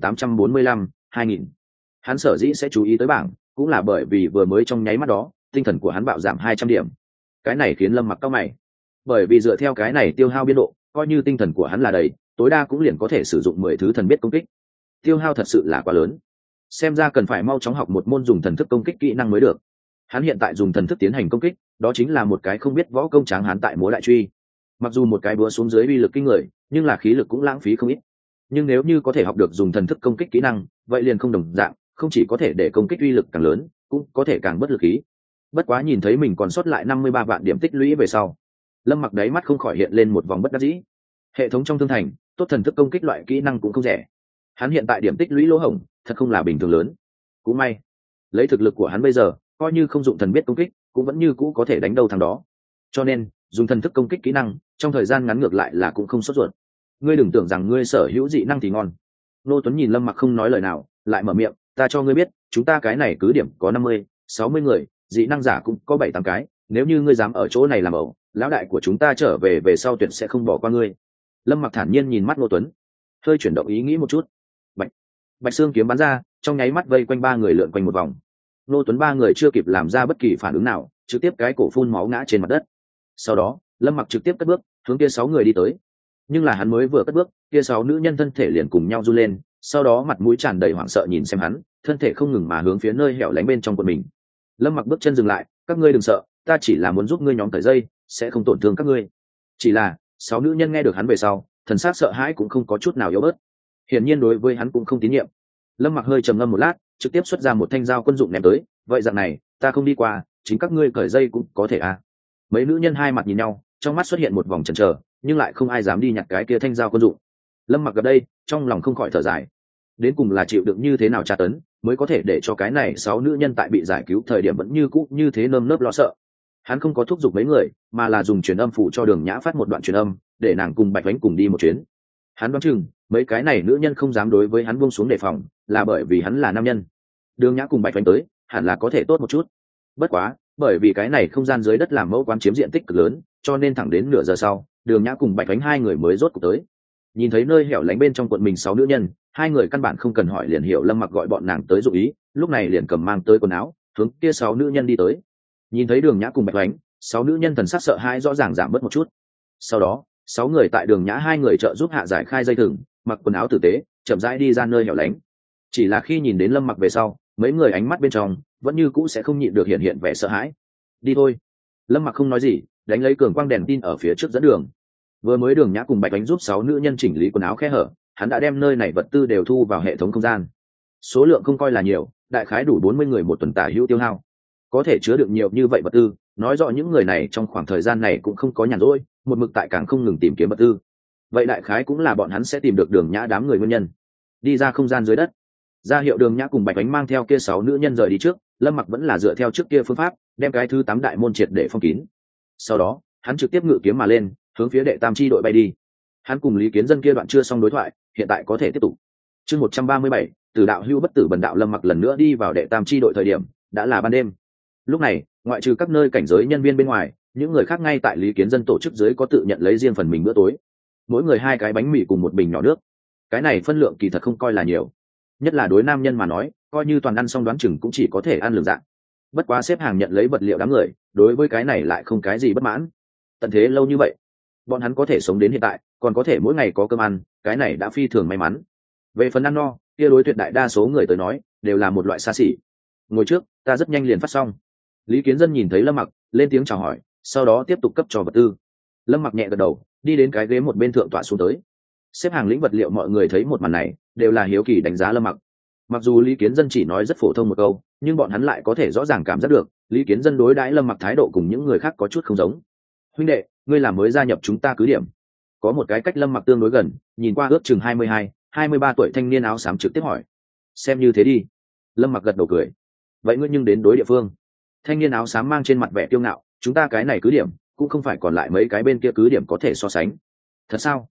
1845, 2000. Hắn sở dĩ sẽ chú ý tới bảng cũng là bởi vì vừa mới trong nháy mắt đó tinh thần của hắn bạo giảm 200 điểm. Cái này khiến Lâm mặc cau mày, bởi vì dựa theo cái này tiêu hao biên độ, coi như tinh thần của hắn là đầy, tối đa cũng liền có thể sử dụng 10 thứ thần biết công kích. Tiêu hao thật sự là quá lớn, xem ra cần phải mau chóng học một môn dùng thần thức công kích kỹ năng mới được. Hắn hiện tại dùng thần thức tiến hành công kích, đó chính là một cái không biết võ công tráng hán tại múa đại truy. Mặc dù một cái búa xuống dưới uy lực kinh người, nhưng là khí lực cũng lãng phí không ít. Nhưng nếu như có thể học được dùng thần thức công kích kỹ năng, vậy liền không đồng dạng, không chỉ có thể để công kích uy lực càng lớn, cũng có thể càng bất lực khí. Bất quá nhìn thấy mình còn sót lại 53 vạn điểm tích lũy về sau, Lâm mặc đáy mắt không khỏi hiện lên một vòng bất đắc dĩ. Hệ thống trong thương thành tốt thần thức công kích loại kỹ năng cũng không rẻ, hắn hiện tại điểm tích lũy lỗ hổng thật không là bình thường lớn. Cũng may lấy thực lực của hắn bây giờ, coi như không dụng thần biết công kích cũng vẫn như cũ có thể đánh đâu thằng đó, cho nên dùng thần thức công kích kỹ năng trong thời gian ngắn ngược lại là cũng không sốt ruột. Ngươi đừng tưởng rằng ngươi sở hữu dị năng thì ngon. Nô Tuấn nhìn Lâm mặc không nói lời nào, lại mở miệng, ta cho ngươi biết, chúng ta cái này cứ điểm có 50-60 người, dị năng giả cũng có 7-8 cái, nếu như ngươi dám ở chỗ này làm ẩu, lão đại của chúng ta trở về về sau tuyệt sẽ không bỏ qua ngươi. Lâm mặc thản nhiên nhìn mắt Nô Tuấn, hơi chuyển động ý nghĩ một chút. Bạch xương kiếm bắn ra, trong nháy mắt vây quanh ba người lượn quanh một vòng. Nô Tuấn ba người chưa kịp làm ra bất kỳ phản ứng nào, trực tiếp cái cổ phun máu ngã trên mặt đất. Sau đó Lâm mặc trực tiếp cất bước hướng kia 6 người đi tới, nhưng là hắn mới vừa cất bước, kia 6 nữ nhân thân thể liền cùng nhau run lên, sau đó mặt mũi tràn đầy hoảng sợ nhìn xem hắn, thân thể không ngừng mà hướng phía nơi hẻo lánh bên trong của mình. Lâm mặc bước chân dừng lại, các ngươi đừng sợ, ta chỉ là muốn giúp ngươi nhóm cởi dây, sẽ không tổn thương các ngươi. Chỉ là 6 nữ nhân nghe được hắn về sau, thần sắc sợ hãi cũng không có chút nào yếu bớt, hiển nhiên đối với hắn cũng không tín nhiệm. Lâm mặc hơi trầm ngâm một lát, trực tiếp xuất ra một thanh dao quân dụng ném tới, vậy dạng này ta không đi qua, chính các ngươi cởi dây cũng có thể à. Mấy nữ nhân hai mặt nhìn nhau, trong mắt xuất hiện một vòng chần chờ, nhưng lại không ai dám đi nhặt cái kia thanh dao quân dụng. Lâm mặc gặp đây, trong lòng không khỏi thở dài, đến cùng là chịu đựng như thế nào tra tấn mới có thể để cho cái này 6 nữ nhân tại bị giải cứu thời điểm vẫn như cũ như thế nơm nớp lo sợ. Hắn không có thúc giục mấy người, mà là dùng truyền âm phụ cho Đường Nhã phát một đoạn truyền âm, để nàng cùng Bạch Vánh cùng đi một chuyến. Hắn đoán chừng mấy cái này nữ nhân không dám đối với hắn buông xuống đề phòng, là bởi vì hắn là nam nhân. Đường Nhã cùng Bạch Vánh tới, hẳn là có thể tốt một chút. Bất quá, bởi vì cái này không gian dưới đất làm mẫu quán chiếm diện tích cực lớn, cho nên thẳng đến nửa giờ sau, Đường Nhã cùng Bạch Vánh hai người mới rốt cuộc tới. Nhìn thấy nơi hẻo lánh bên trong quận mình 6 nữ nhân, hai người căn bản không cần hỏi liền hiểu Lâm mặc gọi bọn nàng tới dụ ý, lúc này liền cầm mang tới quần áo, hướng kia 6 nữ nhân đi tới. Nhìn thấy Đường Nhã cùng Bạch Vánh, 6 nữ nhân thần sắc sợ hãi rõ ràng giảm bớt một chút. Sau đó 6 người tại Đường Nhã hai người trợ giúp hạ giải khai dây thừng, mặc quần áo tử tế, chậm rãi đi ra nơi hẻo lánh. Chỉ là khi nhìn đến Lâm mặc về sau, mấy người ánh mắt bên trong vẫn như cũ sẽ không nhịn được hiện vẻ sợ hãi. Đi thôi. Lâm mặc không nói gì, đánh lấy cường quang đèn tin ở phía trước dẫn đường. Vừa mới Đường Nhã cùng Bạch Vánh giúp 6 nữ nhân chỉnh lý quần áo khe hở, hắn đã đem nơi này vật tư đều thu vào hệ thống không gian. Số lượng không coi là nhiều, đại khái đủ 40 người một tuần tả hữu tiêu hao. Có thể chứa được nhiều như vậy vật tư, nói rõ những người này trong khoảng thời gian này cũng không có nhàn rỗi, một mực tại càng không ngừng tìm kiếm vật tư. Vậy đại khái cũng là bọn hắn sẽ tìm được Đường Nhã đám người nguyên nhân. Đi ra không gian dưới đất, ra hiệu Đường Nhã cùng Bạch Vánh mang theo kia 6 nữ nhân rời đi trước, Lâm mặc vẫn là dựa theo trước kia phương pháp, đem cái thứ 8 đại môn triệt để phong kín. Sau đó hắn trực tiếp ngự kiếm mà lên, hướng phía đệ tam chi đội bay đi. Hắn cùng Lý Kiến Dân kia đoạn chưa xong đối thoại, hiện tại có thể tiếp tục. Chương 137, từ đạo hưu bất tử bần đạo. Lâm mặc lần nữa đi vào đệ tam chi đội thời điểm đã là ban đêm. Lúc này ngoại trừ các nơi cảnh giới nhân viên bên ngoài, những người khác ngay tại Lý Kiến Dân tổ chức dưới có tự nhận lấy riêng phần mình bữa tối, mỗi người 2 cái bánh mì cùng một bình nhỏ nước. Cái này phân lượng kỳ thật không coi là nhiều, nhất là đối nam nhân mà nói, coi như toàn ăn xong đoán chừng cũng chỉ có thể ăn lường dạng. Bất quá xếp hàng nhận lấy vật liệu đám người đối với cái này lại không cái gì bất mãn. Tận thế lâu như vậy, bọn hắn có thể sống đến hiện tại, còn có thể mỗi ngày có cơm ăn, cái này đã phi thường may mắn. Về phần ăn no, kia đối tuyệt đại đa số người tới nói đều là một loại xa xỉ. Ngồi trước, ta rất nhanh liền phát xong. Lý Kiến Dân nhìn thấy Lâm mặc, lên tiếng chào hỏi, sau đó tiếp tục cấp cho vật tư. Lâm mặc nhẹ gật đầu, đi đến cái ghế một bên thượng tọa xuống tới. Xếp hàng lĩnh vật liệu mọi người thấy một màn này đều là hiếu kỳ đánh giá Lâm mặc. Mặc dù Lý Kiến Dân chỉ nói rất phổ thông một câu, nhưng bọn hắn lại có thể rõ ràng cảm giác được Lý Kiến Dân đối đãi Lâm mặc thái độ cùng những người khác có chút không giống. Huynh đệ, ngươi là mới gia nhập chúng ta cứ điểm. Có một cái cách Lâm mặc tương đối gần, nhìn qua ước chừng 22-23 tuổi thanh niên áo xám trực tiếp hỏi. Xem như thế đi. Lâm mặc gật đầu cười. Vậy ngươi nhưng đến đối địa phương. Thanh niên áo xám mang trên mặt vẻ kiêu ngạo, chúng ta cái này cứ điểm cũng không phải còn lại mấy cái bên kia cứ điểm có thể so sánh. Thật sao?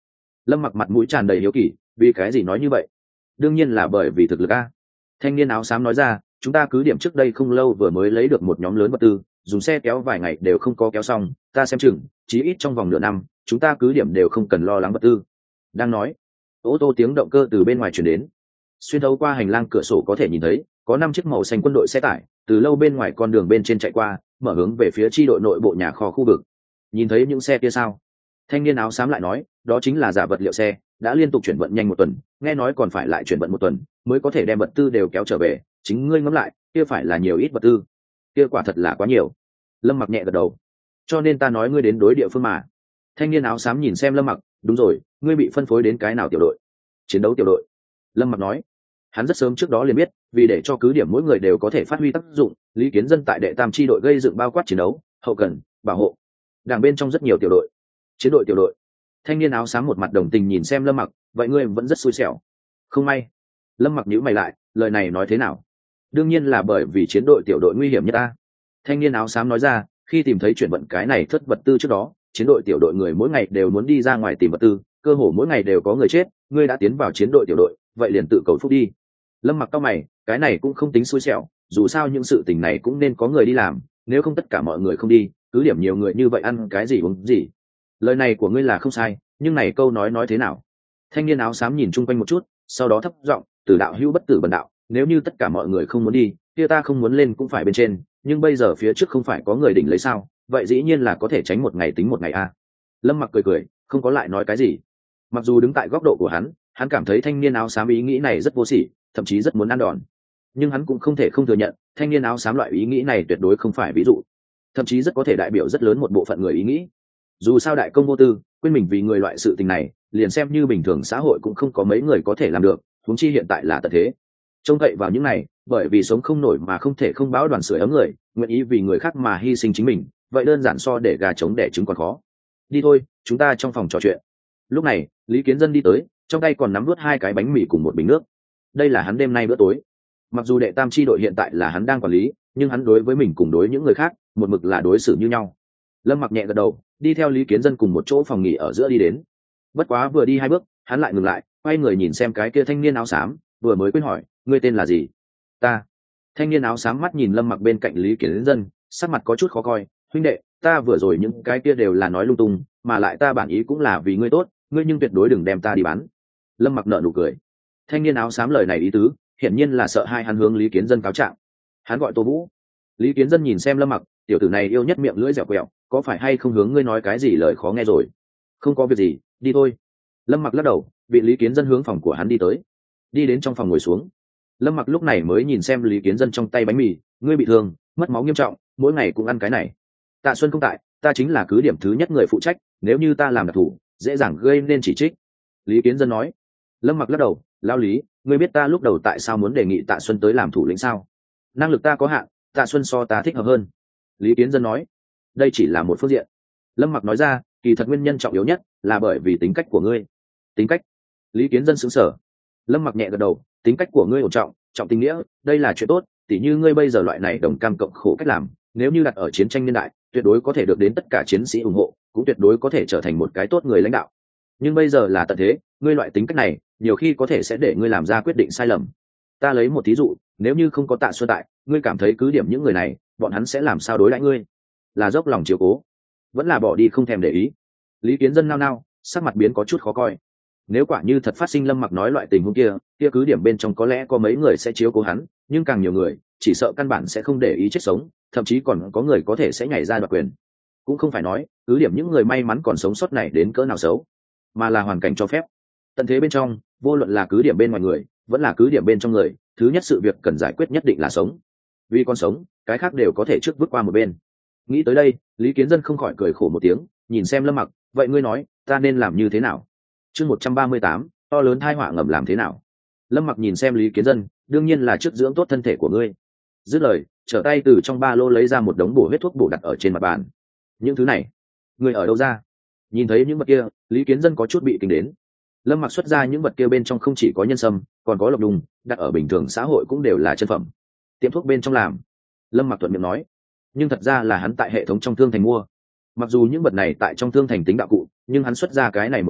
Lâm Mặc mặt mũi tràn đầy hiếu kỳ, vì cái gì nói như vậy? Đương nhiên là bởi vì thực lực a. Thanh niên áo xám nói ra, chúng ta cứ điểm trước đây không lâu vừa mới lấy được một nhóm lớn vật tư, dùng xe kéo vài ngày đều không có kéo xong, ta xem chừng chí ít trong vòng nửa năm chúng ta cứ điểm đều không cần lo lắng vật tư. Đang nói, ô tô tiếng động cơ từ bên ngoài chuyển đến, xuyên thấu qua hành lang cửa sổ có thể nhìn thấy có 5 chiếc màu xanh quân đội xe tải từ lâu bên ngoài con đường bên trên chạy qua, mở hướng về phía chi đội nội bộ nhà kho khu vực. Nhìn thấy những xe kia sao? Thanh niên áo xám lại nói, đó chính là giả vật liệu xe, đã liên tục chuyển vận nhanh 1 tuần, nghe nói còn phải lại chuyển vận 1 tuần mới có thể đem vật tư đều kéo trở về, chính ngươi ngẫm lại, kia phải là nhiều ít vật tư? Kia quả thật là quá nhiều. Lâm Mặc nhẹ gật đầu. Cho nên ta nói ngươi đến đối địa phương mà. Thanh niên áo xám nhìn xem Lâm Mặc, đúng rồi, ngươi bị phân phối đến cái nào tiểu đội? Chiến đấu tiểu đội. Lâm Mặc nói, hắn rất sớm trước đó liền biết, vì để cho cứ điểm mỗi người đều có thể phát huy tác dụng, Lý Kiến Dân tại đệ tam chi đội gây dựng bao quát chiến đấu, hậu cần, bảo hộ, đảng bên trong rất nhiều tiểu đội. Chiến đội tiểu đội. Thanh niên áo xám một mặt đồng tình nhìn xem Lâm Mặc, vậy ngươi vẫn rất xui xẻo. Không may. Lâm Mặc nhíu mày lại, lời này nói thế nào? Đương nhiên là bởi vì chiến đội tiểu đội nguy hiểm nhất ta. Thanh niên áo xám nói ra, khi tìm thấy chuyển vận cái này thất vật tư trước đó, chiến đội tiểu đội người mỗi ngày đều muốn đi ra ngoài tìm vật tư, cơ hồ mỗi ngày đều có người chết, ngươi đã tiến vào chiến đội tiểu đội, vậy liền tự cầu phúc đi. Lâm Mặc cau mày, cái này cũng không tính xui xẻo, dù sao những sự tình này cũng nên có người đi làm, nếu không tất cả mọi người không đi, cứ điểm nhiều người như vậy ăn cái gì uống gì. Lời này của ngươi là không sai, nhưng này câu nói thế nào? Thanh niên áo xám nhìn chung quanh một chút, sau đó thấp giọng, tử đạo hữu bất tử bần đạo, nếu như tất cả mọi người không muốn đi, kia ta không muốn lên cũng phải bên trên, nhưng bây giờ phía trước không phải có người đỉnh lấy sao, vậy dĩ nhiên là có thể tránh một ngày tính một ngày a. Lâm Mặc cười cười, không có lại nói cái gì. Mặc dù đứng tại góc độ của hắn cảm thấy thanh niên áo xám ý nghĩ này rất vô sỉ, thậm chí rất muốn ăn đòn, nhưng hắn cũng không thể không thừa nhận, thanh niên áo xám loại ý nghĩ này tuyệt đối không phải ví dụ, thậm chí rất có thể đại biểu rất lớn một bộ phận người ý nghĩ. Dù sao đại công vô tư, quên mình vì người loại sự tình này, liền xem như bình thường xã hội cũng không có mấy người có thể làm được, huống chi hiện tại là tận thế. Trông cậy vào những này, bởi vì sống không nổi mà không thể không báo đoàn sưởi ấm người, nguyện ý vì người khác mà hy sinh chính mình, vậy đơn giản so để gà trống đẻ trứng còn khó. Đi thôi, chúng ta trong phòng trò chuyện. Lúc này, Lý Kiến Dân đi tới, trong tay còn nắm nuốt 2 cái bánh mì cùng một bình nước. Đây là hắn đêm nay bữa tối. Mặc dù đệ tam chi đội hiện tại là hắn đang quản lý, nhưng hắn đối với mình cùng đối những người khác, một mực là đối xử như nhau. Lâm Mặc nhẹ gật đầu, đi theo Lý Kiến Dân cùng một chỗ phòng nghỉ ở giữa đi đến. Bất quá vừa đi 2 bước, hắn lại ngừng lại, quay người nhìn xem cái kia thanh niên áo xám, vừa mới quên hỏi, ngươi tên là gì? Ta. Thanh niên áo xám mắt nhìn Lâm Mặc bên cạnh Lý Kiến Dân, sắc mặt có chút khó coi, huynh đệ, ta vừa rồi những cái kia đều là nói lung tung, mà lại ta bản ý cũng là vì ngươi tốt, ngươi nhưng tuyệt đối đừng đem ta đi bán. Lâm Mặc nở nụ cười. Thanh niên áo xám lời này ý tứ, hiển nhiên là sợ hai hắn hướng Lý Kiến Dân cáo trạng. Hắn gọi Tô Vũ. Lý Kiến Dân nhìn xem Lâm Mặc, tiểu tử này yêu nhất miệng lưỡi dẻo quẹo, có phải hay không hướng ngươi nói cái gì lời khó nghe rồi? Không có việc gì, đi thôi. Lâm Mặc lắc đầu, bị Lý Kiến Dân hướng phòng của hắn đi tới. Đi đến trong phòng ngồi xuống. Lâm Mặc lúc này mới nhìn xem Lý Kiến Dân trong tay bánh mì, ngươi bị thương, mất máu nghiêm trọng, mỗi ngày cũng ăn cái này. Tạ Xuân không tại, ta chính là cứ điểm thứ nhất người phụ trách, nếu như ta làm đặc thủ, dễ dàng gây nên chỉ trích. Lý Kiến Dân nói. Lâm Mặc lắc đầu, lão Lý, ngươi biết ta lúc đầu tại sao muốn đề nghị Tạ Xuân tới làm thủ lĩnh sao? Năng lực ta có hạn, Tạ Xuân so ta thích hợp hơn. Lý Kiến Dân nói. Đây chỉ là một phương diện. Lâm Mặc nói ra, kỳ thật nguyên nhân trọng yếu nhất là bởi vì tính cách của ngươi. Tính cách? Lý Kiến Dân sững sờ. Lâm Mặc nhẹ gật đầu, tính cách của ngươi ổn trọng, trọng tình nghĩa, đây là chuyện tốt, tỉ như ngươi bây giờ loại này đồng cam cộng khổ cách làm, nếu như đặt ở chiến tranh niên đại, tuyệt đối có thể được đến tất cả chiến sĩ ủng hộ, cũng tuyệt đối có thể trở thành một cái tốt người lãnh đạo. Nhưng bây giờ là tận thế, ngươi loại tính cách này, nhiều khi có thể sẽ để ngươi làm ra quyết định sai lầm. Ta lấy một thí dụ, nếu như không có Tạ Xuân tại, ngươi cảm thấy cứ điểm những người này, bọn hắn sẽ làm sao đối đãi ngươi? Là dốc lòng chiếu cố, vẫn là bỏ đi không thèm để ý? Lý Kiến Dân nao nao, sắc mặt biến có chút khó coi. Nếu quả như thật phát sinh Lâm Mặc nói loại tình huống kia cứ điểm bên trong có lẽ có mấy người sẽ chiếu cố hắn, nhưng càng nhiều người chỉ sợ căn bản sẽ không để ý chết sống, thậm chí còn có người có thể sẽ nhảy ra đoạt quyền. Cũng không phải nói cứ điểm những người may mắn còn sống sót này đến cỡ nào xấu, mà là hoàn cảnh cho phép. Tận thế bên trong, vô luận là cứ điểm bên ngoài người, vẫn là cứ điểm bên trong người, thứ nhất sự việc cần giải quyết nhất định là sống. Vì con sống, cái khác đều có thể trước bước qua một bên. Nghĩ tới đây, Lý Kiến Dân không khỏi cười khổ một tiếng, nhìn xem Lâm Mặc, vậy ngươi nói, ta nên làm như thế nào? Chương 138, to lớn tai họa ngầm làm thế nào? Lâm Mặc nhìn xem Lý Kiến Dân, đương nhiên là trước dưỡng tốt thân thể của ngươi. Dứt lời, trở tay từ trong ba lô lấy ra một đống bổ huyết thuốc bổ đặt ở trên mặt bàn. Những thứ này, ngươi ở đâu ra? Nhìn thấy những vật kia, Lý Kiến Dân có chút bị kinh đến. Lâm Mặc xuất ra những vật kia bên trong không chỉ có nhân sâm, còn có lộc đùng, đặt ở bình thường xã hội cũng đều là chân phẩm. Tiệm thuốc bên trong làm. Lâm Mặc thuận miệng nói, nhưng thật ra là hắn tại hệ thống trong thương thành mua. Mặc dù những vật này tại trong thương thành tính đạo cụ, nhưng hắn xuất ra cái này một đống,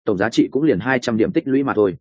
tổng giá trị cũng liền 200 điểm tích lũy mà thôi.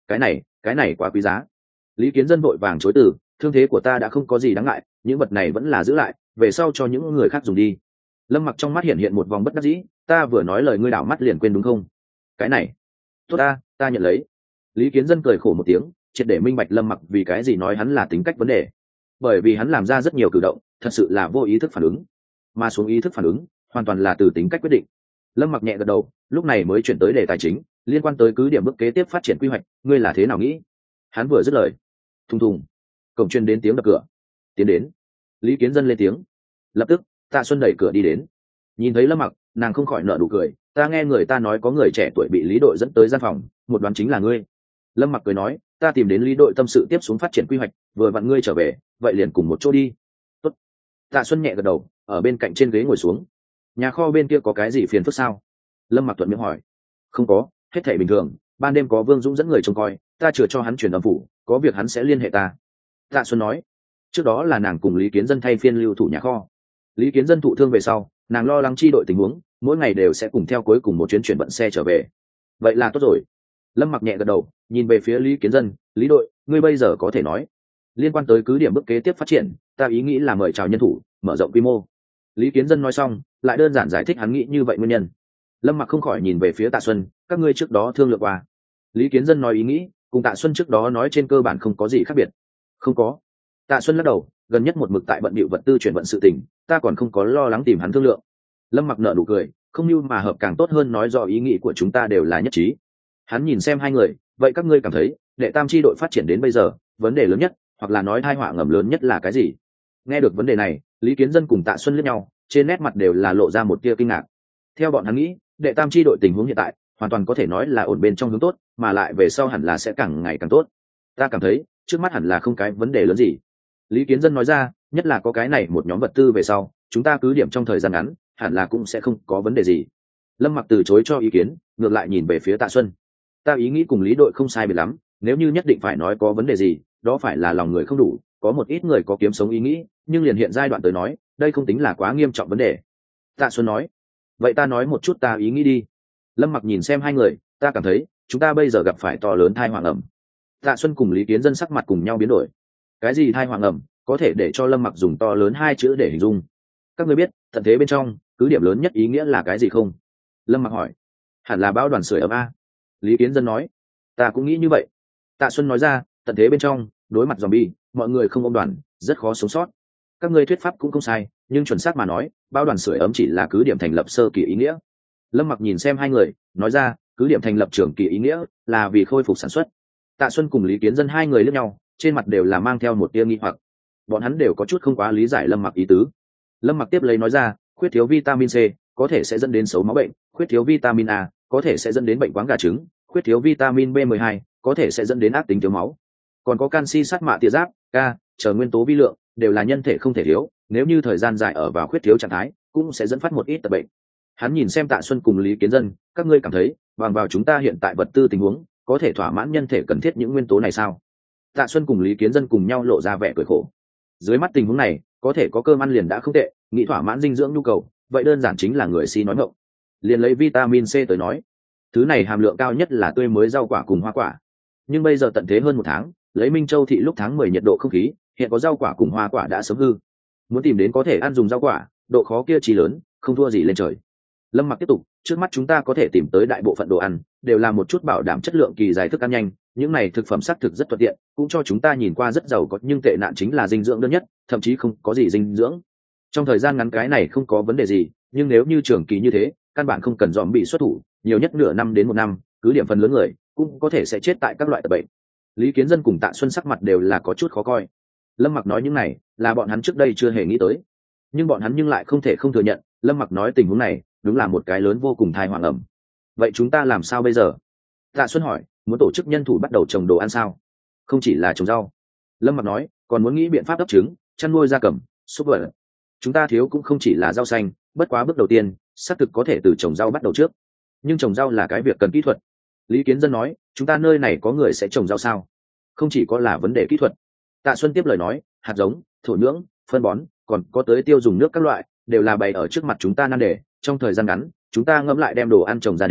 Cái này quá quý giá. Lý Kiến Dân vội vàng chối từ, thương thế của ta đã không có gì đáng ngại, những vật này vẫn là giữ lại, về sau cho những người khác dùng đi. Lâm Mặc trong mắt hiện hiện một vòng bất đắc dĩ, ta vừa nói lời ngươi đảo mắt liền quên đúng không? Cái này, tốt ta nhận lấy. Lý Kiến Dân cười khổ một tiếng, triệt để minh bạch Lâm Mặc vì cái gì nói hắn là tính cách vấn đề. Bởi vì hắn làm ra rất nhiều cử động, thật sự là vô ý thức phản ứng, mà xuống ý thức phản ứng, hoàn toàn là từ tính cách quyết định. Lâm Mặc nhẹ gật đầu, lúc này mới chuyển tới đề tài chính, liên quan tới cứ điểm bước kế tiếp phát triển quy hoạch, ngươi là thế nào nghĩ? Hắn vừa dứt lời, thùng thùng, cổng truyền đến tiếng đập cửa. Tiến đến. Lý Kiến Dân lên tiếng. Lập tức, Tạ Xuân đẩy cửa đi đến. Nhìn thấy Lâm Mặc, nàng không khỏi nở nụ cười, ta nghe người ta nói có người trẻ tuổi bị Lý đội dẫn tới gian phòng, một đoán chính là ngươi. Lâm Mặc cười nói, ta tìm đến Lý đội tâm sự tiếp xuống phát triển quy hoạch, vừa vặn ngươi trở về, vậy liền cùng một chỗ đi. Tốt. Tạ Xuân nhẹ gật đầu, ở bên cạnh trên ghế ngồi xuống. Nhà kho bên kia có cái gì phiền phức sao? Lâm Mặc thuận miệng hỏi. Không có, hết thảy bình thường, ban đêm có Vương Dũng dẫn người trông coi, ta chừa cho hắn chuyển âm phủ, có việc hắn sẽ liên hệ ta. Tạ Xuân nói. Trước đó là nàng cùng Lý Kiến Dân thay phiên lưu thủ nhà kho. Lý Kiến Dân thụ thương về sau, nàng lo lắng chi đội tình huống, mỗi ngày đều sẽ cùng theo cuối cùng một chuyến chuyển vận xe trở về. Vậy là tốt rồi. Lâm Mặc nhẹ gật đầu, nhìn về phía Lý Kiến Dân, Lý đội, ngươi bây giờ có thể nói liên quan tới cứ điểm bước kế tiếp phát triển, ta ý nghĩ là mời chào nhân thủ, mở rộng quy mô. Lý Kiến Dân nói xong, lại đơn giản giải thích hắn nghĩ như vậy nguyên nhân. Lâm Mặc không khỏi nhìn về phía Tạ Xuân, các ngươi trước đó thương lượng qua. Lý Kiến Dân nói ý nghĩ cùng Tạ Xuân trước đó nói trên cơ bản không có gì khác biệt. Không có. Tạ Xuân lắc đầu, gần nhất một mực tại bận bịu vật tư chuyển vận sự tình, ta còn không có lo lắng tìm hắn thương lượng. Lâm Mặc nở nụ cười, không như mà hợp càng tốt hơn, nói rõ ý nghĩ của chúng ta đều là nhất trí. Hắn nhìn xem hai người, vậy các ngươi cảm thấy đệ tam chi đội phát triển đến bây giờ, vấn đề lớn nhất hoặc là nói tai họa ngầm lớn nhất là cái gì? Nghe được vấn đề này, Lý Kiến Dân cùng Tạ Xuân liếc nhau, trên nét mặt đều là lộ ra một tia kinh ngạc. Theo bọn hắn nghĩ, đệ tam chi đội tình huống hiện tại hoàn toàn có thể nói là ổn bên trong hướng tốt, mà lại về sau hẳn là sẽ càng ngày càng tốt. Ta cảm thấy trước mắt hẳn là không cái vấn đề lớn gì. Lý Kiến Dân nói ra, nhất là có cái này một nhóm vật tư về sau, chúng ta cứ điểm trong thời gian ngắn hẳn là cũng sẽ không có vấn đề gì. Lâm Mặc từ chối cho ý kiến, ngược lại nhìn về phía Tạ Xuân. Ta ý nghĩ cùng Lý đội không sai biệt lắm, nếu như nhất định phải nói có vấn đề gì, đó phải là lòng người không đủ, có một ít người có kiếm sống ý nghĩ, nhưng liền hiện giai đoạn tới nói, đây không tính là quá nghiêm trọng vấn đề. Tạ Xuân nói. Vậy ta nói một chút ta ý nghĩ đi. Lâm Mặc nhìn xem hai người, ta cảm thấy chúng ta bây giờ gặp phải to lớn tai họa ngầm. Tạ Xuân cùng Lý Kiến Dân sắc mặt cùng nhau biến đổi. Cái gì tai họa ngầm, có thể để cho Lâm Mặc dùng to lớn hai chữ để hình dung? Các ngươi biết tận thế bên trong cứ điểm lớn nhất ý nghĩa là cái gì không? Lâm Mặc hỏi. Hẳn là bão đoàn sưởi ấm a. Lý Kiến Dân nói. Ta cũng nghĩ như vậy. Tạ Xuân nói ra, tận thế bên trong đối mặt zombie, mọi người không ôm đoàn, rất khó sống sót. Các ngươi thuyết pháp cũng không sai, nhưng chuẩn xác mà nói, bão đoàn sưởi ấm chỉ là cứ điểm thành lập sơ kỳ ý nghĩa. Lâm Mặc nhìn xem hai người, nói ra, cứ điểm thành lập trường kỳ ý nghĩa là vì khôi phục sản xuất. Tạ Xuân cùng Lý Kiến Dân hai người liếc nhau, trên mặt đều là mang theo một tia nghi hoặc. Bọn hắn đều có chút không quá lý giải Lâm Mặc ý tứ. Lâm Mặc tiếp lấy nói ra, khuyết thiếu vitamin C có thể sẽ dẫn đến xấu máu bệnh, khuyết thiếu vitamin A có thể sẽ dẫn đến bệnh quáng gà trứng, khuyết thiếu vitamin B12 có thể sẽ dẫn đến ác tính thiếu máu, còn có canxi, sắt, mạ, tia giáp, K chờ nguyên tố vi lượng đều là nhân thể không thể thiếu, nếu như thời gian dài ở vào khuyết thiếu trạng thái cũng sẽ dẫn phát một ít tật bệnh. Hắn nhìn xem Tạ Xuân cùng Lý Kiến Dân, các ngươi cảm thấy bằng vào chúng ta hiện tại vật tư tình huống có thể thỏa mãn nhân thể cần thiết những nguyên tố này sao? Tạ Xuân cùng Lý Kiến Dân cùng nhau lộ ra vẻ cười khổ. Dưới mắt tình huống này, có thể có cơm ăn liền đã không tệ, nghĩ thỏa mãn dinh dưỡng nhu cầu, vậy đơn giản chính là người si nói ngọng. Liền lấy vitamin C tới nói, thứ này hàm lượng cao nhất là tươi mới rau quả cùng hoa quả. Nhưng bây giờ tận thế hơn một tháng, lấy Minh Châu thị lúc tháng 10 nhiệt độ không khí, hiện có rau quả cùng hoa quả đã sớm hư. Muốn tìm đến có thể ăn dùng rau quả, độ khó kia chỉ lớn, không thua gì lên trời. Lâm Mặc tiếp tục, trước mắt chúng ta có thể tìm tới đại bộ phận đồ ăn đều là một chút bảo đảm chất lượng kỳ dài thức ăn nhanh, những này thực phẩm xác thực rất thuận tiện, cũng cho chúng ta nhìn qua rất giàu có, nhưng tệ nạn chính là dinh dưỡng đơn nhất, thậm chí không có gì dinh dưỡng. Trong thời gian ngắn cái này không có vấn đề gì, nhưng nếu như trường kỳ như thế, căn bản không cần dòm bị xuất thủ, nhiều nhất nửa năm đến một năm, cứ điểm phần lớn người cũng có thể sẽ chết tại các loại tật bệnh. Lý Kiến Dân cùng Tạ Xuân sắc mặt đều là có chút khó coi. Lâm Mặc nói những này là bọn hắn trước đây chưa hề nghĩ tới, nhưng bọn hắn nhưng lại không thể không thừa nhận, Lâm Mặc nói tình huống này đúng là một cái lớn vô cùng tai họa ngầm. Vậy chúng ta làm sao bây giờ? Tạ Xuân hỏi, muốn tổ chức nhân thủ bắt đầu trồng đồ ăn sao? Không chỉ là trồng rau. Lâm Mặc nói, còn muốn nghĩ biện pháp ấp trứng, chăn nuôi gia cầm, súc vật. Chúng ta thiếu cũng không chỉ là rau xanh, bất quá bước đầu tiên xác thực có thể từ trồng rau bắt đầu trước, nhưng trồng rau là cái việc cần kỹ thuật. Lý Kiến Dân nói, chúng ta nơi này có người sẽ trồng rau sao? Không chỉ có là vấn đề kỹ thuật. Tạ Xuân tiếp lời nói, hạt giống, thổ nhưỡng, phân bón, còn có tới tiêu dùng nước các loại đều là bày ở trước mặt chúng ta nan đề. Trong thời gian ngắn chúng ta ngẫm lại đem đồ ăn trồng ra đến,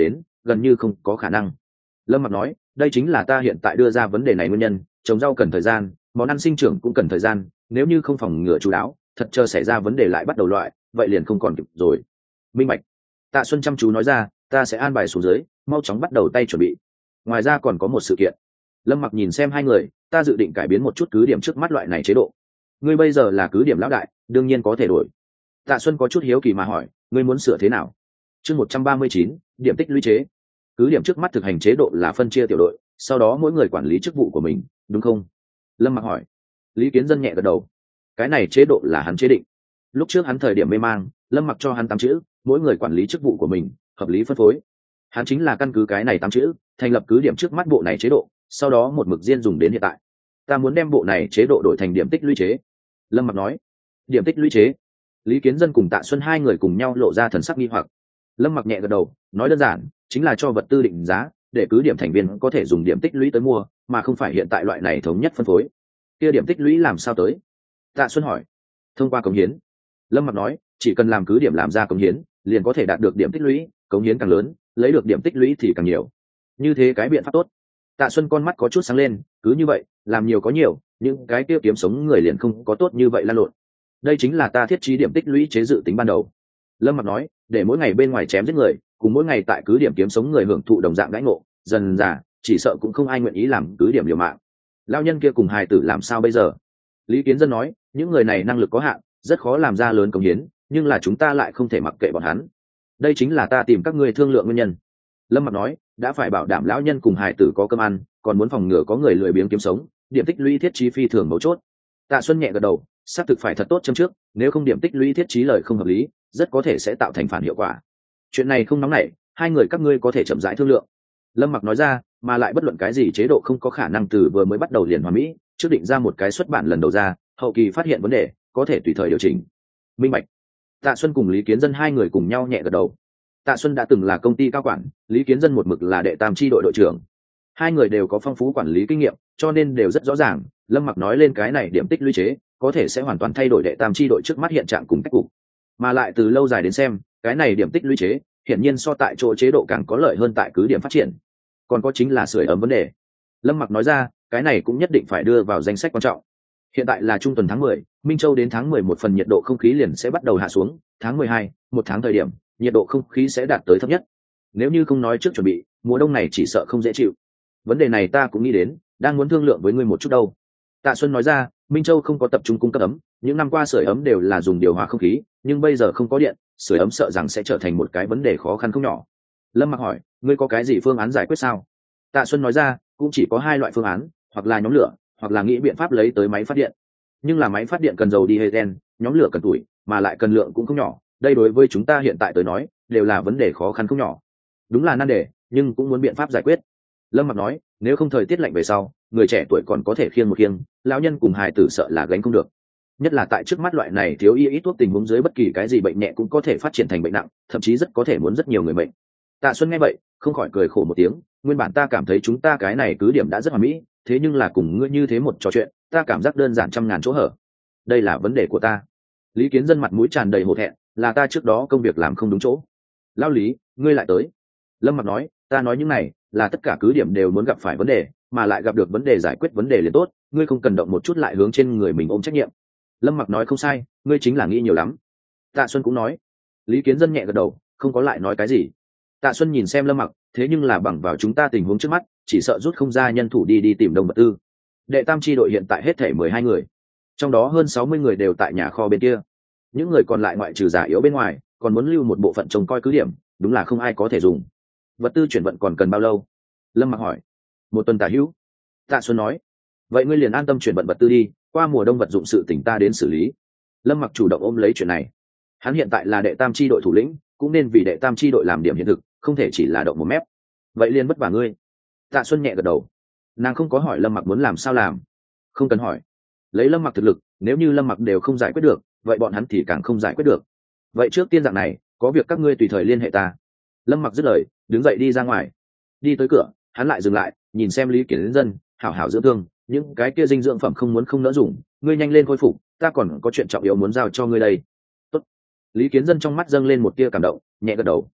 gần như không có khả năng. Lâm Mặc nói, đây chính là ta hiện tại đưa ra vấn đề này nguyên nhân, trồng rau cần thời gian, món ăn sinh trưởng cũng cần thời gian, nếu như không phòng ngừa chú đáo, thật chờ xảy ra vấn đề lại bắt đầu loại, vậy liền không còn kịp rồi. Minh bạch. Tạ Xuân chăm chú nói ra, ta sẽ an bài xuống dưới, mau chóng bắt đầu tay chuẩn bị. Ngoài ra còn có một sự kiện. Lâm Mặc nhìn xem hai người, ta dự định cải biến một chút cứ điểm trước mắt loại này chế độ. Ngươi bây giờ là cứ điểm lão đại, đương nhiên có thể đổi. Tạ Xuân có chút hiếu kỳ mà hỏi, ngươi muốn sửa thế nào? Chương 139, điểm tích lũy chế. Cứ điểm trước mắt thực hành chế độ là phân chia tiểu đội, sau đó mỗi người quản lý chức vụ của mình, đúng không? Lâm Mặc hỏi. Lý Kiến Dân nhẹ gật đầu. Cái này chế độ là hắn chế định. Lúc trước hắn thời điểm mê mang, Lâm Mặc cho hắn 8 chữ, mỗi người quản lý chức vụ của mình, hợp lý phân phối. Hắn chính là căn cứ cái này 8 chữ, thành lập cứ điểm trước mắt bộ này chế độ, sau đó một mực diên dùng đến hiện tại. Ta muốn đem bộ này chế độ đổi thành điểm tích lũy chế. Lâm Mặc nói. Điểm tích lũy chế. Lý Kiến Dân cùng Tạ Xuân hai người cùng nhau lộ ra thần sắc nghi hoặc. Lâm Mặc nhẹ gật đầu, nói đơn giản, chính là cho vật tư định giá, để cứ điểm thành viên có thể dùng điểm tích lũy tới mua, mà không phải hiện tại loại này thống nhất phân phối. Kia điểm tích lũy làm sao tới? Tạ Xuân hỏi. Thông qua cống hiến. Lâm Mặc nói, chỉ cần làm cứ điểm làm ra cống hiến, liền có thể đạt được điểm tích lũy, cống hiến càng lớn, lấy được điểm tích lũy thì càng nhiều. Như thế cái biện pháp tốt. Tạ Xuân con mắt có chút sáng lên, cứ như vậy, làm nhiều có nhiều, nhưng cái kia kiếm sống người liền không có tốt như vậy lan lộn. Đây chính là ta thiết trí điểm tích lũy chế dự tính ban đầu. Lâm Mặc nói, để mỗi ngày bên ngoài chém giết người, cùng mỗi ngày tại cứ điểm kiếm sống người hưởng thụ đồng dạng đãi ngộ, dần dà, chỉ sợ cũng không ai nguyện ý làm cứ điểm liều mạng. Lão nhân kia cùng hài tử làm sao bây giờ? Lý Kiến Dân nói, những người này năng lực có hạn, rất khó làm ra lớn cống hiến, nhưng là chúng ta lại không thể mặc kệ bọn hắn. Đây chính là ta tìm các ngươi thương lượng nguyên nhân. Lâm Mặc nói, đã phải bảo đảm lão nhân cùng hài tử có cơm ăn, còn muốn phòng ngừa có người lười biếng kiếm sống, điểm tích lũy thiết trí phi thường mấu chốt. Tạ Xuân nhẹ gật đầu, xác thực phải thật tốt châm trước, nếu không điểm tích lũy thiết trí lời không hợp lý, rất có thể sẽ tạo thành phản hiệu quả. Chuyện này không nóng nảy, hai người các ngươi có thể chậm rãi thương lượng. Lâm Mặc nói ra, mà lại bất luận cái gì chế độ không có khả năng từ vừa mới bắt đầu liền hoàn mỹ, trước định ra một cái xuất bản lần đầu ra, hậu kỳ phát hiện vấn đề, có thể tùy thời điều chỉnh. Minh bạch. Tạ Xuân cùng Lý Kiến Dân hai người cùng nhau nhẹ gật đầu. Tạ Xuân đã từng là công ty cao quản, Lý Kiến Dân một mực là đệ tam chi đội đội trưởng. Hai người đều có phong phú quản lý kinh nghiệm, cho nên đều rất rõ ràng, Lâm Mặc nói lên cái này điểm tích lũy chế, có thể sẽ hoàn toàn thay đổi đệ tam chi đội trước mắt hiện trạng cùng cách cục. Mà lại từ lâu dài đến xem, cái này điểm tích lũy chế, hiển nhiên so tại chỗ chế độ càng có lợi hơn tại cứ điểm phát triển. Còn có chính là sưởi ấm vấn đề. Lâm Mặc nói ra, cái này cũng nhất định phải đưa vào danh sách quan trọng. Hiện tại là trung tuần tháng 10, Minh Châu đến tháng 11 phần nhiệt độ không khí liền sẽ bắt đầu hạ xuống, tháng 12, một tháng thời điểm, nhiệt độ không khí sẽ đạt tới thấp nhất. Nếu như không nói trước chuẩn bị, mùa đông này chỉ sợ không dễ chịu. Vấn đề này ta cũng nghĩ đến, đang muốn thương lượng với ngươi một chút đâu. Tạ Xuân nói ra, Minh Châu không có tập trung cung cấp ấm, những năm qua sưởi ấm đều là dùng điều hòa không khí, nhưng bây giờ không có điện, sưởi ấm sợ rằng sẽ trở thành một cái vấn đề khó khăn không nhỏ. Lâm Mặc hỏi, ngươi có cái gì phương án giải quyết sao? Tạ Xuân nói ra, cũng chỉ có hai loại phương án, hoặc là nhóm lửa, hoặc là nghĩ biện pháp lấy tới máy phát điện. Nhưng là máy phát điện cần dầu diesel, nhóm lửa cần tuổi, mà lại cần lượng cũng không nhỏ, đây đối với chúng ta hiện tại tới nói, đều là vấn đề khó khăn không nhỏ. Đúng là nan đề, nhưng cũng muốn biện pháp giải quyết. Lâm Mặc nói, nếu không thời tiết lạnh về sau, người trẻ tuổi còn có thể khiêng một khiêng, lão nhân cùng hài tử sợ là gánh không được. Nhất là tại trước mắt loại này thiếu y ít thuốc tình huống dưới bất kỳ cái gì bệnh nhẹ cũng có thể phát triển thành bệnh nặng, thậm chí rất có thể muốn rất nhiều người bệnh. Tạ Xuân nghe vậy, không khỏi cười khổ một tiếng, nguyên bản ta cảm thấy chúng ta cái này cứ điểm đã rất hoàn mỹ, thế nhưng là cùng ngươi như thế một trò chuyện, ta cảm giác đơn giản trăm ngàn chỗ hở. Đây là vấn đề của ta. Lý Kiến Dân mặt mũi tràn đầy hổ thẹn, là ta trước đó công việc làm không đúng chỗ. Lão Lý, ngươi lại tới. Lâm Mặc nói, ta nói những này là tất cả cứ điểm đều muốn gặp phải vấn đề, mà lại gặp được vấn đề giải quyết vấn đề liền tốt, ngươi không cần động một chút lại hướng trên người mình ôm trách nhiệm. Lâm Mặc nói không sai, ngươi chính là nghĩ nhiều lắm. Tạ Xuân cũng nói. Lý Kiến Dân nhẹ gật đầu, không có lại nói cái gì. Tạ Xuân nhìn xem Lâm Mặc, thế nhưng là bằng vào chúng ta tình huống trước mắt, chỉ sợ rút không ra nhân thủ đi tìm đồng vật tư. Đệ tam chi đội hiện tại hết thể 12 người, trong đó hơn 60 người đều tại nhà kho bên kia. Những người còn lại ngoại trừ già yếu bên ngoài, còn muốn lưu một bộ phận trông coi cứ điểm, đúng là không ai có thể dùng. Vật tư chuyển vận còn cần bao lâu? Lâm Mặc hỏi. 1 tuần tả hữu. Tạ Xuân nói. Vậy ngươi liền an tâm chuyển vận vật tư đi, qua mùa đông vật dụng sự tỉnh ta đến xử lý. Lâm Mặc chủ động ôm lấy chuyện này. Hắn hiện tại là đệ tam chi đội thủ lĩnh, cũng nên vì đệ tam chi đội làm điểm hiện thực, không thể chỉ là động một mép. Vậy liền vất vả ngươi. Tạ Xuân nhẹ gật đầu. Nàng không có hỏi Lâm Mặc muốn làm sao làm. Không cần hỏi. Lấy Lâm Mặc thực lực, nếu như Lâm Mặc đều không giải quyết được, vậy bọn hắn thì càng không giải quyết được. Vậy trước tiên dạng này, có việc các ngươi tùy thời liên hệ ta. Lâm Mặc dứt lời, đứng dậy đi ra ngoài. Đi tới cửa, hắn lại dừng lại, nhìn xem Lý Kiến Dân, hảo hảo dưỡng thương, những cái kia dinh dưỡng phẩm không muốn không nỡ dùng, ngươi nhanh lên khôi phục, ta còn có chuyện trọng yếu muốn giao cho ngươi đây. Tốt. Lý Kiến Dân trong mắt dâng lên một tia cảm động, nhẹ gật đầu.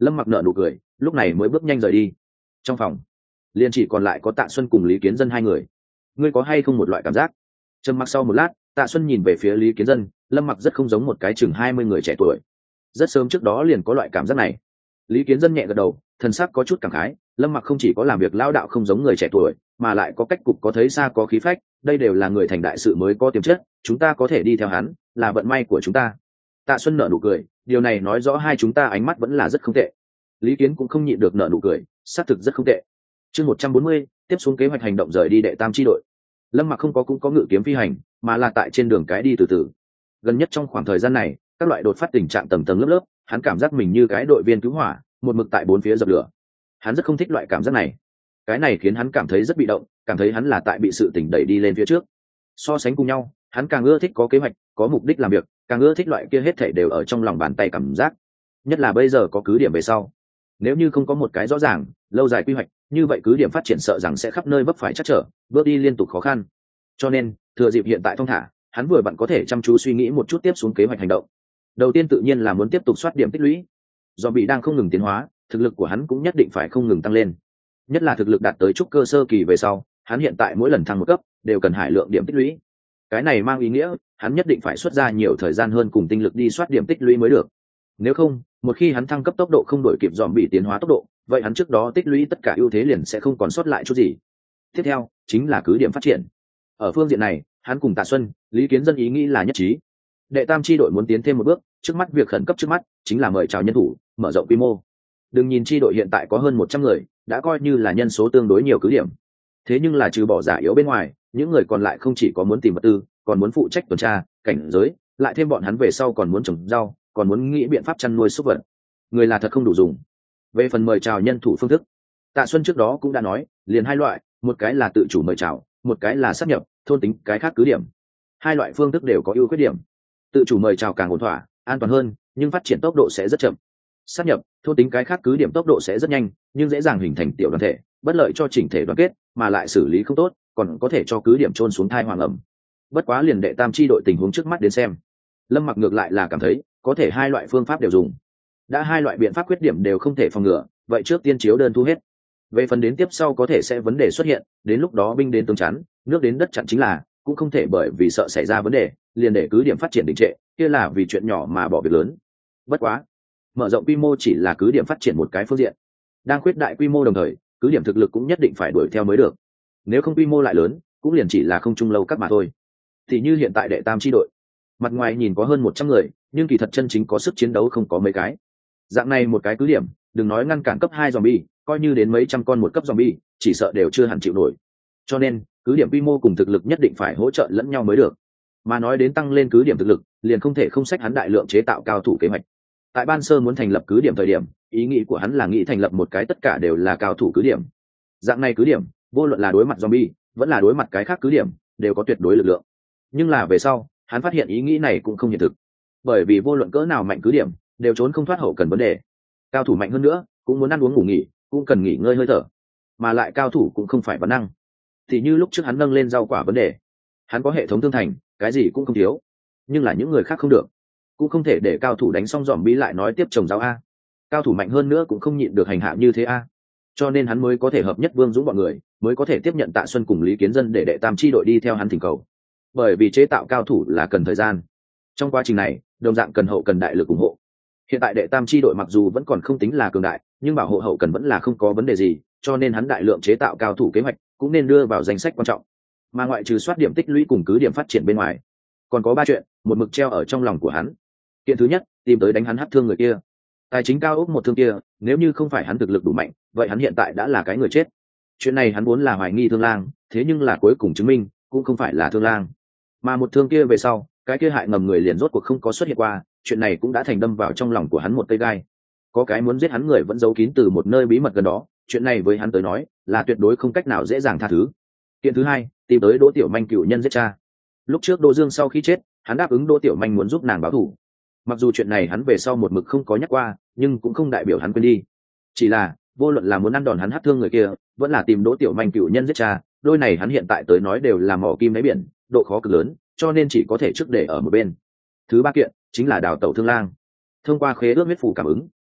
Lâm Mặc nở nụ cười, lúc này mới bước nhanh rời đi. Trong phòng liền chỉ còn lại có Tạ Xuân cùng Lý Kiến Dân hai người. Ngươi có hay không một loại cảm giác? Trầm mặc sau một lát, Tạ Xuân nhìn về phía Lý Kiến Dân, Lâm Mặc rất không giống một cái chừng 20 người trẻ tuổi. Rất sớm trước đó liền có loại cảm giác này. Lý Kiến Dân nhẹ gật đầu, thần sắc có chút cảm khái, Lâm Mặc không chỉ có làm việc lao đạo không giống người trẻ tuổi, mà lại có cách cục, có thấy xa, có khí phách, đây đều là người thành đại sự mới có tiềm chất, chúng ta có thể đi theo hắn, là vận may của chúng ta. Tạ Xuân nở nụ cười, điều này nói rõ hai chúng ta ánh mắt vẫn là rất không tệ. Lý Kiến cũng không nhịn được nở nụ cười, xác thực rất không tệ. Chương 140, tiếp xuống kế hoạch hành động rời đi đệ tam chi đội. Lâm Mặc không có cũng có ngự kiếm phi hành, mà là tại trên đường cái đi từ từ. Gần nhất trong khoảng thời gian này, các loại đột phát tình trạng tầng tầng lớp lớp, hắn cảm giác mình như cái đội viên cứu hỏa, một mực tại bốn phía dập lửa. Hắn rất không thích loại cảm giác này. Cái này khiến hắn cảm thấy rất bị động, cảm thấy hắn là tại bị sự tình đẩy đi lên phía trước. So sánh cùng nhau, hắn càng ưa thích có kế hoạch, có mục đích làm việc, càng ưa thích loại kia hết thảy đều ở trong lòng bàn tay cảm giác. Nhất là bây giờ có cứ điểm về sau. Nếu như không có một cái rõ ràng, lâu dài quy hoạch, như vậy cứ điểm phát triển sợ rằng sẽ khắp nơi vấp phải trắc trở, bước đi liên tục khó khăn. Cho nên, thừa dịp hiện tại thong thả, hắn vừa vặn có thể chăm chú suy nghĩ một chút tiếp xuống kế hoạch hành động. Đầu tiên tự nhiên là muốn tiếp tục soát điểm tích lũy. Zombie đang không ngừng tiến hóa, thực lực của hắn cũng nhất định phải không ngừng tăng lên. Nhất là thực lực đạt tới trúc cơ sơ kỳ về sau, hắn hiện tại mỗi lần thăng một cấp đều cần hải lượng điểm tích lũy. Cái này mang ý nghĩa, hắn nhất định phải xuất ra nhiều thời gian hơn cùng tinh lực đi soát điểm tích lũy mới được. Nếu không, một khi hắn thăng cấp tốc độ không đổi kịp zombie tiến hóa tốc độ, vậy hắn trước đó tích lũy tất cả ưu thế liền sẽ không còn sót lại chút gì. Tiếp theo, chính là cứ điểm phát triển. Ở phương diện này, hắn cùng Tạ Xuân, Lý Kiến Dân ý nghĩ là nhất trí. Đệ tam chi đội muốn tiến thêm một bước, trước mắt việc khẩn cấp trước mắt chính là mời chào nhân thủ, mở rộng quy mô. Đừng nhìn chi đội hiện tại có hơn 100 người, đã coi như là nhân số tương đối nhiều cứ điểm. Thế nhưng là trừ bỏ giả yếu bên ngoài, những người còn lại không chỉ có muốn tìm vật tư, còn muốn phụ trách tuần tra, cảnh giới, lại thêm bọn hắn về sau còn muốn trồng rau, còn muốn nghĩ biện pháp chăn nuôi súc vật. Người là thật không đủ dùng. Về phần mời chào nhân thủ phương thức, Tạ Xuân trước đó cũng đã nói, liền hai loại, một cái là tự chủ mời chào, một cái là sáp nhập, thôn tính cái khác cứ điểm. Hai loại phương thức đều có ưu khuyết điểm. Tự chủ mời chào càng ổn thỏa, an toàn hơn, nhưng phát triển tốc độ sẽ rất chậm. Sáp nhập, thôn tính cái khác cứ điểm tốc độ sẽ rất nhanh, nhưng dễ dàng hình thành tiểu đoàn thể, bất lợi cho chỉnh thể đoàn kết, mà lại xử lý không tốt, còn có thể cho cứ điểm trôn xuống thai hoàng ẩm. Bất quá liền đệ tam chi đội tình huống trước mắt đến xem, Lâm Mặc ngược lại là cảm thấy có thể hai loại phương pháp đều dùng. Đã hai loại biện pháp khuyết điểm đều không thể phòng ngừa, vậy trước tiên chiếu đơn thu hết. Về phần đến tiếp sau có thể sẽ vấn đề xuất hiện, đến lúc đó binh đến tướng chắn, nước đến đất chặn chính là, cũng không thể bởi vì sợ xảy ra vấn đề, liền để cứ điểm phát triển đình trệ, kia là vì chuyện nhỏ mà bỏ việc lớn. Bất quá, mở rộng quy mô chỉ là cứ điểm phát triển một cái phương diện. Đang khuyết đại quy mô đồng thời, cứ điểm thực lực cũng nhất định phải đuổi theo mới được. Nếu không quy mô lại lớn, cũng liền chỉ là không trung lâu các mà thôi. Thì như hiện tại đệ tam chi đội, mặt ngoài nhìn có hơn 100 người, nhưng kỳ thật chân chính có sức chiến đấu không có mấy cái. Dạng này một cái cứ điểm, đừng nói ngăn cản cấp 2 zombie, coi như đến mấy trăm con một cấp zombie, chỉ sợ đều chưa hẳn chịu nổi. Cho nên, cứ điểm quy mô cùng thực lực nhất định phải hỗ trợ lẫn nhau mới được. Mà nói đến tăng lên cứ điểm thực lực, liền không thể không sách hắn đại lượng chế tạo cao thủ kế hoạch. Tại ban sơ muốn thành lập cứ điểm thời điểm, ý nghĩ của hắn là nghĩ thành lập một cái tất cả đều là cao thủ cứ điểm. Dạng này cứ điểm, vô luận là đối mặt zombie, vẫn là đối mặt cái khác cứ điểm, đều có tuyệt đối lực lượng. Nhưng là về sau, hắn phát hiện ý nghĩ này cũng không hiện thực. Bởi vì vô luận cỡ nào mạnh cứ điểm, đều trốn không thoát hậu cần vấn đề. Cao thủ mạnh hơn nữa, cũng muốn ăn uống ngủ nghỉ, cũng cần nghỉ ngơi hơi thở. Mà lại cao thủ cũng không phải vấn năng. Thì như lúc trước hắn nâng lên rau quả vấn đề, hắn có hệ thống thương thành, cái gì cũng không thiếu. Nhưng là những người khác không được, cũng không thể để cao thủ đánh xong zombie lại nói tiếp trồng rau a. Cao thủ mạnh hơn nữa cũng không nhịn được hành hạ như thế a. Cho nên hắn mới có thể hợp nhất Vương Dũng bọn người, mới có thể tiếp nhận Tạ Xuân cùng Lý Kiến Dân để đệ tam chi đội đi theo hắn thỉnh cầu. Bởi vì chế tạo cao thủ là cần thời gian. Trong quá trình này, đồng dạng cần hậu cần đại lực ủng hộ. Hiện tại đệ tam chi đội mặc dù vẫn còn không tính là cường đại, nhưng bảo hộ hậu cần vẫn là không có vấn đề gì, cho nên hắn đại lượng chế tạo cao thủ kế hoạch cũng nên đưa vào danh sách quan trọng. Mà ngoại trừ soát điểm tích lũy cùng cứ điểm phát triển bên ngoài, còn có 3 chuyện, một mực treo ở trong lòng của hắn. Kiện thứ nhất, tìm tới đánh hắn hắc thương người kia. Tài chính cao ốc một thương kia, nếu như không phải hắn thực lực đủ mạnh, vậy hắn hiện tại đã là cái người chết. Chuyện này hắn vốn là hoài nghi Thương Lang, thế nhưng là cuối cùng chứng minh cũng không phải là Thương Lang. Mà một thương kia về sau, cái kia hại ngầm người liền rốt cuộc không có xuất hiện qua, chuyện này cũng đã thành đâm vào trong lòng của hắn một cây gai. Có cái muốn giết hắn người vẫn giấu kín từ một nơi bí mật gần đó, chuyện này với hắn tới nói là tuyệt đối không cách nào dễ dàng tha thứ. Kiện thứ hai, tìm tới Đỗ Tiểu Manh cựu nhân giết cha. Lúc trước Đỗ Dương sau khi chết, hắn đáp ứng Đỗ Tiểu Manh muốn giúp nàng báo thù. Mặc dù chuyện này hắn về sau một mực không có nhắc qua, nhưng cũng không đại biểu hắn quên đi. Chỉ là vô luận là muốn ăn đòn hắn hất thương người kia, vẫn là tìm Đỗ Tiểu Manh cựu nhân giết cha, đôi này hắn hiện tại tới nói đều là mỏ kim đáy biển, độ khó cực lớn, cho nên chỉ có thể trước để ở một bên. Thứ ba kiện chính là đào tẩu Thương Lang. Thông qua khế ước huyết phủ cảm ứng,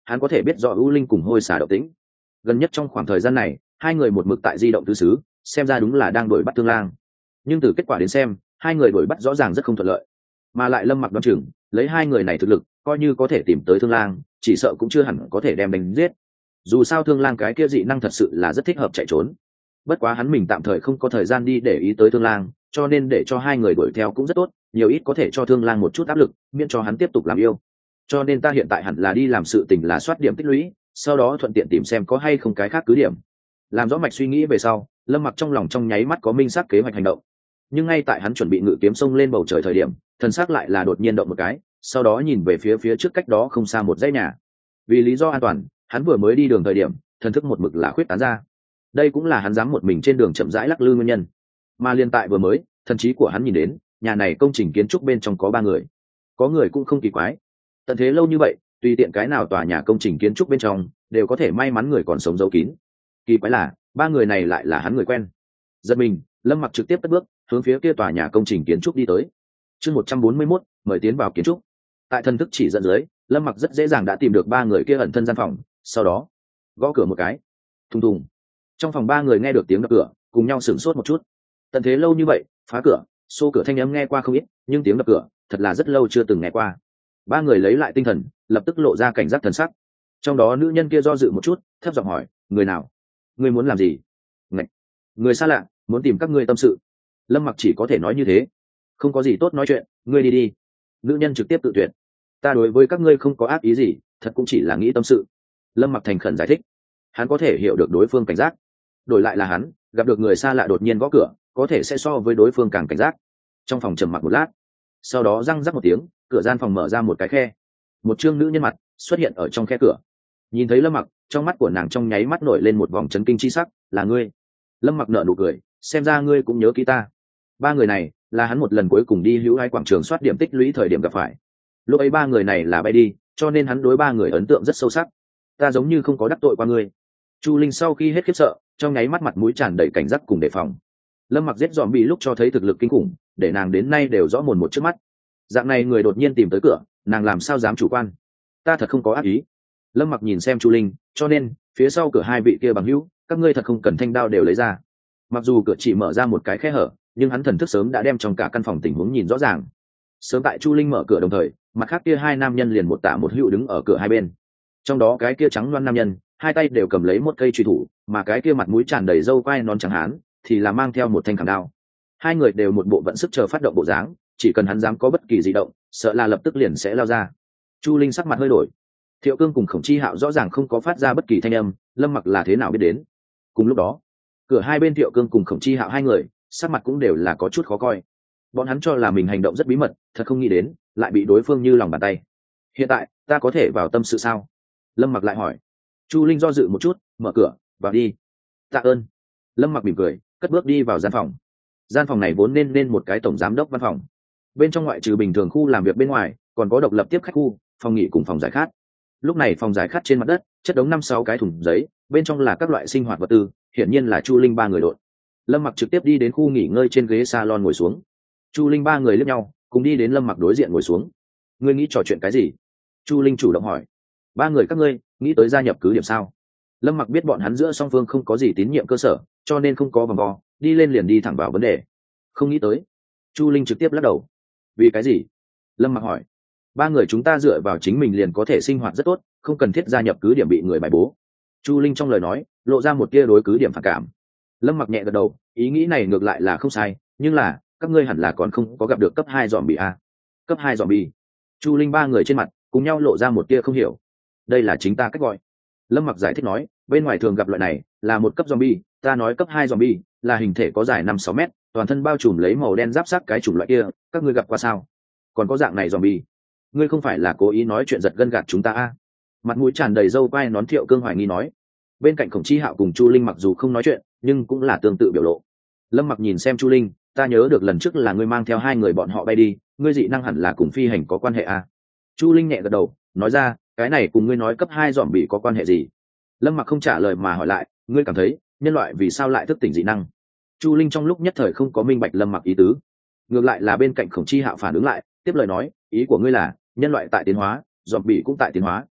hắn có thể biết rõ ưu linh cùng hôi xà động tĩnh. Gần nhất trong khoảng thời gian này hai người một mực tại di động tứ xứ, xem ra đúng là đang đuổi bắt thương lang. Nhưng từ kết quả đến xem hai người đuổi bắt rõ ràng rất không thuận lợi, mà lại Lâm Mặc đoán chừng lấy hai người này thực lực coi như có thể tìm tới thương lang chỉ sợ cũng chưa hẳn có thể đem đánh giết. Dù sao thương lang cái kia dị năng thật sự là rất thích hợp chạy trốn, bất quá hắn mình tạm thời không có thời gian đi để ý tới thương lang, cho nên để cho hai người đuổi theo cũng rất tốt, nhiều ít có thể cho thương lang một chút áp lực, miễn cho hắn tiếp tục làm yêu. Cho nên ta hiện tại hẳn là đi làm sự tình là soát điểm tích lũy, sau đó thuận tiện tìm xem có hay không cái khác cứ điểm. Làm rõ mạch suy nghĩ về sau, Lâm Mặc trong lòng trong nháy mắt có minh xác kế hoạch hành động. Nhưng ngay tại hắn chuẩn bị ngự kiếm xông lên bầu trời thời điểm, thần sắc lại là đột nhiên động một cái, sau đó nhìn về phía trước cách đó không xa một dãy nhà. Vì lý do an toàn, hắn vừa mới đi đường thời điểm, thần thức một mực là khuyết tán ra. Đây cũng là hắn dám một mình trên đường chậm rãi lắc lư nguyên nhân. Mà liên tại vừa mới, thần trí của hắn nhìn đến, nhà này công trình kiến trúc bên trong có 3 người. Có người cũng không kỳ quái. Tận thế lâu như vậy, tùy tiện cái nào tòa nhà công trình kiến trúc bên trong đều có thể may mắn người còn sống giấu kín. Kỳ quái là 3 người này lại là hắn người quen. Giật mình, Lâm Mặc trực tiếp cất bước hướng phía kia tòa nhà công trình kiến trúc đi tới. Chương 141, mời tiến vào kiến trúc. Tại thần thức chỉ dẫn dưới, Lâm Mặc rất dễ dàng đã tìm được 3 người kia ẩn thân gian phòng, sau đó gõ cửa một cái. Thùng thùng. Trong phòng 3 người nghe được tiếng đập cửa, cùng nhau sửng sốt một chút. Tận thế lâu như vậy, phá cửa, xô cửa thanh âm nghe qua không ít, nhưng tiếng đập cửa thật là rất lâu chưa từng nghe qua. 3 người lấy lại tinh thần, lập tức lộ ra cảnh giác thần sắc. Trong đó nữ nhân kia do dự một chút, thấp giọng hỏi, người nào? Ngươi muốn làm gì? Ngạch. Người xa lạ, muốn tìm các ngươi tâm sự. Lâm Mặc chỉ có thể nói như thế. Không có gì tốt nói chuyện, ngươi đi đi. Nữ nhân trực tiếp tự tuyệt. Ta đối với các ngươi không có ác ý gì, thật cũng chỉ là nghĩ tâm sự. Lâm Mặc thành khẩn giải thích. Hắn có thể hiểu được đối phương cảnh giác. Đổi lại là hắn, gặp được người xa lạ đột nhiên gõ cửa, có thể sẽ so với đối phương càng cảnh giác. Trong phòng trầm mặc một lát, sau đó răng rắc một tiếng, cửa gian phòng mở ra một cái khe. Một trương nữ nhân mặt xuất hiện ở trong khe cửa. Nhìn thấy Lâm Mặc, trong mắt của nàng trong nháy mắt nổi lên một vòng chấn kinh chi sắc, là ngươi? Lâm Mặc nở nụ cười, xem ra ngươi cũng nhớ kỹ ta. 3 người này là hắn một lần cuối cùng đi hữu hai quảng trường soát điểm tích lũy thời điểm gặp phải. Lúc ấy 3 người này là bay đi, cho nên hắn đối 3 người ấn tượng rất sâu sắc. Ta giống như không có đắc tội qua ngươi. Chu Linh sau khi hết khiếp sợ, trong nháy mắt mặt mũi tràn đầy cảnh giác cùng đề phòng. Lâm Mặc giết dòm bị lúc cho thấy thực lực kinh khủng, để nàng đến nay đều rõ mồn một trước mắt. Dạng này người đột nhiên tìm tới cửa, nàng làm sao dám chủ quan? Ta thật không có ác ý. Lâm Mặc nhìn xem Chu Linh, cho nên phía sau cửa 2 vị kia bằng hữu, các ngươi thật không cần thanh đao đều lấy ra. Mặc dù cửa chỉ mở ra một cái khe hở, nhưng hắn thần thức sớm đã đem trong cả căn phòng tình huống nhìn rõ ràng. Sớm tại Chu Linh mở cửa đồng thời, mặt khác kia 2 nam nhân liền một tả một hữu đứng ở cửa hai bên. Trong đó cái kia trắng loăn nam nhân, 2 tay đều cầm lấy một cây truy thủ, mà cái kia mặt mũi tràn đầy râu quai nón trắng hán thì là mang theo một thanh khảm đao. 2 người đều một bộ vận sức chờ phát động bộ dáng, chỉ cần hắn dám có bất kỳ dị động, sợ là lập tức liền sẽ lao ra. Chu Linh sắc mặt hơi đổi. Thiệu Cương cùng Khổng Chi Hạo rõ ràng không có phát ra bất kỳ thanh âm, Lâm Mặc là thế nào biết đến? Cùng lúc đó, cửa hai bên Thiệu Cương cùng Khổng Chi Hạo 2 người, sắc mặt cũng đều là có chút khó coi. Bọn hắn cho là mình hành động rất bí mật, thật không nghĩ đến, lại bị đối phương như lòng bàn tay. Hiện tại, ta có thể vào tâm sự sao? Lâm Mặc lại hỏi. Chu Linh do dự một chút, mở cửa, vào đi. Tạ ơn. Lâm Mặc mỉm cười, cất bước đi vào gian phòng. Gian phòng này vốn nên một cái tổng giám đốc văn phòng. Bên trong ngoại trừ bình thường khu làm việc bên ngoài, còn có độc lập tiếp khách khu, phòng nghỉ cùng phòng giải khát. Lúc này phòng giải khát trên mặt đất chất đống 5-6 cái thùng giấy, bên trong là các loại sinh hoạt vật tư, hiển nhiên là Chu Linh 3 người đội. Lâm Mặc trực tiếp đi đến khu nghỉ ngơi trên ghế salon ngồi xuống. Chu Linh 3 người liếc nhau, cùng đi đến Lâm Mặc đối diện ngồi xuống. Ngươi nghĩ trò chuyện cái gì? Chu Linh chủ động hỏi. 3 người các ngươi nghĩ tới gia nhập cứ điểm sao? Lâm Mặc biết bọn hắn giữa song phương không có gì tín nhiệm cơ sở, cho nên không có vòng vo, đi lên liền đi thẳng vào vấn đề. Không nghĩ tới. Chu Linh trực tiếp lắc đầu. Vì cái gì? Lâm Mặc hỏi. 3 người chúng ta dựa vào chính mình liền có thể sinh hoạt rất tốt, không cần thiết gia nhập cứ điểm bị người bài bố. Chu Linh trong lời nói lộ ra một tia đối cứ điểm phản cảm. Lâm Mặc nhẹ gật đầu, ý nghĩ này ngược lại là không sai, nhưng là các ngươi hẳn là còn không có gặp được cấp 2 zombie a. Cấp 2 zombie? Chu Linh 3 người trên mặt cùng nhau lộ ra một tia không hiểu. Đây là chính ta cách gọi. Lâm Mặc giải thích nói, bên ngoài thường gặp loại này là một cấp zombie, ta nói cấp 2 zombie là hình thể có dài 5-6 mét, toàn thân bao trùm lấy màu đen giáp sắc cái chủng loại kia, các ngươi gặp qua sao? Còn có dạng này zombie? Ngươi không phải là cố ý nói chuyện giật gân gạt chúng ta a? Mặt mũi tràn đầy râu quai nón Thiệu Cương hoài nghi nói. Bên cạnh Khổng Chi Hạo cùng Chu Linh mặc dù không nói chuyện, nhưng cũng là tương tự biểu lộ. Lâm Mặc nhìn xem Chu Linh, ta nhớ được lần trước là ngươi mang theo 2 người bọn họ bay đi, ngươi dị năng hẳn là cùng phi hành có quan hệ a? Chu Linh nhẹ gật đầu, nói ra, cái này cùng ngươi nói cấp 2 zombie có quan hệ gì? Lâm Mặc không trả lời mà hỏi lại, ngươi cảm thấy nhân loại vì sao lại thức tỉnh dị năng? Chu Linh trong lúc nhất thời không có minh bạch Lâm Mặc ý tứ. Ngược lại là bên cạnh Khổng Chi Hạo phản ứng lại, tiếp lời nói, ý của ngươi là nhân loại tại tiến hóa, zombie cũng tại tiến hóa.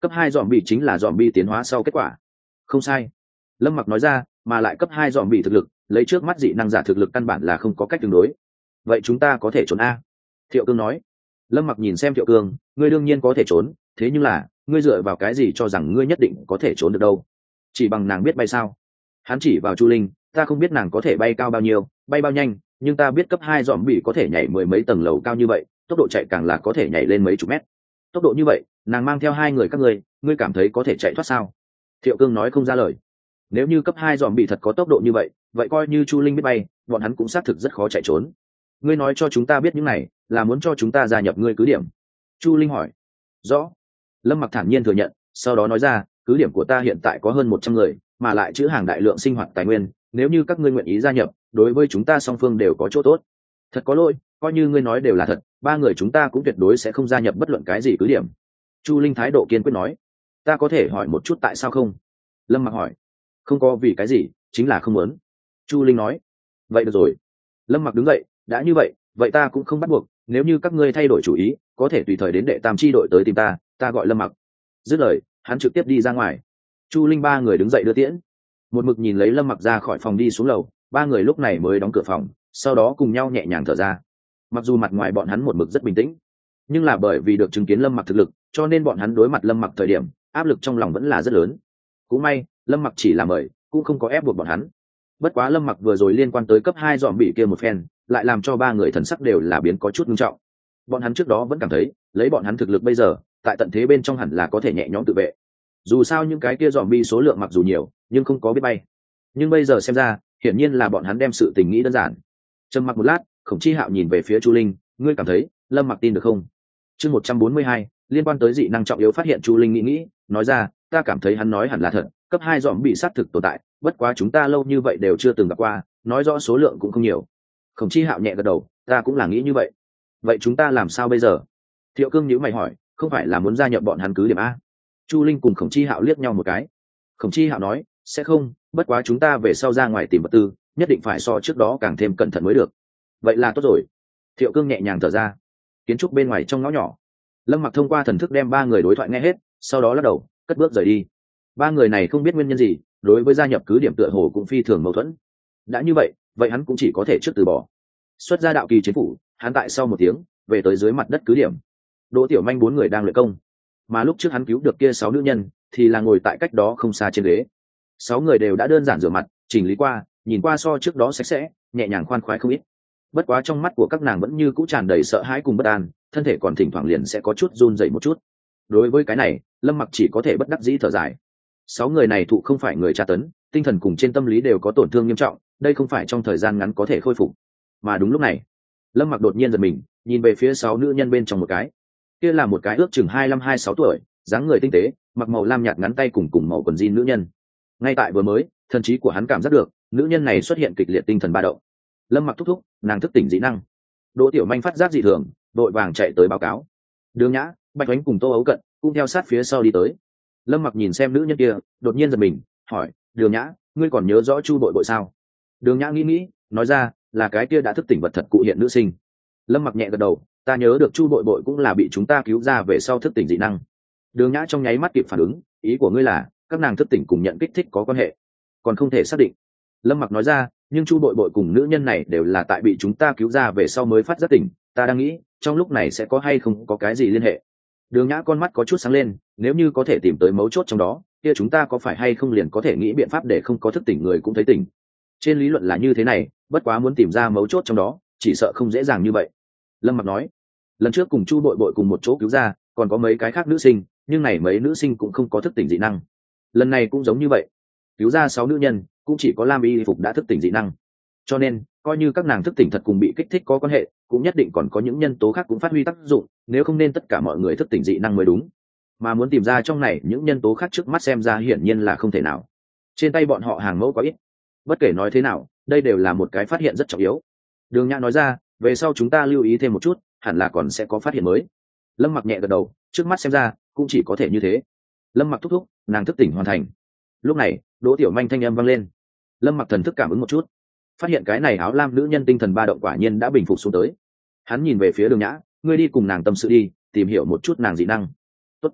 Cấp 2 dòm bị chính là dòm bị tiến hóa sau kết quả. Không sai. Lâm Mặc nói ra, mà lại cấp 2 dòm bị thực lực, lấy trước mắt dị năng giả thực lực căn bản là không có cách tương đối. Vậy chúng ta có thể trốn a? Thiệu Cương nói. Lâm Mặc nhìn xem Thiệu Cương, ngươi đương nhiên có thể trốn, thế nhưng là, ngươi dựa vào cái gì cho rằng ngươi nhất định có thể trốn được đâu? Chỉ bằng nàng biết bay sao? Hắn chỉ vào Chu Linh, ta không biết nàng có thể bay cao bao nhiêu, bay bao nhanh, nhưng ta biết cấp 2 dòm bị có thể nhảy mười mấy tầng lầu cao như vậy, tốc độ chạy càng là có thể nhảy lên mấy chục mét. Tốc độ như vậy, nàng mang theo hai người các ngươi cảm thấy có thể chạy thoát sao? Thiệu Cương nói không ra lời. Nếu như cấp 2 dòm bị thật có tốc độ như vậy, vậy coi như Chu Linh biết bay, bọn hắn cũng xác thực rất khó chạy trốn. Ngươi nói cho chúng ta biết những này, là muốn cho chúng ta gia nhập ngươi cứ điểm. Chu Linh hỏi. Rõ. Lâm Mặc thản nhiên thừa nhận, sau đó nói ra, cứ điểm của ta hiện tại có hơn 100 người, mà lại trữ hàng đại lượng sinh hoạt tài nguyên, nếu như các ngươi nguyện ý gia nhập, đối với chúng ta song phương đều có chỗ tốt. Thật có lỗi, coi như ngươi nói đều là thật, ba người chúng ta cũng tuyệt đối sẽ không gia nhập bất luận cái gì cứ điểm. Chu Linh thái độ kiên quyết nói. Ta có thể hỏi một chút tại sao không? Lâm Mặc hỏi. Không có vì cái gì, chính là không muốn. Chu Linh nói. Vậy được rồi. Lâm Mặc đứng dậy, đã như vậy, vậy ta cũng không bắt buộc, nếu như các ngươi thay đổi chủ ý, có thể tùy thời đến đệ tam chi đội tới tìm ta gọi Lâm Mặc. Dứt lời, hắn trực tiếp đi ra ngoài. Chu Linh ba người đứng dậy đưa tiễn. Một mực nhìn lấy Lâm Mặc ra khỏi phòng đi xuống lầu, ba người lúc này mới đóng cửa phòng, sau đó cùng nhau nhẹ nhàng thở ra. Mặc dù mặt ngoài bọn hắn một mực rất bình tĩnh, nhưng là bởi vì được chứng kiến Lâm Mặc thực lực, cho nên bọn hắn đối mặt Lâm Mặc thời điểm, áp lực trong lòng vẫn là rất lớn. Cũng may, Lâm Mặc chỉ là mời, cũng không có ép buộc bọn hắn. Bất quá Lâm Mặc vừa rồi liên quan tới cấp 2 dòm bị kia một phen, lại làm cho ba người thần sắc đều là biến có chút nghiêm trọng. Bọn hắn trước đó vẫn cảm thấy, lấy bọn hắn thực lực bây giờ, tại tận thế bên trong hẳn là có thể nhẹ nhõm tự vệ. Dù sao những cái kia dòm bi số lượng mặc dù nhiều, nhưng không có biết bay. Nhưng bây giờ xem ra, hiển nhiên là bọn hắn đem sự tình nghĩ đơn giản. Trầm mặc một lát, Khổng Chi Hạo nhìn về phía Chu Linh, ngươi cảm thấy, Lâm Mặc tin được không? Chương 142, liên quan tới dị năng trọng yếu phát hiện. Chu Linh nghĩ, nói ra, ta cảm thấy hắn nói hẳn là thật, cấp 2 dòm bị sát thực tồn tại, bất quá chúng ta lâu như vậy đều chưa từng gặp qua, nói rõ số lượng cũng không nhiều. Khổng Chi Hạo nhẹ gật đầu, ta cũng là nghĩ như vậy. Vậy chúng ta làm sao bây giờ? Thiệu Cương nhíu mày hỏi, không phải là muốn gia nhập bọn hắn cứ điểm a? Chu Linh cùng Khổng Chi Hạo liếc nhau một cái. Khổng Chi Hạo nói, sẽ không, bất quá chúng ta về sau ra ngoài tìm vật tư, nhất định phải so trước đó càng thêm cẩn thận mới được. Vậy là tốt rồi. Thiệu Cương nhẹ nhàng thở ra. Kiến trúc bên ngoài trong ngõ nhỏ, Lâm Mặc thông qua thần thức đem ba người đối thoại nghe hết, sau đó lắc đầu, cất bước rời đi. Ba người này không biết nguyên nhân gì, đối với gia nhập cứ điểm tựa hồ cũng phi thường mâu thuẫn. Đã như vậy, vậy hắn cũng chỉ có thể trước từ bỏ. Xuất ra đạo kỳ chiến phủ, hắn tại sau một tiếng về tới dưới mặt đất cứ điểm. Đỗ Tiểu Manh bốn người đang luyện công, mà lúc trước hắn cứu được kia 6 nữ nhân thì là ngồi tại cách đó không xa trên ghế. 6 người đều đã đơn giản rửa mặt, chỉnh lý qua, nhìn qua so trước đó sạch sẽ, nhẹ nhàng khoan khoái không ít. Bất quá trong mắt của các nàng vẫn như cũ tràn đầy sợ hãi cùng bất an, thân thể còn thỉnh thoảng liền sẽ có chút run rẩy một chút. Đối với cái này, Lâm Mặc chỉ có thể bất đắc dĩ thở dài. 6 người này thụ không phải người tra tấn, tinh thần cùng trên tâm lý đều có tổn thương nghiêm trọng, đây không phải trong thời gian ngắn có thể khôi phục. Mà đúng lúc này, Lâm Mặc đột nhiên giật mình, nhìn về phía 6 nữ nhân bên trong một cái. Kia là một cái ước chừng 25-26 tuổi, dáng người tinh tế, mặc màu lam nhạt ngắn tay cùng màu quần jean nữ nhân. Ngay tại vừa mới, thần trí của hắn cảm giác được, nữ nhân này xuất hiện kịch liệt tinh thần ba động. Lâm Mặc thúc thúc, nàng thức tỉnh dị năng. Đỗ Tiểu Manh phát giác dị thường, đội vàng chạy tới báo cáo. Đường Nhã, Bạch Oánh cùng Tô Ấu Cận cũng theo sát phía sau đi tới. Lâm Mặc nhìn xem nữ nhân kia, đột nhiên giật mình, hỏi, Đường Nhã, ngươi còn nhớ rõ Chu Bội Bội sao? Đường Nhã nghĩ, nói ra, là cái kia đã thức tỉnh vật thật cụ hiện nữ sinh. Lâm Mặc nhẹ gật đầu, ta nhớ được Chu Bội Bội cũng là bị chúng ta cứu ra về sau thức tỉnh dị năng. Đường Nhã trong nháy mắt kịp phản ứng, ý của ngươi là các nàng thức tỉnh cùng nhận kích thích có quan hệ, còn không thể xác định. Lâm Mặc nói ra, nhưng Chu Bội Bội cùng nữ nhân này đều là tại bị chúng ta cứu ra về sau mới phát giác tỉnh, ta đang nghĩ trong lúc này sẽ có hay không có cái gì liên hệ. Đường Nhã con mắt có chút sáng lên, nếu như có thể tìm tới mấu chốt trong đó, kia chúng ta có phải hay không liền có thể nghĩ biện pháp để không có thức tỉnh người cũng thấy tỉnh. Trên lý luận là như thế này, bất quá muốn tìm ra mấu chốt trong đó, chỉ sợ không dễ dàng như vậy. Lâm Mặc nói, lần trước cùng Chu Bội Bội cùng một chỗ cứu ra, còn có mấy cái khác nữ sinh, nhưng này mấy nữ sinh cũng không có thức tỉnh dị năng. Lần này cũng giống như vậy, cứu ra 6 nữ nhân, cũng chỉ có Lam Y Phục đã thức tỉnh dị năng. Cho nên, coi như các nàng thức tỉnh thật cùng bị kích thích có quan hệ, cũng nhất định còn có những nhân tố khác cũng phát huy tác dụng, nếu không nên tất cả mọi người thức tỉnh dị năng mới đúng. Mà muốn tìm ra trong này những nhân tố khác trước mắt xem ra hiển nhiên là không thể nào. Trên tay bọn họ hàng mẫu quá ít. Bất kể nói thế nào, đây đều là một cái phát hiện rất trọng yếu. Đường Nhã nói ra, về sau chúng ta lưu ý thêm một chút, hẳn là còn sẽ có phát hiện mới. Lâm Mặc nhẹ gật đầu, trước mắt xem ra cũng chỉ có thể như thế. Lâm Mặc thúc thúc, nàng thức tỉnh hoàn thành. Lúc này, Đỗ Tiểu Manh thanh âm vang lên. Lâm Mặc thần thức cảm ứng một chút, phát hiện cái này áo lam nữ nhân tinh thần ba động quả nhiên đã bình phục xuống tới. Hắn nhìn về phía Đường Nhã, ngươi đi cùng nàng tâm sự đi, tìm hiểu một chút nàng dị năng. Tốt.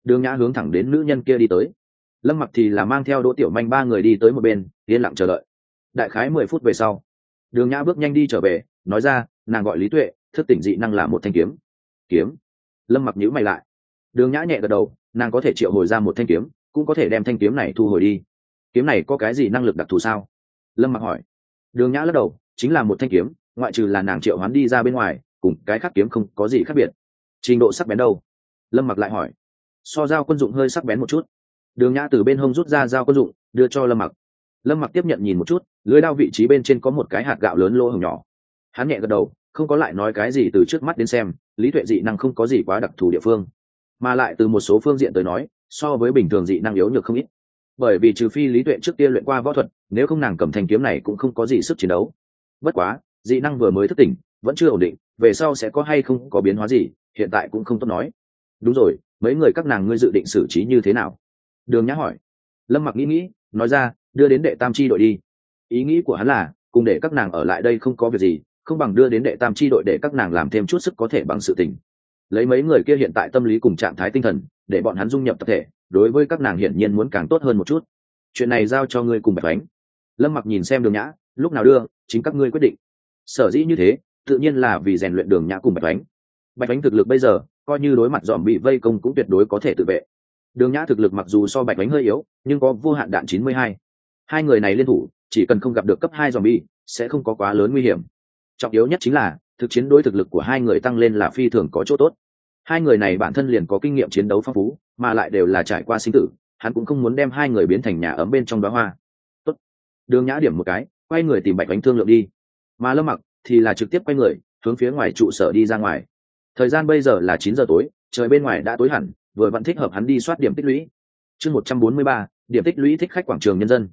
Đường Nhã hướng thẳng đến nữ nhân kia đi tới. Lâm Mặc thì là mang theo Đỗ Tiểu Manh ba người đi tới một bên, yên lặng chờ đợi. Đại khái 10 phút về sau, Đường Nhã bước nhanh đi trở về, nói ra, nàng gọi Lý Tuệ, thức tỉnh dị năng là một thanh kiếm. Kiếm? Lâm Mặc nhíu mày lại. Đường Nhã nhẹ gật đầu, nàng có thể triệu hồi ra một thanh kiếm, cũng có thể đem thanh kiếm này thu hồi đi. Kiếm này có cái gì năng lực đặc thù sao? Lâm Mặc hỏi. Đường Nhã lắc đầu, chính là một thanh kiếm, ngoại trừ là nàng triệu hoán đi ra bên ngoài, cùng cái khác kiếm không có gì khác biệt. Trình độ sắc bén đâu? Lâm Mặc lại hỏi. So dao quân dụng hơi sắc bén một chút. Đường Nhã từ bên hông rút ra dao quân dụng, đưa cho Lâm Mặc. Lâm Mặc tiếp nhận nhìn một chút, lưỡi dao vị trí bên trên có một cái hạt gạo lớn lỗ hổng nhỏ. Hắn nhẹ gật đầu, không có lại nói cái gì. Từ trước mắt đến xem, Lý Tuệ dị năng không có gì quá đặc thù địa phương, mà lại từ một số phương diện tới nói, so với bình thường dị năng yếu nhược không ít. Bởi vì trừ phi Lý Tuệ trước kia luyện qua võ thuật, nếu không nàng cầm thanh kiếm này cũng không có gì sức chiến đấu. Bất quá, dị năng vừa mới thức tỉnh, vẫn chưa ổn định, về sau sẽ có hay không có biến hóa gì, hiện tại cũng không tốt nói. Đúng rồi, mấy người các nàng ngươi dự định xử trí như thế nào? Đường Nhã hỏi. Lâm Mặc nghĩ, nói ra, đưa đến đệ tam chi đội đi. Ý nghĩ của hắn là, cùng để các nàng ở lại đây không có việc gì, không bằng đưa đến đệ tam chi đội để các nàng làm thêm chút sức có thể bằng sự tình. Lấy mấy người kia hiện tại tâm lý cùng trạng thái tinh thần, để bọn hắn dung nhập tập thể, đối với các nàng hiển nhiên muốn càng tốt hơn một chút. Chuyện này giao cho ngươi cùng Bạch Ánh. Lâm Mặc nhìn xem Đường Nhã, lúc nào đưa, chính các ngươi quyết định. Sở dĩ như thế, tự nhiên là vì rèn luyện Đường Nhã cùng Bạch Ánh. Bạch Ánh thực lực bây giờ, coi như đối mặt dòm bị vây công cũng tuyệt đối có thể tự vệ. Đường Nhã thực lực mặc dù so Bạch Ánh hơi yếu, nhưng có vô hạn đạn 92. Hai người này liên thủ, chỉ cần không gặp được cấp 2 zombie, sẽ không có quá lớn nguy hiểm. Trọng yếu nhất chính là, thực chiến đối thực lực của hai người tăng lên là phi thường có chỗ tốt. Hai người này bản thân liền có kinh nghiệm chiến đấu phong phú, mà lại đều là trải qua sinh tử, hắn cũng không muốn đem hai người biến thành nhà ấm bên trong đóa hoa. Tốt. Đường Nhã điểm một cái, quay người tìm Bạch Ánh thương lượng đi. Mà Lâm Mặc thì là trực tiếp quay người, hướng phía ngoài trụ sở đi ra ngoài. Thời gian bây giờ là 9 giờ tối, trời bên ngoài đã tối hẳn, vừa vẫn thích hợp hắn đi soát điểm tích lũy. Chương 143, điểm tích lũy thích khách quảng trường nhân dân.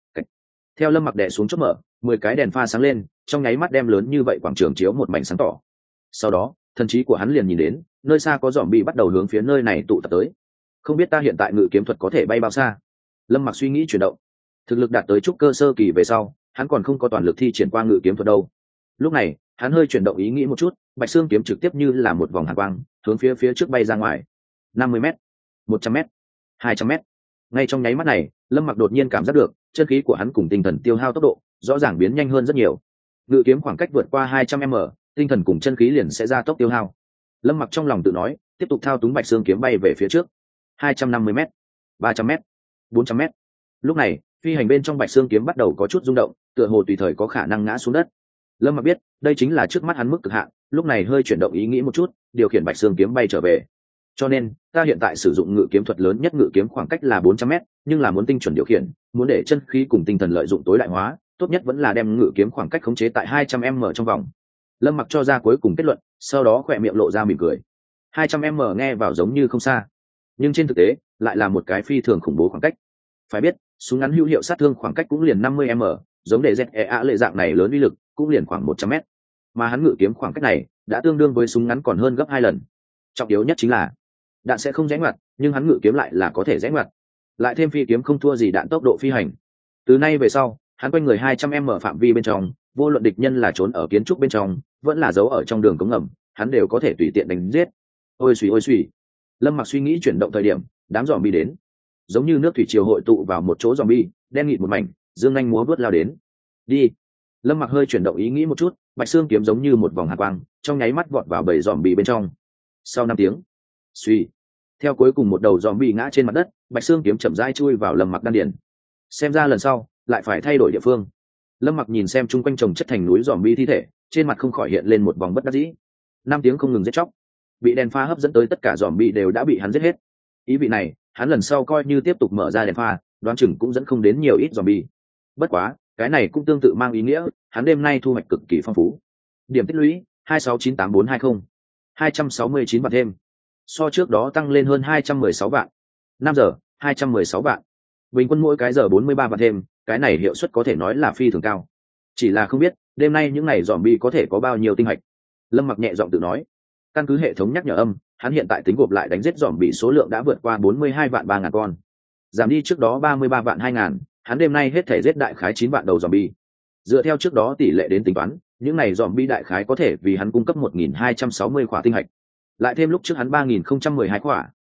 Theo Lâm Mặc đè xuống chốt mở, 10 cái đèn pha sáng lên, trong nháy mắt đem lớn như vậy quảng trường chiếu một mảnh sáng tỏ. Sau đó, thần trí của hắn liền nhìn đến, nơi xa có zombie bắt đầu hướng phía nơi này tụ tập tới. Không biết ta hiện tại ngự kiếm thuật có thể bay bao xa? Lâm Mặc suy nghĩ chuyển động. Thực lực đạt tới trúc cơ sơ kỳ về sau, hắn còn không có toàn lực thi triển qua ngự kiếm thuật đâu. Lúc này, hắn hơi chuyển động ý nghĩ một chút, bạch xương kiếm trực tiếp như là một vòng hàn quang, hướng phía trước bay ra ngoài. 50m, 100m, 200m. Ngay trong nháy mắt này, Lâm Mặc đột nhiên cảm giác được, chân khí của hắn cùng tinh thần tiêu hao tốc độ rõ ràng biến nhanh hơn rất nhiều. Ngự kiếm khoảng cách vượt qua 200m, tinh thần cùng chân khí liền sẽ gia tốc tiêu hao. Lâm Mặc trong lòng tự nói, tiếp tục thao túng bạch xương kiếm bay về phía trước. 250m, 300m, 400m. Lúc này, phi hành bên trong bạch xương kiếm bắt đầu có chút rung động, tựa hồ tùy thời có khả năng ngã xuống đất. Lâm Mặc biết, đây chính là trước mắt hắn mức cực hạn, lúc này hơi chuyển động ý nghĩ một chút, điều khiển bạch xương kiếm bay trở về. Cho nên, ta hiện tại sử dụng ngự kiếm thuật lớn nhất ngự kiếm khoảng cách là 400m, nhưng là muốn tinh chuẩn điều khiển, muốn để chân khí cùng tinh thần lợi dụng tối đại hóa, tốt nhất vẫn là đem ngự kiếm khoảng cách khống chế tại 200m trong vòng. Lâm Mặc cho ra cuối cùng kết luận, sau đó khỏe miệng lộ ra mỉm cười. 200m nghe vào giống như không xa, nhưng trên thực tế lại là một cái phi thường khủng bố khoảng cách. Phải biết, súng ngắn hữu hiệu sát thương khoảng cách cũng liền 50m, giống để ZEA lệ dạng này lớn uy lực cũng liền khoảng 100m, mà hắn ngự kiếm khoảng cách này đã tương đương với súng ngắn còn hơn gấp 2 lần. Trọng yếu nhất chính là đạn sẽ không rẽ ngoặt, nhưng hắn ngự kiếm lại là có thể rẽ ngoặt, lại thêm phi kiếm không thua gì đạn tốc độ phi hành. Từ nay về sau, hắn quanh người 200m phạm vi bên trong, vô luận địch nhân là trốn ở kiến trúc bên trong, vẫn là giấu ở trong đường cống ngầm, hắn đều có thể tùy tiện đánh giết. Ôi xùy. Lâm Mặc suy nghĩ chuyển động thời điểm, đám zombie đến, giống như nước thủy triều hội tụ vào một chỗ zombie, đen nghịt một mảnh, dương nhanh múa vớt lao đến. Đi. Lâm Mặc hơi chuyển động ý nghĩ một chút, bạch xương kiếm giống như một vòng hàn quang, trong nháy mắt vọt vào bầy zombie bên trong. Sau 5 tiếng, suy, theo cuối cùng một đầu zombie ngã trên mặt đất, bạch xương kiếm chậm rãi chui vào Lâm Mặc đan điền. Xem ra lần sau lại phải thay đổi địa phương. Lâm Mặc nhìn xem chung quanh chồng chất thành núi zombie thi thể, trên mặt không khỏi hiện lên một vòng bất đắc dĩ. 5 tiếng không ngừng giết chóc, bị đèn pha hấp dẫn tới tất cả zombie đều đã bị hắn giết hết. Ý vị này, hắn lần sau coi như tiếp tục mở ra đèn pha, đoán chừng cũng dẫn không đến nhiều ít zombie. Bất quá, cái này cũng tương tự mang ý nghĩa, hắn đêm nay thu hoạch cực kỳ phong phú. Điểm tích lũy 2698420, 269 vạn thêm. So trước đó tăng lên hơn 216 vạn. 5 giờ, 216 vạn. Bình quân mỗi cái giờ 43 vạn thêm, cái này hiệu suất có thể nói là phi thường cao. Chỉ là không biết, đêm nay những ngày zombie có thể có bao nhiêu tinh hạch. Lâm Mặc nhẹ giọng tự nói. Căn cứ hệ thống nhắc nhở âm, hắn hiện tại tính gộp lại đánh giết zombie số lượng đã vượt qua 42 vạn 3.000 con. Giảm đi trước đó 33 vạn 2.000, hắn đêm nay hết thể giết đại khái 9 vạn đầu zombie. Dựa theo trước đó tỷ lệ đến tính toán, những này zombie đại khái có thể vì hắn cung cấp 1.260 khỏa tinh hạch. Lại thêm lúc trước hắn 3.012 khỏa,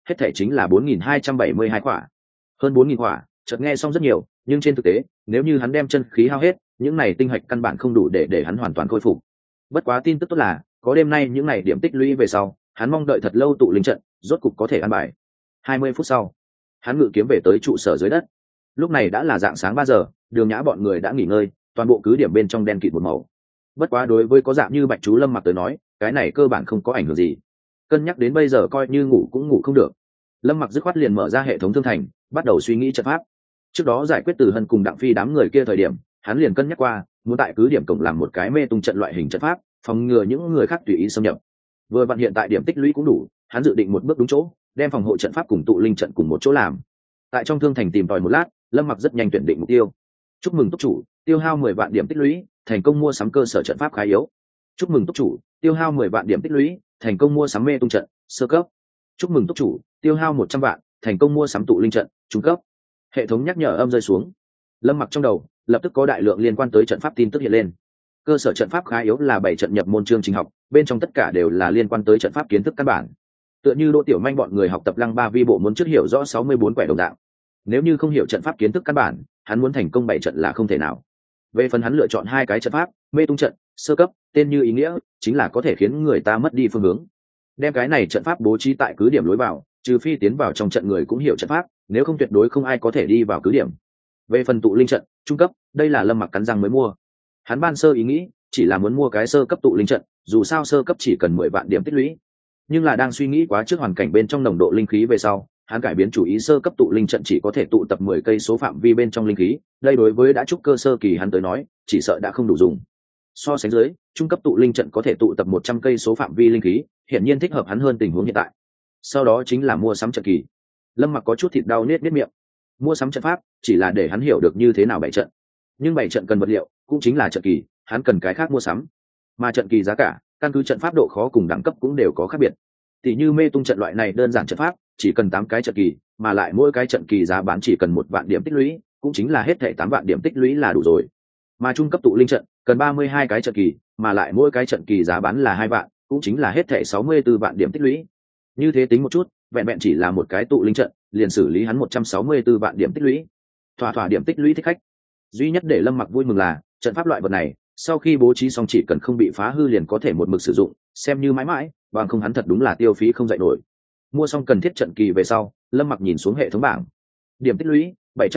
hết thể chính là 4.272 quả. Hơn 4.000 quả, chợt nghe xong rất nhiều, nhưng trên thực tế, nếu như hắn đem chân khí hao hết, những này tinh hạch căn bản không đủ để hắn hoàn toàn khôi phục. Bất quá tin tức tốt là, có đêm nay những này điểm tích lũy về sau, hắn mong đợi thật lâu tụ linh trận, rốt cục có thể ăn bài. 20 phút sau, hắn ngự kiếm về tới trụ sở dưới đất. Lúc này đã là dạng sáng 3 giờ, Đường Nhã bọn người đã nghỉ ngơi, toàn bộ cứ điểm bên trong đen kịt một màu. Bất quá đối với có dạng như Bạch Chú Lâm Mặc tới nói, cái này cơ bản không có ảnh hưởng gì. Cân nhắc đến bây giờ coi như ngủ cũng ngủ không được, Lâm Mặc dứt khoát liền mở ra hệ thống thương thành, bắt đầu suy nghĩ trận pháp. Trước đó giải quyết Từ Hân cùng Đặng Phi đám người kia thời điểm, hắn liền cân nhắc qua, muốn tại cứ điểm cổng làm một cái mê tung trận loại hình trận pháp, phòng ngừa những người khác tùy ý xâm nhập. Vừa vặn hiện tại điểm tích lũy cũng đủ, hắn dự định một bước đúng chỗ, đem phòng hộ trận pháp cùng tụ linh trận cùng một chỗ làm. Tại trong thương thành tìm tòi một lát, Lâm Mặc rất nhanh tuyển định mục tiêu. Chúc mừng túc chủ, tiêu hao 10 vạn điểm tích lũy, thành công mua sắm cơ sở trận pháp khá yếu. Chúc mừng túc chủ, tiêu hao 10 vạn điểm tích lũy, thành công mua sắm mê tung trận sơ cấp. Chúc mừng túc chủ, tiêu hao 100 vạn, thành công mua sắm tụ linh trận trung cấp. Hệ thống nhắc nhở âm rơi xuống. Lâm Mặc trong đầu lập tức có đại lượng liên quan tới trận pháp tin tức hiện lên. Cơ sở trận pháp khá yếu là 7 trận nhập môn chương trình học, bên trong tất cả đều là liên quan tới trận pháp kiến thức căn bản. Tựa như Đỗ Tiểu Manh bọn người học tập Lăng Ba Vi bộ muốn trước hiểu rõ 64 quẻ đồng dạng. Nếu như không hiểu trận pháp kiến thức căn bản, hắn muốn thành công 7 trận là không thể nào. Về phần hắn lựa chọn 2 cái trận pháp, mê tung trận sơ cấp, tên như ý nghĩa, chính là có thể khiến người ta mất đi phương hướng. Đem cái này trận pháp bố trí tại cứ điểm lối vào, trừ phi tiến vào trong trận người cũng hiểu trận pháp, nếu không tuyệt đối không ai có thể đi vào cứ điểm. Về phần tụ linh trận trung cấp, đây là Lâm Mặc cắn răng mới mua. Hắn ban sơ ý nghĩ chỉ là muốn mua cái sơ cấp tụ linh trận, dù sao sơ cấp chỉ cần 10 vạn điểm tích lũy. Nhưng là đang suy nghĩ quá trước hoàn cảnh bên trong nồng độ linh khí về sau, hắn cải biến chủ ý, sơ cấp tụ linh trận chỉ có thể tụ tập 10 cây số phạm vi bên trong linh khí, đây đối với đã trúc cơ sơ kỳ hắn tới nói, chỉ sợ đã không đủ dùng. So sánh dưới, trung cấp tụ linh trận có thể tụ tập 100 cây số phạm vi linh khí, hiển nhiên thích hợp hắn hơn tình huống hiện tại. Sau đó chính là mua sắm trận kỳ. Lâm Mặc có chút thịt đau nết miệng. Mua sắm trận pháp chỉ là để hắn hiểu được như thế nào bày trận, nhưng bày trận cần vật liệu, cũng chính là trận kỳ, hắn cần cái khác mua sắm. Mà trận kỳ giá cả, căn cứ trận pháp độ khó cùng đẳng cấp cũng đều có khác biệt. Tỷ như mê tung trận loại này đơn giản trận pháp, chỉ cần 8 cái trận kỳ, mà lại mỗi cái trận kỳ giá bán chỉ cần 1 vạn điểm tích lũy, cũng chính là hết thảy 8 vạn điểm tích lũy là đủ rồi. Mà trung cấp tụ linh trận cần 32 cái trận kỳ, mà lại mỗi cái trận kỳ giá bán là 2 vạn, cũng chính là hết thảy 64 vạn điểm tích lũy. Như thế tính một chút, vẹn vẹn chỉ là một cái tụ linh trận, liền xử lý hắn 164 vạn điểm tích lũy. Thỏa điểm tích lũy thích khách. Duy nhất để Lâm Mặc vui mừng là, trận pháp loại vật này, sau khi bố trí xong chỉ cần không bị phá hư liền có thể một mực sử dụng, xem như mãi mãi, bằng không hắn thật đúng là tiêu phí không dậy nổi. Mua xong cần thiết trận kỳ về sau, Lâm Mặc nhìn xuống hệ thống bảng. Điểm tích lũy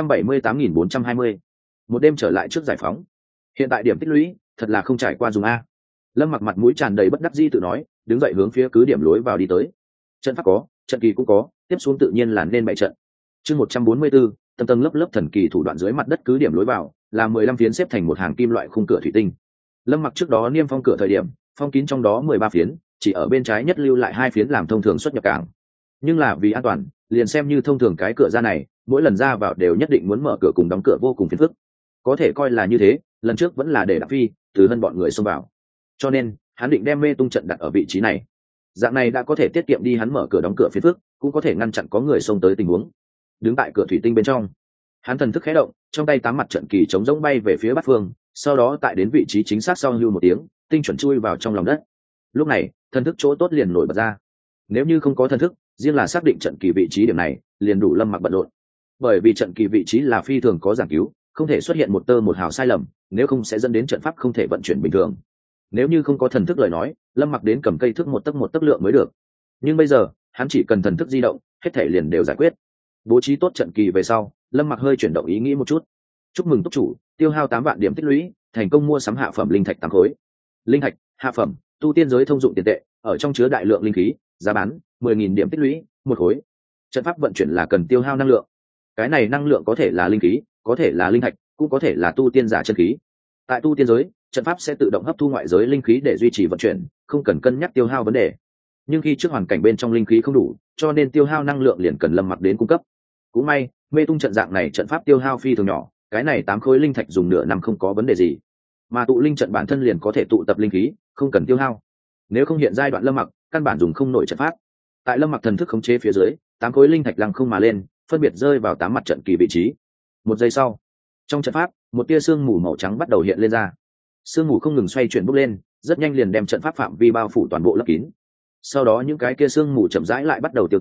778.420. Một đêm trở lại trước giải phóng. Hiện tại điểm tích lũy thật là không trải qua dùng a. Lâm Mặc mặt mũi tràn đầy bất đắc dĩ tự nói, đứng dậy hướng phía cứ điểm lối vào đi tới. Trận pháp có, trận kỳ cũng có, tiếp xuống tự nhiên là nên bày trận. Chương 144, tầng tầng lớp lớp thần kỳ thủ đoạn dưới mặt đất cứ điểm lối vào, là 15 phiến xếp thành một hàng kim loại khung cửa thủy tinh. Lâm Mặc trước đó niêm phong cửa thời điểm, phong kín trong đó 13 phiến, chỉ ở bên trái nhất lưu lại 2 phiến làm thông thường xuất nhập cảng. Nhưng là vì an toàn, liền xem như thông thường cái cửa ra này, mỗi lần ra vào đều nhất định muốn mở cửa cùng đóng cửa vô cùng phiền phức. Có thể coi là như thế, lần trước vẫn là để Đặng Phi, Từ Hân bọn người xông vào. Cho nên, hắn định đem mê tung trận đặt ở vị trí này. Dạng này đã có thể tiết kiệm đi hắn mở cửa đóng cửa phiền phức, cũng có thể ngăn chặn có người xông tới tình huống. Đứng tại cửa thủy tinh bên trong, hắn thần thức khẽ động, trong tay 8 mặt trận kỳ chống rỗng bay về phía bát phương, sau đó tại đến vị trí chính xác sau hưu một tiếng, tinh chuẩn chui vào trong lòng đất. Lúc này, thần thức chỗ tốt liền nổi bật ra. Nếu như không có thần thức, riêng là xác định trận kỳ vị trí điểm này, liền đủ Lâm Mặc bận rộn. Bởi vì trận kỳ vị trí là phi thường có giảng cứu, không thể xuất hiện một tơ một hào sai lầm, nếu không sẽ dẫn đến trận pháp không thể vận chuyển bình thường. Nếu như không có thần thức lời nói, Lâm Mặc đến cầm cây thước một tấc lượng mới được. Nhưng bây giờ, hắn chỉ cần thần thức di động, hết thể liền đều giải quyết. Bố trí tốt trận kỳ về sau, Lâm Mặc hơi chuyển động ý nghĩ một chút. Chúc mừng túc chủ, tiêu hao 8 vạn điểm tích lũy, thành công mua sắm hạ phẩm linh thạch 8 khối. Linh thạch, hạ phẩm, tu tiên giới thông dụng tiền tệ, ở trong chứa đại lượng linh khí, giá bán 10.000 điểm tích lũy, 1 khối. Trận pháp vận chuyển là cần tiêu hao năng lượng. Cái này năng lượng có thể là linh khí, có thể là linh thạch, cũng có thể là tu tiên giả chân khí. Tại tu tiên giới, trận pháp sẽ tự động hấp thu ngoại giới linh khí để duy trì vận chuyển, không cần cân nhắc tiêu hao vấn đề. Nhưng khi trước hoàn cảnh bên trong linh khí không đủ, cho nên tiêu hao năng lượng liền cần Lâm Mặc đến cung cấp. Cũng may, mê tung trận dạng này trận pháp tiêu hao phi thường nhỏ, cái này 8 khối linh thạch dùng nửa năm không có vấn đề gì. Mà tụ linh trận bản thân liền có thể tụ tập linh khí, không cần tiêu hao. Nếu không hiện giai đoạn Lâm Mặc, căn bản dùng không nổi trận pháp. Tại Lâm Mặc thần thức khống chế phía dưới, 8 khối linh thạch lăng không mà lên, phân biệt rơi vào 8 mặt trận kỳ vị trí. Một giây sau, trong trận pháp, một tia sương mù màu trắng bắt đầu hiện lên ra. Sương mù không ngừng xoay chuyển bốc lên, rất nhanh liền đem trận pháp phạm vi bao phủ toàn bộ lấp kín. Sau đó những cái kia sương mù chậm rãi lại bắt đầu tiêu tán,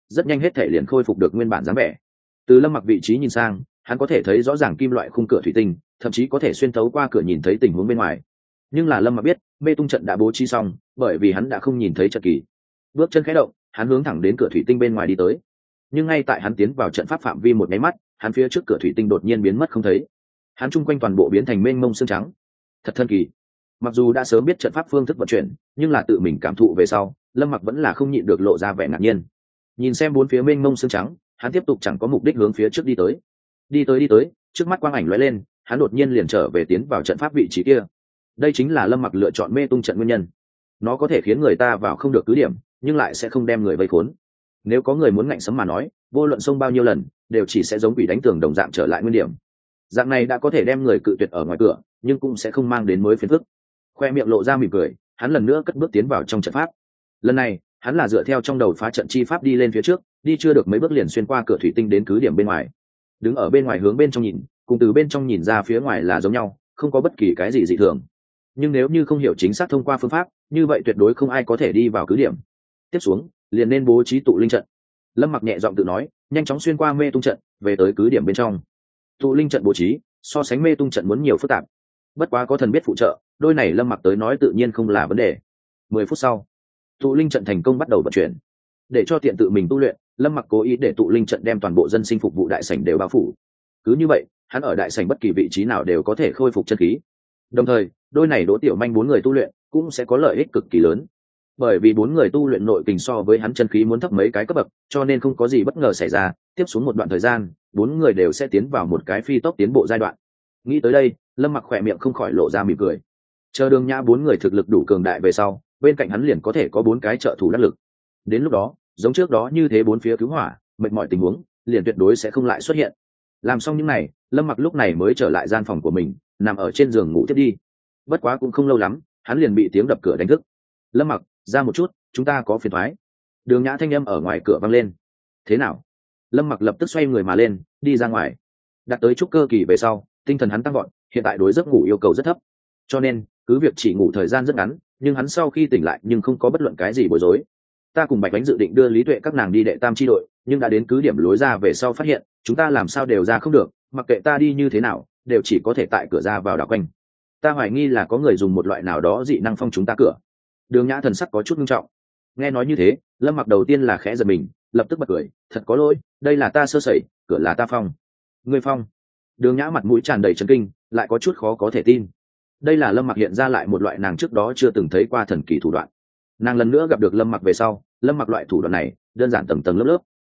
rất nhanh hết thể liền khôi phục được nguyên bản dáng vẻ. Từ Lâm Mặc vị trí nhìn sang, hắn có thể thấy rõ ràng kim loại khung cửa thủy tinh, thậm chí có thể xuyên thấu qua cửa nhìn thấy tình huống bên ngoài. Nhưng là Lâm Mặc biết mê tung trận đã bố trí xong, bởi vì hắn đã không nhìn thấy trận kỳ. Bước chân khẽ động, hắn hướng thẳng đến cửa thủy tinh bên ngoài đi tới. Nhưng ngay tại hắn tiến vào trận pháp phạm vi một máy mắt, hắn phía trước cửa thủy tinh đột nhiên biến mất không thấy. Hắn chung quanh toàn bộ biến thành mênh mông xương trắng. Thật thần kỳ. Mặc dù đã sớm biết trận pháp phương thức vận chuyển, nhưng là tự mình cảm thụ về sau, Lâm Mặc vẫn là không nhịn được lộ ra vẻ ngạc nhiên. Nhìn xem bốn phía mênh mông xương trắng, hắn tiếp tục chẳng có mục đích hướng phía trước đi tới. Đi tới, trước mắt quang ảnh lóe lên, hắn đột nhiên liền trở về tiến vào trận pháp vị trí kia. Đây chính là Lâm Mặc lựa chọn mê tung trận nguyên nhân. Nó có thể khiến người ta vào không được cứ điểm, nhưng lại sẽ không đem người vây khốn. Nếu có người muốn ngạnh sấm mà nói, vô luận xông bao nhiêu lần, đều chỉ sẽ giống quỷ đánh tường đồng dạng trở lại nguyên điểm. Dạng này đã có thể đem người cự tuyệt ở ngoài cửa, nhưng cũng sẽ không mang đến mới phiền phức. Khoe miệng lộ ra mỉm cười, hắn lần nữa cất bước tiến vào trong trận pháp. Lần này, hắn là dựa theo trong đầu phá trận chi pháp đi lên phía trước, đi chưa được mấy bước liền xuyên qua cửa thủy tinh đến cứ điểm bên ngoài. Đứng ở bên ngoài hướng bên trong nhìn, cùng từ bên trong nhìn ra phía ngoài là giống nhau, không có bất kỳ cái gì dị thường. Nhưng nếu như không hiểu chính xác thông qua phương pháp, như vậy tuyệt đối không ai có thể đi vào cứ điểm. Tiếp xuống, liền nên bố trí tụ linh trận. Lâm Mặc nhẹ giọng tự nói, nhanh chóng xuyên qua mê tung trận, về tới cứ điểm bên trong. Tụ linh trận bố trí, so sánh mê tung trận muốn nhiều phức tạp. Bất quá có thần biết phụ trợ, đôi này Lâm Mặc tới nói tự nhiên không là vấn đề. 10 phút sau, tụ linh trận thành công bắt đầu vận chuyển. Để cho tiện tự mình tu luyện, Lâm Mặc cố ý để tụ linh trận đem toàn bộ dân sinh phục vụ đại sảnh đều bao phủ. Cứ như vậy, hắn ở đại sảnh bất kỳ vị trí nào đều có thể khôi phục chân khí. Đồng thời, đôi này Đỗ Tiểu Manh 4 người tu luyện cũng sẽ có lợi ích cực kỳ lớn. Bởi vì 4 người tu luyện nội kình so với hắn chân khí muốn thấp mấy cái cấp bậc, cho nên không có gì bất ngờ xảy ra, tiếp xuống một đoạn thời gian, 4 người đều sẽ tiến vào một cái phi tốc tiến bộ giai đoạn. Nghĩ tới đây, Lâm Mặc khỏe miệng không khỏi lộ ra mỉm cười. Chờ Đường Nhã 4 người thực lực đủ cường đại về sau, bên cạnh hắn liền có thể có 4 cái trợ thủ đắc lực. Đến lúc đó, giống trước đó như thế 4 phía cứu hỏa, mệt mỏi tình huống, liền tuyệt đối sẽ không lại xuất hiện. Làm xong những này, Lâm Mặc lúc này mới trở lại gian phòng của mình, nằm ở trên giường ngủ tiếp đi. Bất quá cũng không lâu lắm, hắn liền bị tiếng đập cửa đánh thức. Lâm Mặc, ra một chút, chúng ta có phiền toái. Đường Nhã thanh âm ở ngoài cửa vang lên. Thế nào? Lâm Mặc lập tức xoay người mà lên, đi ra ngoài. Đặt tới trúc cơ kỳ về sau, tinh thần hắn tăng vọt, hiện tại đối giấc ngủ yêu cầu rất thấp, cho nên cứ việc chỉ ngủ thời gian rất ngắn, nhưng hắn sau khi tỉnh lại nhưng không có bất luận cái gì bối rối. Ta cùng Bạch Bánh dự định đưa Lý Tuệ các nàng đi đệ tam chi đội, nhưng đã đến cứ điểm lối ra về sau phát hiện chúng ta làm sao đều ra không được, mặc kệ ta đi như thế nào đều chỉ có thể tại cửa ra vào đảo quanh. Ta hoài nghi là có người dùng một loại nào đó dị năng phong chúng ta cửa. Đường Nhã thần sắc có chút nghiêm trọng. Nghe nói như thế, Lâm Mặc đầu tiên là khẽ giật mình, lập tức bật cười, thật có lỗi, đây là ta sơ sẩy, cửa là ta phong. Ngươi phong? Đường Nhã mặt mũi tràn đầy chấn kinh, lại có chút khó có thể tin. Đây là Lâm Mặc hiện ra lại một loại nàng trước đó chưa từng thấy qua thần kỳ thủ đoạn. Nàng lần nữa gặp được Lâm Mặc về sau, Lâm Mặc loại thủ đoạn này đơn giản tầng tầng lớp lớp.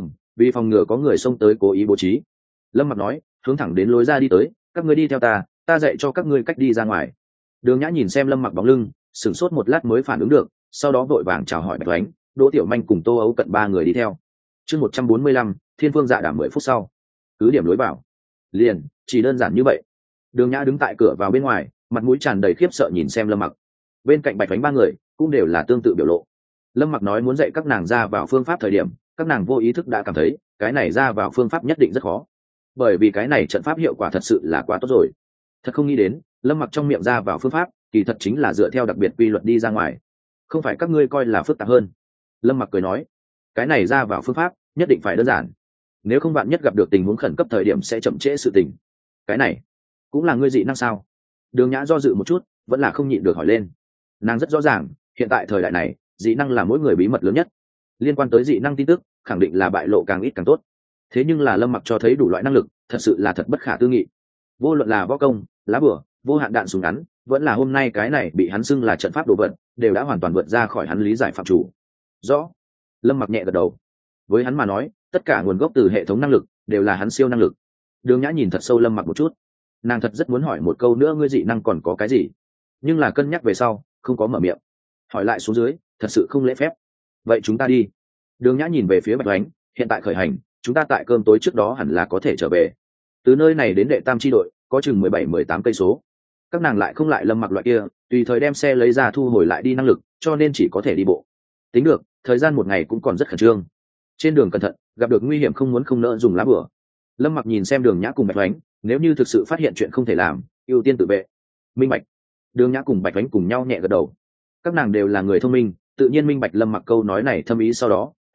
Vì phòng ngừa có người xông tới cố ý bố trí. Lâm Mặc nói, hướng thẳng đến lối ra đi tới, các ngươi đi theo ta dạy cho các ngươi cách đi ra ngoài. Đường Nhã nhìn xem Lâm Mặc bóng lưng, sửng sốt một lát mới phản ứng được, sau đó vội vàng chào hỏi Bạch Oánh, Đỗ Tiểu Manh cùng Tô Ấu Cận 3 người đi theo. Chương 145, Thiên Phương Dạ Đảm 10 phút sau. Cứ điểm lối vào. Liền, chỉ đơn giản như vậy. Đường Nhã đứng tại cửa vào bên ngoài, mặt mũi tràn đầy khiếp sợ nhìn xem Lâm Mặc. Bên cạnh Bạch Oánh 3 người cũng đều là tương tự biểu lộ. Lâm Mặc nói muốn dạy các nàng ra vào phương pháp thời điểm, các nàng vô ý thức đã cảm thấy, cái này ra vào phương pháp nhất định rất khó. Bởi vì cái này trận pháp hiệu quả thật sự là quá tốt rồi. Thật không nghĩ đến, Lâm Mặc trong miệng ra vào phương pháp, kỳ thật chính là dựa theo đặc biệt quy luật đi ra ngoài. Không phải các ngươi coi là phức tạp hơn. Lâm Mặc cười nói, cái này ra vào phương pháp, nhất định phải đơn giản. Nếu không bạn nhất gặp được tình huống khẩn cấp thời điểm sẽ chậm trễ sự tình. Cái này, cũng là ngươi dị năng sao? Đường Nhã do dự một chút, vẫn là không nhịn được hỏi lên. Nàng rất rõ ràng, hiện tại thời đại này, dị năng là mỗi người bí mật lớn nhất. Liên quan tới dị năng tin tức, khẳng định là bại lộ càng ít càng tốt. Thế nhưng là Lâm Mặc cho thấy đủ loại năng lực, thật sự là thật bất khả tư nghị. Vô luận là võ công, lá bùa, vô hạn đạn súng ngắn, vẫn là hôm nay cái này bị hắn xưng là trận pháp đồ vật, đều đã hoàn toàn vượt ra khỏi hắn lý giải phạm chủ. Rõ. Lâm Mặc nhẹ gật đầu. Với hắn mà nói, tất cả nguồn gốc từ hệ thống năng lực đều là hắn siêu năng lực. Đường Nhã nhìn thật sâu Lâm Mặc một chút, nàng thật rất muốn hỏi một câu nữa, ngươi dị năng còn có cái gì, nhưng là cân nhắc về sau không có mở miệng. Hỏi lại xuống dưới thật sự không lễ phép. Vậy chúng ta đi. Đường Nhã nhìn về phía Bạch Oánh, hiện tại khởi hành, chúng ta tại cơm tối trước đó hẳn là có thể trở về. Từ nơi này đến đệ tam chi đội có chừng 17-18 cây số. Các nàng lại không lại Lâm Mặc loại kia tùy thời đem xe lấy ra thu hồi lại đi năng lực, cho nên chỉ có thể đi bộ. Tính được, thời gian một ngày cũng còn rất khẩn trương. Trên đường cẩn thận, gặp được nguy hiểm không muốn không nỡ dùng lá bùa. Lâm Mặc nhìn xem Đường Nhã cùng Bạch Oánh, nếu như thực sự phát hiện chuyện không thể làm, ưu tiên tự vệ. Minh bạch. Đường Nhã cùng Bạch Oánh cùng nhau nhẹ gật đầu. Các nàng đều là người thông minh, tự nhiên minh bạch Lâm Mặc câu nói này thâm ý, sau đó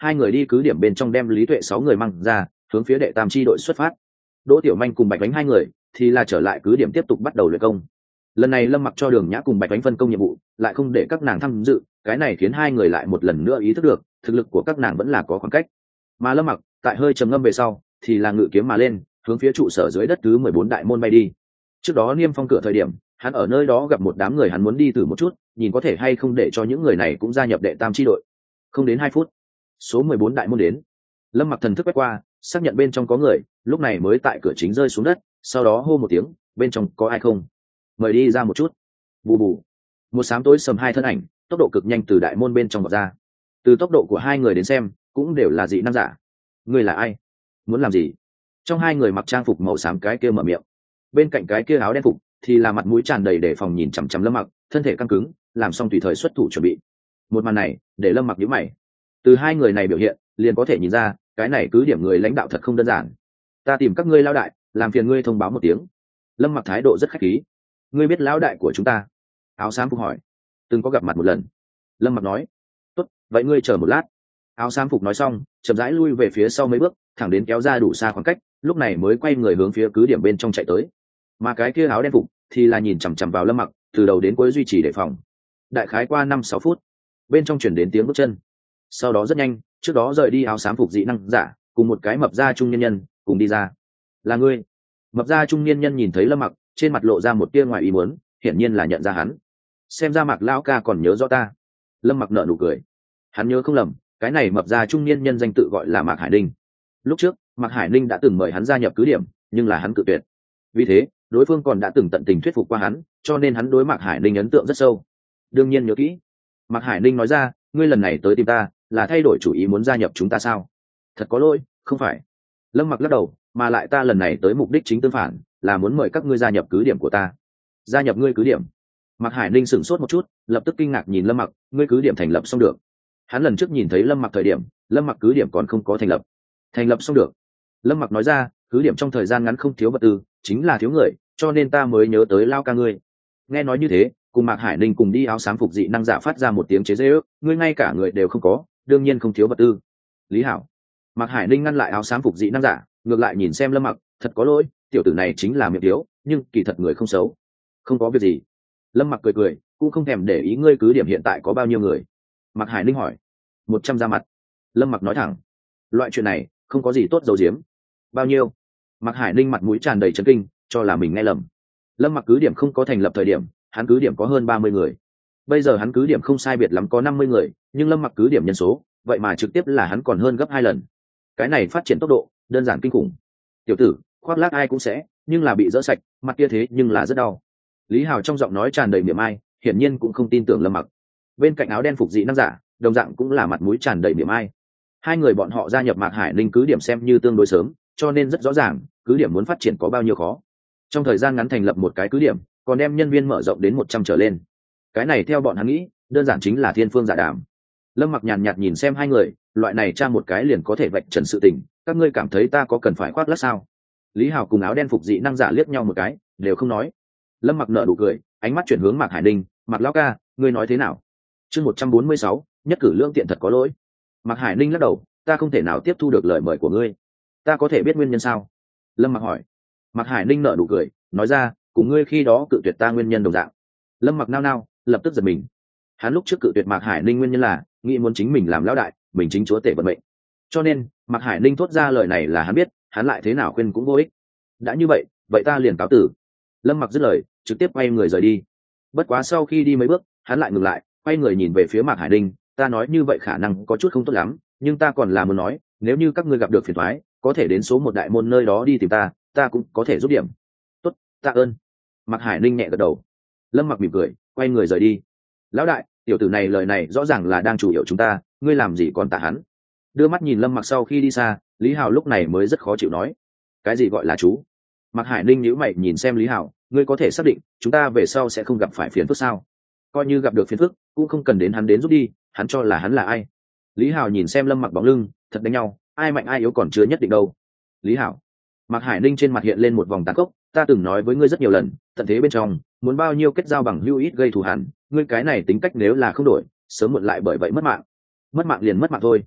hai người đi cứ điểm bên trong đem Lý Tuệ 6 người mang ra, hướng phía đệ tam chi đội xuất phát. Đỗ Tiểu Manh cùng Bạch Vánh hai người thì là trở lại cứ điểm tiếp tục bắt đầu luyện công. Lần này Lâm Mặc cho Đường Nhã cùng Bạch Vánh phân công nhiệm vụ, lại không để các nàng tham dự, cái này khiến hai người lại một lần nữa ý thức được thực lực của các nàng vẫn là có khoảng cách. Mà Lâm Mặc tại hơi trầm ngâm về sau, thì là ngự kiếm mà lên, hướng phía trụ sở dưới đất thứ 14 đại môn bay đi. Trước đó Niêm Phong cửa thời điểm, hắn ở nơi đó gặp một đám người, hắn muốn đi thử một chút, nhìn có thể hay không để cho những người này cũng gia nhập đệ tam chi đội. Không đến 2 phút, số 14 đại môn đến. Lâm Mặc thần thức quét qua, xác nhận bên trong có người, lúc này mới tại cửa chính rơi xuống đất, sau đó hô một tiếng, bên trong có ai không? Mời đi ra một chút. Bù bù. Một xám tối sầm hai thân ảnh, tốc độ cực nhanh từ đại môn bên trong vọt ra. Từ tốc độ của hai người đến xem, cũng đều là dị năng giả. Người là ai? Muốn làm gì? Trong hai người mặc trang phục màu xám cái kia mở miệng. Bên cạnh cái kia áo đen phục thì là mặt mũi tràn đầy đề phòng nhìn chằm chằm Lâm Mặc, thân thể căng cứng, làm xong tùy thời xuất thủ chuẩn bị. Một màn này để Lâm Mặc nhíu mày. Từ hai người này biểu hiện liền có thể nhìn ra cái này cứ điểm người lãnh đạo thật không đơn giản. Ta tìm các ngươi lão đại, làm phiền ngươi thông báo một tiếng. Lâm Mặc thái độ rất khách khí. Ngươi biết lão đại của chúng ta? Áo xám phục hỏi. Từng có gặp mặt một lần. Lâm Mặc nói. Tốt, vậy ngươi chờ một lát. Áo xám phục nói xong, chậm rãi lui về phía sau mấy bước, thẳng đến kéo ra đủ xa khoảng cách, lúc này mới quay người hướng phía cứ điểm bên trong chạy tới. Mà cái kia áo đen phục thì là nhìn chằm chằm vào Lâm Mặc, từ đầu đến cuối duy trì đề phòng. Đại khái qua 5-6 phút, bên trong chuyển đến tiếng bước chân. Sau đó rất nhanh, trước đó rời đi áo xám phục dị năng giả cùng một cái mập da trung niên nhân cùng đi ra. Là ngươi? Mập da trung niên nhân nhìn thấy Lâm Mặc, trên mặt lộ ra một tia ngoài ý muốn, hiển nhiên là nhận ra hắn. Xem ra Mạc lão ca còn nhớ rõ ta. Lâm Mặc nở nụ cười. Hắn nhớ không lầm, cái này mập da trung niên nhân danh tự gọi là Mạc Hải Ninh. Lúc trước Mạc Hải Ninh đã từng mời hắn gia nhập cứ điểm, nhưng là hắn cự tuyệt. Vì thế đối phương còn đã từng tận tình thuyết phục qua hắn, cho nên hắn đối Mạc Hải Ninh ấn tượng rất sâu. Đương nhiên nhớ kỹ. Mạc Hải Ninh nói ra, ngươi lần này tới tìm ta là thay đổi chủ ý muốn gia nhập chúng ta sao? Thật có lỗi, không phải. Lâm Mặc lắc đầu, mà lại ta lần này tới mục đích chính tương phản, là muốn mời các ngươi gia nhập cứ điểm của ta. Gia nhập ngươi cứ điểm? Mạc Hải Ninh sửng sốt một chút, lập tức kinh ngạc nhìn Lâm Mặc, ngươi cứ điểm thành lập xong được? Hắn lần trước nhìn thấy Lâm Mặc thời điểm, Lâm Mặc cứ điểm còn không có thành lập. Thành lập xong được. Lâm Mặc nói ra, cứ điểm trong thời gian ngắn không thiếu vật tư, chính là thiếu người, cho nên ta mới nhớ tới lao ca ngươi. Nghe nói như thế, cùng Mạc Hải Ninh cùng đi áo xám phục dị năng giả phát ra một tiếng chế giễu, ngươi ngay cả người đều không có, đương nhiên không thiếu vật tư. Lý Hảo. Mạc Hải Ninh ngăn lại áo xám phục dị năng giả, ngược lại nhìn xem Lâm Mặc, thật có lỗi, tiểu tử này chính là miệng thiếu, nhưng kỳ thật người không xấu. Không có việc gì. Lâm Mặc cười cười, cũng không thèm để ý ngươi cứ điểm hiện tại có bao nhiêu người. Mạc Hải Ninh hỏi. 100 ra mặt. Lâm Mặc nói thẳng. Loại chuyện này không có gì tốt giấu giếm. Bao nhiêu? Mạc Hải Ninh mặt mũi tràn đầy chấn kinh, cho là mình nghe lầm. Lâm Mặc cứ điểm không có thành lập thời điểm, hắn cứ điểm có hơn 30 người. Bây giờ hắn cứ điểm không sai biệt lắm có 50 người, nhưng Lâm Mặc cứ điểm nhân số, vậy mà trực tiếp là hắn còn hơn gấp 2 lần. Cái này phát triển tốc độ đơn giản kinh khủng. Tiểu tử, khoác lác ai cũng sẽ, nhưng là bị dỡ sạch, mặt kia thế nhưng là rất đau. Lý Hào trong giọng nói tràn đầy miệng ai, hiển nhiên cũng không tin tưởng Lâm Mặc. Bên cạnh áo đen phục dị năng giả, đồng dạng cũng là mặt mũi tràn đầy miệng ai. Hai người bọn họ gia nhập Mạc Hải Ninh cứ điểm xem như tương đối sớm, cho nên rất rõ ràng cứ điểm muốn phát triển có bao nhiêu khó. Trong thời gian ngắn thành lập một cái cứ điểm, còn đem nhân viên mở rộng đến 100 trở lên. Cái này theo bọn hắn nghĩ, đơn giản chính là thiên phương giả đàm. Lâm Mặc nhàn nhạt nhìn xem hai người, loại này tra một cái liền có thể vạch trần sự tình, các ngươi cảm thấy ta có cần phải khoác lác sao? Lý Hào cùng áo đen phục dị năng giả liếc nhau một cái, đều không nói. Lâm Mặc nở nụ cười, ánh mắt chuyển hướng Mạc Hải Ninh, Mạc lão ca, ngươi nói thế nào? Chương 146, nhất cử lương tiện thật có lỗi. Mạc Hải Ninh lắc đầu, ta không thể nào tiếp thu được lời mời của ngươi. Ta có thể biết nguyên nhân sao? Lâm Mặc hỏi. Mạc Hải Ninh nở nụ cười, nói ra, cùng ngươi khi đó cự tuyệt ta nguyên nhân đồng dạng. Lâm Mặc nao nao, lập tức giật mình. Hắn lúc trước cự tuyệt Mạc Hải Ninh nguyên nhân là nghĩ muốn chính mình làm lão đại, mình chính chúa tể vận mệnh. Cho nên Mạc Hải Ninh thốt ra lời này là hắn biết, hắn lại thế nào khuyên cũng vô ích. Đã như vậy, vậy ta liền cáo tử. Lâm Mặc dứt lời, trực tiếp quay người rời đi. Bất quá sau khi đi mấy bước, hắn lại ngừng lại, quay người nhìn về phía Mạc Hải Ninh, ta nói như vậy khả năng có chút không tốt lắm, nhưng ta còn là muốn nói, nếu như các ngươi gặp được phiền toái, có thể đến số 1 đại môn nơi đó đi tìm ta cũng có thể giúp điểm. Tốt, tạ ơn. Mạc Hải Ninh nhẹ gật đầu. Lâm Mặc mỉm cười, quay người rời đi. Lão đại, tiểu tử này lời này rõ ràng là đang chủ yếu chúng ta, ngươi làm gì còn tạ hắn? Đưa mắt nhìn Lâm Mặc sau khi đi xa, Lý Hào lúc này mới rất khó chịu nói. Cái gì gọi là chú? Mạc Hải Ninh nhíu mày nhìn xem Lý Hào, ngươi có thể xác định chúng ta về sau sẽ không gặp phải phiền phức sao? Coi như gặp được phiền phức, cũng không cần đến hắn đến giúp đi, hắn cho là hắn là ai? Lý Hào nhìn xem Lâm Mặc bóng lưng, thật đánh nhau, ai mạnh ai yếu còn chưa nhất định đâu. Lý Hảo. Mạc Hải Ninh trên mặt hiện lên một vòng tàn khốc, ta từng nói với ngươi rất nhiều lần, tận thế bên trong, muốn bao nhiêu kết giao bằng hữu ít gây thù hằn, ngươi cái này tính cách nếu là không đổi, sớm muộn lại bởi vậy mất mạng. Mất mạng liền mất mạng thôi.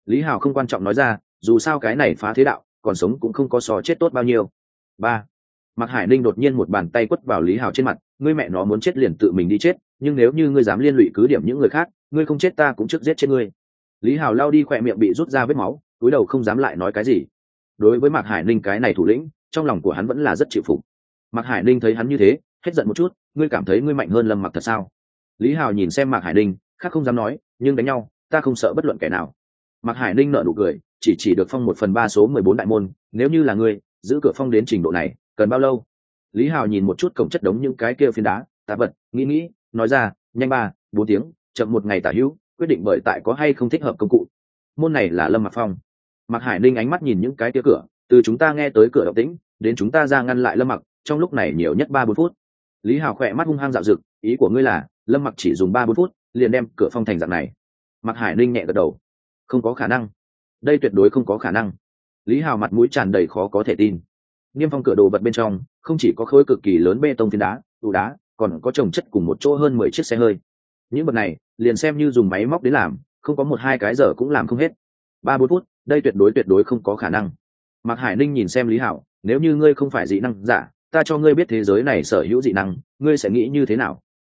Lý Hào không quan trọng nói ra, dù sao cái này phá thế đạo, còn sống cũng không có so chết tốt bao nhiêu. Ba. Mạc Hải Ninh đột nhiên một bàn tay quất vào Lý Hào trên mặt, ngươi mẹ nó muốn chết liền tự mình đi chết, nhưng nếu như ngươi dám liên lụy cứ điểm những người khác, ngươi không chết ta cũng trước giết chết ngươi. Lý Hào lao đi khỏe miệng bị rút ra vết máu, cúi đầu không dám lại nói cái gì. Đối với Mạc Hải Ninh cái này thủ lĩnh, trong lòng của hắn vẫn là rất chịu phục. Mạc Hải Ninh thấy hắn như thế, hết giận một chút, ngươi cảm thấy ngươi mạnh hơn Lâm Mặc thật sao? Lý Hào nhìn xem Mạc Hải Ninh, khác không dám nói, nhưng đánh nhau, ta không sợ bất luận kẻ nào. Mạc Hải Ninh nở nụ cười, chỉ được phong 1/3 số 14 đại môn, nếu như là ngươi, giữ cửa phong đến trình độ này, cần bao lâu? Lý Hào nhìn một chút cổng chất đống những cái kia phiến đá, tạ vật, nghĩ, nói ra, nhanh 3-4 tiếng, chậm 1 ngày tả hữu, quyết định bởi tại có hay không thích hợp công cụ. Môn này là Lâm Mặc Phong. Mạc Hải Ninh ánh mắt nhìn những cái kia cửa, từ chúng ta nghe tới cửa động tĩnh, đến chúng ta ra ngăn lại Lâm Mặc, trong lúc này nhiều nhất 3-4 phút. Lý Hào khỏe mắt hung hăng dạo dực, ý của ngươi là, Lâm Mặc chỉ dùng 3-4 phút, liền đem cửa phong thành dạng này. Mạc Hải Ninh nhẹ gật đầu. Không có khả năng. Đây tuyệt đối không có khả năng. Lý Hào mặt mũi tràn đầy khó có thể tin. Niêm phong cửa đồ vật bên trong, không chỉ có khối cực kỳ lớn bê tông phiến đá, tủ đá, còn có chồng chất cùng một chỗ hơn 10 chiếc xe hơi. Những vật này, liền xem như dùng máy móc đến làm, không có 1-2 cái giờ cũng làm không hết. 3-4 phút, đây tuyệt đối không có khả năng. Mạc Hải Ninh nhìn xem Lý Hạo, nếu như ngươi không phải dị năng giả, ta cho ngươi biết thế giới này sở hữu dị năng, ngươi sẽ nghĩ như thế nào?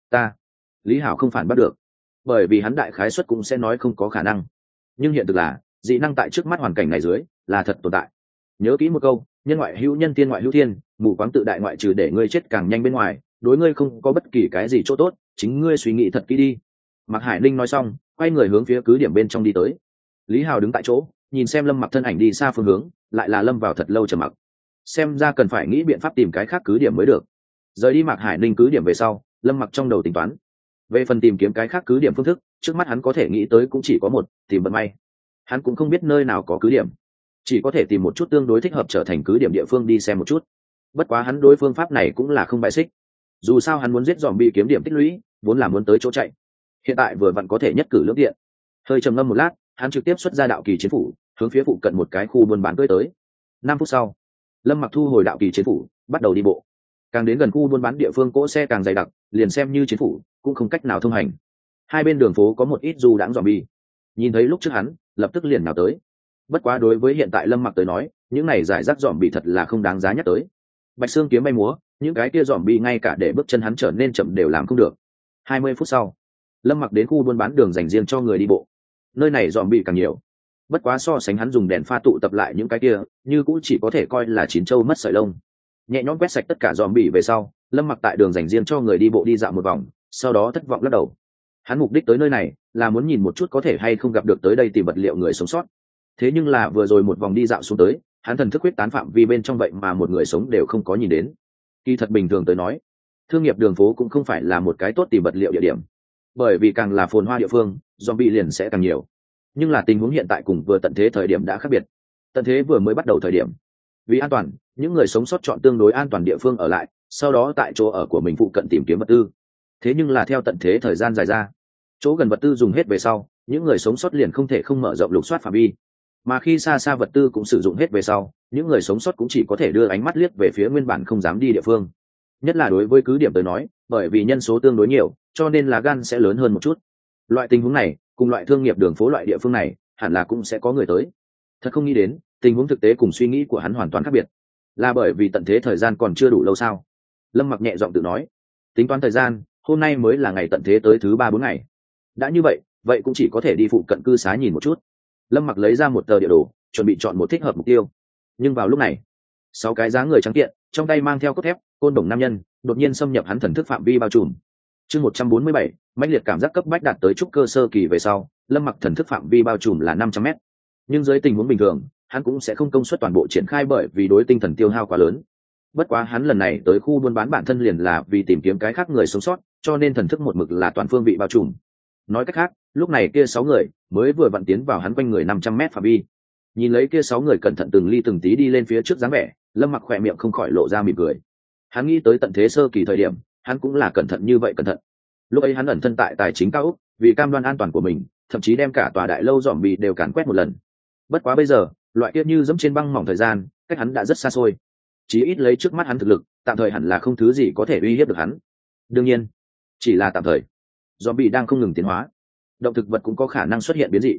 Lý Hạo không phản bắt được, bởi vì hắn đại khái suất cũng sẽ nói không có khả năng. Nhưng hiện thực là, dị năng tại trước mắt hoàn cảnh này dưới, là thật tồn tại. Nhớ kỹ một câu, nhân ngoại hữu nhân, thiên ngoại hữu thiên, mù quáng tự đại ngoại trừ để ngươi chết càng nhanh bên ngoài, đối ngươi không có bất kỳ cái gì chỗ tốt, chính ngươi suy nghĩ thật kỹ đi. Mạc Hải Ninh nói xong, quay người hướng phía cứ điểm bên trong đi tới. Lý Hào đứng tại chỗ, nhìn xem Lâm Mặc thân ảnh đi xa phương hướng, lại là lâm vào thật lâu trầm mặc. Xem ra cần phải nghĩ biện pháp tìm cái khác cứ điểm mới được. Rời đi Mạc Hải Ninh cứ điểm về sau, Lâm Mặc trong đầu tính toán. Về phần tìm kiếm cái khác cứ điểm phương thức, trước mắt hắn có thể nghĩ tới cũng chỉ có một, tìm vận may. Hắn cũng không biết nơi nào có cứ điểm, chỉ có thể tìm một chút tương đối thích hợp trở thành cứ điểm địa phương đi xem một chút. Bất quá hắn đối phương pháp này cũng là không bại xích. Dù sao hắn muốn giết dòm bị kiếm điểm tích lũy, vốn là muốn tới chỗ chạy. Hiện tại vừa vặn có thể nhất cử lưỡng tiện. Hơi trầm ngâm một lát, hắn trực tiếp xuất ra đạo kỳ chiến phủ, hướng phía phụ cận một cái khu buôn bán cưỡi tới. 5 phút sau, Lâm Mặc thu hồi đạo kỳ chiến phủ, bắt đầu đi bộ. Càng đến gần khu buôn bán địa phương cỗ xe càng dày đặc, liền xem như chiến phủ cũng không cách nào thông hành. Hai bên đường phố có một ít du đãng zombie. Nhìn thấy lúc trước hắn, lập tức liền nào tới. Bất quá đối với hiện tại Lâm Mặc tới nói, những này giải rác zombie thật là không đáng giá nhắc tới. Bạch xương kiếm bay múa, những cái kia zombie ngay cả để bước chân hắn trở nên chậm đều làm không được. 20 phút sau, Lâm Mặc đến khu buôn bán đường dành riêng cho người đi bộ. Nơi này zombie càng nhiều. Bất quá so sánh hắn dùng đèn pha tụ tập lại những cái kia, như cũng chỉ có thể coi là chín châu mất sợi lông. Nhẹ nhõm quét sạch tất cả zombie về sau, Lâm Mặc tại đường dành riêng cho người đi bộ đi dạo một vòng, sau đó thất vọng lắc đầu. Hắn mục đích tới nơi này là muốn nhìn một chút có thể hay không gặp được tới đây tìm vật liệu người sống sót. Thế nhưng là vừa rồi một vòng đi dạo xuống tới, hắn thần thức huyết tán phạm vi bên trong vậy mà một người sống đều không có nhìn đến. Kỳ thật bình thường tới nói, thương nghiệp đường phố cũng không phải là một cái tốt tìm vật liệu địa điểm, bởi vì càng là phồn hoa địa phương, zombie liền sẽ càng nhiều. Nhưng là tình huống hiện tại cùng vừa tận thế thời điểm đã khác biệt. Tận thế vừa mới bắt đầu thời điểm, vì an toàn, những người sống sót chọn tương đối an toàn địa phương ở lại, sau đó tại chỗ ở của mình phụ cận tìm kiếm vật tư. Thế nhưng là theo tận thế thời gian dài ra, chỗ gần vật tư dùng hết về sau, những người sống sót liền không thể không mở rộng lục soát phạm vi. Mà khi xa xa vật tư cũng sử dụng hết về sau, những người sống sót cũng chỉ có thể đưa ánh mắt liếc về phía nguyên bản không dám đi địa phương. Nhất là đối với cứ điểm tới nói, bởi vì nhân số tương đối nhiều, cho nên là gan sẽ lớn hơn một chút. Loại tình huống này, cùng loại thương nghiệp đường phố loại địa phương này, hẳn là cũng sẽ có người tới. Thật không nghĩ đến, tình huống thực tế cùng suy nghĩ của hắn hoàn toàn khác biệt. Là bởi vì tận thế thời gian còn chưa đủ lâu sao? Lâm Mặc nhẹ giọng tự nói. Tính toán thời gian, hôm nay mới là ngày tận thế tới thứ 3-4 ngày. Đã như vậy, vậy cũng chỉ có thể đi phụ cận cư xá nhìn một chút. Lâm Mặc lấy ra một tờ địa đồ, chuẩn bị chọn một thích hợp mục tiêu. Nhưng vào lúc này, 6 cái dáng người trắng kiện, trong tay mang theo cốt thép, côn đồng nam nhân, đột nhiên xâm nhập hắn thần thức phạm vi bao trùm. Chương 147, mãnh liệt cảm giác cấp bách đạt tới trúc cơ sơ kỳ về sau, Lâm Mặc thần thức phạm vi bao trùm là 500m. Nhưng dưới tình huống bình thường, hắn cũng sẽ không công suất toàn bộ triển khai bởi vì đối tinh thần tiêu hao quá lớn. Bất quá hắn lần này tới khu buôn bán bản thân liền là vì tìm kiếm cái khác người sống sót, cho nên thần thức một mực là toàn phương vị bao trùm. Nói cách khác, lúc này kia 6 người mới vừa vặn tiến vào hắn quanh người 500m phạm vi. Nhìn lấy kia 6 người cẩn thận từng ly từng tí đi lên phía trước dáng vẻ, Lâm Mặc khỏe miệng không khỏi lộ ra mỉm cười. Hắn nghĩ tới tận thế sơ kỳ thời điểm, hắn cũng là cẩn thận như vậy cẩn thận. Lúc ấy hắn ẩn thân tại tài chính cao ốc, vì cam đoan an toàn của mình, thậm chí đem cả tòa đại lâu zombie đều càn quét một lần. Bất quá bây giờ, loại kia như dẫm trên băng mỏng thời gian, cách hắn đã rất xa xôi. Chí ít lấy trước mắt hắn thực lực, tạm thời hẳn là không thứ gì có thể uy hiếp được hắn. Đương nhiên, chỉ là tạm thời. Zombie đang không ngừng tiến hóa, động thực vật cũng có khả năng xuất hiện biến dị.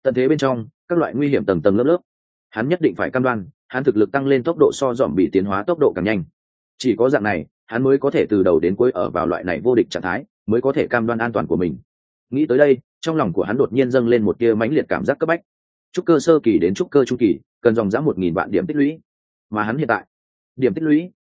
Tận thế bên trong các loại nguy hiểm tầng tầng lớp lớp, hắn nhất định phải cam đoan hắn thực lực tăng lên tốc độ so dòm bị tiến hóa tốc độ càng nhanh. Chỉ có dạng này hắn mới có thể từ đầu đến cuối ở vào loại này vô địch trạng thái, mới có thể cam đoan an toàn của mình. Nghĩ tới đây, trong lòng của hắn đột nhiên dâng lên một tia mãnh liệt cảm giác cấp bách. Trúc cơ sơ kỳ đến trúc cơ trung kỳ cần dòng dã 1.000 vạn điểm tích lũy, mà hắn hiện tại điểm tích lũy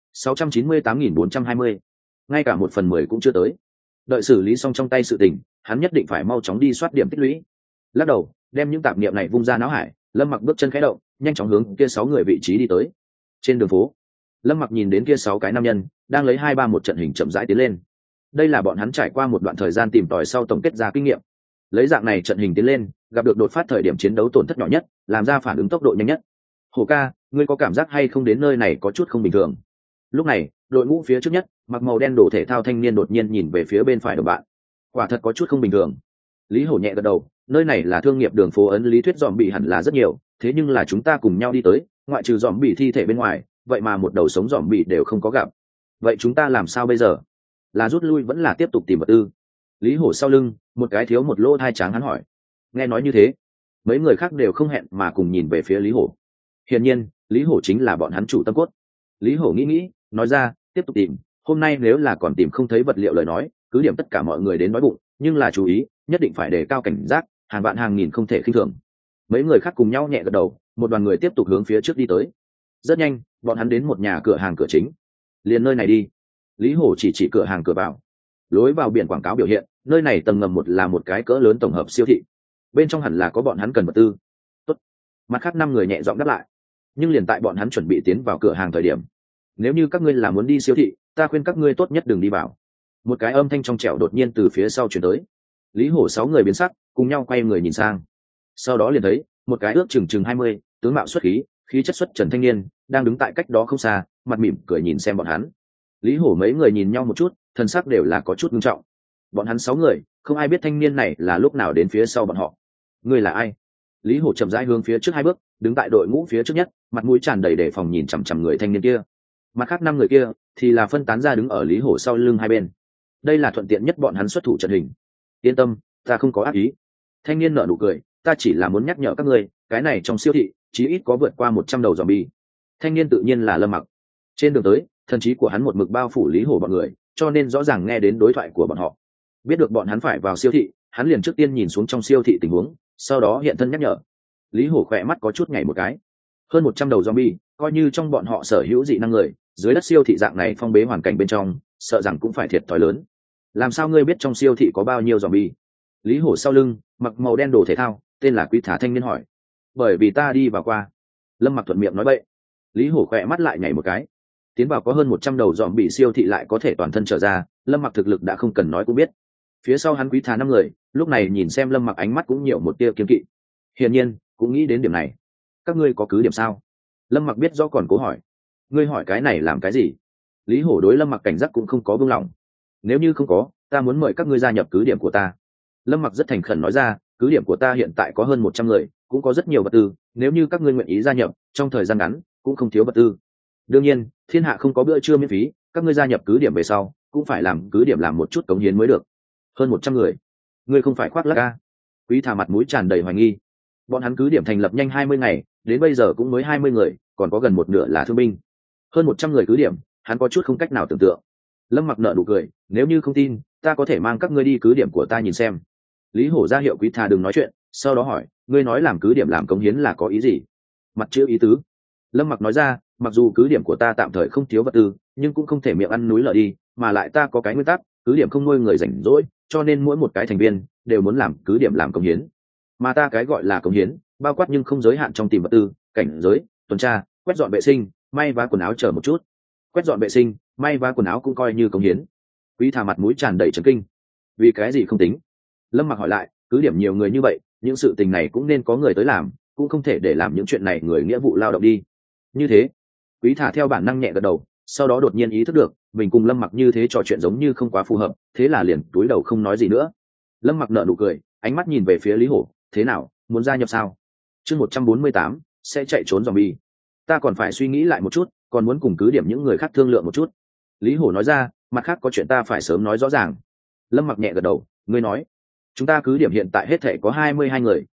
698.420, ngay cả 1/10 cũng chưa tới. Đợi xử lý xong trong tay sự tình, hắn nhất định phải mau chóng đi soát điểm tích lũy. Lắc đầu đem những tạp niệm này vung ra não hải, Lâm Mặc bước chân khẽ động, nhanh chóng hướng kia 6 người vị trí đi tới. Trên đường phố, Lâm Mặc nhìn đến kia 6 cái nam nhân đang lấy 2-3 một trận hình chậm rãi tiến lên. Đây là bọn hắn trải qua một đoạn thời gian tìm tòi sau tổng kết ra kinh nghiệm. Lấy dạng này trận hình tiến lên, gặp được đột phát thời điểm chiến đấu tổn thất nhỏ nhất, làm ra phản ứng tốc độ nhanh nhất. Hổ ca, ngươi có cảm giác hay không đến nơi này có chút không bình thường? Lúc này, đội ngũ phía trước nhất, mặc màu đen đồ thể thao thanh niên đột nhiên nhìn về phía bên phải đồng bạn. Quả thật có chút không bình thường. Lý Hổ nhẹ gật đầu, nơi này là thương nghiệp đường phố, ấn lý thuyết dòm bị hẳn là rất nhiều, thế nhưng là chúng ta cùng nhau đi tới, ngoại trừ dòm bị thi thể bên ngoài, vậy mà một đầu sống dòm bị đều không có gặp. Vậy chúng ta làm sao bây giờ? Là rút lui vẫn là tiếp tục tìm vật tư? Lý Hổ sau lưng, một cái thiếu một lỗ thai tráng hắn hỏi. Nghe nói như thế, mấy người khác đều không hẹn mà cùng nhìn về phía Lý Hổ. Hiển nhiên, Lý Hổ chính là bọn hắn chủ tâm cốt. Lý Hổ nghĩ, nói ra, tiếp tục tìm, hôm nay nếu là còn tìm không thấy vật liệu lời nói, cứ điểm tất cả mọi người đến đói bụng, nhưng là chú ý, nhất định phải đề cao cảnh giác, hàng vạn hàng nghìn không thể khinh thường. Mấy người khác cùng nhau nhẹ gật đầu, một đoàn người tiếp tục hướng phía trước đi tới. Rất nhanh, bọn hắn đến một nhà cửa hàng cửa chính. Liền nơi này đi. Lý Hổ chỉ cửa hàng cửa vào. Lối vào biển quảng cáo biểu hiện, nơi này tầng ngầm 1 là một cái cỡ lớn tổng hợp siêu thị. Bên trong hẳn là có bọn hắn cần vật tư. Tốt. Mặt khác 5 người nhẹ giọng đáp lại. Nhưng liền tại bọn hắn chuẩn bị tiến vào cửa hàng thời điểm, nếu như các ngươi là muốn đi siêu thị, ta khuyên các ngươi tốt nhất đừng đi vào. Một cái âm thanh trong trẻo đột nhiên từ phía sau truyền tới. Lý Hổ 6 người biến sắc, cùng nhau quay người nhìn sang. Sau đó liền thấy một cái ước chừng 20, tướng mạo xuất khí, khí chất xuất trần thanh niên đang đứng tại cách đó không xa, mặt mỉm cười nhìn xem bọn hắn. Lý Hổ mấy người nhìn nhau một chút, thần sắc đều là có chút nghiêm trọng. Bọn hắn 6 người, không ai biết thanh niên này là lúc nào đến phía sau bọn họ. Ngươi là ai? Lý Hổ chậm rãi hướng phía trước 2 bước, đứng tại đội ngũ phía trước nhất, mặt mũi tràn đầy đề phòng nhìn chằm chằm người thanh niên kia. Mặt khác 5 người kia thì là phân tán ra đứng ở Lý Hổ sau lưng hai bên. Đây là thuận tiện nhất bọn hắn xuất thủ trận hình. Yên tâm, ta không có ác ý. Thanh niên nở nụ cười, ta chỉ là muốn nhắc nhở các ngươi, cái này trong siêu thị chí ít có vượt qua 100 đầu zombie. Thanh niên tự nhiên là Lâm Mặc. Trên đường tới, thần trí của hắn một mực bao phủ Lý Hổ bọn người, cho nên rõ ràng nghe đến đối thoại của bọn họ. Biết được bọn hắn phải vào siêu thị, hắn liền trước tiên nhìn xuống trong siêu thị tình huống, sau đó hiện thân nhắc nhở. Lý Hổ khỏe mắt có chút nhảy một cái. Hơn 100 đầu zombie, coi như trong bọn họ sở hữu dị năng người, dưới đất siêu thị dạng này phong bế hoàn cảnh bên trong, sợ rằng cũng phải thiệt thòi lớn. Làm sao ngươi biết trong siêu thị có bao nhiêu zombie? Lý Hổ sau lưng, mặc màu đen đồ thể thao, tên là Quý Thả thanh niên hỏi. Bởi vì ta đi vào qua. Lâm Mặc thuận miệng nói bậy. Lý Hổ khỏe mắt lại nhảy một cái. Tiến vào có hơn 100 đầu zombie siêu thị lại có thể toàn thân trở ra, Lâm Mặc thực lực đã không cần nói cũng biết. Phía sau hắn Quý Thả 5 người, lúc này nhìn xem Lâm Mặc ánh mắt cũng nhiều một tia kiêng kỵ. Hiển nhiên, cũng nghĩ đến điểm này. Các ngươi có cứ điểm sao? Lâm Mặc biết rõ còn cố hỏi. Ngươi hỏi cái này làm cái gì? Lý Hổ đối Lâm Mặc cảnh giác cũng không có buông lỏng. Nếu như không có, ta muốn mời các ngươi gia nhập cứ điểm của ta. Lâm Mặc rất thành khẩn nói ra, cứ điểm của ta hiện tại có hơn 100 người, cũng có rất nhiều vật tư, nếu như các ngươi nguyện ý gia nhập, trong thời gian ngắn cũng không thiếu vật tư. Đương nhiên, thiên hạ không có bữa trưa miễn phí, các ngươi gia nhập cứ điểm về sau, cũng phải làm cứ điểm làm một chút cống hiến mới được. Hơn 100 người, ngươi không phải khoác lác a? Quý Thả mặt mũi tràn đầy hoài nghi. Bọn hắn cứ điểm thành lập nhanh 20 ngày, đến bây giờ cũng mới 20 người, còn có gần một nửa là thương binh. Hơn 100 người cứ điểm, hắn có chút không cách nào tưởng tượng. Lâm Mặc nở nụ cười, nếu như không tin, ta có thể mang các ngươi đi cứ điểm của ta nhìn xem. Lý Hổ ra hiệu Quý Thả đừng nói chuyện, sau đó hỏi, ngươi nói làm cứ điểm làm cống hiến là có ý gì? Mặt chữ ý tứ. Lâm Mặc nói ra, mặc dù cứ điểm của ta tạm thời không thiếu vật tư, nhưng cũng không thể miệng ăn núi lở đi, mà lại ta có cái nguyên tắc, cứ điểm không nuôi người rảnh rỗi, cho nên mỗi một cái thành viên đều muốn làm cứ điểm làm cống hiến. Mà ta cái gọi là cống hiến, bao quát nhưng không giới hạn trong tìm vật tư, cảnh giới, tuần tra, quét dọn vệ sinh, may vá quần áo chờ một chút. Quét dọn vệ sinh, may vá quần áo cũng coi như cống hiến. Quý Thả mặt mũi tràn đầy chấn kinh. Vì cái gì không tính? Lâm Mặc hỏi lại, cứ điểm nhiều người như vậy, những sự tình này cũng nên có người tới làm, cũng không thể để làm những chuyện này người nghĩa vụ lao động đi. Như thế, Quý Thả theo bản năng nhẹ gật đầu, sau đó đột nhiên ý thức được, mình cùng Lâm Mặc như thế trò chuyện giống như không quá phù hợp, thế là liền cúi đầu không nói gì nữa. Lâm Mặc nở nụ cười, ánh mắt nhìn về phía Lý Hổ, thế nào, muốn gia nhập sao? Chương 148, sẽ chạy trốn zombie. Ta còn phải suy nghĩ lại một chút, còn muốn cùng cứ điểm những người khác thương lượng một chút. Lý Hổ nói ra, mặt khác có chuyện ta phải sớm nói rõ ràng. Lâm Mặc nhẹ gật đầu, ngươi nói. Chúng ta cứ điểm hiện tại hết thể có 22 người,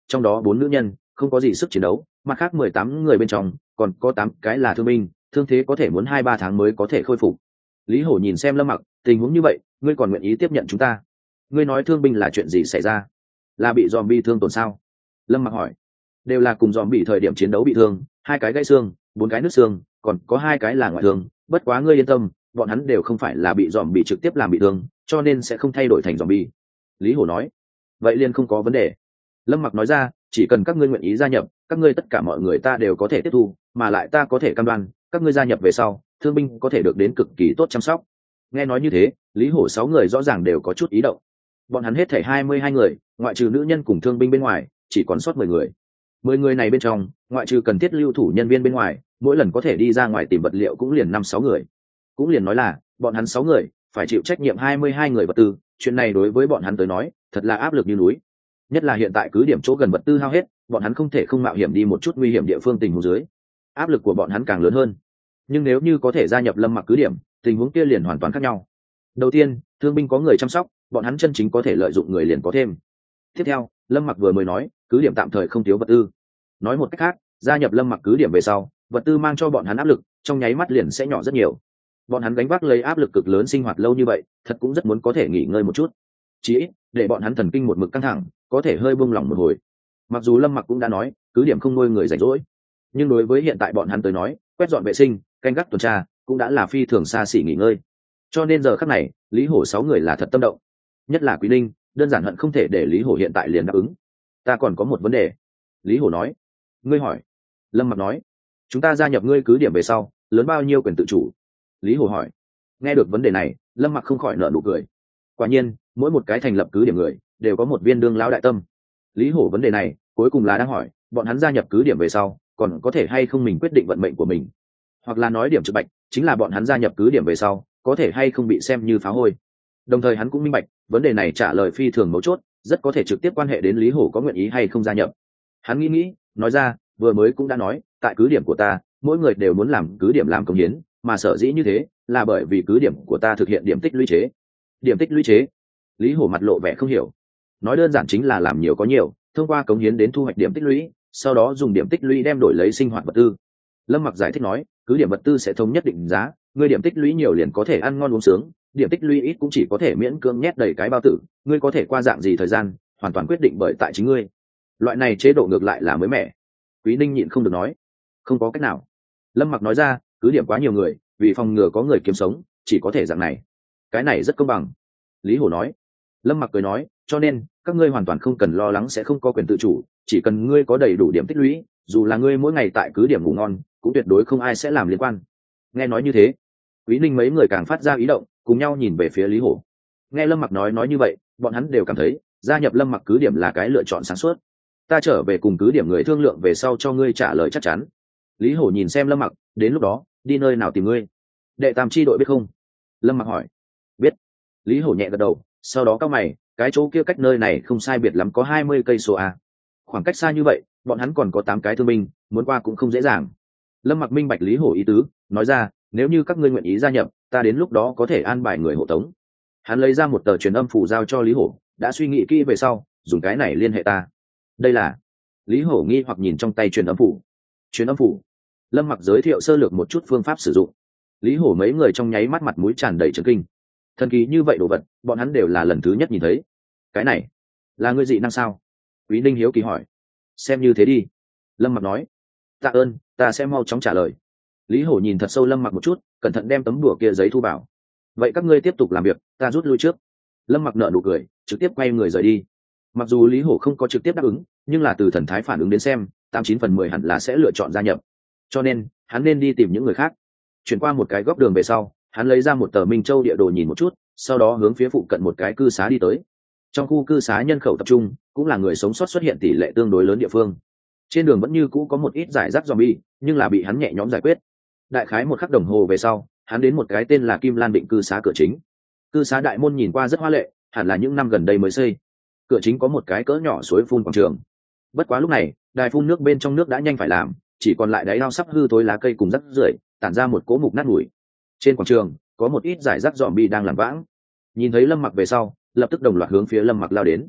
trong đó 4 nữ nhân không có gì sức chiến đấu, mặt khác 18 người bên trong còn có 8 cái là thương binh, thương thế có thể muốn 2-3 tháng mới có thể khôi phục. Lý Hổ nhìn xem Lâm Mặc, tình huống như vậy ngươi còn nguyện ý tiếp nhận chúng ta? Ngươi nói thương binh là chuyện gì xảy ra? Là bị dòm bi thương tổn sao? Lâm Mặc hỏi. Đều là cùng dòm bị thời điểm chiến đấu bị thương, 2 cái gãy xương, 4 cái nứt xương, còn có 2 cái là ngoại thương, bất quá ngươi yên tâm, bọn hắn đều không phải là bị dòm bị trực tiếp làm bị thương, cho nên sẽ không thay đổi thành dòm bi. Lý Hổ nói. Vậy liền không có vấn đề. Lâm Mặc nói ra, chỉ cần các ngươi nguyện ý gia nhập, các ngươi tất cả mọi người ta đều có thể tiếp thu, mà lại ta có thể cam đoan các ngươi gia nhập về sau thương binh có thể được đến cực kỳ tốt chăm sóc. Nghe nói như thế, Lý Hổ 6 người rõ ràng đều có chút ý động. Bọn hắn hết thảy 22 người, ngoại trừ nữ nhân cùng thương binh bên ngoài chỉ còn sót 10 người. 10 người này bên trong ngoại trừ cần thiết lưu thủ nhân viên bên ngoài, mỗi lần có thể đi ra ngoài tìm vật liệu cũng liền 5-6 người. Cũng liền nói là bọn hắn 6 người phải chịu trách nhiệm 22 người vật tư, chuyện này đối với bọn hắn tới nói thật là áp lực như núi. Nhất là hiện tại cứ điểm chỗ gần vật tư hao hết, bọn hắn không thể không mạo hiểm đi một chút nguy hiểm địa phương tình huống dưới, áp lực của bọn hắn càng lớn hơn. Nhưng nếu như có thể gia nhập Lâm Mặc cứ điểm, tình huống kia liền hoàn toàn khác nhau. Đầu tiên, thương binh có người chăm sóc, bọn hắn chân chính có thể lợi dụng người liền có thêm. Tiếp theo, Lâm Mặc vừa mới nói cứ điểm tạm thời không thiếu vật tư. Nói một cách khác, gia nhập Lâm Mặc cứ điểm về sau, vật tư mang cho bọn hắn áp lực trong nháy mắt liền sẽ nhỏ rất nhiều. Bọn hắn gánh vác lấy áp lực cực lớn sinh hoạt lâu như vậy, thật cũng rất muốn có thể nghỉ ngơi một chút, chỉ ít để bọn hắn thần kinh một mực căng thẳng có thể hơi buông lỏng một hồi. Mặc dù Lâm Mặc cũng đã nói cứ điểm không nuôi người rảnh rỗi, nhưng đối với hiện tại bọn hắn tới nói, quét dọn vệ sinh, canh gác tuần tra cũng đã là phi thường xa xỉ nghỉ ngơi. Cho nên giờ khắc này Lý Hổ 6 người là thật tâm động, nhất là Quý Linh, đơn giản hận không thể để Lý Hổ hiện tại liền đáp ứng. Ta còn có một vấn đề. Lý Hổ nói. Ngươi hỏi. Lâm Mặc nói. Chúng ta gia nhập ngươi cứ điểm về sau lớn bao nhiêu quyền tự chủ? Lý Hổ hỏi. Nghe được vấn đề này, Lâm Mặc không khỏi nở nụ cười. Quả nhiên mỗi một cái thành lập cứ điểm người đều có một viên đương lão đại tâm. Lý Hổ vấn đề này cuối cùng là đang hỏi bọn hắn gia nhập cứ điểm về sau còn có thể hay không mình quyết định vận mệnh của mình, hoặc là nói điểm trực bạch chính là bọn hắn gia nhập cứ điểm về sau có thể hay không bị xem như phá hôi. Đồng thời hắn cũng minh bạch vấn đề này trả lời phi thường mấu chốt, rất có thể trực tiếp quan hệ đến Lý Hổ có nguyện ý hay không gia nhập. Hắn nghĩ nói ra, vừa mới cũng đã nói tại cứ điểm của ta mỗi người đều muốn làm cứ điểm làm công hiến, mà sở dĩ như thế là bởi vì cứ điểm của ta thực hiện điểm tích lũy chế. Điểm tích lũy chế? Lý Hổ mặt lộ vẻ không hiểu. Nói đơn giản chính là làm nhiều có nhiều, thông qua cống hiến đến thu hoạch điểm tích lũy, sau đó dùng điểm tích lũy đem đổi lấy sinh hoạt vật tư. Lâm Mặc giải thích nói, cứ điểm vật tư sẽ thống nhất định giá, ngươi điểm tích lũy nhiều liền có thể ăn ngon uống sướng, điểm tích lũy ít cũng chỉ có thể miễn cưỡng nhét đầy cái bao tử, ngươi có thể qua dạng gì thời gian hoàn toàn quyết định bởi tại chính ngươi. Loại này chế độ ngược lại là mới mẻ. Quý Ninh nhịn không được nói. Không có cách nào. Lâm Mặc nói ra, cứ điểm quá nhiều người, vì phòng ngừa có người kiếm sống chỉ có thể dạng này. Cái này rất công bằng. Lý Hổ nói. Lâm Mặc cười nói, cho nên các ngươi hoàn toàn không cần lo lắng sẽ không có quyền tự chủ, chỉ cần ngươi có đầy đủ điểm tích lũy, dù là ngươi mỗi ngày tại cứ điểm ngủ ngon cũng tuyệt đối không ai sẽ làm liên quan. Nghe nói như thế, Quý Ninh mấy người càng phát ra ý động, cùng nhau nhìn về phía Lý Hổ. Nghe Lâm Mặc nói như vậy, bọn hắn đều cảm thấy gia nhập Lâm Mặc cứ điểm là cái lựa chọn sáng suốt. Ta trở về cùng cứ điểm người thương lượng về sau cho ngươi trả lời chắc chắn. Lý Hổ nhìn xem Lâm Mặc, đến lúc đó đi nơi nào tìm ngươi? Đệ tam chi đội biết không? Lâm Mặc hỏi. Biết. Lý Hổ nhẹ gật đầu, sau đó cao mày, cái chỗ kia cách nơi này không sai biệt lắm có 20 cây số a. Khoảng cách xa như vậy, bọn hắn còn có 8 cái thương binh, muốn qua cũng không dễ dàng. Lâm Mặc minh bạch Lý Hổ ý tứ, nói ra, nếu như các ngươi nguyện ý gia nhập, ta đến lúc đó có thể an bài người hộ tống. Hắn lấy ra một tờ truyền âm phủ giao cho Lý Hổ, đã suy nghĩ kỹ về sau, dùng cái này liên hệ ta. Đây là? Lý Hổ nghi hoặc nhìn trong tay truyền âm phủ. Truyền âm phủ? Lâm Mặc giới thiệu sơ lược một chút phương pháp sử dụng. Lý Hổ mấy người trong nháy mắt mặt mũi tràn đầy chấn kinh. Thần kỳ như vậy đồ vật, bọn hắn đều là lần thứ nhất nhìn thấy. Cái này là ngươi dị năng sao? Quý Ninh hiếu kỳ hỏi. Xem như thế đi. Lâm Mặc nói. Tạ ơn, ta sẽ mau chóng trả lời. Lý Hổ nhìn thật sâu Lâm Mặc một chút, cẩn thận đem tấm đùa kia giấy thu vào. Vậy các ngươi tiếp tục làm việc, ta rút lui trước. Lâm Mặc nở nụ cười, trực tiếp quay người rời đi. Mặc dù Lý Hổ không có trực tiếp đáp ứng, nhưng là từ thần thái phản ứng đến xem, 89/10 hẳn là sẽ lựa chọn gia nhập. Cho nên hắn nên đi tìm những người khác. Chuyển qua một cái góc đường về sau, hắn lấy ra một tờ Minh Châu địa đồ nhìn một chút, sau đó hướng phía phụ cận một cái cư xá đi tới. Trong khu cư xá nhân khẩu tập trung, cũng là người sống sót xuất hiện tỷ lệ tương đối lớn địa phương. Trên đường vẫn như cũ có một ít giải rác zombie, nhưng là bị hắn nhẹ nhõm giải quyết. Đại khái một khắc đồng hồ về sau, hắn đến một cái tên là Kim Lan Định cư xá cửa chính. Cư xá đại môn nhìn qua rất hoa lệ, hẳn là những năm gần đây mới xây. Cửa chính có một cái cỡ nhỏ suối phun quảng trường. Bất quá lúc này, đài phun nước bên trong nước đã nhanh phải làm, chỉ còn lại đáy ao sắp hư tối lá cây cùng rác rưởi, tản ra một cỗ mục nát mùi. Trên quảng trường có một ít giải rác zombie đang làm vãng. Nhìn thấy Lâm Mặc về sau, lập tức đồng loạt hướng phía Lâm Mặc lao đến.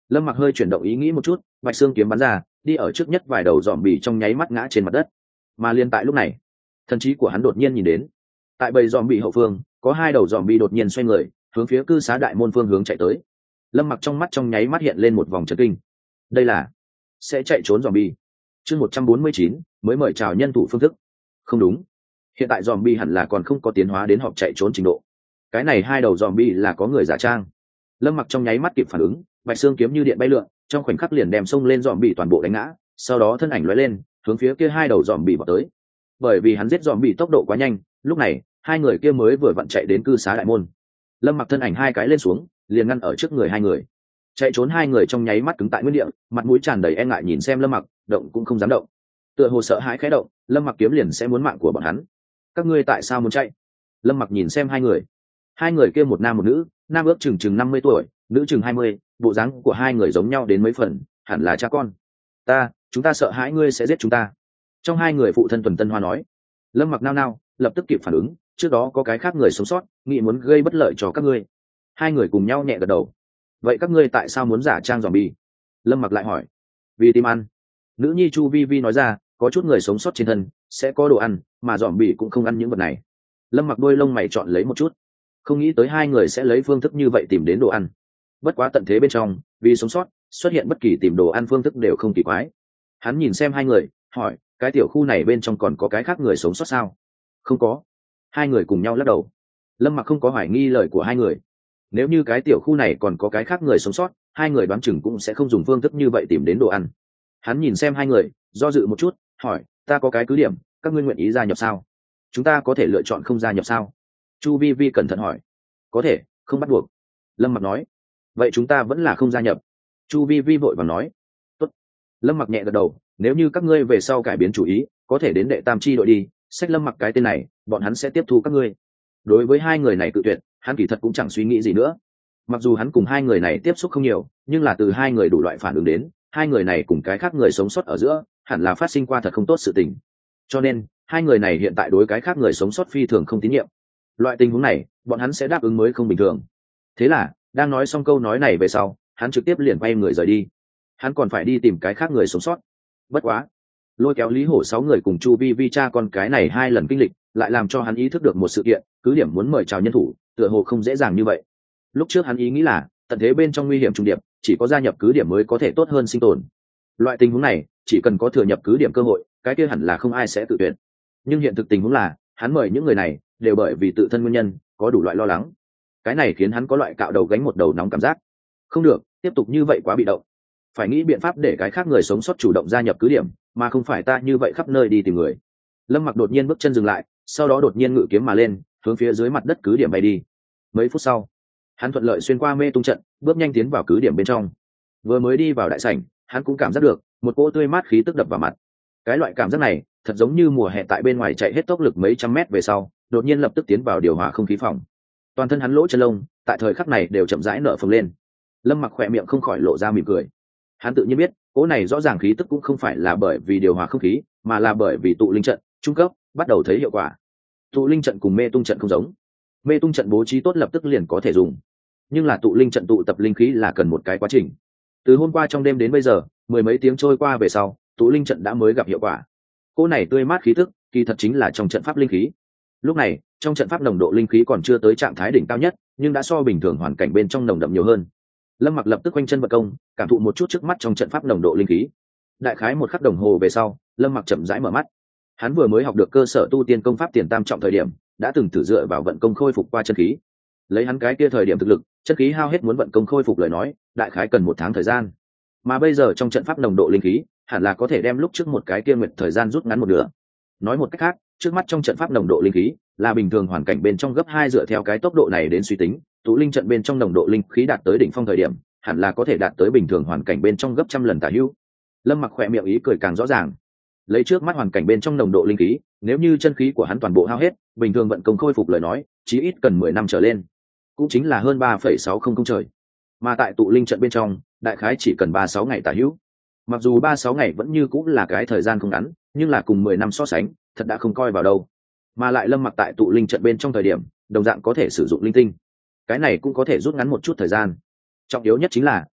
Lâm Mặc hơi chuyển động ý nghĩ một chút, bạch xương kiếm bắn ra, đi ở trước nhất vài đầu dòm bì trong nháy mắt ngã trên mặt đất. Mà liên tại lúc này, thần trí của hắn đột nhiên nhìn đến, tại bầy dòm bì hậu phương, có hai đầu dòm bì đột nhiên xoay người, hướng phía cư xá đại môn phương hướng chạy tới. Lâm Mặc trong mắt trong nháy mắt hiện lên một vòng chấn kinh. Đây là sẽ chạy trốn dòm bì. Chương 149, mới mời chào nhân thủ phương thức. Không đúng, hiện tại dòm bì hẳn là còn không có tiến hóa đến họp chạy trốn trình độ. Cái này hai đầu dòm bì là có người giả trang. Lâm Mặc trong nháy mắt kịp phản ứng, bạch xương kiếm như điện bay lượn, trong khoảnh khắc liền đem xông lên dòm bì toàn bộ đánh ngã, sau đó thân ảnh lóe lên, hướng phía kia hai đầu dòm bì vào tới. Bởi vì hắn giết dòm bì tốc độ quá nhanh, lúc này hai người kia mới vừa vặn chạy đến cư xá đại môn. Lâm Mặc thân ảnh hai cái lên xuống, liền ngăn ở trước người hai người. Chạy trốn hai người trong nháy mắt cứng tại nguyên địa, mặt mũi tràn đầy e ngại nhìn xem Lâm Mặc, động cũng không dám động. Tựa hồ sợ hãi khẽ động, Lâm Mặc kiếm liền sẽ muốn mạng của bọn hắn. Các ngươi tại sao muốn chạy? Lâm Mặc nhìn xem hai người kia một nam một nữ, nam ước chừng 50 tuổi, nữ chừng 20, bộ dáng của hai người giống nhau đến mấy phần, hẳn là cha con. Chúng ta sợ hãi ngươi sẽ giết chúng ta. Trong hai người phụ thân Tuần Tân Hoa nói. Lâm Mặc nao nao, lập tức kịp phản ứng, trước đó có cái khác người sống sót, nghĩ muốn gây bất lợi cho các ngươi. Hai người cùng nhau nhẹ gật đầu. Vậy các ngươi tại sao muốn giả trang zombie? Lâm Mặc lại hỏi. Vì tìm ăn. Nữ nhi Chu Vi Vi nói ra, có chút người sống sót trên thân sẽ có đồ ăn, mà zombie cũng không ăn những vật này. Lâm Mặc đôi lông mày chọn lấy một chút, không nghĩ tới hai người sẽ lấy phương thức như vậy tìm đến đồ ăn. Bất quá tận thế bên trong, vì sống sót, xuất hiện bất kỳ tìm đồ ăn phương thức đều không kỳ quái. Hắn nhìn xem hai người, hỏi, cái tiểu khu này bên trong còn có cái khác người sống sót sao? Không có. Hai người cùng nhau lắc đầu. Lâm Mặc không có hoài nghi lời của hai người. Nếu như cái tiểu khu này còn có cái khác người sống sót, hai người đoán chừng cũng sẽ không dùng phương thức như vậy tìm đến đồ ăn. Hắn nhìn xem hai người, do dự một chút, hỏi, ta có cái cứ điểm, các ngươi nguyện ý gia nhập sao? Chúng ta có thể lựa chọn không gia nhập sao? Chu Vi Vi cẩn thận hỏi. Có thể, không bắt buộc. Lâm Mặc nói. Vậy chúng ta vẫn là không gia nhập. Chu Vi Vi vội vàng nói. Tốt. Lâm Mặc nhẹ gật đầu, nếu như các ngươi về sau cải biến chủ ý, có thể đến đệ tam chi đội đi, xách Lâm Mặc cái tên này, bọn hắn sẽ tiếp thu các ngươi. Đối với hai người này cự tuyệt, hắn kỳ thật cũng chẳng suy nghĩ gì nữa. Mặc dù hắn cùng hai người này tiếp xúc không nhiều, nhưng là từ hai người đủ loại phản ứng đến, hai người này cùng cái khác người sống sót ở giữa, hẳn là phát sinh qua thật không tốt sự tình. Cho nên, hai người này hiện tại đối cái khác người sống sót phi thường không tín nhiệm. Loại tình huống này, bọn hắn sẽ đáp ứng mới không bình thường. Thế là, đang nói xong câu nói này về sau, hắn trực tiếp liền quay người rời đi. Hắn còn phải đi tìm cái khác người sống sót. Bất quá, lôi kéo Lý Hổ 6 người cùng Chu Vi Vi cha con cái này 2 lần kinh lịch, lại làm cho hắn ý thức được một sự kiện, cứ điểm muốn mời chào nhân thủ, tựa hồ không dễ dàng như vậy. Lúc trước hắn ý nghĩ là, tận thế bên trong nguy hiểm trùng điệp, chỉ có gia nhập cứ điểm mới có thể tốt hơn sinh tồn. Loại tình huống này, chỉ cần có thừa nhập cứ điểm cơ hội, cái kia hẳn là không ai sẽ tự tuyển. Nhưng hiện thực tình huống là, hắn mời những người này đều bởi vì tự thân nguyên nhân, có đủ loại lo lắng. Cái này khiến hắn có loại cạo đầu gánh một đầu nóng cảm giác. Không được, tiếp tục như vậy quá bị động. Phải nghĩ biện pháp để cái khác người sống sót chủ động gia nhập cứ điểm, mà không phải ta như vậy khắp nơi đi tìm người. Lâm Mặc đột nhiên bước chân dừng lại, sau đó đột nhiên ngự kiếm mà lên, hướng phía dưới mặt đất cứ điểm bay đi. Mấy phút sau, hắn thuận lợi xuyên qua mê tung trận, bước nhanh tiến vào cứ điểm bên trong. Vừa mới đi vào đại sảnh, hắn cũng cảm giác được một cỗ tươi mát khí tức đập vào mặt. Cái loại cảm giác này, thật giống như mùa hè tại bên ngoài chạy hết tốc lực mấy trăm mét về sau, đột nhiên lập tức tiến vào điều hòa không khí phòng. Toàn thân hắn lỗ chân lông, tại thời khắc này đều chậm rãi nở phồng lên. Lâm Mặc khỏe miệng không khỏi lộ ra mỉm cười. Hắn tự nhiên biết, cỗ này rõ ràng khí tức cũng không phải là bởi vì điều hòa không khí, mà là bởi vì tụ linh trận trung cấp bắt đầu thấy hiệu quả. Tụ linh trận cùng mê tung trận không giống. Mê tung trận bố trí tốt lập tức liền có thể dùng, nhưng là tụ linh trận tụ tập linh khí là cần một cái quá trình. Từ hôm qua trong đêm đến bây giờ, mười mấy tiếng trôi qua về sau, tụ linh trận đã mới gặp hiệu quả. Cỗ này tươi mát khí tức, kỳ thật chính là trong trận pháp linh khí. Lúc này, trong trận pháp nồng độ linh khí còn chưa tới trạng thái đỉnh cao nhất, nhưng đã so bình thường hoàn cảnh bên trong nồng đậm nhiều hơn. Lâm Mặc lập tức quanh chân vận công, cảm thụ một chút trước mắt trong trận pháp nồng độ linh khí. Đại khái một khắc đồng hồ về sau, Lâm Mặc chậm rãi mở mắt. Hắn vừa mới học được cơ sở tu tiên công pháp tiền tam trọng thời điểm, đã từng thử dựa vào vận công khôi phục qua chân khí. Lấy hắn cái kia thời điểm thực lực, chân khí hao hết muốn vận công khôi phục lời nói, đại khái cần 1 tháng thời gian. Mà bây giờ trong trận pháp nồng độ linh khí, hẳn là có thể đem lúc trước một cái kia nguyệt thời gian rút ngắn một nửa. Nói một cách khác, trước mắt trong trận pháp nồng độ linh khí là bình thường hoàn cảnh bên trong gấp 2 dựa theo cái tốc độ này đến suy tính, tụ linh trận bên trong nồng độ linh khí đạt tới đỉnh phong thời điểm, hẳn là có thể đạt tới bình thường hoàn cảnh bên trong gấp trăm lần tả hữu. Lâm Mặc khỏe miệng ý cười càng rõ ràng. Lấy trước mắt hoàn cảnh bên trong nồng độ linh khí, nếu như chân khí của hắn toàn bộ hao hết, bình thường vận công khôi phục lời nói, chí ít cần 10 năm trở lên, cũng chính là hơn 3,600 trời. Mà tại tụ linh trận bên trong, đại khái chỉ cần 36 ngày tả hữu. Mặc dù 36 ngày vẫn như cũng là cái thời gian không ngắn, nhưng là cùng 10 năm so sánh, thật đã không coi vào đâu. Mà lại Lâm Mặc tại tụ linh trận bên trong thời điểm, đồng dạng có thể sử dụng linh tinh. Cái này cũng có thể rút ngắn một chút thời gian. Trọng yếu nhất chính là,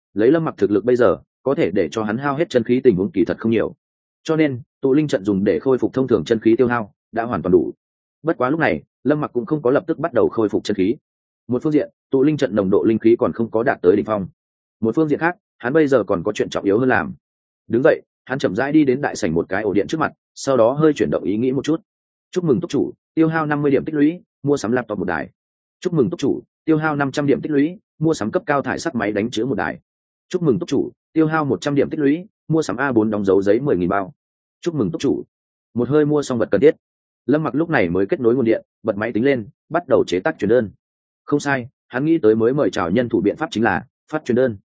lấy Lâm Mặc thực lực bây giờ có thể để cho hắn hao hết chân khí tình huống kỳ thật không nhiều, cho nên tụ linh trận dùng để khôi phục thông thường chân khí tiêu hao đã hoàn toàn đủ. Bất quá lúc này Lâm Mặc cũng không có lập tức bắt đầu khôi phục chân khí. Một phương diện tụ linh trận nồng độ linh khí còn không có đạt tới đỉnh phong, một phương diện khác hắn bây giờ còn có chuyện trọng yếu hơn làm. Đứng vậy hắn chậm rãi đi đến đại sảnh một cái ổ điện trước mặt, sau đó hơi chuyển động ý nghĩ một chút. Chúc mừng túc chủ tiêu hao 50 điểm tích lũy mua sắm laptop một đài. Chúc mừng túc chủ tiêu hao 500 điểm tích lũy mua sắm cấp cao thải sắc máy đánh chữ một đài. Chúc mừng túc chủ tiêu hao 100 điểm tích lũy mua sắm A4 đóng dấu giấy 10.000 bao. Chúc mừng túc chủ. Một hơi mua xong vật cần thiết, Lâm Mặc lúc này mới kết nối nguồn điện, bật máy tính lên, bắt đầu chế tác truyền đơn. Không sai, hắn nghĩ tới mới mời chào nhân thủ biện pháp chính là phát truyền đơn.